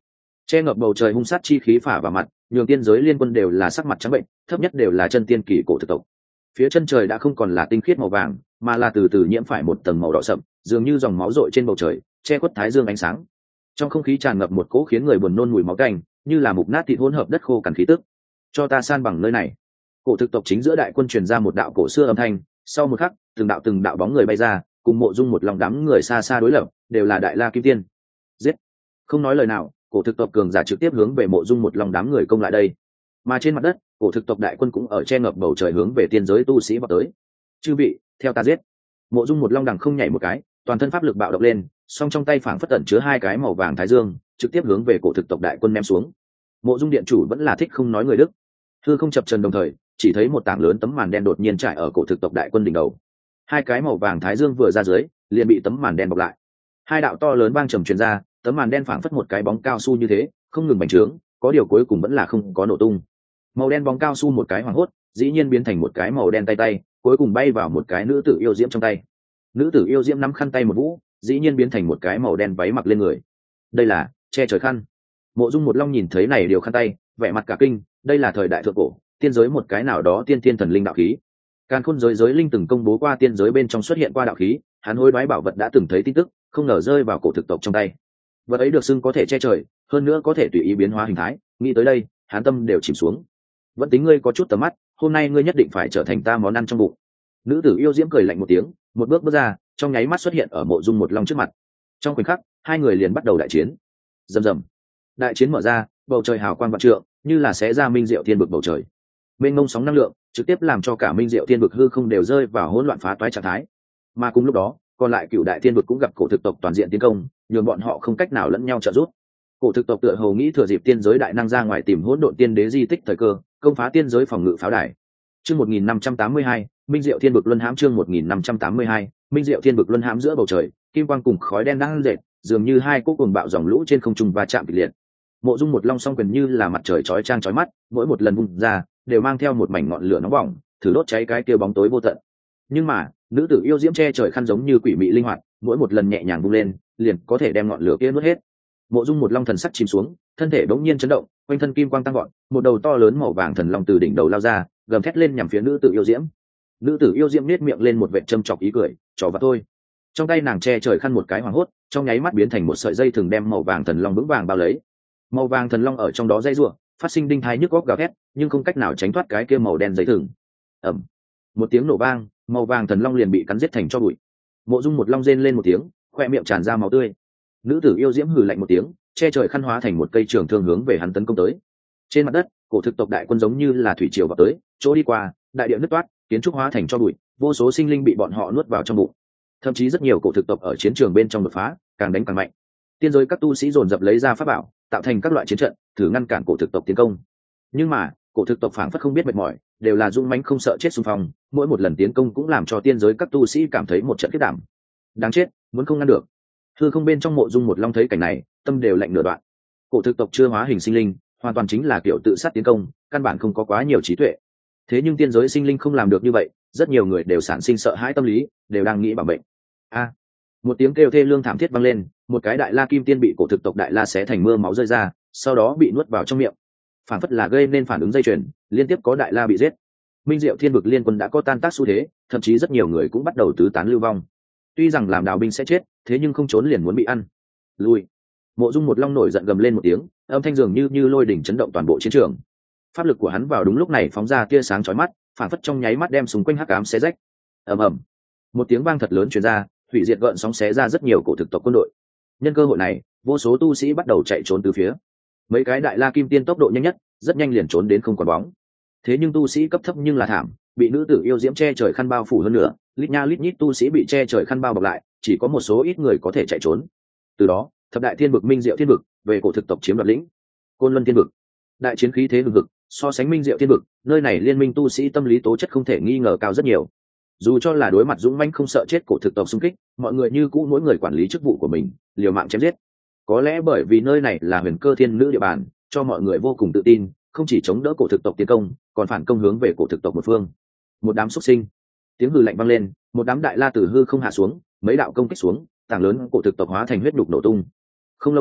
che ngập bầu trời hung sát chi khí phả vào mặt, nhường tiên giới liên quân đều là sắc mặt trắng bệnh, thấp nhất đều là chân tiên kỳ cổ thực tộc. Phía chân trời đã không còn là tinh khiết màu vàng, mà là từ từ nhiễm phải một tầng màu đỏ sậm, dường như dòng máu rội trên bầu trời, che khuất thái dương ánh sáng. Trong không khí tràn ngập một cỗ khiến người buồn nôn mùi máu tanh, như là mục nát thịt hỗn hợp đất khô cằn khí tức. Cho ta san bằng nơi này. Cổ thực tộc chính giữa đại quân truyền ra một đạo cổ xưa âm thanh, sau một khắc, từng đạo bóng người bay ra, cùng Mộ Dung một lòng đám người xa xa đối lập, đều là đại la kim tiên. Giết! Không nói lời nào, cổ thực tộc cường giả trực tiếp hướng về Mộ Dung một lòng đám người công lại đây. Mà trên mặt đất, cổ thực tộc đại quân cũng ở che ngập bầu trời hướng về tiên giới tu sĩ vào tới. Chư vị, theo ta giết! Mộ Dung một long đằng không nhảy một cái, toàn thân pháp lực bạo động lên, song trong tay phảng phất tẩn chứa hai cái màu vàng thái dương, trực tiếp hướng về cổ thực tộc đại quân ném xuống. Mộ Dung điện chủ vẫn là thích không nói người đức. Hư không chập chờn đồng thời, chỉ thấy một tảng lớn tấm màn đen đột nhiên trải ở cổ thực tộc đại quân đỉnh đầu. Hai cái màu vàng thái dương vừa ra dưới, liền bị tấm màn đen bọc lại. Hai đạo to lớn vang trầm truyền ra, tấm màn đen phảng phất một cái bóng cao su như thế, không ngừng bành trướng, có điều cuối cùng vẫn là không có nổ tung. Màu đen bóng cao su một cái hoảng hốt, dĩ nhiên biến thành một cái màu đen tay, cuối cùng bay vào một cái nữ tử yêu diễm trong tay. Nữ tử yêu diễm nắm khăn tay một vũ, dĩ nhiên biến thành một cái màu đen váy mặc lên người. Đây là che trời khăn. Mộ Dung một long nhìn thấy này điều khăn tay, vẻ mặt cả kinh, đây là thời đại thượng cổ, tiên giới một cái nào đó tiên thiên thần linh đạo khí. Càn Khôn giới linh từng công bố qua tiên giới bên trong xuất hiện qua đạo khí, hắn hối đoái bảo vật đã từng thấy tin tức, không ngờ rơi vào cổ thực tộc trong tay. Vật ấy được xưng có thể che trời, hơn nữa có thể tùy ý biến hóa hình thái, nghĩ tới đây, hắn tâm đều chìm xuống. Vẫn tính ngươi có chút tầm mắt, hôm nay ngươi nhất định phải trở thành ta món ăn trong bụng. Nữ tử yêu diễm cười lạnh một tiếng, một bước ra, trong nháy mắt xuất hiện ở Mộ Dung một long trước mặt. Trong khoảnh khắc, hai người liền bắt đầu đại chiến. Rầm rầm. Đại chiến mở ra, bầu trời hào quang vạn trượng, như là xé ra minh diệu thiên vực bầu trời. Mênh mông sóng năng lượng, trực tiếp làm cho cả minh diệu thiên vực hư không đều rơi vào hỗn loạn phá toái trạng thái. Mà cùng lúc đó, còn lại cựu đại thiên vực cũng gặp cổ thực tộc toàn diện tiến công, nhường bọn họ không cách nào lẫn nhau trợ giúp. Cổ thực tộc tựa hồ nghĩ thừa dịp tiên giới đại năng ra ngoài tìm hỗn độn tiên đế di tích thời cơ, công phá tiên giới phòng ngự pháo đài. Chương 1582, Minh Diệu Thiên Vực Luân Hãm chương 1582, Minh Diệu Thiên Vực Luân Hãm giữa bầu trời, kim quang cùng khói đen đang dệt, dường như hai cỗ cuồng bạo dòng lũ trên không trung va chạm kịch liệt. Mộ Dung một long song quyền như là mặt trời chói chang chói mắt, mỗi một lần vung ra đều mang theo một mảnh ngọn lửa nóng bỏng, thử đốt cháy cái kia bóng tối vô tận. Nhưng mà, nữ tử yêu diễm che trời khăn giống như quỷ mị linh hoạt, mỗi một lần nhẹ nhàng vung lên, liền có thể đem ngọn lửa kia nuốt hết. Mộ Dung một long thần sắc chìm xuống, thân thể bỗng nhiên chấn động, quanh thân kim quang tăng vọt, một đầu to lớn màu vàng thần long từ đỉnh đầu lao ra, gầm thét lên nhằm phía nữ tử yêu diễm. Nữ tử yêu diễm nết miệng lên một vệt châm chọc ý cười, trò vặt thôi. Trong tay nàng che trời khăn một cái hoàng hốt, trong nháy mắt biến thành một sợi dây thường đem màu vàng thần long vững vàng bao lấy. Màu vàng thần long ở trong đó dây rủa, phát sinh đinh thái nhức góc gào thét, nhưng không cách nào tránh thoát cái kia màu đen dây thừng. Ầm, một tiếng nổ vang, màu vàng thần long liền bị cắn giết thành tro bụi. Mộ Dung một long rên lên một tiếng, khoe miệng tràn ra máu tươi. Nữ tử yêu diễm hừ lạnh một tiếng, che trời khăn hóa thành một cây trường thương hướng về hắn tấn công tới. Trên mặt đất, cổ thực tộc đại quân giống như là thủy triều vào tới, chỗ đi qua, đại địa nứt toát, kiến trúc hóa thành tro bụi, vô số sinh linh bị bọn họ nuốt vào trong bụng. Thậm chí rất nhiều cổ thực tộc ở chiến trường bên trong đột phá, càng đánh càng mạnh. Tiên giới các tu sĩ dồn dập lấy ra pháp bảo, tạo thành các loại chiến trận, thử ngăn cản cổ thực tộc tiến công. Nhưng mà, cổ thực tộc phảng phất không biết mệt mỏi, đều là dũng mãnh không sợ chết xung phong, mỗi một lần tiến công cũng làm cho tiên giới các tu sĩ cảm thấy một trận khiếp đảm. Đáng chết, muốn không ngăn được. Hư không bên trong Mộ Dung một long thấy cảnh này, tâm đều lạnh nửa đoạn. Cổ thực tộc chưa hóa hình sinh linh, hoàn toàn chính là kiểu tự sát tiến công, căn bản không có quá nhiều trí tuệ. Thế nhưng tiên giới sinh linh không làm được như vậy, rất nhiều người đều sản sinh sợ hãi tâm lý, đều đang nghĩ bảo mệnh. A! Một tiếng kêu thê lương thảm thiết vang lên, một cái đại la kim tiên bị cổ thực tộc đại la xé thành mưa máu rơi ra, sau đó bị nuốt vào trong miệng. Phản phất là gây nên phản ứng dây chuyền, liên tiếp có đại la bị giết. Minh Diệu Thiên Vực liên quân đã có tan tác xu thế, thậm chí rất nhiều người cũng bắt đầu tứ tán lưu vong. Tuy rằng làm đào binh sẽ chết, thế nhưng không trốn liền muốn bị ăn. Lui. Mộ Dung một long nổi giận gầm lên một tiếng, âm thanh dường như lôi đỉnh chấn động toàn bộ chiến trường. Pháp lực của hắn vào đúng lúc này phóng ra tia sáng chói mắt, phản phất trong nháy mắt đem xung quanh hắc ám xé rách. Ầm ầm. Một tiếng vang thật lớn truyền ra, hủy diệt gợn sóng xé ra rất nhiều cổ thực tộc quân đội. Nhân cơ hội này, vô số tu sĩ bắt đầu chạy trốn từ phía. Mấy cái đại la kim tiên tốc độ nhanh nhất, rất nhanh liền trốn đến không còn bóng. Thế nhưng tu sĩ cấp thấp nhưng là thảm, bị nữ tử yêu diễm che trời khăn bao phủ hơn nữa, lít nha lít nhít tu sĩ bị che trời khăn bao bọc lại, chỉ có một số ít người có thể chạy trốn. Từ đó, thập đại thiên vực Minh Diệu Thiên Vực về cổ thực tộc chiếm đoạt lĩnh. Côn Luân Thiên Vực, đại chiến khí thế hừng hực, so sánh Minh Diệu Thiên Vực, nơi này liên minh tu sĩ tâm lý tố chất không thể nghi ngờ cao rất nhiều. Dù cho là đối mặt dũng mãnh không sợ chết cổ thực tộc xung kích, mọi người như cũ mỗi người quản lý chức vụ của mình, liều mạng chém giết. Có lẽ bởi vì nơi này là Huyền Cơ Thiên Nữ địa bàn, cho mọi người vô cùng tự tin, không chỉ chống đỡ cổ thực tộc tiến công, còn phản công hướng về cổ thực tộc một phương. Một đám xuất sinh. Tiếng hừ lạnh vang lên, một đám đại la tử hư không hạ xuống, mấy đạo công kích xuống, tảng lớn cổ thực tộc hóa thành huyết đục nổ tung. Không lâu lắm,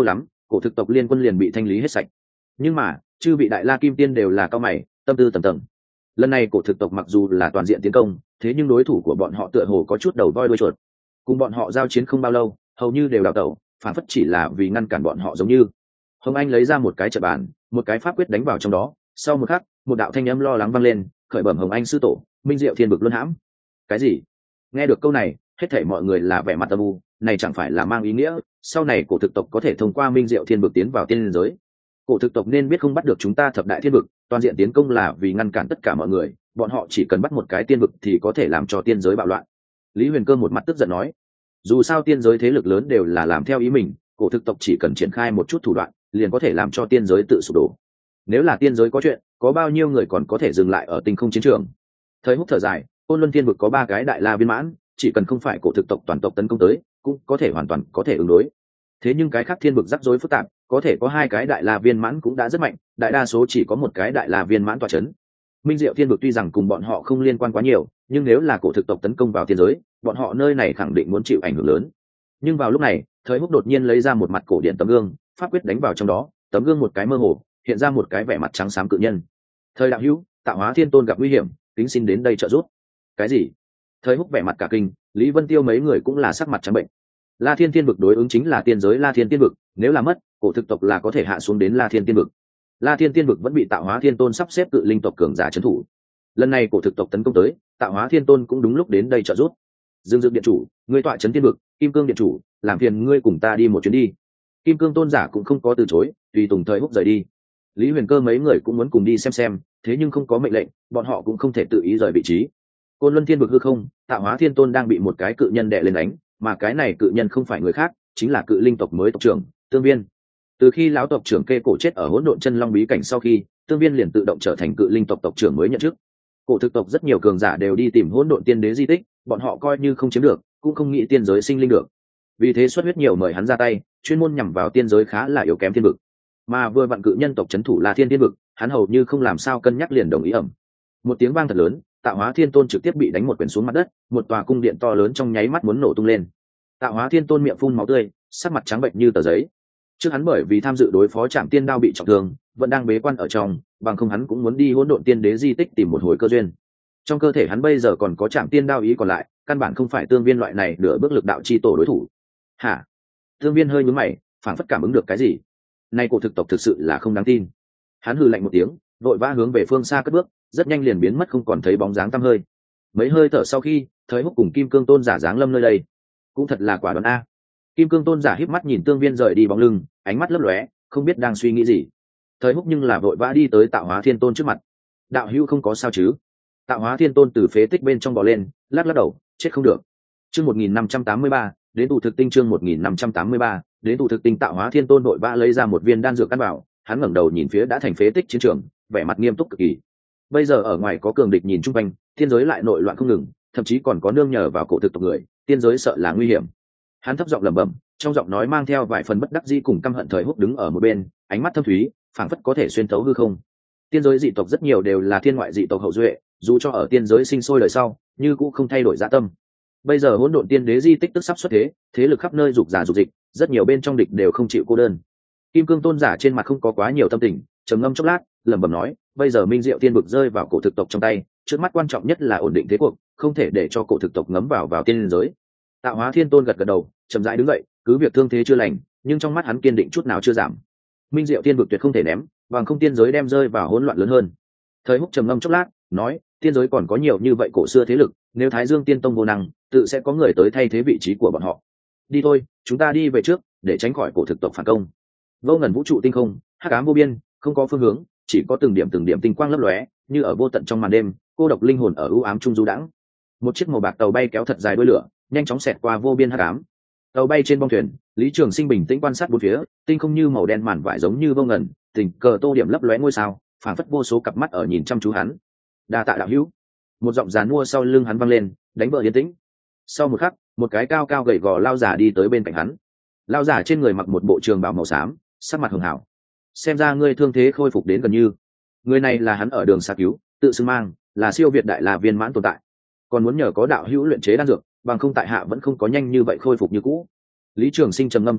cổ thực tộc liên quân liền bị thanh lý hết sạch. Nhưng mà chư vị đại la kim tiên đều là cao mày, tâm tư tầm tầng. Lần này cổ thực tộc mặc dù là toàn diện tiến công, thế nhưng đối thủ của bọn họ tựa hồ có chút đầu voi đuôi chuột. Cùng bọn họ giao chiến không bao lâu, hầu như đều đào tẩu, phản phất chỉ là vì ngăn cản bọn họ. Giống như Hồng Anh lấy ra một cái trận bàn, một cái pháp quyết đánh vào trong đó, sau một khắc một đạo thanh âm lo lắng vang lên, khởi bẩm Hồng Anh sư tổ, Minh Diệu Thiên Vực luân hãm. Cái gì? Nghe được câu này, hết thảy mọi người là vẻ mặt âm u, này chẳng phải là mang ý nghĩa sau này cổ thực tộc có thể thông qua Minh Diệu Thiên Vực tiến vào tiên giới? Cổ thực tộc nên biết không bắt được chúng ta thập đại thiên vực, toàn diện tiến công là vì ngăn cản tất cả mọi người, bọn họ chỉ cần bắt một cái tiên vực thì có thể làm cho tiên giới bạo loạn. Lý Huyền Cơ một mặt tức giận nói, dù sao tiên giới thế lực lớn đều là làm theo ý mình, cổ thực tộc chỉ cần triển khai một chút thủ đoạn liền có thể làm cho tiên giới tự sụp đổ. Nếu là tiên giới có chuyện, có bao nhiêu người còn có thể dừng lại ở tinh không chiến trường? Thời Húc thở dài, Côn Luân Thiên Vực có 3 cái đại la viên mãn, chỉ cần không phải cổ thực tộc toàn tộc tấn công tới, cũng có thể hoàn toàn có thể ứng đối. Thế nhưng cái khác thiên vực rắc rối phức tạp, có thể có 2 cái đại la viên mãn cũng đã rất mạnh, đại đa số chỉ có một cái đại la viên mãn tọa chấn. Minh Diệu Thiên Vực tuy rằng cùng bọn họ không liên quan quá nhiều, nhưng nếu là cổ thực tộc tấn công vào tiên giới, bọn họ nơi này khẳng định muốn chịu ảnh hưởng lớn. Nhưng vào lúc này, Thời Húc đột nhiên lấy ra một mặt cổ điện tấm gương, pháp quyết đánh vào trong đó, tấm gương một cái mơ hồ, hiện ra một cái vẻ mặt trắng xám cự nhân. Thời đạo hữu, Tạo Hóa Thiên Tôn gặp nguy hiểm, kính xin đến đây trợ giúp. Cái gì? Thời Húc vẻ mặt cả kinh, Lý Vân Tiêu mấy người cũng là sắc mặt trắng bệnh. La Thiên Tiên Vực đối ứng chính là tiên giới La Thiên Tiên Vực, nếu là mất, cổ thực tộc là có thể hạ xuống đến La Thiên Tiên Vực. La Thiên Tiên Vực vẫn bị Tạo Hóa Thiên Tôn sắp xếp cự linh tộc cường giả trấn thủ. Lần này cổ thực tộc tấn công tới, Tạo Hóa Thiên Tôn cũng đúng lúc đến đây trợ giúp. Dương Dực điện chủ, ngươi tọa trấn tiên vực, Kim Cương điện chủ, làm phiền ngươi cùng ta đi một chuyến đi. Kim Cương tôn giả cũng không có từ chối, tùy tùng Thời Húc rời đi. Lý Huyền Cơ mấy người cũng muốn cùng đi xem, thế nhưng không có mệnh lệnh, bọn họ cũng không thể tự ý rời vị trí. Côn Luân Thiên Vực hư không, Tạo Hóa Thiên Tôn đang bị một cái cự nhân đè lên đánh, mà cái này cự nhân không phải người khác, chính là cự linh tộc mới tộc trưởng Tương Viên. Từ khi lão tộc trưởng Kê Cổ chết ở Hỗn Độn Chân Long bí cảnh sau khi, Tương Viên liền tự động trở thành cự linh tộc tộc trưởng mới nhận chức. Cổ thực tộc rất nhiều cường giả đều đi tìm Hỗn Độn Tiên Đế di tích, bọn họ coi như không chiếm được, cũng không nghĩ tiên giới sinh linh được. Vì thế xuất huyết nhiều mời hắn ra tay, chuyên môn nhằm vào tiên giới khá là yếu kém thiên vực. Mà vừa vặn cự nhân tộc trấn thủ La Thiên Thiên Vực, hắn hầu như không làm sao cân nhắc liền đồng ý ẩm. Một tiếng vang thật lớn, Tạo Hóa Thiên Tôn trực tiếp bị đánh một quyển xuống mặt đất, một tòa cung điện to lớn trong nháy mắt muốn nổ tung lên. Tạo Hóa Thiên Tôn miệng phun máu tươi, sắc mặt trắng bệnh như tờ giấy. Trước hắn bởi vì tham dự đối phó Trảm Tiên Đao bị trọng thương, vẫn đang bế quan ở trong, bằng không hắn cũng muốn đi Hỗn Độn Tiên Đế di tích tìm một hồi cơ duyên. Trong cơ thể hắn bây giờ còn có Trảm Tiên Đao ý còn lại, căn bản không phải Tương Viên loại này nửa bước lực đạo chi tổ đối thủ. Hả? Tương Viên hơi nhướng mày, phảng phất cảm ứng được cái gì. Nay cổ thực tộc thực sự là không đáng tin. Hắn hừ lạnh một tiếng, vội vã hướng về phương xa cất bước, rất nhanh liền biến mất không còn thấy bóng dáng tăm hơi. Mấy hơi thở sau khi, Thời Húc cùng Kim Cương Tôn giả giáng lâm nơi đây. Cũng thật là quả đoán a. Kim Cương Tôn giả híp mắt nhìn Tương Viên rời đi bóng lưng, ánh mắt lấp lóe, không biết đang suy nghĩ gì. Thời Húc nhưng là vội vã đi tới Tạo Hóa Thiên Tôn trước mặt. Đạo hữu không có sao chứ? Tạo Hóa Thiên Tôn từ phế tích bên trong bò lên, lắc lắc đầu, chết không được. Chương 1583, đến tụ thực tinh chương 1583, đến tụ thực tinh. Tạo Hóa Thiên Tôn vội vã lấy ra một viên đan dược căn bảo, hắn ngẩng đầu nhìn phía đã thành phế tích chiến trường, vẻ mặt nghiêm túc cực kỳ. Bây giờ ở ngoài có cường địch nhìn chung quanh, thiên giới lại nội loạn không ngừng, thậm chí còn có nương nhờ vào cổ thực tộc người, tiên giới sợ là nguy hiểm. Hắn thấp giọng lẩm bẩm, trong giọng nói mang theo vài phần bất đắc dĩ cùng căm hận. Thời Húc đứng ở một bên, ánh mắt thâm thúy, phảng phất có thể xuyên thấu hư không. Tiên giới dị tộc rất nhiều đều là thiên ngoại dị tộc hậu duệ, dù cho ở tiên giới sinh sôi đời sau, như cũng không thay đổi dạ tâm. Bây giờ Hỗn Độn Tiên Đế di tích tức sắp xuất thế, thế lực khắp nơi dục giả dục dịch, rất nhiều bên trong địch đều không chịu cô đơn. Kim Cương Tôn giả trên mặt không có quá nhiều tâm tình, trầm ngâm chốc lát, lẩm bẩm nói, bây giờ Minh Diệu Tiên Vực rơi vào cổ thực tộc trong tay, trước mắt quan trọng nhất là ổn định thế cuộc, không thể để cho cổ thực tộc ngấm vào tiên giới. Tạo Hóa Thiên Tôn gật gật đầu, chậm rãi đứng dậy, cứ việc thương thế chưa lành, nhưng trong mắt hắn kiên định chút nào chưa giảm. Minh Diệu Tiên Vực tuyệt không thể ném, bằng không tiên giới đem rơi vào hỗn loạn lớn hơn. Thời Húc trầm ngâm chốc lát, nói, tiên giới còn có nhiều như vậy cổ xưa thế lực, nếu Thái Dương Tiên Tông vô năng, tự sẽ có người tới thay thế vị trí của bọn họ. Đi thôi, chúng ta đi về trước, để tránh khỏi cổ thực tộc phản công. Vô ngần vũ trụ tinh không, hắc ám vô biên, không có phương hướng, chỉ có từng điểm tinh quang lấp lóe, như ở vô tận trong màn đêm, cô độc linh hồn ở u ám trung du đãng. Một chiếc màu bạc tàu bay kéo thật dài đuôi lửa, nhanh chóng xẹt qua vô biên hắc ám. Tàu bay trên bong thuyền, Lý Trường Sinh bình tĩnh quan sát bốn phía, tinh không như màu đen màn vải giống như vô ngần, tình cờ tô điểm lấp lóe ngôi sao, phảng phất vô số cặp mắt ở nhìn chăm chú hắn. Đa tạ đạo hữu. Một giọng giàn mua sau lưng hắn vang lên, đánh vỡ yên tĩnh. Sau một khắc, một cái cao cao gầy gò lao giả đi tới bên cạnh hắn. Lao giả trên người mặc một bộ trường bào màu xám, sắc mặt hường hảo. Xem ra ngươi thương thế khôi phục đến gần như. Người này là hắn ở đường xa cứu, tự xưng mang, là siêu việt đại la viên mãn tồn tại. Còn muốn nhờ có đạo hữu luyện chế đan dược, bằng không tại hạ vẫn không có nhanh như vậy khôi phục như cũ. Lý Trường Sinh trầm ngâm chốc lát,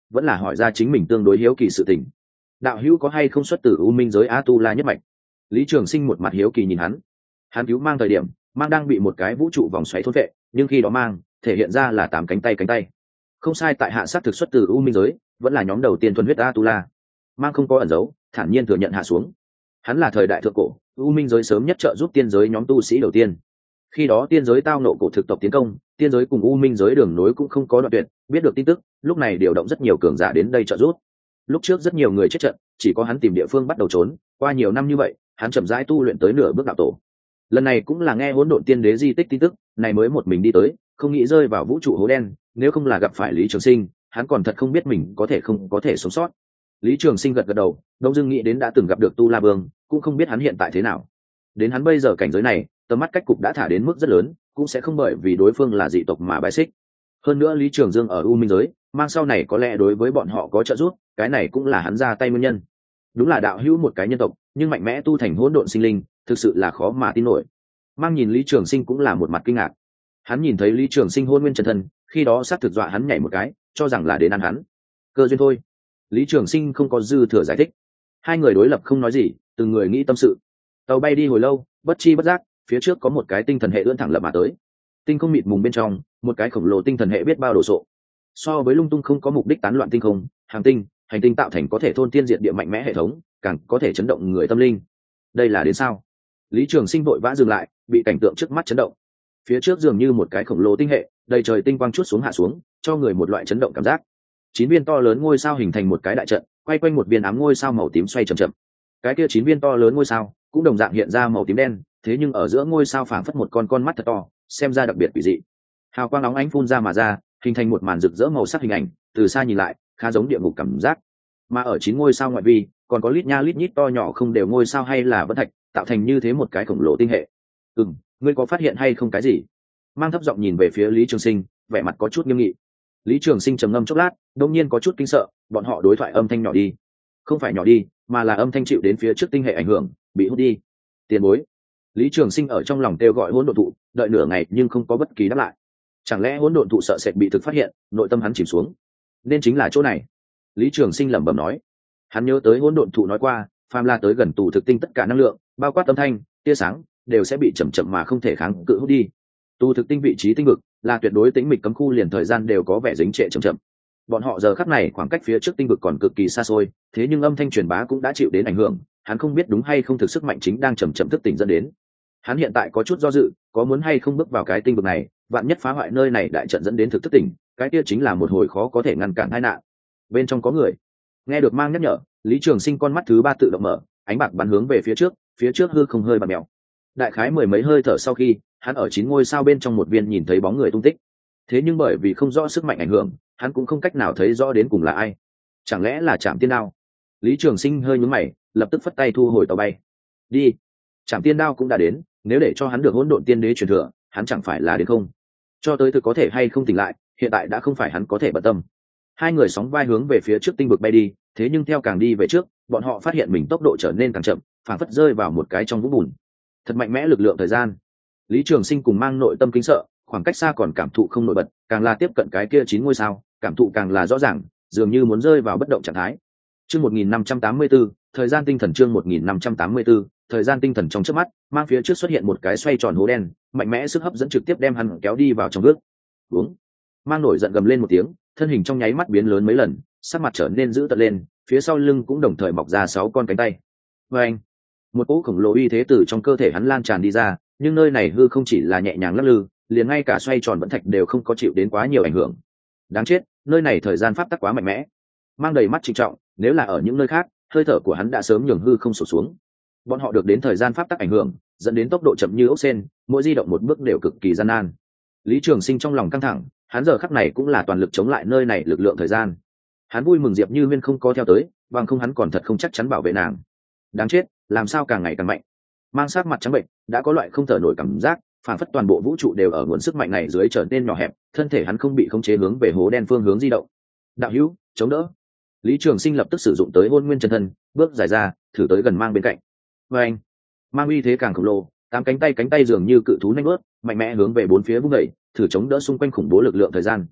vẫn là hỏi ra chính mình tương đối hiếu kỳ sự tình. Đạo hữu có hay không xuất từ u minh giới A-tu-la nhất mạch? Lý Trường Sinh một mặt hiếu kỳ nhìn hắn cứu Mang thời điểm, Mang đang bị một cái vũ trụ vòng xoáy thôn vệ, nhưng khi đó Mang thể hiện ra là 8 cánh tay. Không sai, tại hạ sát thực xuất từ u minh giới, vẫn là nhóm đầu tiên thuần huyết A-tu-la. Mang không có ẩn giấu, thản nhiên thừa nhận hạ xuống. Hắn là thời đại thượng cổ, u minh giới sớm nhất trợ giúp tiên giới nhóm tu sĩ đầu tiên. Khi đó tiên giới tao nộ cổ thực tộc tiến công, tiên giới cùng u minh giới đường nối cũng không có đoạn tuyệt, biết được tin tức, lúc này điều động rất nhiều cường giả đến đây trợ giúp. Lúc trước rất nhiều người chết trận, chỉ có hắn tìm địa phương bắt đầu trốn, qua nhiều năm như vậy, hắn chậm rãi tu luyện tới nửa bước đạo tổ. Lần này cũng là nghe hỗn độn tiên đế di tích tin tức, này mới một mình đi tới, không nghĩ rơi vào vũ trụ hố đen, nếu không là gặp phải Lý Trường Sinh, hắn còn thật không biết mình không có thể sống sót. Lý Trường Sinh gật gật đầu, đông dưng nghĩ đến đã từng gặp được Tu La Vương, cũng không biết hắn hiện tại thế nào. Đến hắn bây giờ cảnh giới này, tầm mắt cách cục đã thả đến mức rất lớn, cũng sẽ không bởi vì đối phương là dị tộc mà bài xích. Hơn nữa Lý Trường Dương ở U Minh giới, Mang sau này có lẽ đối với bọn họ có trợ giúp, cái này cũng là hắn ra tay nguyên nhân. Đúng là đạo hữu một cái nhân tộc, nhưng mạnh mẽ tu thành hỗn độn sinh linh, thực sự là khó mà tin nổi. Mang nhìn Lý Trường Sinh cũng là một mặt kinh ngạc. Hắn nhìn thấy Lý Trường Sinh hôn nguyên chân thân, khi đó sát thực dọa hắn nhảy một cái, cho rằng là đến ăn hắn. Cơ duyên thôi. Lý Trường Sinh không có dư thừa giải thích. Hai người đối lập không nói gì, từng người nghĩ tâm sự. Tàu bay đi hồi lâu, bất chi bất giác, phía trước có một cái tinh thần hệ ưỡn thẳng lập mà tới. Tinh không mịt mùng bên trong, một cái khổng lồ tinh thần hệ biết bao đồ sộ. So với lung tung không có mục đích tán loạn tinh không, hàng tinh, hành tinh tạo thành có thể thôn tiên diệt địa mạnh mẽ hệ thống, càng có thể chấn động người tâm linh. Đây là đến sao? Lý Trường Sinh vội vã dừng lại, bị cảnh tượng trước mắt chấn động. Phía trước dường như một cái khổng lồ tinh hệ, đầy trời tinh quang chút xuống hạ xuống, cho người một loại chấn động cảm giác. 9 viên to lớn ngôi sao hình thành một cái đại trận, quay quanh một viên ám ngôi sao màu tím xoay chậm chậm. Cái kia 9 viên to lớn ngôi sao cũng đồng dạng hiện ra màu tím đen, thế nhưng ở giữa ngôi sao phảng phất một con mắt thật to, xem ra đặc biệt quỷ dị. Hào quang óng ánh phun ra mà ra, hình thành một màn rực rỡ màu sắc hình ảnh, từ xa nhìn lại, khá giống địa ngục cảm giác. Mà ở 9 ngôi sao ngoại vi, còn có lít nha lít nhít to nhỏ không đều ngôi sao hay là vân thạch, tạo thành như thế một cái khổng lồ tinh hệ. Ngươi có phát hiện hay không cái gì? Mang thấp giọng nhìn về phía Lý Trường Sinh, vẻ mặt có chút nghiêm nghị. Lý Trường Sinh trầm ngâm chốc lát, đột nhiên có chút kinh sợ, bọn họ đối thoại âm thanh nhỏ đi. Không phải nhỏ đi, mà là âm thanh chịu đến phía trước tinh hệ ảnh hưởng, bị hút đi. Tiền bối. Lý Trường Sinh ở trong lòng kêu gọi hỗn độn thụ, đợi nửa ngày nhưng không có bất kỳ đáp lại. Chẳng lẽ hỗn độn thụ sợ sệt bị thực phát hiện, nội tâm hắn chìm xuống. Nên chính là chỗ này. Lý Trường Sinh lẩm bẩm nói. Hắn nhớ tới hỗn độn thụ nói qua, phàm là tới gần tù thực tinh tất cả năng lượng, bao quát âm thanh, tia sáng, đều sẽ bị chậm chậm mà không thể kháng cự hút đi. Tù thực tinh vị trí tinh vực là tuyệt đối tĩnh mịch cấm khu, liền thời gian đều có vẻ dính trệ chậm chậm. Bọn họ giờ khắc này khoảng cách phía trước tinh vực còn cực kỳ xa xôi, thế nhưng âm thanh truyền bá cũng đã chịu đến ảnh hưởng, hắn không biết đúng hay không thực sức mạnh chính đang chậm chậm thức tỉnh dẫn đến. Hắn hiện tại có chút do dự, có muốn hay không bước vào cái tinh vực này, vạn nhất phá hoại nơi này đại trận dẫn đến thực thức tỉnh, cái kia chính là một hồi khó có thể ngăn cản tai nạn. Bên trong có người. Nghe được Mang nhắc nhở, Lý Trường Sinh con mắt thứ 3 tự động mở, ánh bạc bắn hướng về phía trước hư không hơi bạt mèo. Đại khái mười mấy hơi thở sau khi, hắn ở 9 ngôi sao bên trong một viên nhìn thấy bóng người tung tích. Thế nhưng bởi vì không rõ sức mạnh ảnh hưởng, hắn cũng không cách nào thấy rõ đến cùng là ai. Chẳng lẽ là Trảm Tiên Đao? Lý Trường Sinh hơi nhướng mày, lập tức phất tay thu hồi tàu bay. Đi. Trảm Tiên Đao cũng đã đến, nếu để cho hắn được hỗn độn tiên đế truyền thừa, hắn chẳng phải là đến không? Cho tới thực có thể hay không tỉnh lại, hiện tại đã không phải hắn có thể bận tâm. Hai người sóng vai hướng về phía trước tinh vực bay đi, thế nhưng theo càng đi về trước, bọn họ phát hiện mình tốc độ trở nên càng chậm, phảng phất rơi vào một cái trong vũng bùn. Thật mạnh mẽ lực lượng thời gian. Lý Trường Sinh cùng Mang nội tâm kinh sợ, khoảng cách xa còn cảm thụ không nổi bật, càng là tiếp cận cái kia 9 ngôi sao, cảm thụ càng là rõ ràng, dường như muốn rơi vào bất động trạng thái. Chương 1584, thời gian tinh thần chương 1584, thời gian tinh thần trong chớp mắt, Mang phía trước xuất hiện một cái xoay tròn hố đen, mạnh mẽ sức hấp dẫn trực tiếp đem hắn kéo đi vào trong nước. Uống. Mang nổi giận gầm lên một tiếng, thân hình trong nháy mắt biến lớn mấy lần, sắc mặt trở nên dữ tợn lên, phía sau lưng cũng đồng thời mọc ra 6 con cánh tay. Và anh, một cỗ khổng lồ uy thế từ trong cơ thể hắn lan tràn đi ra, nhưng nơi này hư không chỉ là nhẹ nhàng lắc lư, liền ngay cả xoay tròn vẫn thạch đều không có chịu đến quá nhiều ảnh hưởng. Đáng chết, nơi này thời gian pháp tắc quá mạnh mẽ. Mang đầy mắt trịnh trọng, nếu là ở những nơi khác, hơi thở của hắn đã sớm nhường hư không sụt xuống. Bọn họ được đến thời gian pháp tắc ảnh hưởng, dẫn đến tốc độ chậm như ốc sên, mỗi di động một bước đều cực kỳ gian nan. Lý Trường Sinh trong lòng căng thẳng, hắn giờ khắc này cũng là toàn lực chống lại nơi này lực lượng thời gian. Hắn vui mừng Diệp Như Huyên không có theo tới, bằng không hắn còn thật không chắc chắn bảo vệ nàng. Đáng chết, làm sao càng ngày càng mạnh. Mang sát mặt trắng bệnh, đã có loại không thở nổi cảm giác, phản phất toàn bộ vũ trụ đều ở nguồn sức mạnh này dưới trở nên nhỏ hẹp, thân thể hắn không bị khống chế hướng về hố đen phương hướng di động. Đạo hữu, chống đỡ. Lý Trường Sinh lập tức sử dụng tới Hôn Nguyên chân thân, bước dài ra, thử tới gần Mang bên cạnh. Và anh, Mang uy thế càng khổng lồ, 8 cánh tay dường như cự thú nhanh vớt, mạnh mẽ hướng về bốn phía vung đẩy, thử chống đỡ xung quanh khủng bố lực lượng thời gian.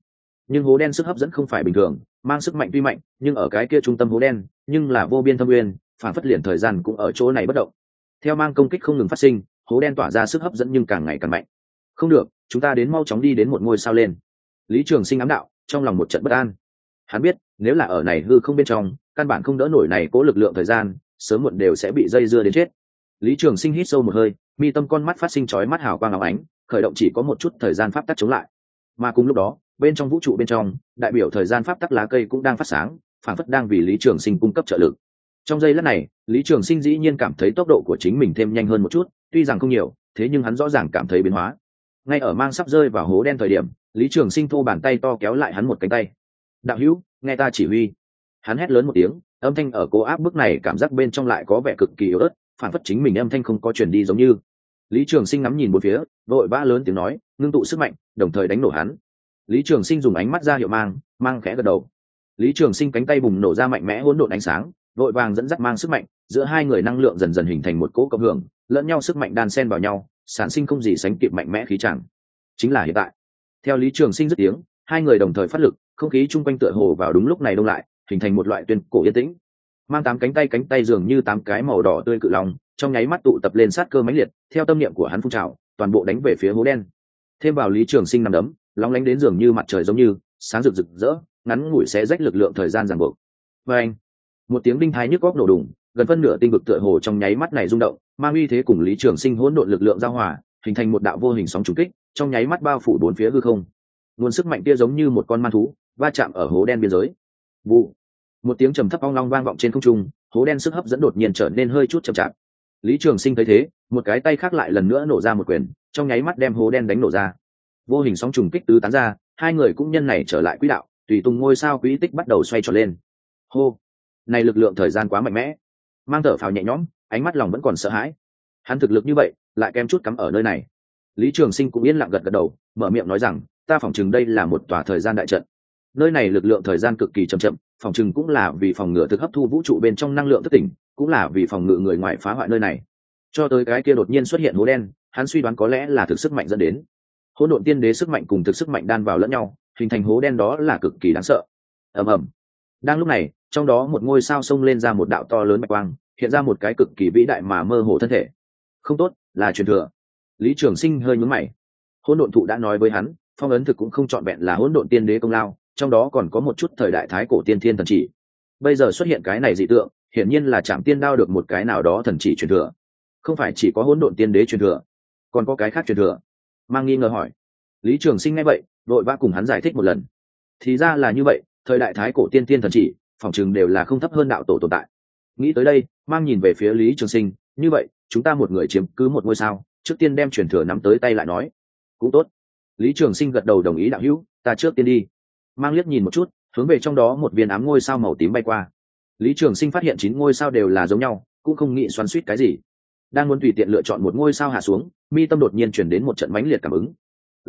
nhưng hố đen sức hấp dẫn không phải bình thường, mang sức mạnh tuy mạnh nhưng ở cái kia trung tâm hố đen nhưng là vô biên thâm nguyên, phản phất liền thời gian cũng ở chỗ này bất động. Theo mang công kích không ngừng phát sinh, hố đen tỏa ra sức hấp dẫn nhưng càng ngày càng mạnh. Không được, chúng ta đến mau chóng đi đến một ngôi sao lên. Lý Trường Sinh ám đạo, trong lòng một trận bất an. Hắn biết nếu là ở này hư không bên trong, căn bản không đỡ nổi này cố lực lượng thời gian, sớm muộn đều sẽ bị dây dưa đến chết. Lý Trường Sinh hít sâu một hơi, mi tâm con mắt phát sinh chói mắt hào quang óng ánh, khởi động chỉ có một chút thời gian pháp tắc chống lại. Mà cùng lúc đó, bên trong vũ trụ bên trong, đại biểu thời gian pháp tắc lá cây cũng đang phát sáng, phản phất đang vì Lý Trường Sinh cung cấp trợ lực. Trong giây lát này, Lý Trường Sinh dĩ nhiên cảm thấy tốc độ của chính mình thêm nhanh hơn một chút, tuy rằng không nhiều, thế nhưng hắn rõ ràng cảm thấy biến hóa. Ngay ở mang sắp rơi vào hố đen thời điểm, Lý Trường Sinh thu bàn tay to kéo lại hắn một cánh tay. "Đạo hữu, nghe ta chỉ huy." Hắn hét lớn một tiếng, âm thanh ở cố áp bức này cảm giác bên trong lại có vẻ cực kỳ yếu ớt, phản phất chính mình âm thanh không có truyền đi giống như. Lý Trường Sinh ngắm nhìn bốn phía, vội vã lớn tiếng nói, ngưng tụ sức mạnh, đồng thời đánh nổ hắn. Lý Trường Sinh dùng ánh mắt ra hiệu mang khẽ gật đầu. Lý Trường Sinh cánh tay bùng nổ ra mạnh mẽ hỗn độn ánh sáng, vội vàng dẫn dắt mang sức mạnh, giữa hai người năng lượng dần dần hình thành một cỗ cộng hưởng, lẫn nhau sức mạnh đan xen vào nhau, sản sinh không gì sánh kịp mạnh mẽ khí tràng. Chính là hiện tại. Theo Lý Trường Sinh dứt tiếng, hai người đồng thời phát lực, không khí chung quanh tựa hồ vào đúng lúc này đông lại, hình thành một loại tuyên cổ yên tĩnh. Mang tám cánh tay dường như tám cái màu đỏ tươi cự long, trong nháy mắt tụ tập lên sát cơ mãnh liệt, theo tâm niệm của hắn phun trào, toàn bộ đánh về phía hố đen. Thêm vào Lý Trường Sinh nằm đấm, long lánh đến dường như mặt trời giống như sáng rực rực rỡ, ngắn ngủi xé rách lực lượng thời gian ràng buộc. Và anh, một tiếng đinh thái nhức góc nổ đùng, gần phân nửa tinh vực tựa hồ trong nháy mắt này rung động, mang uy thế cùng Lý Trường Sinh hỗn độn lực lượng giao hòa, hình thành một đạo vô hình sóng trùng kích, trong nháy mắt bao phủ bốn phía hư không. Nguồn sức mạnh kia giống như một con man thú va chạm ở hố đen biên giới. Vụ, một tiếng trầm thấp ong long vang vọng trên không trung, hố đen sức hấp dẫn đột nhiên trở nên hơi chút chậm chạp. Lý Trường Sinh thấy thế, một cái tay khác lại lần nữa nổ ra một quyền, trong nháy mắt đem hố đen đánh nổ ra. Vô hình sóng trùng kích tứ tán ra, hai người cũng nhân này trở lại quỹ đạo, tùy tung ngôi sao quỹ tích bắt đầu xoay tròn lên. Hô, này lực lượng thời gian quá mạnh mẽ. Mang thở phào nhẹ nhõm, ánh mắt lòng vẫn còn sợ hãi. Hắn thực lực như vậy, lại kém chút cắm ở nơi này. Lý Trường Sinh cũng yên lặng gật gật đầu, mở miệng nói rằng, ta phỏng chừng đây là một tòa thời gian đại trận. Nơi này lực lượng thời gian cực kỳ chậm chậm, phỏng chừng cũng là vì phòng ngừa thực hấp thu vũ trụ bên trong năng lượng thức tỉnh, cũng là vì phòng ngự người ngoài phá hoại nơi này. Cho tới cái kia đột nhiên xuất hiện hố đen, hắn suy đoán có lẽ là thực sức mạnh dẫn đến. Hỗn độn tiên đế sức mạnh cùng thực sức mạnh đan vào lẫn nhau, hình thành hố đen đó là cực kỳ đáng sợ. Ầm ầm. Đang lúc này, trong đó một ngôi sao xông lên ra một đạo to lớn bạch quang, hiện ra một cái cực kỳ vĩ đại mà mơ hồ thân thể. Không tốt, là truyền thừa. Lý Trường Sinh hơi nhướng mày. Hỗn độn thụ đã nói với hắn, phong ấn thực cũng không trọn vẹn là hỗn độn tiên đế công lao, trong đó còn có một chút thời đại thái cổ tiên thiên thần chỉ. Bây giờ xuất hiện cái này dị tượng, hiển nhiên là Trảm Tiên đao được một cái nào đó thần chỉ truyền thừa. Không phải chỉ có hỗn độn tiên đế truyền thừa, còn có cái khác truyền thừa. Mang nghi ngờ hỏi. Lý Trường Sinh nghe vậy, đội vã cùng hắn giải thích một lần. Thì ra là như vậy, thời đại thái cổ tiên thiên thần chỉ, phỏng chừng đều là không thấp hơn đạo tổ tồn tại. Nghĩ tới đây, Mang nhìn về phía Lý Trường Sinh, như vậy, chúng ta một người chiếm cứ một ngôi sao, trước tiên đem truyền thừa nắm tới tay lại nói. Cũng tốt. Lý Trường Sinh gật đầu đồng ý, đạo hữu, ta trước tiên đi. Mang liếc nhìn một chút, hướng về trong đó một viên ám ngôi sao màu tím bay qua. Lý Trường Sinh phát hiện 9 ngôi sao đều là giống nhau, cũng không nghĩ xoắn xuýt cái gì. Đang muốn tùy tiện lựa chọn một ngôi sao hạ xuống, mi tâm đột nhiên chuyển đến một trận mãnh liệt cảm ứng.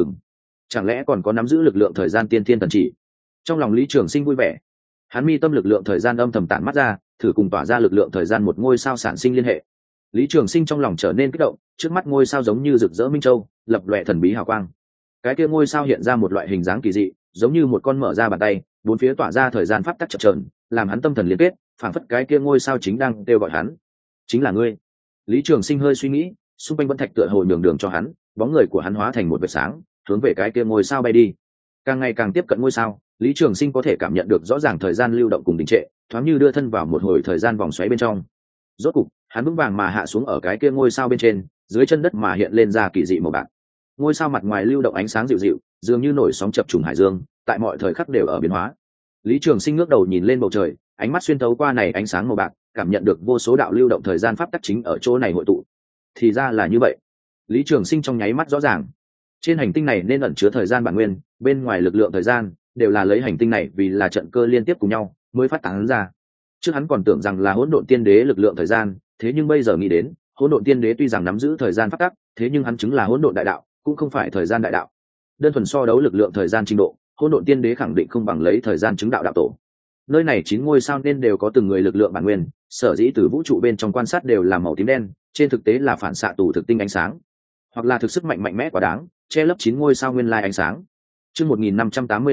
Chẳng lẽ còn có nắm giữ lực lượng thời gian tiên thiên thần chỉ? Trong lòng Lý Trường Sinh vui vẻ. Hắn mi tâm lực lượng thời gian âm thầm tản mắt ra, thử cùng tỏa ra lực lượng thời gian một ngôi sao sản sinh liên hệ. Lý Trường Sinh trong lòng trở nên kích động, trước mắt ngôi sao giống như rực rỡ minh châu, lập lòe thần bí hào quang. Cái kia ngôi sao hiện ra một loại hình dáng kỳ dị, giống như một con mở ra bàn tay, bốn phía tỏa ra thời gian pháp tắc chập chờn, làm hắn tâm thần liên kết, phảng phất cái kia ngôi sao chính đang kêu gọi hắn. Chính là ngươi. Lý Trường Sinh hơi suy nghĩ, xung quanh vẫn thạch tựa hồ nhường đường cho hắn, bóng người của hắn hóa thành một vệt sáng, hướng về cái kia ngôi sao bay đi. Càng ngày càng tiếp cận ngôi sao, Lý Trường Sinh có thể cảm nhận được rõ ràng thời gian lưu động cùng đình trệ, thoáng như đưa thân vào một hồi thời gian vòng xoáy bên trong. Rốt cục, hắn vững vàng mà hạ xuống ở cái kia ngôi sao bên trên, dưới chân đất mà hiện lên ra kỳ dị màu bạc. Ngôi sao mặt ngoài lưu động ánh sáng dịu dịu, dường như nổi sóng chập trùng hải dương, tại mọi thời khắc đều ở biến hóa. Lý Trường Sinh ngước đầu nhìn lên bầu trời, ánh mắt xuyên thấu qua này ánh sáng màu bạc, cảm nhận được vô số đạo lưu động thời gian pháp tắc chính ở chỗ này hội tụ. Thì ra là như vậy. Lý Trường Sinh trong nháy mắt rõ ràng. Trên hành tinh này nên ẩn chứa thời gian bản nguyên, bên ngoài lực lượng thời gian đều là lấy hành tinh này vì là trận cơ liên tiếp cùng nhau mới phát tán ra. Trước hắn còn tưởng rằng là hỗn độn tiên đế lực lượng thời gian, thế nhưng bây giờ nghĩ đến, hỗn độn tiên đế tuy rằng nắm giữ thời gian pháp tắc, thế nhưng hắn chứng là hỗn độn đại đạo, cũng không phải thời gian đại đạo. Đơn thuần so đấu lực lượng thời gian trình độ, hỗn độn tiên đế khẳng định không bằng lấy thời gian chứng đạo đạo tổ. Nơi này 9 ngôi sao nên đều có từng người lực lượng bản nguyên, sở dĩ từ vũ trụ bên trong quan sát đều là màu tím đen, trên thực tế là phản xạ tù thực tinh ánh sáng, hoặc là thực sức mạnh mạnh mẽ quá đáng, che lấp 9 ngôi sao nguyên lai ánh sáng. Chương 1585,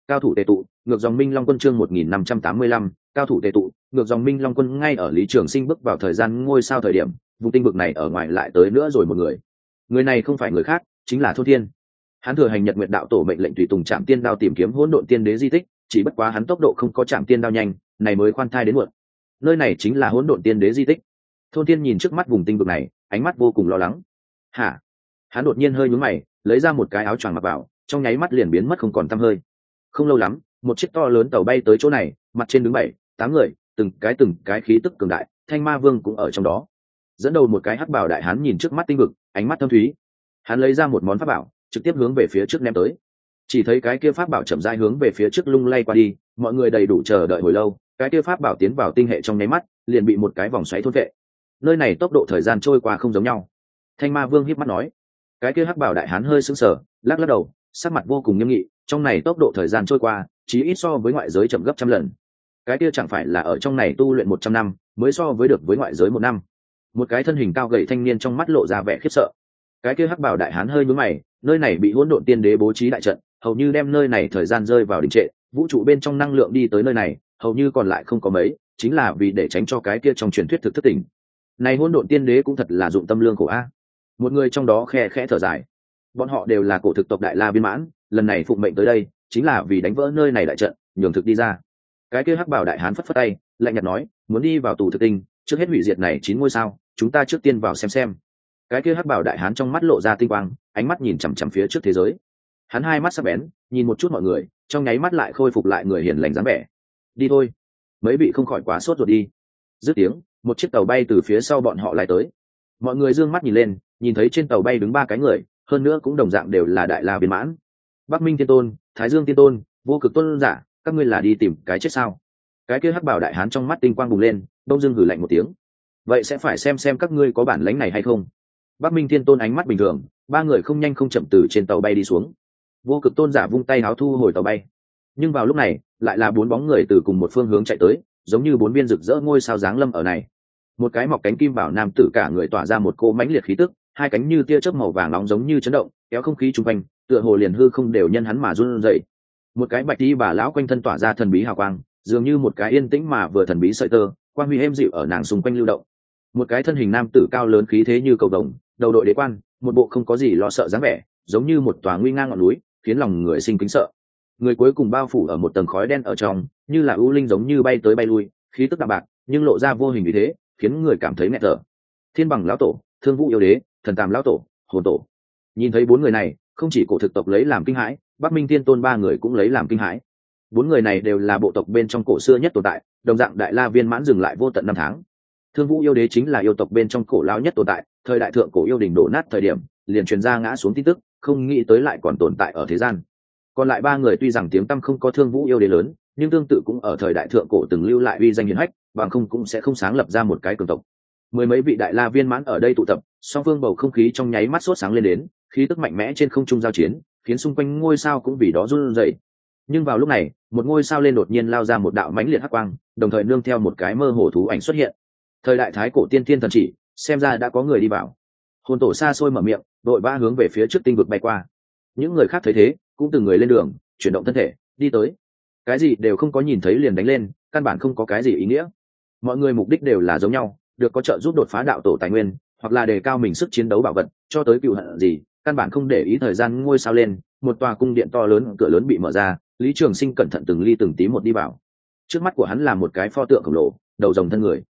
cao thủ tề tụ, ngược dòng Minh Long quân chương 1585, cao thủ tề tụ, ngược dòng Minh Long quân. Ngay ở Lý Trường Sinh bước vào thời gian ngôi sao thời điểm, vùng tinh vực này ở ngoài lại tới nữa rồi một người. Người này không phải người khác, chính là Thôn Thiên. Hắn thừa hành Nhật Nguyệt đạo tổ mệnh lệnh tùy tùng Trảm Tiên đao tìm kiếm Hỗn Độn Tiên Đế di tích, chỉ bất quá hắn tốc độ không có Trảm Tiên đao nhanh, này mới khoan thai đến muộn. Nơi này chính là Hỗn Độn Tiên Đế di tích. Thôn Thiên nhìn trước mắt vùng tinh vực này, ánh mắt vô cùng lo lắng. Hả? Hắn đột nhiên hơi nhướng mày, lấy ra một cái áo choàng mặc vào, trong nháy mắt liền biến mất không còn tăm hơi. Không lâu lắm, một chiếc to lớn tàu bay tới chỗ này, mặt trên đứng 7-8 người, từng cái khí tức cường đại, Thanh Ma Vương cũng ở trong đó. Dẫn đầu một cái hắc bào đại hán nhìn trước mắt tinh vực, ánh mắt thâm thúy. Hắn lấy ra một món pháp bảo, trực tiếp hướng về phía trước ném tới. Chỉ thấy cái kia pháp bảo chậm rãi hướng về phía trước lung lay qua đi, mọi người đầy đủ chờ đợi hồi lâu, cái kia pháp bảo tiến vào tinh hệ trong nháy mắt, liền bị một cái vòng xoáy thôn vệ. Nơi này tốc độ thời gian trôi qua không giống nhau. Thanh Ma Vương híp mắt nói. Cái kia hắc bảo đại hán hơi sững sờ, lắc lắc đầu, sắc mặt vô cùng nghiêm nghị. Trong này tốc độ thời gian trôi qua, chỉ ít so với ngoại giới chậm gấp trăm lần. Cái kia chẳng phải là ở trong này tu luyện 100 năm, mới so với được với ngoại giới 1 năm. Một cái thân hình cao gầy thanh niên trong mắt lộ ra vẻ khiếp sợ. Cái kia hắc bảo đại hán hơi nhướng mày, nơi này bị Hỗn Độn Tiên Đế bố trí đại trận, hầu như đem nơi này thời gian rơi vào đình trệ, vũ trụ bên trong năng lượng đi tới nơi này, hầu như còn lại không có mấy, chính là vì để tránh cho cái kia trong truyền thuyết thực thất tỉnh. Này Hỗn Độn Tiên Đế cũng thật là dụng tâm lương khổ a. Một người trong đó khe khẽ thở dài. Bọn họ đều là cổ thực tộc Đại La viên mãn, lần này phụng mệnh tới đây, chính là vì đánh vỡ nơi này đại trận, nhường thực đi ra. Cái kia hắc bảo đại hán phất phất tay, lạnh nhạt nói, muốn đi vào tù thực tinh, trước hết hủy diệt này 9 ngôi sao, chúng ta trước tiên vào xem. Cái kia hắc bảo đại hán trong mắt lộ ra tinh quang, ánh mắt nhìn chằm chằm phía trước thế giới. Hắn hai mắt sắc bén, nhìn một chút mọi người, trong nháy mắt lại khôi phục lại người hiền lành dáng vẻ. Đi thôi, mấy vị không khỏi quá sốt ruột đi. Dứt tiếng, một chiếc tàu bay từ phía sau bọn họ lại tới. Mọi người dương mắt nhìn lên, nhìn thấy trên tàu bay đứng 3 cái người, hơn nữa cũng đồng dạng đều là Đại La viên mãn. Bắc Minh Tiên Tôn, Thái Dương Tiên Tôn, Vô Cực Tôn giả, các ngươi là đi tìm cái chết sao? Cái kia hắc bảo đại hán trong mắt tinh quang bùng lên, đông dương hừ lạnh một tiếng. Vậy sẽ phải xem các ngươi có bản lĩnh này hay không. Bắc Minh Thiên Tôn ánh mắt bình thường, 3 người không nhanh không chậm từ trên tàu bay đi xuống. Vô Cực Tôn giả vung tay háo thu hồi tàu bay. Nhưng vào lúc này, lại là 4 bóng người từ cùng một phương hướng chạy tới, giống như 4 viên rực rỡ ngôi sao giáng lâm ở này. Một cái mọc cánh kim bảo nam tử cả người tỏa ra một cỗ mãnh liệt khí tức, hai cánh như tia chớp màu vàng nóng giống như chấn động, kéo không khí xung quanh, tựa hồ liền hư không đều nhân hắn mà run rẩy. Một cái bạch y bà lão quanh thân tỏa ra thần bí hào quang, dường như một cái yên tĩnh mà vừa thần bí sợi tơ, quang huy êm dịu ở nàng xung quanh lưu động. Một cái thân hình nam tử cao lớn khí thế như cầu vồng, đầu đội đế quan, một bộ không có gì lo sợ dáng vẻ, giống như một tòa nguy ngang ngọn núi, khiến lòng người sinh kính sợ. Người cuối cùng bao phủ ở một tầng khói đen ở trong, như là ưu linh giống như bay tới bay lui, khí tức đạm bạc, nhưng lộ ra vô hình vì thế, khiến người cảm thấy nghẹt thở. Thiên Bằng lão tổ, Thương Vũ yêu đế, Thần Tàm lão tổ, Hồn tổ. Nhìn thấy 4 người này, không chỉ cổ thực tộc lấy làm kinh hãi, Bắc Minh Tiên Tôn 3 người cũng lấy làm kinh hãi. 4 người này đều là bộ tộc bên trong cổ xưa nhất tồn tại, đồng dạng Đại La viên mãn dừng lại vô tận 5 tháng. Thương Vũ yêu đế chính là yêu tộc bên trong cổ lão nhất tồn tại, thời đại thượng cổ yêu đình đổ nát thời điểm, liền truyền ra ngã xuống tin tức, không nghĩ tới lại còn tồn tại ở thế gian. Còn lại 3 người tuy rằng tiếng tăm không có Thương Vũ yêu đế lớn, nhưng tương tự cũng ở thời đại thượng cổ từng lưu lại uy danh hiển hách, bằng không cũng sẽ không sáng lập ra một cái cường tộc. Mười mấy vị Đại La viên mãn ở đây tụ tập, song phương bầu không khí trong nháy mắt sốt sáng lên đến, khí tức mạnh mẽ trên không trung giao chiến, khiến xung quanh ngôi sao cũng vì đó run rẩy. Nhưng vào lúc này, một ngôi sao lên đột nhiên lao ra một đạo mãnh liệt hắc quang, đồng thời nương theo một cái mơ hồ thú ảnh xuất hiện. Thời đại thái cổ tiên thiên thần chỉ, xem ra đã có người đi vào. Hồn tổ xa xôi mở miệng, đội ba hướng về phía trước tinh vực bay qua. Những người khác thấy thế, cũng từng người lên đường, chuyển động thân thể, đi tới. Cái gì đều không có nhìn thấy liền đánh lên, căn bản không có cái gì ý nghĩa. Mọi người mục đích đều là giống nhau, được có trợ giúp đột phá đạo tổ tài nguyên, hoặc là đề cao mình sức chiến đấu bảo vật, cho tới cựu hận gì, căn bản không để ý thời gian ngôi sao lên, một tòa cung điện to lớn, cửa lớn bị mở ra, Lý Trường Sinh cẩn thận từng ly từng tí một đi vào. Trước mắt của hắn là một cái pho tượng khổng lồ, đầu rồng thân người.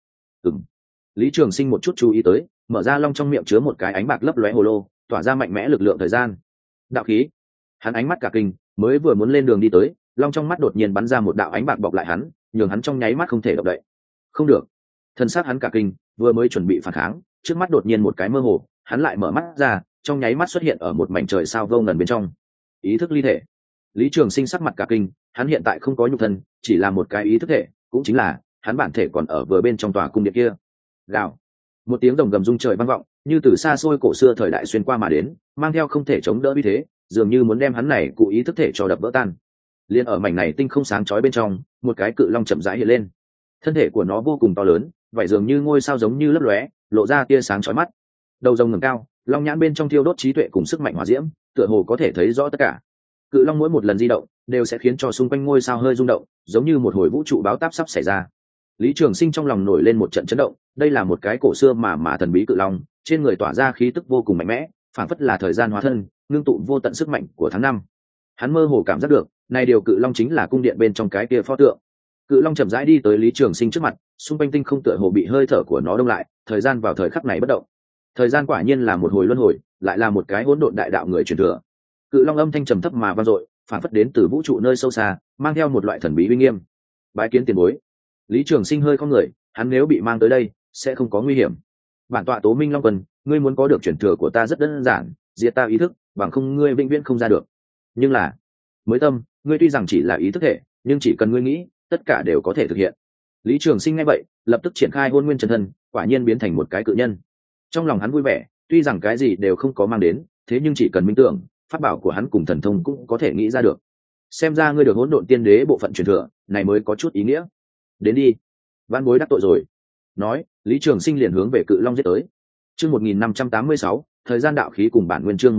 Lý Trường Sinh một chút chú ý tới, mở ra long trong miệng chứa một cái ánh bạc lấp lóe hồ lô, tỏa ra mạnh mẽ lực lượng thời gian. Đạo khí. Hắn ánh mắt cả kinh, mới vừa muốn lên đường đi tới, long trong mắt đột nhiên bắn ra một đạo ánh bạc bọc lại hắn, nhường hắn trong nháy mắt không thể động đậy. Không được. Thân xác hắn cả kinh, vừa mới chuẩn bị phản kháng, trước mắt đột nhiên một cái mơ hồ, hắn lại mở mắt ra, trong nháy mắt xuất hiện ở một mảnh trời sao vô ngần bên trong. Ý thức ly thể. Lý Trường Sinh sắc mặt cả kinh, hắn hiện tại không có nhục thân, chỉ là một cái ý thức thể, cũng chính là hắn bản thể còn ở vừa bên trong tòa cung điện kia. Gào. Một tiếng rồng gầm rung trời vang vọng, như từ xa xôi cổ xưa thời đại xuyên qua mà đến, mang theo không thể chống đỡ uy thế, dường như muốn đem hắn này cụ ý thức thể cho đập vỡ tan. Liên ở mảnh này tinh không sáng chói bên trong, một cái cự long chậm rãi hiện lên. Thân thể của nó vô cùng to lớn, vảy dường như ngôi sao giống như lấp lóe, lộ ra tia sáng chói mắt. Đầu rồng ngẩng cao, long nhãn bên trong thiêu đốt trí tuệ cùng sức mạnh hỏa diễm, tựa hồ có thể thấy rõ tất cả. Cự long mỗi một lần di động đều sẽ khiến cho xung quanh ngôi sao hơi rung động, giống như một hồi vũ trụ báo táp sắp xảy ra. Lý Trường Sinh trong lòng nổi lên một trận chấn động, đây là một cái cổ xưa mà thần bí cự long, trên người tỏa ra khí tức vô cùng mạnh mẽ, phản phất là thời gian hóa thân, ngưng tụ vô tận sức mạnh của tháng năm. Hắn mơ hồ cảm giác được, này điều cự long chính là cung điện bên trong cái kia pho tượng. Cự long chậm rãi đi tới Lý Trường Sinh trước mặt, xung quanh tinh không tựa hồ bị hơi thở của nó đông lại, thời gian vào thời khắc này bất động. Thời gian quả nhiên là một hồi luân hồi, lại là một cái hỗn độn đại đạo người truyền thừa. Cự long âm thanh trầm thấp mà vang dội, phản phất đến từ vũ trụ nơi sâu xa, mang theo một loại thần bí uy nghiêm. Bái kiến tiền bối. Lý Trường Sinh hơi không người, hắn nếu bị mang tới đây sẽ không có nguy hiểm. Bản tọa Tố Minh Long Quân, ngươi muốn có được truyền thừa của ta rất đơn giản, diệt ta ý thức, bằng không ngươi vĩnh viễn không ra được. Nhưng là mới tâm, ngươi tuy rằng chỉ là ý thức thể, nhưng chỉ cần ngươi nghĩ, tất cả đều có thể thực hiện. Lý Trường Sinh nghe vậy, lập tức triển khai Hôn Nguyên Chân Thân, quả nhiên biến thành một cái cự nhân. Trong lòng hắn vui vẻ, tuy rằng cái gì đều không có mang đến, thế nhưng chỉ cần minh tưởng, pháp bảo của hắn cùng thần thông cũng có thể nghĩ ra được. Xem ra ngươi được Hỗn Độn Tiên Đế bộ phận truyền thừa, này mới có chút ý nghĩa. Đến đi, văn bối đắc tội rồi. Nói, Lý Trường Sinh liền hướng về cự long giết tới. Chương 1586, thời gian đạo khí cùng bản nguyên. Chương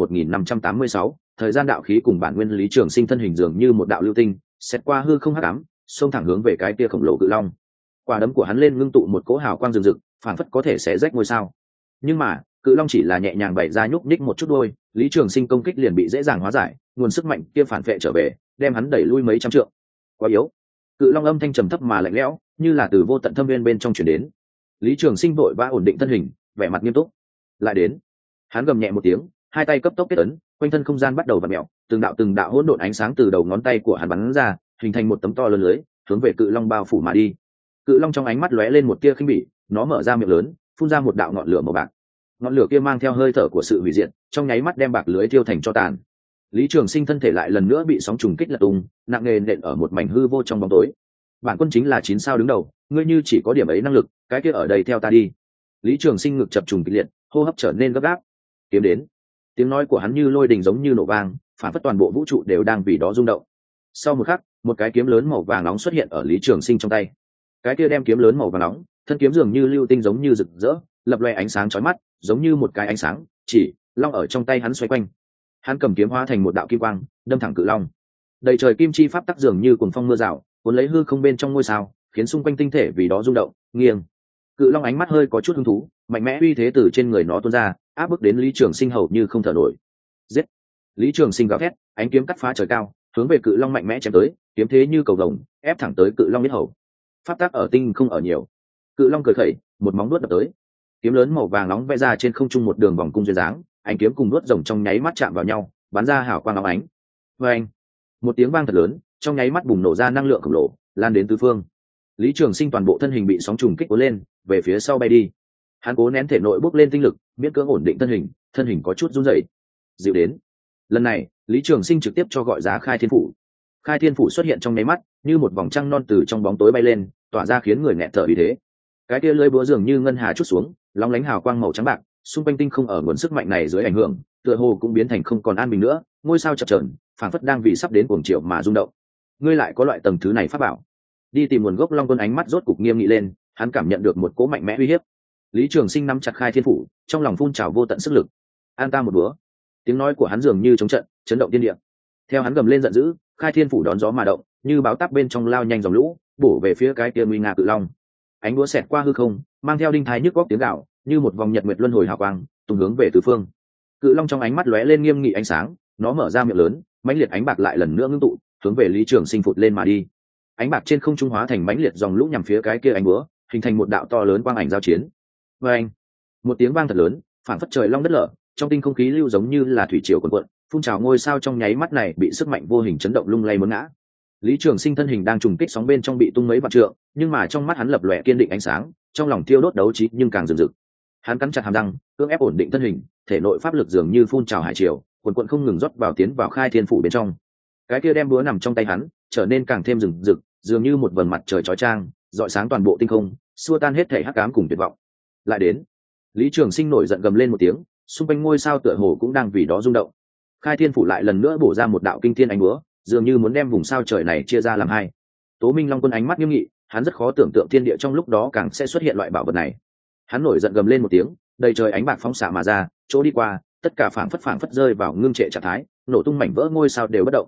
1586, thời gian đạo khí cùng bản nguyên. Lý Trường Sinh thân hình dường như một đạo lưu tinh, xét qua hư không hắc ám, xông thẳng hướng về cái kia khổng lồ cự long. Quả đấm của hắn lên ngưng tụ một cỗ hào quang rực rực, phảng phất có thể xé rách ngôi sao. Nhưng mà, cự long chỉ là nhẹ nhàng bày ra nhúc nhích một chút đôi, Lý Trường Sinh công kích liền bị dễ dàng hóa giải, nguồn sức mạnh kia phản vệ trở về, đem hắn đẩy lui mấy trăm trượng. Quá yếu. Cự long âm thanh trầm thấp mà lạnh lẽo, như là từ vô tận thâm viên bên trong truyền đến. Lý Trường Sinh vội vã ổn định thân hình, vẻ mặt nghiêm túc. Lại đến. Hắn gầm nhẹ một tiếng, hai tay cấp tốc kết ấn, quanh thân không gian bắt đầu vặn mèo, từng đạo hỗn độn ánh sáng từ đầu ngón tay của hắn bắn ra, hình thành một tấm to lớn lưới, hướng về cự long bao phủ mà đi. Cự long trong ánh mắt lóe lên một tia khinh bỉ, nó mở ra miệng lớn, phun ra một đạo ngọn lửa màu bạc. Ngọn lửa kia mang theo hơi thở của sự hủy diệt, trong nháy mắt đem bạc lưới tiêu thành tro tàn. Lý Trường Sinh thân thể lại lần nữa bị sóng trùng kích lật tung, nặng nề nện ở một mảnh hư vô trong bóng tối. Bản quân chính là 9 sao đứng đầu, ngươi như chỉ có điểm ấy năng lực, cái kia ở đây theo ta đi. Lý Trường Sinh ngực chập trùng kịch liệt, hô hấp trở nên gấp gáp. Kiếm đến. Tiếng nói của hắn như lôi đình giống như nổ vang, phản phất toàn bộ vũ trụ đều đang vì đó rung động. Sau một khắc, một cái kiếm lớn màu vàng nóng xuất hiện ở Lý Trường Sinh trong tay. Cái kia đem kiếm lớn màu vàng nóng, thân kiếm dường như lưu tinh giống như rực rỡ, lập loè ánh sáng chói mắt, giống như một cái ánh sáng chỉ long ở trong tay hắn xoay quanh. Hắn cầm kiếm hóa thành một đạo kim quang, đâm thẳng cự long. Đầy trời kim chi pháp tắc dường như cuồng phong mưa rào, cuốn lấy hư không bên trong ngôi sao, khiến xung quanh tinh thể vì đó rung động, nghiêng. Cự long ánh mắt hơi có chút hứng thú, mạnh mẽ uy thế từ trên người nó tuôn ra, áp bức đến Lý Trường Sinh hầu như không thở nổi. Giết! Lý Trường Sinh gào thét, ánh kiếm cắt phá trời cao, hướng về cự long mạnh mẽ chém tới, kiếm thế như cầu vồng, ép thẳng tới cự long yết hầu. Pháp tắc ở tinh không ở nhiều. Cự long cười khẩy, một móng vuốt đập tới. Kiếm lớn màu vàng nóng vẽ ra trên không trung một đường vòng cung duyên dáng, ánh kiếm cùng đuốt rồng trong nháy mắt chạm vào nhau, bắn ra hào quang óng ánh. Oeng! Một tiếng vang thật lớn, trong nháy mắt bùng nổ ra năng lượng khổng lồ, lan đến tứ phương. Lý Trường Sinh toàn bộ thân hình bị sóng trùng kích cuốn lên, về phía sau bay đi. Hắn cố nén thể nội bốc lên tinh lực, miễn cưỡng ổn định thân hình có chút run rẩy. Dịu đến. Lần này, Lý Trường Sinh trực tiếp cho gọi ra Khai Thiên Phủ. Khai Thiên Phủ xuất hiện trong nháy mắt, như một vòng trăng non từ trong bóng tối bay lên, tỏa ra khiến người nghẹt thở uy thế. Cái kia lưỡi búa dường như ngân hà chút xuống, lóng lánh hào quang màu trắng bạc, xung quanh tinh không ở nguồn sức mạnh này dưới ảnh hưởng, tựa hồ cũng biến thành không còn an bình nữa, ngôi sao chập chờn, phảng phất đang vì sắp đến cuồng triều mà rung động. Ngươi lại có loại tầng thứ này pháp bảo? Đi tìm nguồn gốc Long Quân ánh mắt rốt cục nghiêm nghị lên, hắn cảm nhận được một cỗ mạnh mẽ uy hiếp. Lý Trường Sinh nắm chặt Khai Thiên Phủ, trong lòng phun trào vô tận sức lực. An ta một búa. Tiếng nói của hắn dường như chống trận, chấn động thiên địa. Theo hắn gầm lên giận dữ, Khai Thiên Phủ đón gió mà động, như báo táp bên trong lao nhanh dòng lũ, bổ về phía cái kia nguy nga cự long. Ánh búa xẹt qua hư không, mang theo đinh thái nhức góc tiếng gạo, như một vòng nhật nguyệt luân hồi hào quang, tung hướng về tứ phương. Cự long trong ánh mắt lóe lên nghiêm nghị ánh sáng, nó mở ra miệng lớn, mãnh liệt ánh bạc lại lần nữa ngưng tụ, hướng về Lý Trường Sinh phụt lên mà đi. Ánh bạc trên không trung hóa thành mãnh liệt dòng lũ nhằm phía cái kia ánh búa, hình thành một đạo to lớn quang ảnh giao chiến. Oeng! Một tiếng vang thật lớn, phảng phất trời long đất lở, trong tinh không khí lưu giống như là thủy triều cuồn cuộn, phun trào ngôi sao trong nháy mắt này bị sức mạnh vô hình chấn động lung lay muốn ngã. Lý Trường Sinh thân hình đang trùng kích sóng bên trong bị tung mấy vạn trượng, nhưng mà trong mắt hắn lập lòe kiên định ánh sáng, trong lòng thiêu đốt đấu trí nhưng càng rực rực. Hắn cắn chặt hàm răng, cưỡng ép ổn định thân hình, thể nội pháp lực dường như phun trào hải triều, cuồn cuộn không ngừng rót vào tiến vào Khai Thiên Phủ bên trong. Cái kia đem búa nằm trong tay hắn, trở nên càng thêm rực rực, dường như một vầng mặt trời chói chang, rọi sáng toàn bộ tinh không, xua tan hết thể hắc ám cùng tuyệt vọng. Lại đến. Lý Trường Sinh nổi giận gầm lên một tiếng, xung quanh ngôi sao tựa hồ cũng đang vì đó rung động. Khai Thiên Phủ lại lần nữa bổ ra một đạo kinh thiên ánh búa, dường như muốn đem vùng sao trời này chia ra làm hai. Tố Minh Long Quân ánh mắt nghiêm nghị, hắn rất khó tưởng tượng thiên địa trong lúc đó càng sẽ xuất hiện loại bảo vật này. Hắn nổi giận gầm lên một tiếng, đầy trời ánh bạc phóng xạ mà ra, chỗ đi qua, tất cả phảng phất rơi vào ngưng trệ trạng thái, nổ tung mảnh vỡ ngôi sao đều bất động,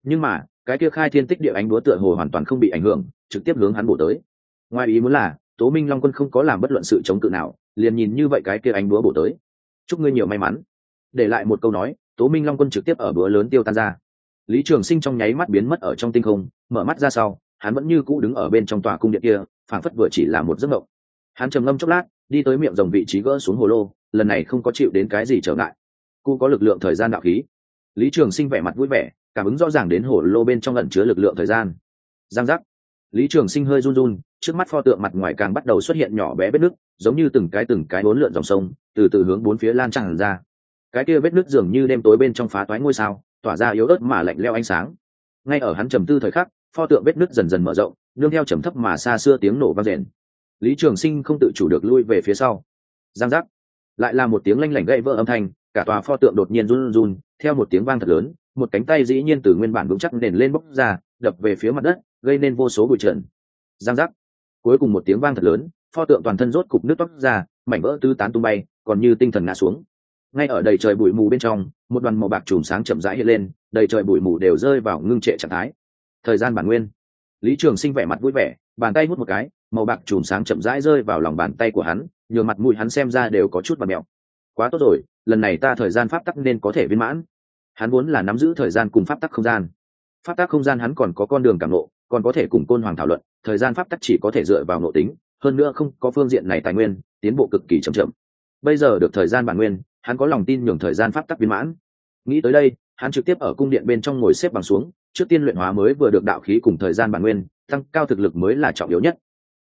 Nhưng mà cái kia khai thiên tích địa ánh đúa tựa hồ hoàn toàn không bị ảnh hưởng, trực tiếp hướng hắn bổ tới. Ngoài ý muốn là Tố Minh Long Quân không có làm bất luận sự chống cự nào, liền nhìn như vậy cái kia ánh đúa bổ tới. Chúc ngươi nhiều may mắn. Để lại một câu nói, Tố Minh Long Quân trực tiếp ở búa lớn tiêu tan ra. Lý Trường Sinh trong nháy mắt biến mất ở trong tinh không, mở mắt ra sau, hắn vẫn như cũ đứng ở bên trong tòa cung điện kia, phảng phất vừa chỉ là một giấc mộng. Hắn trầm ngâm chốc lát, đi tới miệng rồng vị trí gỡ xuống hồ lô, lần này không có chịu đến cái gì trở ngại. Cụ có lực lượng thời gian đạo khí. Lý Trường Sinh vẻ mặt vui vẻ, cảm ứng rõ ràng đến hồ lô bên trong ẩn chứa lực lượng thời gian. Giang giác. Lý Trường Sinh hơi run run, trước mắt pho tượng mặt ngoài càng bắt đầu xuất hiện nhỏ bé vết nứt, giống như từng cái uốn lượn dòng sông, từ từ hướng bốn phía lan tràn ra. Cái kia vết nứt dường như đêm tối bên trong phá toái ngôi sao, tỏa ra yếu ớt mà lạnh lẽo ánh sáng. Ngay ở hắn trầm tư thời khắc, pho tượng vết nứt dần dần mở rộng, nương theo trầm thấp mà xa xưa tiếng nổ vang rền. Lý Trường Sinh không tự chủ được lui về phía sau. Giang giác. Lại là một tiếng lanh lảnh gãy vỡ âm thanh, cả tòa pho tượng đột nhiên run run, theo một tiếng vang thật lớn, một cánh tay dĩ nhiên từ nguyên bản vững chắc nền lên bốc ra, đập về phía mặt đất, gây nên vô số bụi trần. Giang giác. Cuối cùng một tiếng vang thật lớn, pho tượng toàn thân rốt cục nước toát ra, mảnh vỡ tứ tán tung bay, còn như tinh thần ngã xuống. Ngay ở đầy trời bụi mù bên trong, một đoàn màu bạc chùm sáng chậm rãi hiện lên, đầy trời bụi mù đều rơi vào ngưng trệ trạng thái. Thời gian bản nguyên. Lý Trường Sinh vẻ mặt vui vẻ, bàn tay hút một cái, màu bạc chùm sáng chậm rãi rơi vào lòng bàn tay của hắn, nhường mặt mũi hắn xem ra đều có chút vặn mèo. Quá tốt rồi, lần này ta thời gian pháp tắc nên có thể viên mãn. Hắn vốn là nắm giữ thời gian cùng pháp tắc không gian. Pháp tắc không gian hắn còn có con đường cảm ngộ, còn có thể cùng Côn Hoàng thảo luận, thời gian pháp tắc chỉ có thể dựa vào ngộ tính, hơn nữa không có phương diện này tài nguyên, tiến bộ cực kỳ chậm chậm. Bây giờ được thời gian bản nguyên, hắn có lòng tin nhường thời gian pháp tắc viên mãn. Nghĩ tới đây, hắn trực tiếp ở cung điện bên trong ngồi xếp bằng xuống, trước tiên luyện hóa mới vừa được đạo khí cùng thời gian bản nguyên, tăng cao thực lực mới là trọng yếu nhất.